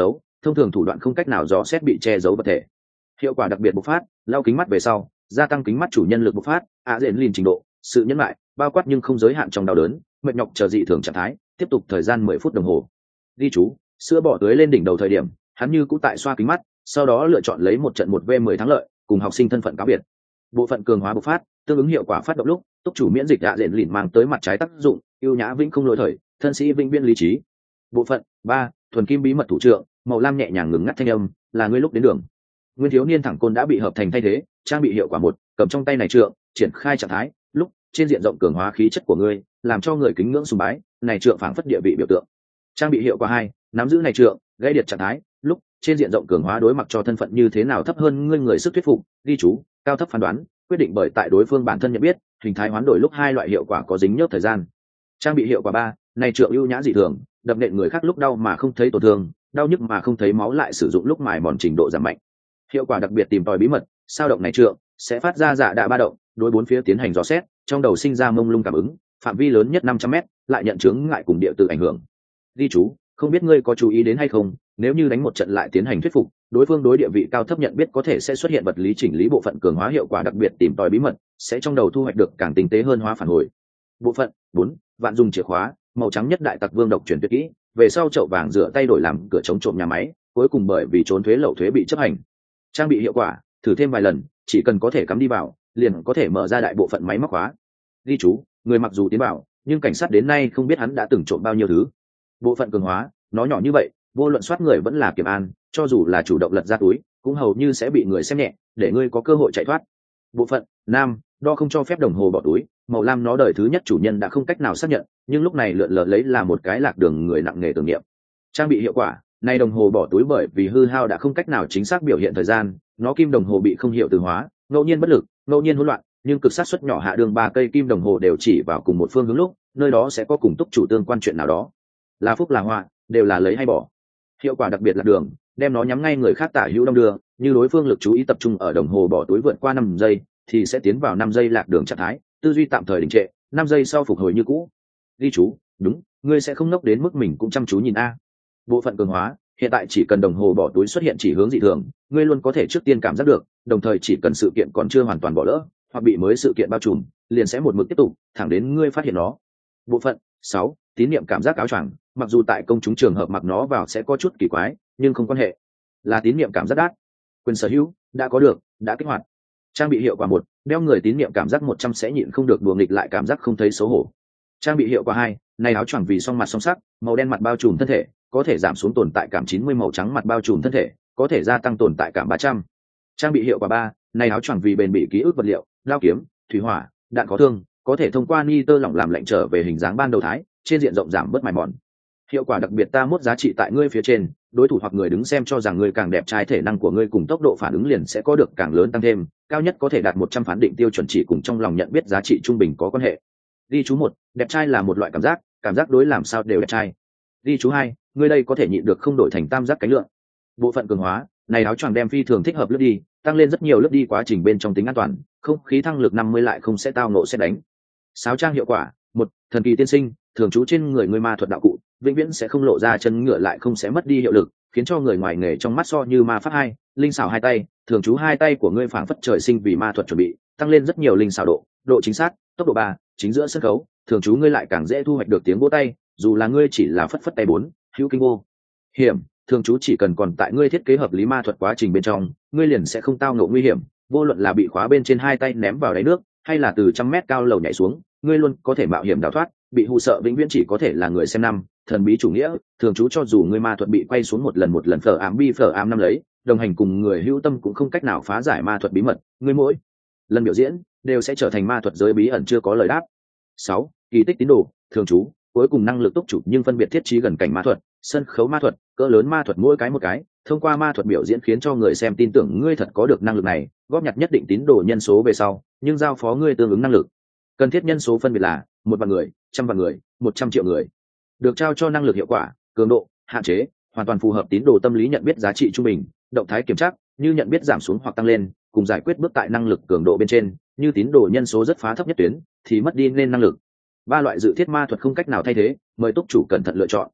thông thường thủ đoạn không cách nào dò xét bị che giấu vật thể. Hiệu quả đặc biệt bộc phát, lau kính mắt về sau, gia tăng kính mắt chủ nhân lực bộc phát, dện lìn trình độ, sự nhẫn lại, bao quát nhưng không giới hạn trong đau đớn, mệt nhọc chờ dị thường trạng thái, tiếp tục thời gian 10 phút đồng hồ. Ghi chú, sữa bò tưới lên đỉnh đầu thời điểm, hắn như cũ tại xoa kính mắt, sau đó lựa chọn lấy một trận 1v10 thắng lợi, cùng học sinh thân phận cáo biệt. Bộ phận cường hóa bộc phát, tương ứng hiệu quả phát động lúc, túc chủ miễn dịch dện lìn mang tới mặt trái tác dụng, ưu nhã vĩnh không lỗi thời, thân sĩ vĩnh viễn lý trí. Bộ phận 3, thuần kim bí mật thủ trượng, màu lam nhẹ nhàng ngừng ngắt thanh âm, là ngươi lúc đến đường. Nguyên thiếu niên thẳng côn đã bị hợp thành thay thế, trang bị hiệu quả 1, cầm trong tay này trượng, triển khai trạng thái, lúc trên diện rộng cường hóa khí chất của ngươi, làm cho người kính ngưỡng sùng bái, này trượng phảng phất địa vị biểu tượng. Trang bị hiệu quả 2, nắm giữ này trượng, gây điệt trạng thái, lúc trên diện rộng cường hóa đối mặt cho thân phận như thế nào thấp hơn ngươi người sức thuyết phục, ghi chú, cao thấp phán đoán, quyết định bởi tại đối phương bản thân nhận biết, hình thái hoán đổi lúc hai loại hiệu quả có dính nhớt thời gian. Trang bị hiệu quả 3, này trượng ưu nhã dị thường, đập nện người khác lúc đau mà không thấy tổn thương, đau nhức mà không thấy máu lại sử dụng lúc mài mòn trình độ giảm mạnh. Hiệu quả đặc biệt tìm tòi bí mật, sao động này trượng sẽ phát ra dạ đạ ba động, đối bốn phía tiến hành dò xét, trong đầu sinh ra mông lung cảm ứng, phạm vi lớn nhất 500m, lại nhận chướng ngại cùng địa từ ảnh hưởng. Ghi chú, không biết ngươi có chú ý đến hay không, nếu như đánh một trận lại tiến hành thuyết phục, đối phương đối địa vị cao thấp nhận biết có thể sẽ xuất hiện vật lý chỉnh lý bộ phận cường hóa hiệu quả đặc biệt tìm tòi bí mật, sẽ trong đầu thu hoạch được càng tinh tế hơn hóa phản hồi. Bộ phận 4, vạn dùng chìa khóa, màu trắng nhất đại tặc vương độc truyền tuyệt kỹ, về sau chậu vàng rửa tay đổi làm cửa chống trộm nhà máy, cuối cùng bởi vì trốn thuế lậu thuế bị chấp hành. Trang bị hiệu quả, thử thêm vài lần, chỉ cần có thể cắm đi vào, liền có thể mở ra đại bộ phận máy móc khóa. Ghi chú, người mặc dù tiến bảo, nhưng cảnh sát đến nay không biết hắn đã từng trộm bao nhiêu thứ. Bộ phận cường hóa, nó nhỏ như vậy, vô luận soát người vẫn là kiểm an, cho dù là chủ động lật ra túi, cũng hầu như sẽ bị người xem nhẹ, để ngươi có cơ hội chạy thoát. Bộ phận nam, đo không cho phép đồng hồ bỏ túi, màu lam nó đời thứ nhất chủ nhân đã không cách nào xác nhận, nhưng lúc này lượn lờ lấy là một cái lạc đường người nặng nghề tưởng niệm. Trang bị hiệu quả, này đồng hồ bỏ túi bởi vì hư hao đã không cách nào chính xác biểu hiện thời gian, nó kim đồng hồ bị không hiệu từ hóa, ngẫu nhiên bất lực, ngẫu nhiên hỗn loạn, nhưng cực sát suất nhỏ hạ đường 3 cây kim đồng hồ đều chỉ vào cùng một phương hướng lúc, nơi đó sẽ có cùng túc chủ tương quan chuyện nào đó. Là phúc là họa, đều là lấy hay bỏ. Hiệu quả đặc biệt là đường, đem nó nhắm ngay người khác tả hữu đông đưa, như đối phương lực chú ý tập trung ở đồng hồ bỏ túi vượt qua 5 giây, thì sẽ tiến vào 5 giây lạc đường trạng thái, tư duy tạm thời đình trệ, 5 giây sau phục hồi như cũ. Ghi chú, đúng, ngươi sẽ không ngốc đến mức mình cũng chăm chú nhìn a. Bộ phận cường hóa, hiện tại chỉ cần đồng hồ bỏ túi xuất hiện chỉ hướng dị thường, ngươi luôn có thể trước tiên cảm giác được, đồng thời chỉ cần sự kiện còn chưa hoàn toàn bỏ lỡ, hoặc bị mới sự kiện bao trùm, liền sẽ một mực tiếp tục, thẳng đến ngươi phát hiện nó. Bộ phận 6, tín niệm cảm giác áo choàng, mặc dù tại công chúng trường hợp mặc nó vào sẽ có chút kỳ quái, nhưng không quan hệ. Là tín niệm cảm giác đát. Quyền sở hữu, đã có được, đã kích hoạt. Trang bị hiệu quả 1, đeo người tín niệm cảm giác 100 sẽ nhịn không được đùa nghịch lại cảm giác không thấy xấu hổ. Trang bị hiệu quả 2, này áo choàng vì song mặt song sắc, màu đen mặt bao trùm thân thể, có thể giảm xuống tồn tại cảm 90, màu trắng mặt bao trùm thân thể, có thể gia tăng tồn tại cảm 300. Trang bị hiệu quả 3, này áo choàng vì bền bỉ ký ức vật liệu, dao kiếm, thủy hỏa, đạn có thương, có thể thông qua nitơ lỏng làm lạnh trở về hình dáng ban đầu thái, trên diện rộng giảm bớt mài mòn. Hiệu quả đặc biệt ta mốt giá trị tại ngươi phía trên, đối thủ hoặc người đứng xem cho rằng ngươi càng đẹp trai, thể năng của ngươi cùng tốc độ phản ứng liền sẽ có được càng lớn tăng thêm, cao nhất có thể đạt 100 phán định tiêu chuẩn chỉ cùng trong lòng nhận biết giá trị trung bình có quan hệ. Ghi chú 1, đẹp trai là một loại cảm giác đối làm sao đều đẹp trai. Ghi chú 2, ngươi đây có thể nhịn được không đổi thành tam giác cánh lượng. Bộ phận cường hóa, này áo choàng đem phi thường thích hợp lướt đi, tăng lên rất nhiều lướt đi quá trình bên trong tính an toàn, không khí thăng lực 50 lại không sẽ tao nộ sẽ đánh. Sáo trang hiệu quả, 1, thần kỳ tiên sinh, thường trú trên người ngươi ma thuật đạo cụ, vĩnh viễn sẽ không lộ ra chân ngựa lại không sẽ mất đi hiệu lực, khiến cho người ngoài nghề trong mắt so như ma pháp 2, linh xảo hai tay, thường trú hai tay của ngươi phảng phất trời sinh vì ma thuật chuẩn bị, tăng lên rất nhiều linh xảo độ, độ chính xác, tốc độ 3, chính giữa sân khấu, thường trú ngươi lại càng dễ thu hoạch được tiếng vỗ tay, dù là ngươi chỉ là phất phất tay 4, hữu kinh vô hiểm, thường trú chỉ cần còn tại ngươi thiết kế hợp lý ma thuật quá trình bên trong, ngươi liền sẽ không tao ngộ nguy hiểm, vô luận là bị khóa bên trên hai tay ném vào đáy nước, hay là từ 100 mét cao lầu nhảy xuống, ngươi luôn có thể mạo hiểm đào thoát, bị hù sợ vĩnh viễn chỉ có thể là người xem năm, thần bí chủ nghĩa, thường trú cho dù ngươi ma thuật bị quay xuống một lần phở ám năm lấy, đồng hành cùng người hữu tâm cũng không cách nào phá giải ma thuật bí mật, ngươi mỗi lần biểu diễn đều sẽ trở thành ma thuật giới bí ẩn chưa có lời đáp. 6, kỳ tích tín đồ, thường trú, cuối cùng năng lực túc chủ nhưng phân biệt thiết trí gần cảnh ma thuật, sân khấu ma thuật, cỡ lớn ma thuật mỗi cái một cái, thông qua ma thuật biểu diễn khiến cho người xem tin tưởng ngươi thật có được năng lực này, góp nhặt nhất định tín đồ nhân số về sau, nhưng giao phó ngươi tương ứng năng lực. Cần thiết nhân số phân biệt là 1 vạn người, 100 vạn người, 100 triệu người. Được trao cho năng lực hiệu quả, cường độ, hạn chế, hoàn toàn phù hợp tín đồ tâm lý nhận biết giá trị trung bình, động thái kiểm tra, như nhận biết giảm xuống hoặc tăng lên, cùng giải quyết bước tại năng lực cường độ bên trên, như tín đồ nhân số rất phá thấp nhất tuyến, thì mất đi nên năng lực. 3 loại dự thiết ma thuật không cách nào thay thế, mời túc chủ cẩn thận lựa chọn.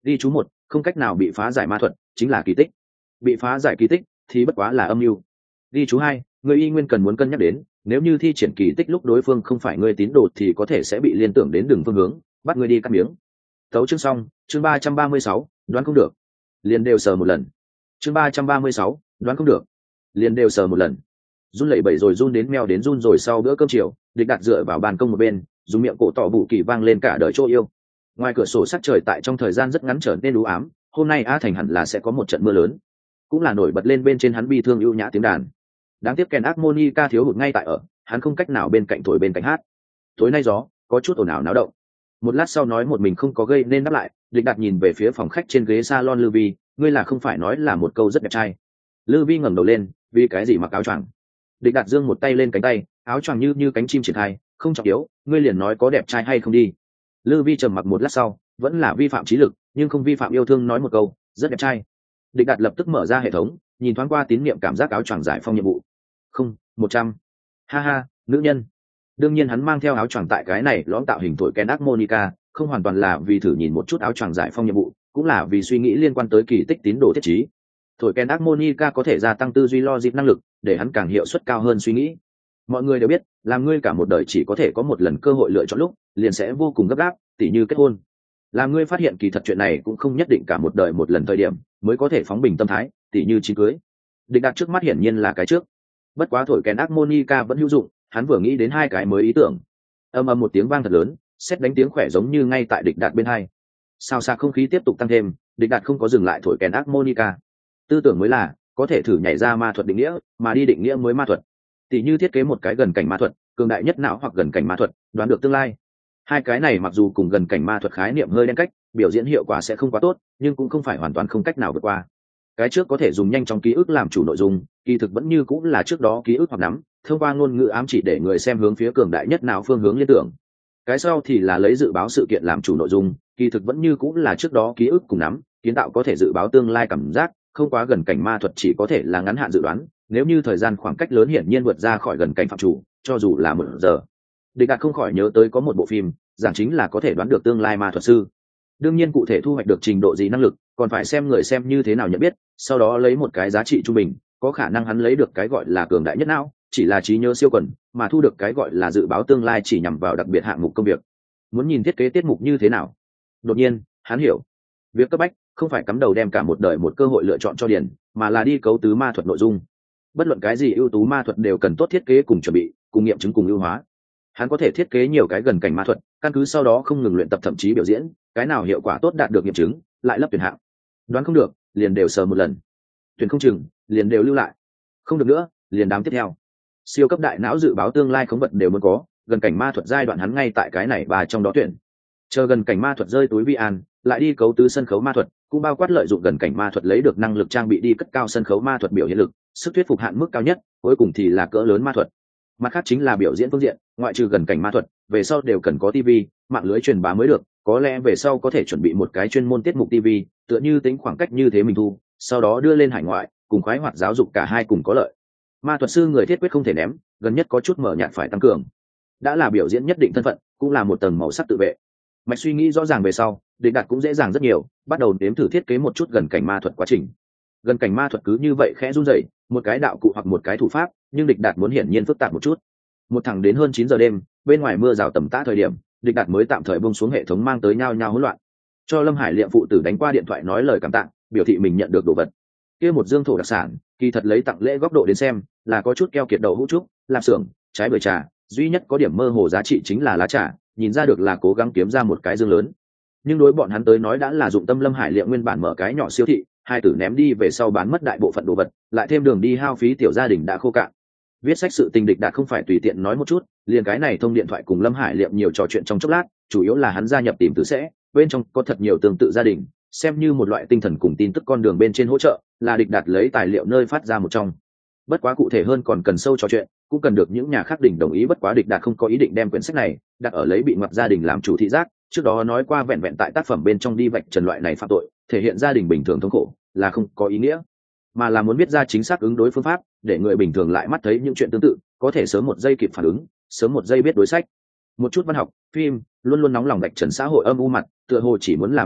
Ghi chú 1, không cách nào bị phá giải ma thuật chính là kỳ tích, bị phá giải kỳ tích thì bất quá là âm mưu. Ghi chú 2, người y nguyên cần muốn cân nhắc đến, nếu như thi triển kỳ tích lúc đối phương không phải người tín đồ thì có thể sẽ bị liên tưởng đến đường phương hướng, bắt người đi cắt miếng. Tấu chương xong, chương 336, đoán không được, liền đều sờ một lần. Chương 336, đoán không được, liền đều sờ một lần. Run lẩy bẩy rồi run đến meo đến run rồi sau bữa cơm chiều, Địch Đạt dựa vào ban công một bên, dùng miệng cổ tỏ bụ kỳ vang lên cả đời chỗ yêu. Ngoài cửa sổ sắc trời tại trong thời gian rất ngắn trở nên u ám, hôm nay A Thành hẳn là sẽ có một trận mưa lớn, cũng là nổi bật lên bên trên hắn bi thương ưu nhã tiếng đàn. Đáng tiếc kèn harmonica thiếu hụt ngay tại ở, hắn không cách nào bên cạnh thổi bên cạnh hát. Tối nay gió có chút ồn ào náo động. Một lát sau nói một mình không có gây nên đáp lại, Địch Đạt nhìn về phía phòng khách trên ghế salon Lư Vi, ngươi là không phải nói là một câu rất đẹp trai. Lư Vi ngẩng đầu lên, vì cái gì mặc áo choàng? Địch Đạt giương một tay lên cánh tay, áo choàng như cánh chim triển khai, không trọng yếu, ngươi liền nói có đẹp trai hay không đi. Lư Vi trầm mặc một lát sau, vẫn là vi phạm trí lực, nhưng không vi phạm yêu thương, nói một câu, rất đẹp trai. Địch Đạt lập tức mở ra hệ thống, nhìn thoáng qua tín niệm cảm giác áo choàng giải phong nhiệm vụ. Không, 100. Ha ha, nữ nhân. Đương nhiên hắn mang theo áo choàng tại cái này lõm tạo hình thổi kèn harmonica, không hoàn toàn là vì thử nhìn một chút áo choàng giải phong nhiệm vụ, cũng là vì suy nghĩ liên quan tới kỳ tích tín đồ thiết trí. Thổi kèn harmonica có thể gia tăng tư duy logic năng lực, để hắn càng hiệu suất cao hơn suy nghĩ. Mọi người đều biết, làm ngươi cả một đời chỉ có thể có một lần cơ hội lựa chọn lúc, liền sẽ vô cùng gấp gáp, tỉ như kết hôn. Làm ngươi phát hiện kỳ thật chuyện này cũng không nhất định cả một đời một lần thời điểm mới có thể phóng bình tâm thái, tỉ như chín cưới. Địch Đạt trước mắt hiển nhiên là cái trước. Bất quá thổi kèn harmonica vẫn hữu dụng, hắn vừa nghĩ đến hai cái mới ý tưởng. Ầm ầm một tiếng vang thật lớn, sét đánh tiếng khỏe giống như ngay tại Địch Đạt bên hai. Sao xa không khí tiếp tục tăng thêm, Địch Đạt không có dừng lại thổi kèn harmonica. Tư tưởng mới là có thể thử nhảy ra ma thuật định nghĩa, mà đi định nghĩa mới ma thuật. Tỷ như thiết kế một cái gần cảnh ma thuật, cường đại nhất não hoặc gần cảnh ma thuật, đoán được tương lai. Hai cái này mặc dù cùng gần cảnh ma thuật khái niệm hơi đen cách, biểu diễn hiệu quả sẽ không quá tốt, nhưng cũng không phải hoàn toàn không cách nào vượt qua. Cái trước có thể dùng nhanh trong ký ức làm chủ nội dung, kỳ thực vẫn như cũng là trước đó ký ức hoặc nắm, thông qua ngôn ngữ ám chỉ để người xem hướng phía cường đại nhất nào phương hướng liên tưởng. Cái sau thì là lấy dự báo sự kiện làm chủ nội dung, kỳ thực vẫn như cũng là trước đó ký ức cùng nắm, kiến tạo có thể dự báo tương lai cảm giác, không quá gần cảnh ma thuật chỉ có thể là ngắn hạn dự đoán, nếu như thời gian khoảng cách lớn hiển nhiên vượt ra khỏi gần cảnh phạm chủ, cho dù là 1 giờ. Địch Đạt không khỏi nhớ tới có một bộ phim, giảng chính là có thể đoán được tương lai ma thuật sư. Đương nhiên cụ thể thu hoạch được trình độ gì năng lực, còn phải xem người xem như thế nào nhận biết, sau đó lấy một cái giá trị trung bình, có khả năng hắn lấy được cái gọi là cường đại nhất não, chỉ là trí nhớ siêu quần, mà thu được cái gọi là dự báo tương lai chỉ nhằm vào đặc biệt hạng mục công việc. Muốn nhìn thiết kế tiết mục như thế nào? Đột nhiên, hắn hiểu, việc cấp bách không phải cắm đầu đem cả một đời một cơ hội lựa chọn cho điển, mà là đi cấu tứ ma thuật nội dung. Bất luận cái gì ưu tú ma thuật đều cần tốt thiết kế cùng chuẩn bị, cùng nghiệm chứng cùng ưu hóa. Hắn có thể thiết kế nhiều cái gần cảnh ma thuật, căn cứ sau đó không ngừng luyện tập thậm chí biểu diễn, cái nào hiệu quả tốt đạt được nghiệm chứng, lại lấp tuyển hạng. Đoán không được, liền đều sờ một lần. Tuyển không chừng, liền đều lưu lại. Không được nữa, liền đám tiếp theo. Siêu cấp đại não dự báo tương lai khống vật đều muốn có, gần cảnh ma thuật giai đoạn hắn ngay tại cái này và trong đó tuyển. Chờ gần cảnh ma thuật rơi túi vi an, lại đi cấu tứ sân khấu ma thuật, cũng bao quát lợi dụng gần cảnh ma thuật lấy được năng lực trang bị đi cất cao sân khấu ma thuật biểu hiện lực, sức thuyết phục hạn mức cao nhất, cuối cùng thì là cỡ lớn ma thuật. Mặt khác chính là biểu diễn phương diện, ngoại trừ gần cảnh ma thuật, về sau đều cần có TV, mạng lưới truyền bá mới được, có lẽ về sau có thể chuẩn bị một cái chuyên môn tiết mục TV, tựa như tính khoảng cách như thế mình thu, sau đó đưa lên hải ngoại, cùng khoái hoạt giáo dục cả hai cùng có lợi. Ma thuật sư người thiết quyết không thể ném, gần nhất có chút mở nhạt phải tăng cường. Đã là biểu diễn nhất định thân phận, cũng là một tầng màu sắc tự vệ. Mạch suy nghĩ rõ ràng về sau, Địch Đạt cũng dễ dàng rất nhiều, bắt đầu nếm thử thiết kế một chút gần cảnh ma thuật quá trình. Gần cảnh ma thuật cứ như vậy khẽ run rẩy, một cái đạo cụ hoặc một cái thủ pháp, nhưng Địch Đạt muốn hiển nhiên phức tạp một chút. Một thẳng đến hơn 9 giờ đêm, bên ngoài mưa rào tầm tã thời điểm, Địch Đạt mới tạm thời buông xuống hệ thống mang tới nhao nhao hỗn loạn. Cho Lâm Hải Liệm phụ tử đánh qua điện thoại nói lời cảm tạ, biểu thị mình nhận được đồ vật. Kia một dương thổ đặc sản, kỳ thật lấy tặng lễ góc độ đến xem, là có chút keo kiệt đậu hũ trúc, lạp xưởng, trái bưởi trà, duy nhất có điểm mơ hồ giá trị chính là lá trà, nhìn ra được là cố gắng kiếm ra một cái dương lớn. Nhưng đối bọn hắn tới nói đã là dụng tâm. Lâm Hải Liệm nguyên bản mở cái nhỏ siêu thị, hai tử ném đi về sau bán mất đại bộ phận đồ vật, lại thêm đường đi hao phí, tiểu gia đình đã khô cạn. Viết sách sự tình Địch Đạt không phải tùy tiện nói một chút, liền cái này thông điện thoại cùng Lâm Hải Liệm nhiều trò chuyện trong chốc lát, chủ yếu là hắn gia nhập tìm tử sẽ, bên trong có thật nhiều tương tự gia đình, xem như một loại tinh thần cùng tin tức con đường bên trên hỗ trợ, là Địch Đạt lấy tài liệu nơi phát ra một trong. Bất quá cụ thể hơn còn cần sâu trò chuyện, cũng cần được những nhà khác đỉnh đồng ý. Bất quá Địch Đạt không có ý định đem quyển sách này đặt ở lấy bị ngoặt gia đình làm chủ thị giác, trước đó nói qua vẹn vẹn tại tác phẩm bên trong đi vạch trần loại này phạm tội, thể hiện gia đình bình thường thống khổ là không có ý nghĩa, mà là muốn biết ra chính xác ứng đối phương pháp, để người bình thường lại mắt thấy những chuyện tương tự, có thể sớm một giây kịp phản ứng, sớm một giây biết đối sách. Một chút văn học, phim luôn luôn nóng lòng vạch trần xã hội âm u mặt, tựa hồ chỉ muốn làm như vậy,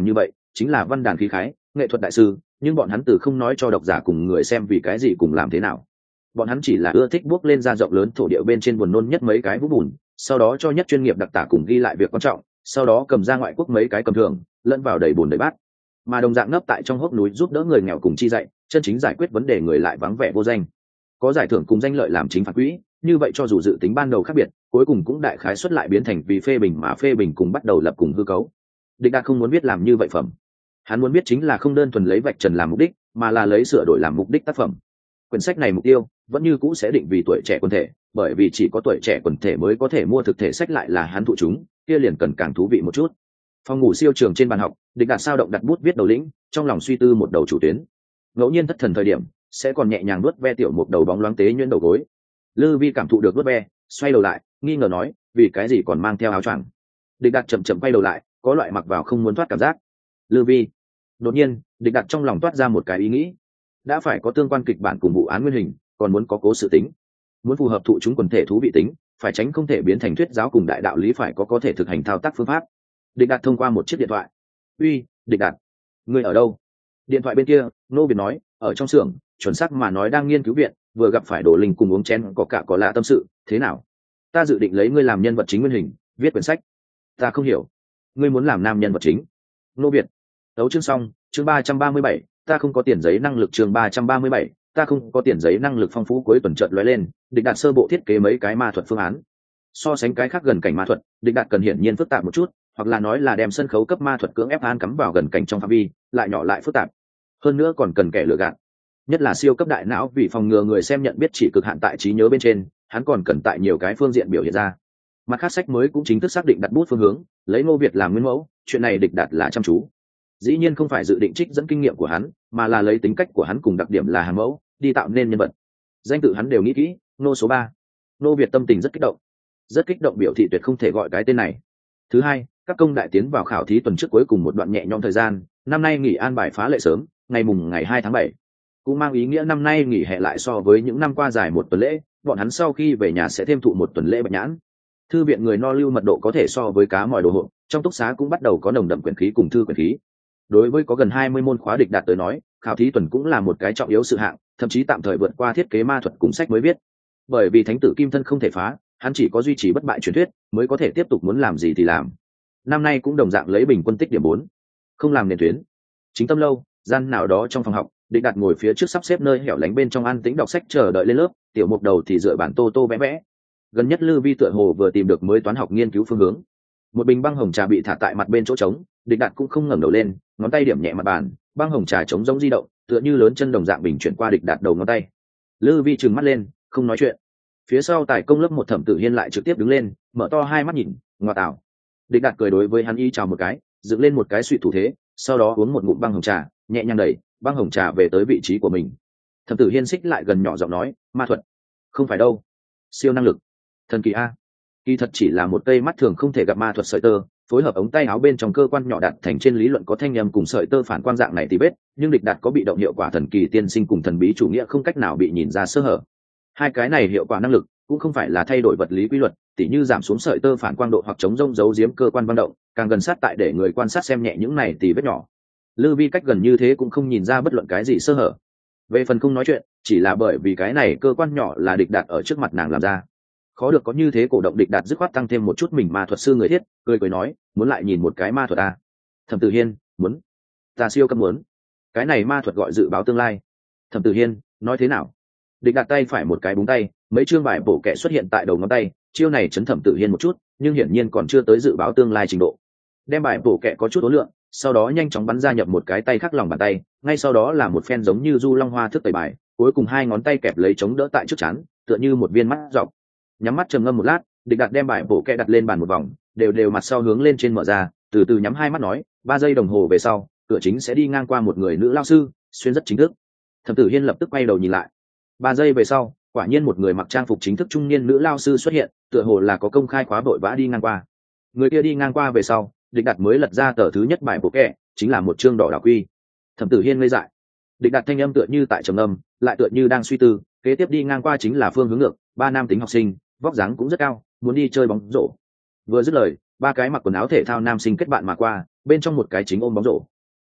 chính là văn đàn khí khái, nghệ thuật đại sư, nhưng bọn hắn từ không nói cho độc giả cùng người xem vì cái gì cùng làm thế nào. Bọn hắn chỉ là ưa thích bước lên ra rộng lớn thổ địa bên trên buồn nôn nhất mấy cái vũ bùn, sau đó cho nhất chuyên nghiệp đặc tả cùng ghi lại việc quan trọng, sau đó cầm ra ngoại quốc mấy cái cầm thường, lẫn vào đầy bùn đầy bát. Mà đồng dạng nấp tại trong hốc núi giúp đỡ người nghèo cùng chi dạy, chân chính giải quyết vấn đề người lại vắng vẻ vô danh. Có giải thưởng cùng danh lợi làm chính phạt quỹ, như vậy cho dù dự tính ban đầu khác biệt, cuối cùng cũng đại khái xuất lại biến thành vì phê bình mà phê bình cùng bắt đầu lập cùng hư cấu. Địch Đạt không muốn biết làm như vậy phẩm. Hắn muốn biết chính là không đơn thuần lấy vạch trần làm mục đích, mà là lấy sửa đổi làm mục đích tác phẩm. Quyển sách này mục tiêu vẫn như cũ sẽ định vì tuổi trẻ quần thể, bởi vì chỉ có tuổi trẻ quần thể mới có thể mua thực thể sách lại là hắn thụ chúng, kia liền cần càng thú vị một chút. Phòng ngủ siêu trường trên bàn học, Địch Đạt sao động đặt bút viết đầu lĩnh, trong lòng suy tư một đầu chủ tuyến. Ngẫu nhiên thất thần thời điểm, sẽ còn nhẹ nhàng nuốt ve tiểu một đầu bóng loáng tế nhuyễn đầu gối. Lư Vi cảm thụ được nuốt ve, xoay đầu lại, nghi ngờ nói, vì cái gì còn mang theo áo choàng? Địch Đạt chậm chậm quay đầu lại, có loại mặc vào không muốn thoát cảm giác. Lư Vi. Đột nhiên, Địch Đạt trong lòng toát ra một cái ý nghĩ. Đã phải có tương quan kịch bản cùng vụ án nguyên hình, còn muốn có cố sự tính. Muốn phù hợp thụ chúng quần thể thú vị tính, phải tránh không thể biến thành thuyết giáo cùng đại đạo lý, phải có thể thực hành thao tác phương pháp. Địch Đạt thông qua một chiếc điện thoại. Uy, Địch Đạt, ngươi ở đâu? Điện thoại bên kia, Nô Việt nói, ở trong xưởng, chuẩn xác mà nói đang nghiên cứu viện, vừa gặp phải Đồ Linh cùng uống chén có cả có lạ tâm sự, thế nào? Ta dự định lấy ngươi làm nhân vật chính nguyên hình, viết quyển sách. Ta không hiểu, ngươi muốn làm nam nhân vật chính? Nô Việt. Tấu chương xong, chương 337, ta không có tiền giấy năng lực, chương 337, ta không có tiền giấy năng lực phong phú cuối tuần chợt lóe lên, Địch Đạt sơ bộ thiết kế mấy cái ma thuật phương án. So sánh cái khác gần cảnh ma thuật, Địch Đạt cần hiển nhiên phức tạp một chút, hoặc là nói là đem sân khấu cấp ma thuật cưỡng ép an cắm vào gần cảnh trong phạm vi, lại nhỏ lại phức tạp. Hơn nữa còn cần kẻ lừa gạt. Nhất là siêu cấp đại não, vì phòng ngừa người xem nhận biết chỉ cực hạn tại trí nhớ bên trên, hắn còn cần tại nhiều cái phương diện biểu hiện ra. Mặt khác sách mới cũng chính thức xác định đặt bút phương hướng, lấy Ngô Việt làm nguyên mẫu, chuyện này Địch Đạt là chăm chú. Dĩ nhiên không phải dự định trích dẫn kinh nghiệm của hắn, mà là lấy tính cách của hắn cùng đặc điểm là hàng mẫu đi tạo nên nhân vật. Danh tự hắn đều nghĩ kỹ, Nô số 3. Ngô Việt tâm tình rất kích động biểu thị tuyệt không thể gọi cái tên này. Thứ hai, các công đại tiến vào khảo thí tuần trước cuối cùng một đoạn nhẹ nhõm thời gian, năm nay nghỉ an bài phá lệ sớm, ngày 2 tháng 7. Cũng mang ý nghĩa năm nay nghỉ hè lại so với những năm qua dài một tuần lễ, bọn hắn sau khi về nhà sẽ thêm thụ một tuần lễ bạch nhãn. Thư viện người no lưu mật độ có thể so với cá mòi đồ hộp, trong túc xá cũng bắt đầu có nồng đậm quyển khí cùng thư quyển khí. Đối với có gần 20 môn khóa Địch Đạt tới nói, khảo thí tuần cũng là một cái trọng yếu sự hạng, thậm chí tạm thời vượt qua thiết kế ma thuật cùng sách mới viết. Bởi vì thánh tử kim thân không thể phá, hắn chỉ có duy trì bất bại truyền thuyết mới có thể tiếp tục muốn làm gì thì làm. Năm nay cũng đồng dạng lấy bình quân tích điểm 4. Không làm nền tuyến. Chính tâm lâu, gian nào đó trong phòng học, Địch Đạt ngồi phía trước sắp xếp nơi hẻo lánh bên trong an tĩnh đọc sách chờ đợi lên lớp, tiểu mục đầu thì dựa bản tô vẽ vẽ. Gần nhất Lư Vi tựa hồ vừa tìm được mới toán học nghiên cứu phương hướng. Một bình băng hồng trà bị thả tại mặt bên chỗ trống, Địch Đạt cũng không ngẩng đầu lên, ngón tay điểm nhẹ mặt bàn, băng hồng trà trống rỗng di động, tựa như lớn chân đồng dạng bình chuyển qua Địch Đạt đầu ngón tay. Lư Vi trừng mắt lên, không nói chuyện. Phía sau tài công lớp một Thẩm Tử Hiên lại trực tiếp đứng lên, mở to hai mắt nhìn, ngoa tạo. Địch Đạt cười đối với hắn y chào một cái, dựng lên một cái suy thủ thế, sau đó uống một ngụm băng hồng trà, nhẹ nhàng đẩy băng hồng trà về tới vị trí của mình. Thẩm Tử Hiên xích lại gần nhỏ giọng nói, ma thuật? Không phải đâu. Siêu năng lực. Thần kỳ a. Kỳ thật chỉ là một cây mắt thường không thể gặp ma thuật sợi tơ, phối hợp ống tay áo bên trong cơ quan nhỏ đặt thành trên lý luận có thanh âm cùng sợi tơ phản quang dạng này thì bết, nhưng Địch Đạt có bị động hiệu quả thần kỳ tiên sinh cùng thần bí chủ nghĩa không cách nào bị nhìn ra sơ hở. Hai cái này hiệu quả năng lực cũng không phải là thay đổi vật lý quy luật, tỉ như giảm xuống sợi tơ phản quang độ hoặc chống rông giấu giếm cơ quan vận động, càng gần sát tại để người quan sát xem nhẹ những này thì vết nhỏ. Lư Vi cách gần như thế cũng không nhìn ra bất luận cái gì sơ hở. Về phần không nói chuyện, chỉ là bởi vì cái này cơ quan nhỏ là Địch Đạt ở trước mặt nàng làm ra. Khó được có như thế cổ động, Địch Đạt dứt khoát tăng thêm một chút mình ma thuật sư người thiết, cười nói, muốn lại nhìn một cái ma thuật à? Thẩm Tử Hiên, muốn. Ta siêu cấp muốn. Cái này ma thuật gọi dự báo tương lai. Thẩm Tử Hiên, nói thế nào? Địch Đạt tay phải một cái búng tay, mấy chương bài bổ kẹ xuất hiện tại đầu ngón tay, chiêu này chấn Thẩm Tử Hiên một chút, nhưng hiển nhiên còn chưa tới dự báo tương lai trình độ. Đem bài bổ kẹ có chút ối lượng, sau đó nhanh chóng bắn ra nhập một cái tay khác lòng bàn tay, ngay sau đó là một phen giống như du long hoa thức tẩy bài, cuối cùng hai ngón tay kẹp lấy chống đỡ tại trước chắn, tựa như một viên mắt dọc. Nhắm mắt trầm ngâm một lát, Địch Đạt đem bài bổ kẹ đặt lên bàn một vòng, đều mặt sau hướng lên trên mở ra, từ từ nhắm hai mắt nói, 3 giây đồng hồ về sau, cửa chính sẽ đi ngang qua một người nữ lao sư, xuyên rất chính thức. Thẩm Tử Hiên lập tức quay đầu nhìn lại. 3 giây về sau, quả nhiên một người mặc trang phục chính thức trung niên nữ lao sư xuất hiện, tựa hồ là có công khai khóa vội vã đi ngang qua. Người kia đi ngang qua về sau, Địch Đạt mới lật ra tờ thứ nhất bài bổ kẹ, chính là một chương đỏ đảo quy. Thẩm Tử Hiên ngây dại. Địch Đạt thanh âm tựa như tại trầm âm, lại tựa như đang suy tư, kế tiếp đi ngang qua chính là phương hướng ngược, 3 nam tính học sinh, vóc dáng cũng rất cao, muốn đi chơi bóng rổ. Vừa dứt lời, 3 cái mặc quần áo thể thao nam sinh kết bạn mà qua, bên trong một cái chính ôm bóng rổ.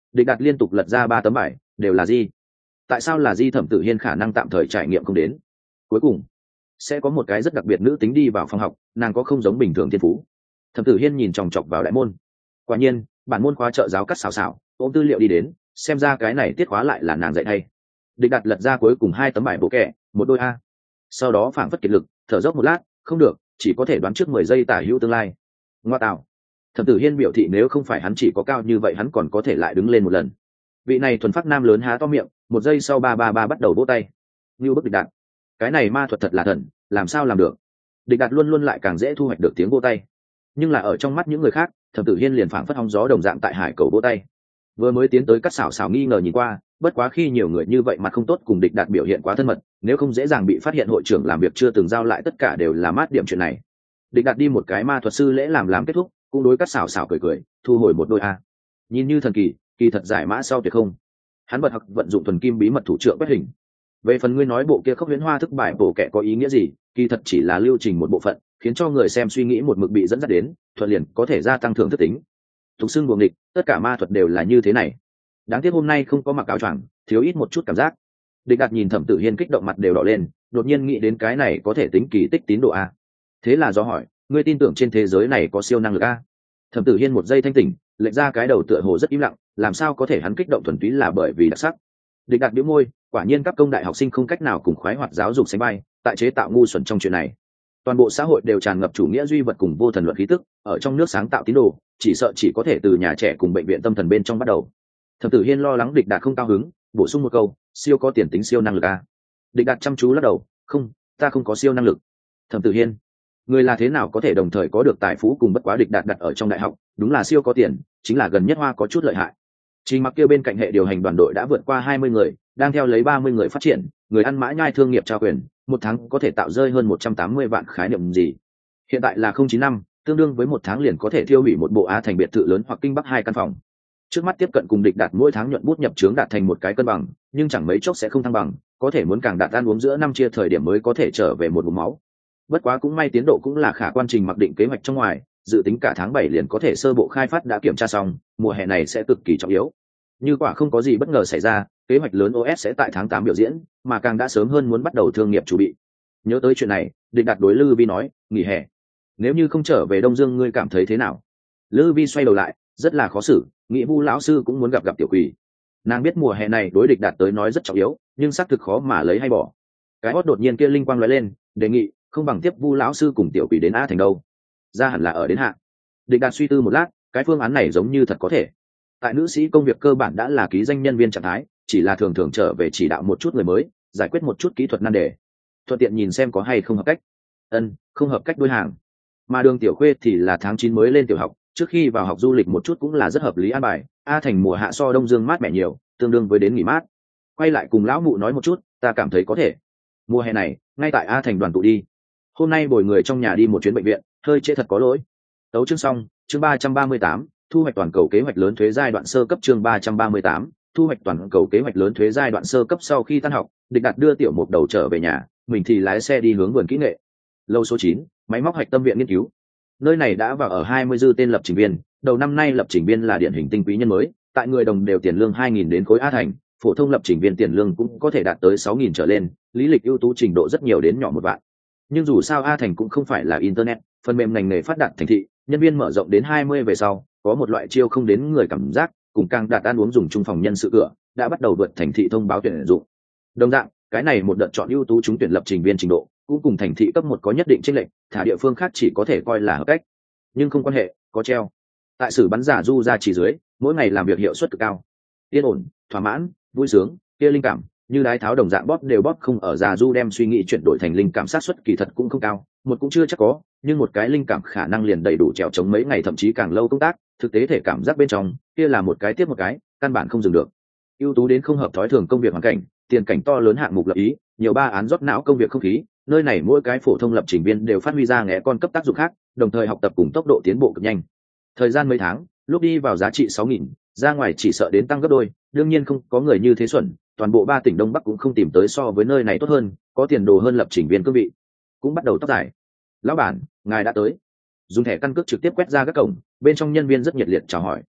Địch Đạt liên tục lật ra 3 tấm bài, đều là Di. Tại sao là Di? Thẩm Tử Hiên khả năng tạm thời trải nghiệm không đến. Cuối cùng sẽ có một cái rất đặc biệt nữ tính đi vào phòng học, nàng có không giống bình thường thiên phú. Thẩm Tử Hiên nhìn chòng chọc vào đại môn. Quả nhiên bản môn khóa trợ giáo cắt xào xào ôm tư liệu đi đến, xem ra cái này tiết khóa lại là nàng dạy thay. Địch Đạt lật ra cuối cùng 2 tấm bài bộ kẹ, một đôi A. Sau đó phảng phất kiệt lực, thở dốc một lát, không được, chỉ có thể đoán trước 10 giây tả hữu tương lai. Ngoa tạo. Thẩm Tử Hiên biểu thị nếu không phải hắn chỉ có cao như vậy hắn còn có thể lại đứng lên một lần. Vị này thuần phát nam lớn há to miệng, 1 giây sau 333 bắt đầu vỗ tay. Như bức Địch Đạt. Cái này ma thuật thật là thần, làm sao làm được? Địch Đạt luôn luôn lại càng dễ thu hoạch được tiếng vỗ tay. Nhưng là ở trong mắt những người khác, Thẩm Tử Hiên liền phảng phất hóng gió đồng dạng tại hải cầu vỗ tay. Vừa mới tiến tới cắt xảo xảo nghi ngờ nhìn qua, bất quá khi nhiều người như vậy mặt không tốt cùng Địch Đạt biểu hiện quá thân mật, nếu không dễ dàng bị phát hiện hội trưởng làm việc chưa từng giao lại tất cả đều là mát điểm chuyện này. Địch Đạt đi một cái ma thuật sư lễ làm kết thúc, cũng đối cắt xảo xảo cười cười, thu hồi một đôi A. Nhìn như thần kỳ, kỳ thật giải mã sau tuyệt không. Hắn bật học vận dụng thuần kim bí mật thủ trưởng quét hình. Về phần ngươi nói bộ kia khốc huyễn hoa thức bài bổ kệ có ý nghĩa gì, kỳ thật chỉ là lưu trình một bộ phận, khiến cho người xem suy nghĩ một mực bị dẫn dắt đến, thuận liền có thể gia tăng thưởng thức tính. Tục xưng buồng địch, tất cả ma thuật đều là như thế này. Đáng tiếc hôm nay không có mặc áo choàng, thiếu ít một chút cảm giác. Địch Đạt nhìn Thẩm Tử Hiên kích động mặt đều đỏ lên, đột nhiên nghĩ đến cái này có thể tính kỳ tích tín độ a. Thế là do hỏi, ngươi tin tưởng trên thế giới này có siêu năng lực a? Thẩm Tử Hiên một giây thanh tỉnh, lệch ra cái đầu tựa hồ rất im lặng, làm sao có thể hắn kích động thuần túy là bởi vì đặc sắc. Địch Đạt bĩu môi, quả nhiên các công đại học sinh không cách nào cùng khoái hoạt giáo dục sánh bay, tại chế tạo ngu xuẩn trong chuyện này. Toàn bộ xã hội đều tràn ngập chủ nghĩa duy vật cùng vô thần luận khí tức, ở trong nước sáng tạo tín đồ, chỉ sợ chỉ có thể từ nhà trẻ cùng bệnh viện tâm thần bên trong bắt đầu. Thẩm Tử Hiên lo lắng Địch Đạt không cao hứng, bổ sung một câu, siêu có tiền tính siêu năng lực a. Địch Đạt chăm chú lắc đầu, không, ta không có siêu năng lực. Thẩm Tử Hiên, người là thế nào có thể đồng thời có được tài phú cùng bất quá Địch Đạt đặt ở trong đại học, đúng là siêu có tiền, chính là gần nhất hoa có chút lợi hại. Trình Mặc kia bên cạnh hệ điều hành đoàn đội đã vượt qua 20 người, đang theo lấy 30 người phát triển, người ăn mã nhai thương nghiệp trao quyền, một tháng có thể tạo rơi hơn 180 vạn khái niệm gì. Hiện tại là 095, tương đương với một tháng liền có thể tiêu hủy một bộ Á thành biệt thự lớn hoặc kinh bắc 2 căn phòng. Trước mắt tiếp cận cùng Địch Đạt mỗi tháng nhuận bút nhập trướng đạt thành một cái cân bằng, nhưng chẳng mấy chốc sẽ không thăng bằng, có thể muốn càng đạt ăn uống giữa năm chia thời điểm mới có thể trở về một vùng máu. Bất quá cũng may tiến độ cũng là khả quan, Trình Mặc định kế hoạch trong ngoài, dự tính cả tháng 7 liền có thể sơ bộ khai phát đã kiểm tra xong, mùa hè này sẽ cực kỳ trọng yếu. Như quả không có gì bất ngờ xảy ra, kế hoạch lớn OS sẽ tại tháng 8 biểu diễn, mà càng đã sớm hơn muốn bắt đầu thương nghiệp chuẩn bị. Nhớ tới chuyện này, Địch Đạt đối Lư Vi nói, nghỉ hè. Nếu như không trở về Đông Dương ngươi cảm thấy thế nào? Lư Vi xoay đầu lại, rất là khó xử, nghĩ Vu lão sư cũng muốn gặp Tiểu Quỷ. Nàng biết mùa hè này đối Địch Đạt tới nói rất trọng yếu, nhưng xác thực khó mà lấy hay bỏ. Cái hót đột nhiên kia linh quang lóe lên, đề nghị, không bằng tiếp Vu lão sư cùng Tiểu Quỷ đến A thành đâu. Ra hẳn là ở đến hạ. Địch Đạt suy tư một lát, cái phương án này giống như thật có thể. Tại nữ sĩ công việc cơ bản đã là ký danh nhân viên trạng thái, chỉ là thường thường trở về chỉ đạo một chút người mới, giải quyết một chút kỹ thuật nan đề, thuận tiện nhìn xem có hay không hợp cách. Không hợp cách đôi hàng. Mà Đường Tiểu Khuê thì là tháng 9 mới lên tiểu học, trước khi vào học du lịch một chút cũng là rất hợp lý an bài. A thành mùa hạ so Đông Dương mát mẻ nhiều, tương đương với đến nghỉ mát. Quay lại cùng lão mụ nói một chút, ta cảm thấy có thể. Mùa hè này, ngay tại A thành đoàn tụ đi. Hôm nay bồi người trong nhà đi một chuyến bệnh viện, hơi trễ thật có lỗi. Tấu chương xong, chương 338, thu hoạch toàn cầu kế hoạch lớn thuế giai đoạn sơ cấp, chương 338, thu hoạch toàn cầu kế hoạch lớn thuế giai đoạn sơ cấp. Sau khi tan học, Địch Đạt đưa Tiểu Mục đầu trở về nhà, mình thì lái xe đi hướng vườn kỹ nghệ. Lầu số 9, máy móc hạch tâm viện nghiên cứu. Nơi này đã vào ở 20 dư tên lập trình viên, đầu năm nay lập trình viên là điển hình tinh quý nhân mới, tại người đồng đều tiền lương 2.000 đến khối A thành, phổ thông lập trình viên tiền lương cũng có thể đạt tới 6.000 trở lên, lý lịch ưu tú trình độ rất nhiều đến nhỏ một vạn. Nhưng dù sao A thành cũng không phải là internet, phần mềm ngành nghề phát đạt thành thị, nhân viên mở rộng đến 20 về sau, có một loại chiêu không đến người cảm giác, cùng càng đạt ăn uống dùng chung phòng nhân sự cửa, đã bắt đầu vượt thành thị thông báo tuyển dụng. Đồng dạng, cái này một đợt chọn ưu tú trúng tuyển lập trình viên trình độ, cũng cùng thành thị cấp 1 có nhất định chênh lệch, thả địa phương khác chỉ có thể coi là hợp cách. Nhưng không quan hệ, có treo. Tại sử bắn giả du ra chỉ dưới, mỗi ngày làm việc hiệu suất cực cao. Yên ổn, thỏa mãn, vui sướng, kia linh cảm, như đái tháo đồng dạng bóp đều bóp không ở giả du đem suy nghĩ chuyển đổi thành linh cảm, xác suất kỳ thật cũng không cao, một cũng chưa chắc có, nhưng một cái linh cảm khả năng liền đầy đủ trèo chống mấy ngày thậm chí càng lâu công tác, thực tế thể cảm giác bên trong, kia là một cái tiếp một cái, căn bản không dừng được. Ưu tú đến không hợp thói thường công việc hoàn cảnh, tiền cảnh to lớn hạng mục lập ý, nhiều ba án rót não công việc không khí, nơi này mỗi cái phổ thông lập trình viên đều phát huy ra nghé con cấp tác dụng khác, đồng thời học tập cùng tốc độ tiến bộ cực nhanh. Thời gian mấy tháng, lúc đi vào giá trị 6.000, ra ngoài chỉ sợ đến tăng gấp đôi, đương nhiên không có người như thế xuẩn, toàn bộ 3 tỉnh Đông Bắc cũng không tìm tới so với nơi này tốt hơn, có tiền đồ hơn lập trình viên cương vị. Cũng bắt đầu tóc dài. Lão bản, ngài đã tới. Dùng thẻ căn cước trực tiếp quét ra các cổng, bên trong nhân viên rất nhiệt liệt chào hỏi.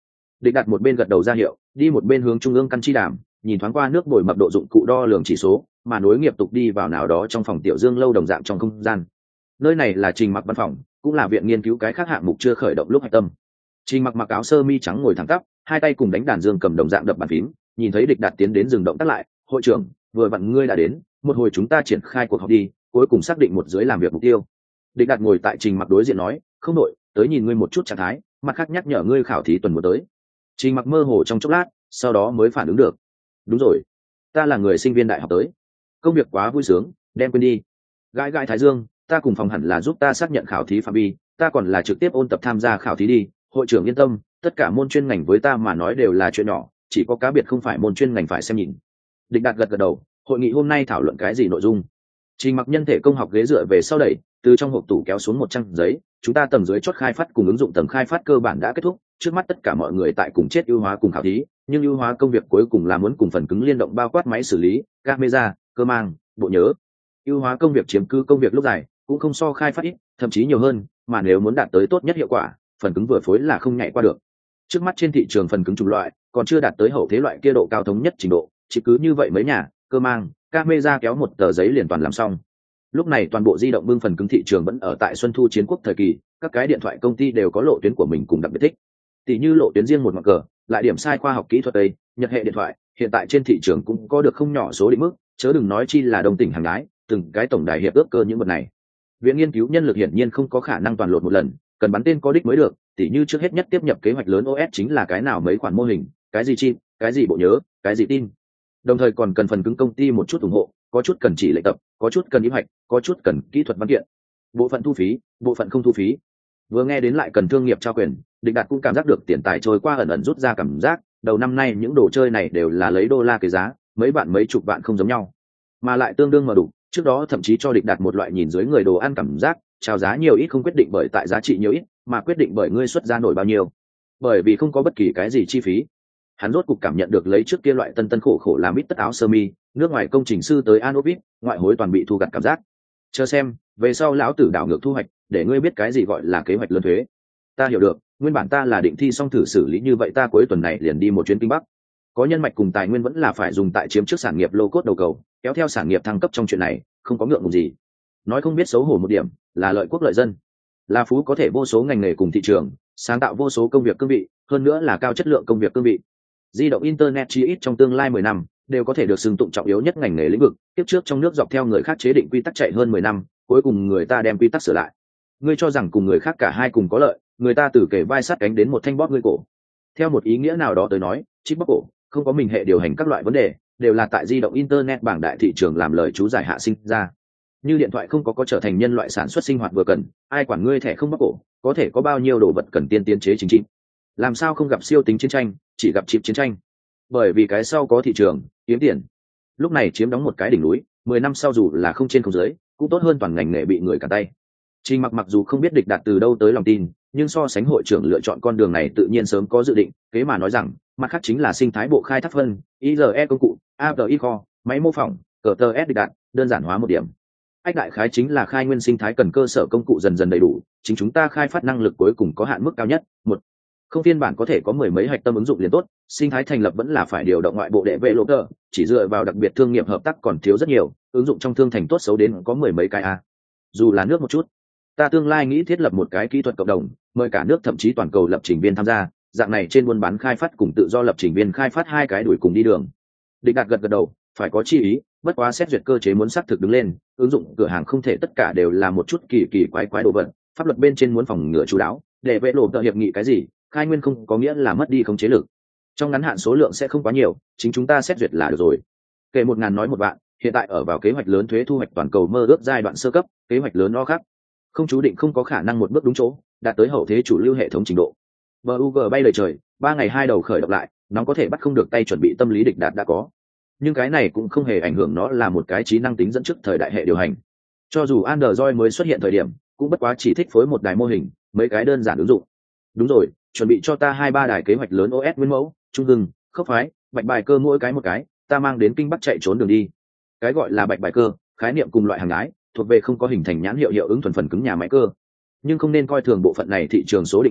Địch đặt một bên gật đầu ra hiệu, đi một bên hướng trung ương căn chi đàm, nhìn thoáng qua nước bồi mập độ dụng cụ đo lường chỉ số, mà nối nghiệp tục đi vào nào đó trong phòng tiểu dương lâu đồng dạng trong không gian. Nơi này là Trình Mặc văn phòng, cũng là viện nghiên cứu cái khác hạng mục chưa khởi động lúc hạch tâm. Trình Mặc mặc áo sơ mi trắng ngồi thẳng tắp, hai tay cùng đánh đàn dương cầm đồng dạng đập bàn phím, nhìn thấy Địch Đạt tiến đến dừng động tác lại, "Hội trưởng, vừa vặn ngươi đã đến, một hồi chúng ta triển khai cuộc họp đi, cuối cùng xác định một dưới làm việc mục tiêu." Địch Đạt ngồi tại Trình Mặc đối diện nói, "Không đội, tới nhìn ngươi một chút trạng thái, mặt khác nhắc nhở ngươi khảo thí tuần muốn tới." Trình Mặc mơ hồ trong chốc lát, sau đó mới phản ứng được. "Đúng rồi, ta là người sinh viên đại học tới, công việc quá vui sướng, đem quên đi." Gãi gãi thái dương, "Ta cùng phòng hẳn là giúp ta xác nhận khảo thí phạm vi, ta còn là trực tiếp ôn tập tham gia khảo thí đi. Hội trưởng yên tâm, tất cả môn chuyên ngành với ta mà nói đều là chuyện nhỏ, chỉ có cá biệt không phải môn chuyên ngành phải xem nhìn." Địch Đạt gật gật đầu. "Hội nghị hôm nay thảo luận cái gì nội dung?" Trình Mặc nhân thể công học ghế dựa về sau đẩy, từ trong hộp tủ kéo xuống một trang giấy. "Chúng ta tầng dưới chốt khai phát cùng ứng dụng tầng khai phát cơ bản đã kết thúc, trước mắt tất cả mọi người tại cùng chết ưu hóa cùng khảo thí, nhưng ưu hóa công việc cuối cùng là muốn cùng phần cứng liên động bao quát máy xử lý, camera, cơ mang, bộ nhớ. Ưu hóa công việc chiếm cứ công việc lúc dài, cũng không so khai phát ít, thậm chí nhiều hơn, mà nếu muốn đạt tới tốt nhất hiệu quả, phần cứng vừa phối là không nhảy qua được. Trước mắt trên thị trường phần cứng chủng loại còn chưa đạt tới hậu thế loại kia độ cao thống nhất trình độ, chỉ cứ như vậy mấy nhà, cơ mang, camera kéo một tờ giấy liền toàn làm xong." Lúc này toàn bộ di động bưng phần cứng thị trường vẫn ở tại xuân thu chiến quốc thời kỳ, các cái điện thoại công ty đều có lộ tuyến của mình cùng đặc biệt thích. Tỷ như lộ tuyến riêng một mặt cờ, lại điểm sai khoa học kỹ thuật đây, nhật hệ điện thoại, hiện tại trên thị trường cũng có được không nhỏ số định mức, chớ đừng nói chi là đồng tỉnh hàng gái, từng cái tổng đài hiệp ước cơ những vật này. Viện nghiên cứu nhân lực hiển nhiên không có khả năng toàn lột một lần, cần bắn tên có đích mới được, tỷ như trước hết nhất tiếp nhập kế hoạch lớn OS chính là cái nào mấy khoản mô hình, cái gì chip, cái gì bộ nhớ, cái gì tin. Đồng thời còn cần phần cứng công ty một chút ủng hộ, có chút cần chỉ lệnh tập, có chút cần ý hoạch, có chút cần kỹ thuật văn kiện. Bộ phận thu phí, bộ phận không thu phí. Vừa nghe đến lại cần thương nghiệp trao quyền, Địch Đạt cũng cảm giác được tiền tài trôi qua ẩn ẩn rút ra cảm giác, đầu năm nay những đồ chơi này đều là lấy đô la cái giá, mấy bạn mấy chục vạn không giống nhau, mà lại tương đương mà đủ. Trước đó thậm chí cho Địch Đạt một loại nhìn dưới người đồ ăn cảm giác, chào giá nhiều ít không quyết định bởi tại giá trị nhiều ít, mà quyết định bởi ngươi xuất ra nổi bao nhiêu. Bởi vì không có bất kỳ cái gì chi phí, hắn rốt cục cảm nhận được lấy trước kia loại tân tân khổ khổ làm ít tất áo sơ mi, nước ngoài công trình sư tới Anobit, ngoại hối toàn bị thu gặt cảm giác. Chờ xem, về sau lão tử đảo ngược thu hoạch, để ngươi biết cái gì gọi là kế hoạch lớn thuế. Ta hiểu được, nguyên bản ta là định thi xong thử xử lý như vậy, ta cuối tuần này liền đi một chuyến kinh bắc. Có nhân mạch cùng tài nguyên vẫn là phải dùng tại chiếm trước sản nghiệp lô cốt đầu cầu, kéo theo sản nghiệp thăng cấp trong chuyện này, không có ngượng ngùng gì. Nói không biết xấu hổ một điểm, là lợi quốc lợi dân. Là phú có thể vô số ngành nghề cùng thị trường, sáng tạo vô số công việc cương vị, hơn nữa là cao chất lượng công việc cương vị. Di động internet chí ít trong tương lai 10 năm đều có thể được xưng tụng trọng yếu nhất ngành nghề lĩnh vực, tiếp trước trong nước dọc theo người khác chế định quy tắc chạy hơn 10 năm, cuối cùng người ta đem quy tắc sửa lại. Ngươi cho rằng cùng người khác cả hai cùng có lợi, người ta từ kề vai sát cánh đến một thanh bóp ngươi cổ. Theo một ý nghĩa nào đó tới nói, chip bóp cổ, không có mình hệ điều hành các loại vấn đề, đều là tại di động internet bảng đại thị trường làm lời chú giải hạ sinh ra. Như điện thoại không có trở thành nhân loại sản xuất sinh hoạt vừa cần, ai quản ngươi thẻ không bóp cổ, có thể có bao nhiêu đồ vật cần tiên tiến chế chính trị. Làm sao không gặp siêu tính chiến tranh, chỉ gặp chip chiến tranh. Bởi vì cái sau có thị trường, kiếm tiền. Lúc này chiếm đóng một cái đỉnh núi, 10 năm sau dù là không trên không dưới, cũng tốt hơn toàn ngành nghề bị người cản tay. Trình Mặc mặc dù không biết Địch Đạt từ đâu tới lòng tin, nhưng so sánh hội trưởng lựa chọn con đường này tự nhiên sớm có dự định, kế mà nói rằng, mặt khác chính là sinh thái bộ khai thác phân, IRE công cụ, API Core, máy mô phỏng, CTS Địch Đạt, đơn giản hóa một điểm. Ách đại khái chính là khai nguyên sinh thái cần cơ sở công cụ dần dần đầy đủ, chính chúng ta khai phát năng lực cuối cùng có hạn mức cao nhất, một không phiên bản có thể có mười mấy hạch tâm ứng dụng liền tốt, sinh thái thành lập vẫn là phải điều động ngoại bộ để vệ lộ cơ, chỉ dựa vào đặc biệt thương nghiệp hợp tác còn thiếu rất nhiều, ứng dụng trong thương thành tốt xấu đến có mười mấy cái a. Dù là nước một chút, ta tương lai nghĩ thiết lập một cái kỹ thuật cộng đồng, mời cả nước thậm chí toàn cầu lập trình viên tham gia, dạng này trên buôn bán khai phát cùng tự do lập trình viên khai phát hai cái đuổi cùng đi đường. Địch Đạt gật gật đầu, phải có chi ý, bất quá xét duyệt cơ chế muốn xác thực đứng lên, ứng dụng cửa hàng không thể tất cả đều là một chút kỳ kỳ quái quái đồ vật, pháp luật bên trên muốn phòng ngừa chú đáo, để vệ lộ tờ hiệp nghị cái gì, khai nguyên không có nghĩa là mất đi không chế lực. Trong ngắn hạn số lượng sẽ không quá nhiều, chính chúng ta xét duyệt là được rồi. Kể 1000 nói một vạn, hiện tại ở vào kế hoạch lớn thuế thu hoạch toàn cầu mơ ước giai đoạn sơ cấp, kế hoạch lớn lo khác, không chú định không có khả năng một bước đúng chỗ, đạt tới hậu thế chủ lưu hệ thống trình độ. Bug bay lời trời, 3 ngày 2 đầu khởi động lại, nó có thể bắt không được tay chuẩn bị tâm lý Địch Đạt đã có. Nhưng cái này cũng không hề ảnh hưởng nó là một cái trí năng tính dẫn trước thời đại hệ điều hành. Cho dù Android mới xuất hiện thời điểm, cũng bất quá chỉ thích phối một đài mô hình, mấy cái đơn giản ứng dụng. Đúng rồi, chuẩn bị cho ta 2-3 đài kế hoạch lớn OS nguyên mẫu, trung hưng, khớp phái, bạch bài cơ mỗi cái một cái, ta mang đến kinh bắc chạy trốn đường đi. Cái gọi là bạch bài cơ, khái niệm cùng loại hàng ái, thuộc về không có hình thành nhãn hiệu hiệu ứng thuần phần cứng nhà máy cơ. Nhưng không nên coi thường bộ phận này thị trường số định mức,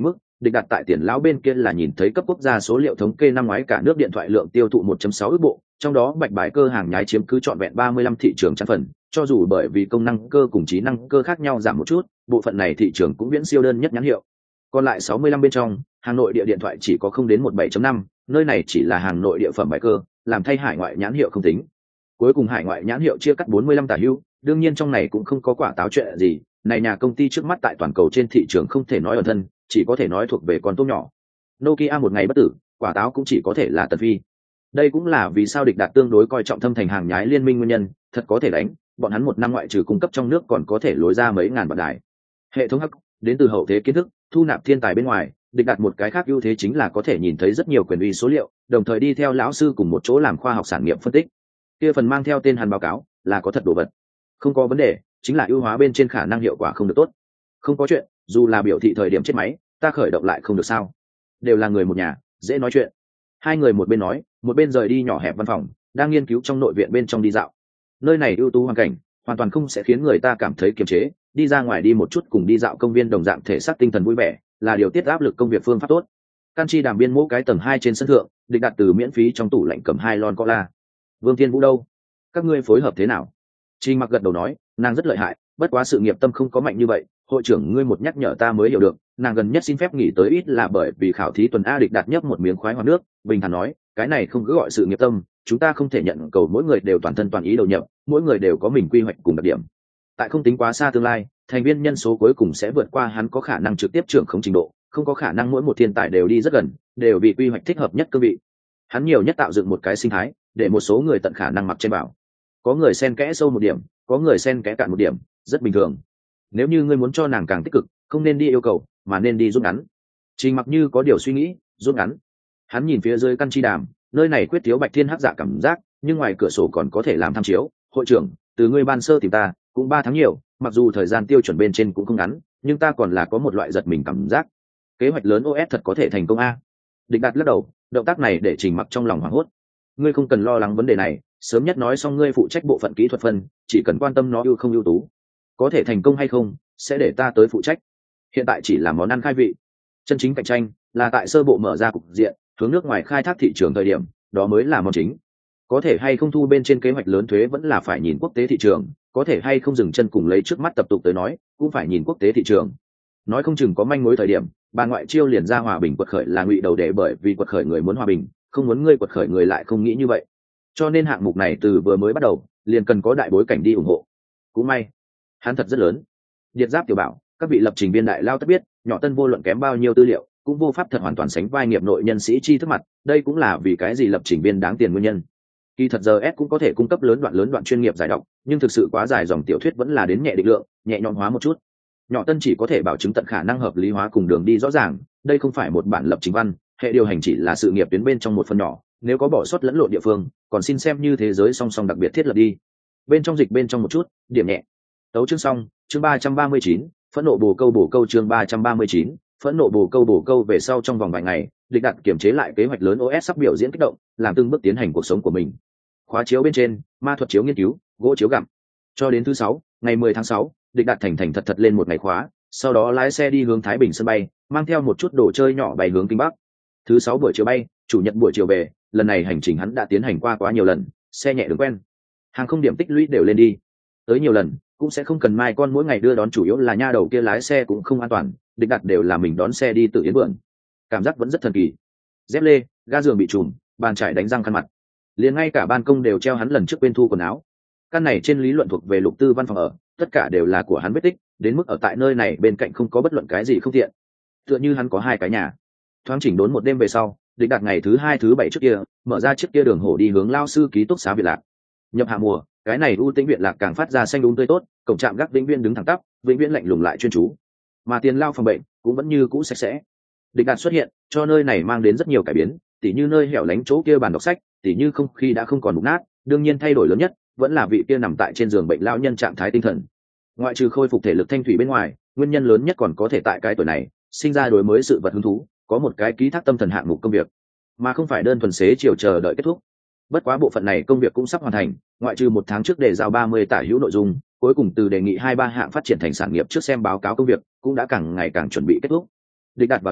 địch đặt tại tiền lão bên kia là nhìn thấy cấp quốc gia số liệu thống kê năm ngoái cả nước điện thoại lượng tiêu thụ 1.6 ức bộ, trong đó bạch bài cơ hàng nhái chiếm cứ trọn vẹn 35 thị trường trăm phần, cho dù bởi vì công năng cơ cùng trí năng cơ khác nhau giảm một chút, bộ phận này thị trường cũng viễn siêu đơn nhất nhãn hiệu. Còn lại 65 bên trong, hàng nội địa điện thoại chỉ có không đến 17.5, nơi này chỉ là hàng nội địa phẩm bài cơ, làm thay hải ngoại nhãn hiệu không tính. Cuối cùng hải ngoại nhãn hiệu chia cắt 45 tả hữu, đương nhiên trong này cũng không có quả táo chuyện gì, này nhà công ty trước mắt tại toàn cầu trên thị trường không thể nói ở thân, chỉ có thể nói thuộc về con tôm nhỏ. Nokia một ngày bất tử, quả táo cũng chỉ có thể là Tần Phi. Đây cũng là vì sao địch đạt tương đối coi trọng thâm thành hàng nhái liên minh nguyên nhân, thật có thể đánh, bọn hắn một năm ngoại trừ cung cấp trong nước còn có thể lối ra mấy ngàn vạn đài. Hệ thống hắc đến từ hậu thế kiến thức, thu nạp thiên tài bên ngoài, địch đạt một cái khác ưu thế chính là có thể nhìn thấy rất nhiều quyền uy số liệu, đồng thời đi theo lão sư cùng một chỗ làm khoa học sản nghiệm phân tích. Kia phần mang theo tên hắn báo cáo là có thật đồ vật. Không có vấn đề, chính là ưu hóa bên trên khả năng hiệu quả không được tốt. Không có chuyện, dù là biểu thị thời điểm chết máy, ta khởi động lại không được sao? Đều là người một nhà, dễ nói chuyện. Hai người một bên nói, một bên rời đi nhỏ hẹp văn phòng, đang nghiên cứu trong nội viện bên trong đi dạo. Nơi này ưu tú hoàn cảnh, hoàn toàn không sẽ khiến người ta cảm thấy kiềm chế, đi ra ngoài đi một chút cùng đi dạo công viên đồng dạng thể xác tinh thần vui vẻ, là điều tiết áp lực công việc phương pháp tốt. Can Chi đàm biên mỗ cái tầng 2 trên sân thượng, địch đặt từ miễn phí trong tủ lạnh cầm 2 lon cola. Vương Thiên Vũ đâu? Các ngươi phối hợp thế nào? Trình Mặc gật đầu nói, nàng rất lợi hại, bất quá sự nghiệp tâm không có mạnh như vậy, hội trưởng ngươi một nhắc nhở ta mới hiểu được, nàng gần nhất xin phép nghỉ tới ít là bởi vì khảo thí tuần a. Địch đạt nhấp một miếng khoái hoa nước, bình thản nói, cái này không cứ gọi sự nghiệp tâm, chúng ta không thể nhận cầu mỗi người đều toàn thân toàn ý đầu nhập, mỗi người đều có mình quy hoạch cùng đặc điểm. Tại không tính quá xa tương lai, thành viên nhân số cuối cùng sẽ vượt qua hắn có khả năng trực tiếp trưởng không trình độ, không có khả năng mỗi một thiên tài đều đi rất gần, đều vì quy hoạch thích hợp nhất cương vị. Hắn nhiều nhất tạo dựng một cái sinh thái, để một số người tận khả năng mặc trên bảo. Có người xen kẽ sâu một điểm, có người xen kẽ cạn một điểm, rất bình thường. Nếu như ngươi muốn cho nàng càng tích cực, không nên đi yêu cầu, mà nên đi rút ngắn. Trình Mặc như có điều suy nghĩ, rút ngắn. Hắn nhìn phía dưới căn chi đàm, nơi này quyết thiếu bạch thiên hắc dạ cảm giác, nhưng ngoài cửa sổ còn có thể làm tham chiếu. Hội trưởng, từ ngươi ban sơ tìm ta, cũng 3 tháng nhiều, mặc dù thời gian tiêu chuẩn bên trên cũng không ngắn, nhưng ta còn là có một loại giật mình cảm giác. Kế hoạch lớn OS thật có thể thành công a. Địch đạt lắc đầu, động tác này để Trình Mặc trong lòng hoảng hốt. Ngươi không cần lo lắng vấn đề này, sớm nhất nói xong ngươi phụ trách bộ phận kỹ thuật phân, chỉ cần quan tâm nó ưu không ưu tú, có thể thành công hay không sẽ để ta tới phụ trách. Hiện tại chỉ là món ăn khai vị, chân chính cạnh tranh là tại sơ bộ mở ra cục diện, hướng nước ngoài khai thác thị trường thời điểm, đó mới là món chính. Có thể hay không thu bên trên kế hoạch lớn thuế vẫn là phải nhìn quốc tế thị trường, có thể hay không dừng chân cùng lấy trước mắt tập tục tới nói, cũng phải nhìn quốc tế thị trường. Nói không chừng có manh mối thời điểm, bà ngoại chiêu liền ra hòa bình quật khởi là ngụy đầu để bởi vì quật khởi người muốn hòa bình, không muốn ngươi quật khởi người lại không nghĩ như vậy. Cho nên hạng mục này từ vừa mới bắt đầu, liền cần có đại bối cảnh đi ủng hộ. Cũng may, hắn thật rất lớn. Điệt Giáp tiểu bảo, các vị lập trình viên đại lao tất biết, nhỏ tân vô luận kém bao nhiêu tư liệu, cũng vô pháp thật hoàn toàn sánh vai nghiệp nội nhân sĩ chi thức mặt, đây cũng là vì cái gì lập trình viên đáng tiền nguyên nhân. Kỳ thật giờ S cũng có thể cung cấp lớn đoạn chuyên nghiệp giải đọc, nhưng thực sự quá dài dòng tiểu thuyết vẫn là đến nhẹ định lượng, nhẹ nhõm hóa một chút. Nhỏ tân chỉ có thể bảo chứng tận khả năng hợp lý hóa cùng đường đi rõ ràng, đây không phải một bản lập trình văn, hệ điều hành chỉ là sự nghiệp tuyến bên trong một phần nhỏ, nếu có bỏ sót lẫn lộn địa phương, còn xin xem như thế giới song song đặc biệt thiết lập đi. Bên trong dịch bên trong một chút, điểm nhẹ. Tấu chương xong, chương 339, phẫn nộ bồ câu chương 339, phẫn nộ bồ câu về sau trong vòng vài ngày, địch đặt kiểm chế lại kế hoạch lớn OS sắp biểu diễn kích động, làm từng bước tiến hành cuộc sống của mình. Khóa chiếu bên trên, ma thuật chiếu nghiên cứu, gỗ chiếu gặm. Cho đến thứ 6, ngày 10 tháng 6, địch đặt thành thật lên một ngày khóa, sau đó lái xe đi hướng Thái Bình sân bay, mang theo một chút đồ chơi nhỏ bay hướng kinh bắc. Thứ 6 buổi chiều bay, chủ nhật buổi chiều về, lần này hành trình hắn đã tiến hành qua quá nhiều lần, xe nhẹ đường quen, hàng không điểm tích lũy đều lên đi. Tới nhiều lần, cũng sẽ không cần mai con mỗi ngày đưa đón, chủ yếu là nha đầu kia lái xe cũng không an toàn, địch đặt đều là mình đón xe đi tự Yến Vườn, cảm giác vẫn rất thần kỳ. Dép lê, ga giường bị trùm, bàn chải đánh răng khăn mặt, liền ngay cả ban công đều treo hắn lần trước bên thu quần áo. Căn này trên lý luận thuộc về Lục Tư văn phòng ở, tất cả đều là của hắn vết tích, đến mức ở tại nơi này bên cạnh không có bất luận cái gì không tiện, tựa như hắn có 2 cái nhà. Thoáng chỉnh đốn một đêm về sau, địch đặt ngày thứ 2 thứ 7 trước kia mở ra chiếc kia đường hổ đi hướng lao sư ký túc xá Việt Lạc. Nhập hạ mùa, cái này ưu tĩnh Việt Lạc càng phát ra xanh đúng tươi tốt, cổng trạm gác vĩnh viễn đứng thẳng tắp, vĩnh viễn lạnh lùng lại chuyên chú, mà tiền lao phòng bệnh cũng vẫn như cũ sạch sẽ. Địch đạt xuất hiện cho nơi này mang đến rất nhiều cải biến, tỉ như nơi hẻo lánh chỗ kia bàn đọc sách, tỉ như không khí đã không còn mục nát, đương nhiên thay đổi lớn nhất vẫn là vị kia nằm tại trên giường bệnh lão nhân trạng thái tinh thần. Ngoại trừ khôi phục thể lực thanh thủy bên ngoài, nguyên nhân lớn nhất còn có thể tại cái tuổi này sinh ra đối mới sự vật hứng thú, có một cái ký thác tâm thần hạng mục công việc, mà không phải đơn thuần xế chiều chờ đợi kết thúc. Bất quá bộ phận này công việc cũng sắp hoàn thành, ngoại trừ 1 tháng trước đề giao 30 tả hữu nội dung, cuối cùng từ đề nghị 2-3 hạng phát triển thành sản nghiệp trước xem báo cáo công việc cũng đã càng ngày càng chuẩn bị kết thúc. Địch đạt vào nhà,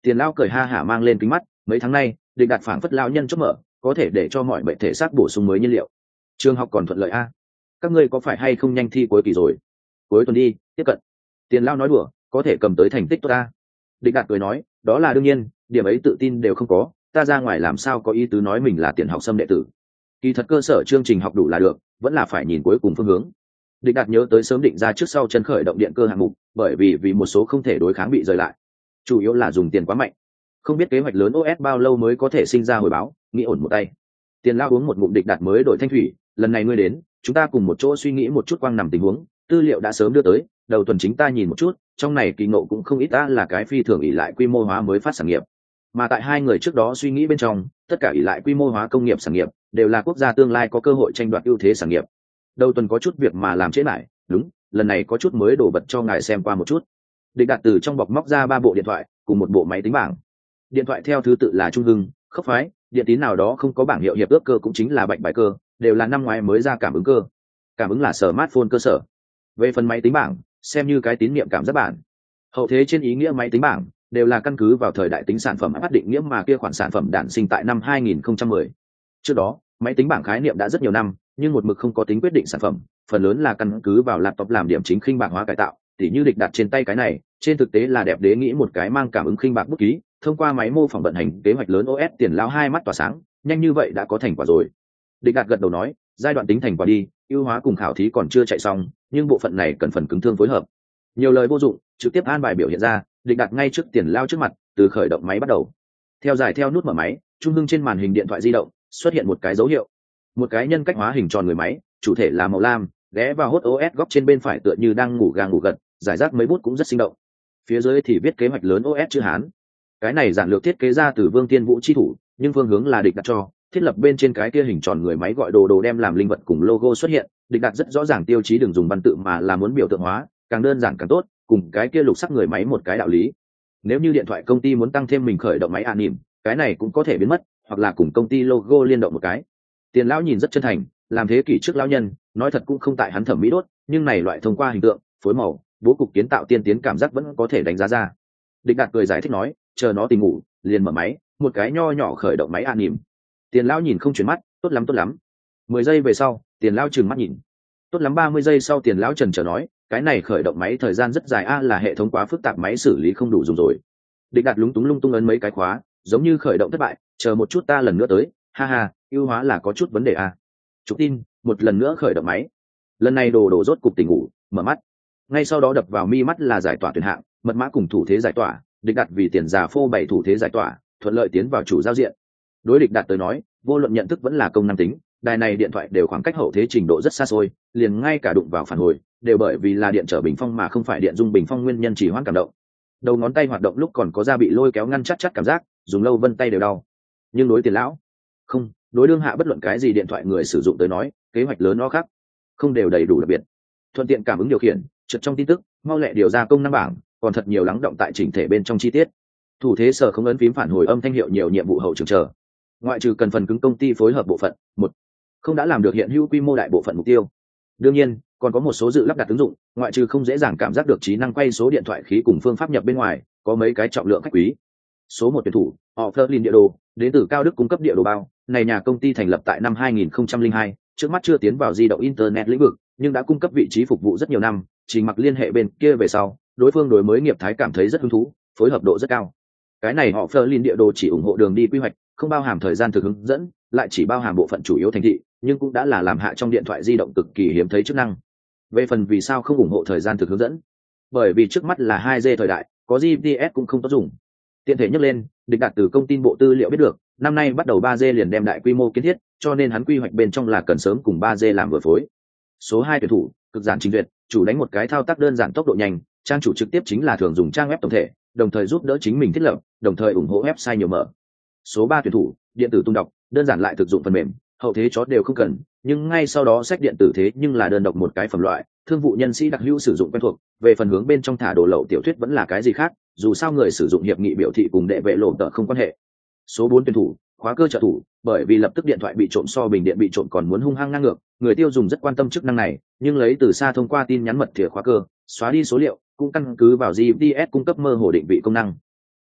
Tiền lão cười ha hả mang lên kính mắt, mấy tháng nay địch đạt phảng phất lão nhân chốt mở, có thể để cho mọi bệnh thể xác bổ sung mới nhiên liệu. Trường học còn thuận lợi a? Các ngươi có phải hay không nhanh thi cuối kỳ rồi? Cuối tuần đi, tiếp cận. Tiền lão nói đùa, có thể cầm tới thành tích tốt ta. Địch đạt cười nói, đó là đương nhiên, điểm ấy tự tin đều không có, ta ra ngoài làm sao có ý tứ nói mình là tiền học xâm đệ tử. Kỳ thật cơ sở chương trình học đủ là được, vẫn là phải nhìn cuối cùng phương hướng. Địch đạt nhớ tới sớm định ra trước sau chân khởi động điện cơ hạng mục, bởi vì một số không thể đối kháng bị rời lại, chủ yếu là dùng tiền quá mạnh, không biết kế hoạch lớn OS bao lâu mới có thể sinh ra hồi báo, nghĩ ổn một tay. Tiền lao uống một ngụm Địch đạt mới đổi thanh thủy, lần này ngươi đến, chúng ta cùng một chỗ suy nghĩ một chút quang nằm tình huống, tư liệu đã sớm đưa tới, đầu tuần chính ta nhìn một chút, trong này kỳ ngộ cũng không ít ta là cái phi thường ỷ lại quy mô hóa mới phát sản nghiệp. Mà tại hai người trước đó suy nghĩ bên trong, tất cả ỷ lại quy mô hóa công nghiệp sản nghiệp đều là quốc gia tương lai có cơ hội tranh đoạt ưu thế sản nghiệp. Đầu tuần có chút việc mà làm trễ lại, đúng, lần này có chút mới đổ bật cho ngài xem qua một chút. Địch đạt từ trong bọc móc ra 3 bộ điện thoại cùng một bộ máy tính bảng. Điện thoại theo thứ tự là Trung Hưng, Khốc Phái, điện tín nào đó không có bảng hiệu hiệp ước cơ cũng chính là Bạch Bài cơ, đều là năm ngoái mới ra cảm ứng cơ. Cảm ứng là smartphone cơ sở. Về phần máy tính bảng, xem như cái tín niệm cảm giác bản. Hậu thế trên ý nghĩa máy tính bảng đều là căn cứ vào thời đại tính sản phẩm áp định nghĩa mà kia khoản sản phẩm đản sinh tại năm 2010. Trước đó, máy tính bảng khái niệm đã rất nhiều năm, nhưng một mực không có tính quyết định sản phẩm, phần lớn là căn cứ vào laptop làm điểm chính khinh bạc hóa cải tạo, tỉ như Địch đặt trên tay cái này, trên thực tế là đẹp đế nghĩ một cái mang cảm ứng khinh bạc bút ký, thông qua máy mô phỏng vận hành kế hoạch lớn OS tiền lao hai mắt tỏa sáng, nhanh như vậy đã có thành quả rồi. Địch đạt gật đầu nói, giai đoạn tính thành quả đi, ưu hóa cùng khảo thí còn chưa chạy xong, nhưng bộ phận này cần phần cứng thương phối hợp. Nhiều lời vô dụng, trực tiếp an bài biểu hiện ra, Địch đạt ngay trước tiền lao trước mặt, từ khởi động máy bắt đầu. Theo dài theo nút mở máy, Trung Hưng trên màn hình điện thoại di động xuất hiện một cái dấu hiệu, một cái nhân cách hóa hình tròn người máy, chủ thể là màu lam, ghé vào hốt OS góc trên bên phải tựa như đang ngủ gà ngủ gật, giải rác mấy bút cũng rất sinh động. Phía dưới thì viết kế hoạch lớn OS chữ Hán. Cái này giản lược thiết kế ra từ Vương Tiên Vũ chi thủ, nhưng phương hướng là Địch đặt cho, thiết lập bên trên cái kia hình tròn người máy gọi đồ đồ đem làm linh vật cùng logo xuất hiện, Địch đặt rất rõ ràng tiêu chí đừng dùng văn tự mà là muốn biểu tượng hóa, càng đơn giản càng tốt, cùng cái kia lục sắc người máy một cái đạo lý. Nếu như điện thoại công ty muốn tăng thêm mình khởi động máy an nỉm, cái này cũng có thể biến mất, hoặc là cùng công ty logo liên động một cái. Tiền lão nhìn rất chân thành, làm thế kỷ trước lão nhân, nói thật cũng không tại hắn thẩm mỹ đốt, nhưng này loại thông qua hình tượng, phối màu, bố cục kiến tạo tiên tiến cảm giác vẫn có thể đánh giá ra. Địch đạt cười giải thích nói, chờ nó tỉnh ngủ, liền mở máy, một cái nho nhỏ khởi động máy an nỉm. Tiền lão nhìn không chuyển mắt, tốt lắm tốt lắm. 10 giây về sau, tiền lão trừng mắt nhìn. Tốt lắm 30 giây sau tiền lão trần chờ nói, cái này khởi động máy thời gian rất dài a là hệ thống quá phức tạp máy xử lý không đủ dùng rồi. Địch đạt lung tung ấn mấy cái khóa, giống như khởi động thất bại, chờ một chút ta lần nữa tới, ha ha, ưu hóa là có chút vấn đề a. Chụp tin, một lần nữa khởi động máy. Lần này đồ đồ rốt cục tỉnh ngủ, mở mắt. Ngay sau đó đập vào mi mắt là giải tỏa tuyển hạng, mật mã cùng thủ thế giải tỏa, Địch đạt vì tiền giả phô bày thủ thế giải tỏa, thuận lợi tiến vào chủ giao diện. Đối Địch đạt tới nói, vô luận nhận thức vẫn là công năng tính, đài này điện thoại đều khoảng cách hậu thế trình độ rất xa xôi, liền ngay cả đụng vào phản hồi, đều bởi vì là điện trở bình phong mà không phải điện dung bình phong nguyên nhân chỉ hoãn cảm động. Đầu ngón tay hoạt động lúc còn có da bị lôi kéo ngăn chắc cảm giác, dùng lâu vân tay đều đau. Nhưng đối tiền lão, không, đối đương hạ bất luận cái gì điện thoại người sử dụng tới nói, kế hoạch lớn nó khác, không đều đầy đủ đặc biệt. Thuận tiện cảm ứng điều khiển, trượt trong tin tức, mau lẹ điều ra công năng bảng, còn thật nhiều lắng động tại chỉnh thể bên trong chi tiết. Thủ thế sở không ấn phím phản hồi âm thanh hiệu nhiều nhiệm vụ hậu trường chờ. Ngoại trừ cần phần cứng công ty phối hợp bộ phận, một không đã làm được hiện hữu quy mô đại bộ phận mục tiêu. Đương nhiên, còn có một số dự lắp đặt ứng dụng, ngoại trừ không dễ dàng cảm giác được trí năng quay số điện thoại khí cùng phương pháp nhập bên ngoài, có mấy cái trọng lượng khách quý. Số 1 tuyển thủ, Offerlin địa đồ, đến từ Cao Đức cung cấp địa đồ bao, này nhà công ty thành lập tại năm 2002, trước mắt chưa tiến vào di động internet lĩnh vực, nhưng đã cung cấp vị trí phục vụ rất nhiều năm, Trình Mặc liên hệ bên kia về sau, đối phương đối mới nghiệp thái cảm thấy rất hứng thú, phối hợp độ rất cao. Cái này Offerlin địa đồ chỉ ủng hộ đường đi quy hoạch, không bao hàm thời gian thực hướng dẫn, lại chỉ bao hàm bộ phận chủ yếu thành thị, nhưng cũng đã là làm hạ trong điện thoại di động cực kỳ hiếm thấy chức năng. Về phần vì sao không ủng hộ thời gian thực hướng dẫn, bởi vì trước mắt là 2G thời đại, có GPS cũng không tốt dùng. Tiện thể nhắc lên, Địch đạt từ công tin bộ tư liệu biết được, năm nay bắt đầu 3G liền đem đại quy mô kiến thiết, cho nên hắn quy hoạch bên trong là cần sớm cùng 3G làm vừa phối. Số 2 tuyển thủ, cực giản trình duyệt, chủ đánh một cái thao tác đơn giản tốc độ nhanh, trang chủ trực tiếp chính là thường dùng trang web tổng thể, đồng thời giúp đỡ chính mình thiết lập, đồng thời ủng hộ website nhiều mở. Số 3 tuyển thủ, điện tử tung đọc, đơn giản lại thực dụng phần mềm, hậu thế chó đều không cần, nhưng ngay sau đó sách điện tử thế nhưng là đơn độc một cái phẩm loại, thương vụ nhân sĩ đặc hữu sử dụng quen thuộc, về phần hướng bên trong thả đồ lậu tiểu thuyết vẫn là cái gì khác, dù sao người sử dụng hiệp nghị biểu thị cùng đệ vệ lộ tờ không quan hệ. Số 4 tuyển thủ, khóa cơ trợ thủ, bởi vì lập tức điện thoại bị trộm so bình điện bị trộm còn muốn hung hăng ngang ngược, người tiêu dùng rất quan tâm chức năng này, nhưng lấy từ xa thông qua tin nhắn mật thìa khóa cơ, xóa đi số liệu, cũng căn cứ vào GPS cung cấp mơ hồ định vị công năng.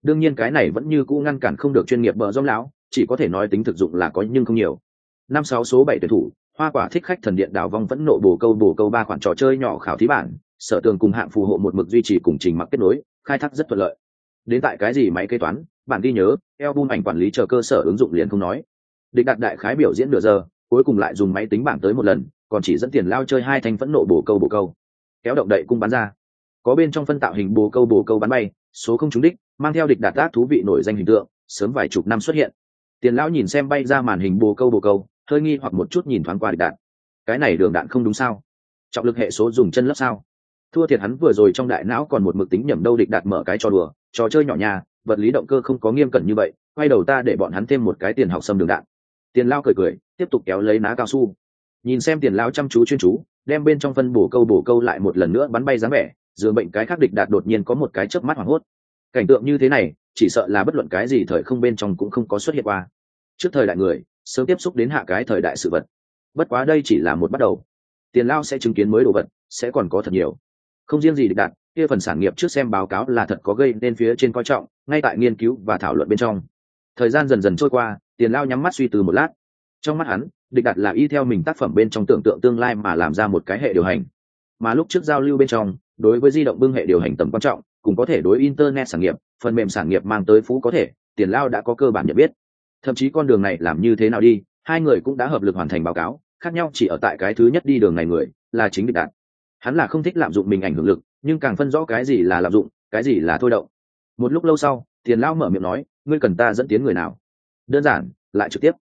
đương nhiên cái này vẫn như cũ ngăn cản không được chuyên nghiệp bờ rong lão, chỉ có thể nói tính thực dụng là có nhưng không nhiều. 5-6 số 7 tuyển thủ, Hoa Quả thích khách thần điện đảo vong vẫn nộ bồ câu 3 khoản trò chơi nhỏ khảo thí bản, Sở Tường cùng hạng phù hộ một mực duy trì cùng trình mặc kết nối, khai thác rất thuận lợi. Đến tại cái gì máy kế toán, bản ghi nhớ, album ảnh quản lý chờ cơ sở ứng dụng liền không nói. Địch Đạt đại khái biểu diễn nửa giờ, cuối cùng lại dùng máy tính bảng tới một lần, còn chỉ dẫn tiền lao chơi 2 thanh phẫn nộ bồ câu, kéo động đậy cung bắn ra, có bên trong phân tạo hình bồ câu bắn bay, số không trúng đích, mang theo Địch Đạt ác thú vị nổi danh hình tượng, sớm vài chục năm xuất hiện. Tiền lão nhìn xem bay ra màn hình bồ câu, hơi nghi hoặc một chút nhìn thoáng qua Địch Đạt. Cái này đường đạn không đúng sao? Trọng lực hệ số dùng chân lấp sao? Thua thiệt hắn vừa rồi trong đại não còn một mực tính nhẩm đâu. Địch Đạt mở cái trò đùa, trò chơi nhỏ nhà, vật lý động cơ không có nghiêm cẩn như vậy, quay đầu ta để bọn hắn thêm một cái tiền học xâm đường đạn. Tiền lão cười, tiếp tục kéo lấy ná cao su. Nhìn xem tiền lão chăm chú chuyên chú, đem bên trong phân bồ câu lại một lần nữa bắn bay dáng vẻ, dường bệnh cái khác Địch Đạt đột nhiên có một cái chớp mắt hoảng hốt. Cảnh tượng như thế này, chỉ sợ là bất luận cái gì thời không bên trong cũng không có xuất hiện qua. Trước thời đại người, sớm tiếp xúc đến hạ cái thời đại sự vật. Bất quá đây chỉ là một bắt đầu. Tiền lao sẽ chứng kiến mới đồ vật, sẽ còn có thật nhiều. Không riêng gì Địch Đạt, kia phần sản nghiệp trước xem báo cáo là thật có gây nên phía trên coi trọng, ngay tại nghiên cứu và thảo luận bên trong. Thời gian dần dần trôi qua, tiền lao nhắm mắt suy tư một lát. Trong mắt hắn, Địch Đạt là y theo mình tác phẩm bên trong tưởng tượng tương lai mà làm ra một cái hệ điều hành. Mà lúc trước giao lưu bên trong, đối với di động bưng hệ điều hành tầm quan trọng, cũng có thể đối internet sản nghiệp, phần mềm sản nghiệp mang tới phú có thể, tiền lao đã có cơ bản nhận biết. Thậm chí con đường này làm như thế nào đi, hai người cũng đã hợp lực hoàn thành báo cáo, khác nhau chỉ ở tại cái thứ nhất đi đường này người là chính Địch Đạt. Hắn là không thích lạm dụng mình ảnh hưởng lực, nhưng càng phân rõ cái gì là lạm dụng, cái gì là thôi động. Một lúc lâu sau, tiền lao mở miệng nói, ngươi cần ta dẫn tiến người nào? Đơn giản, lại trực tiếp.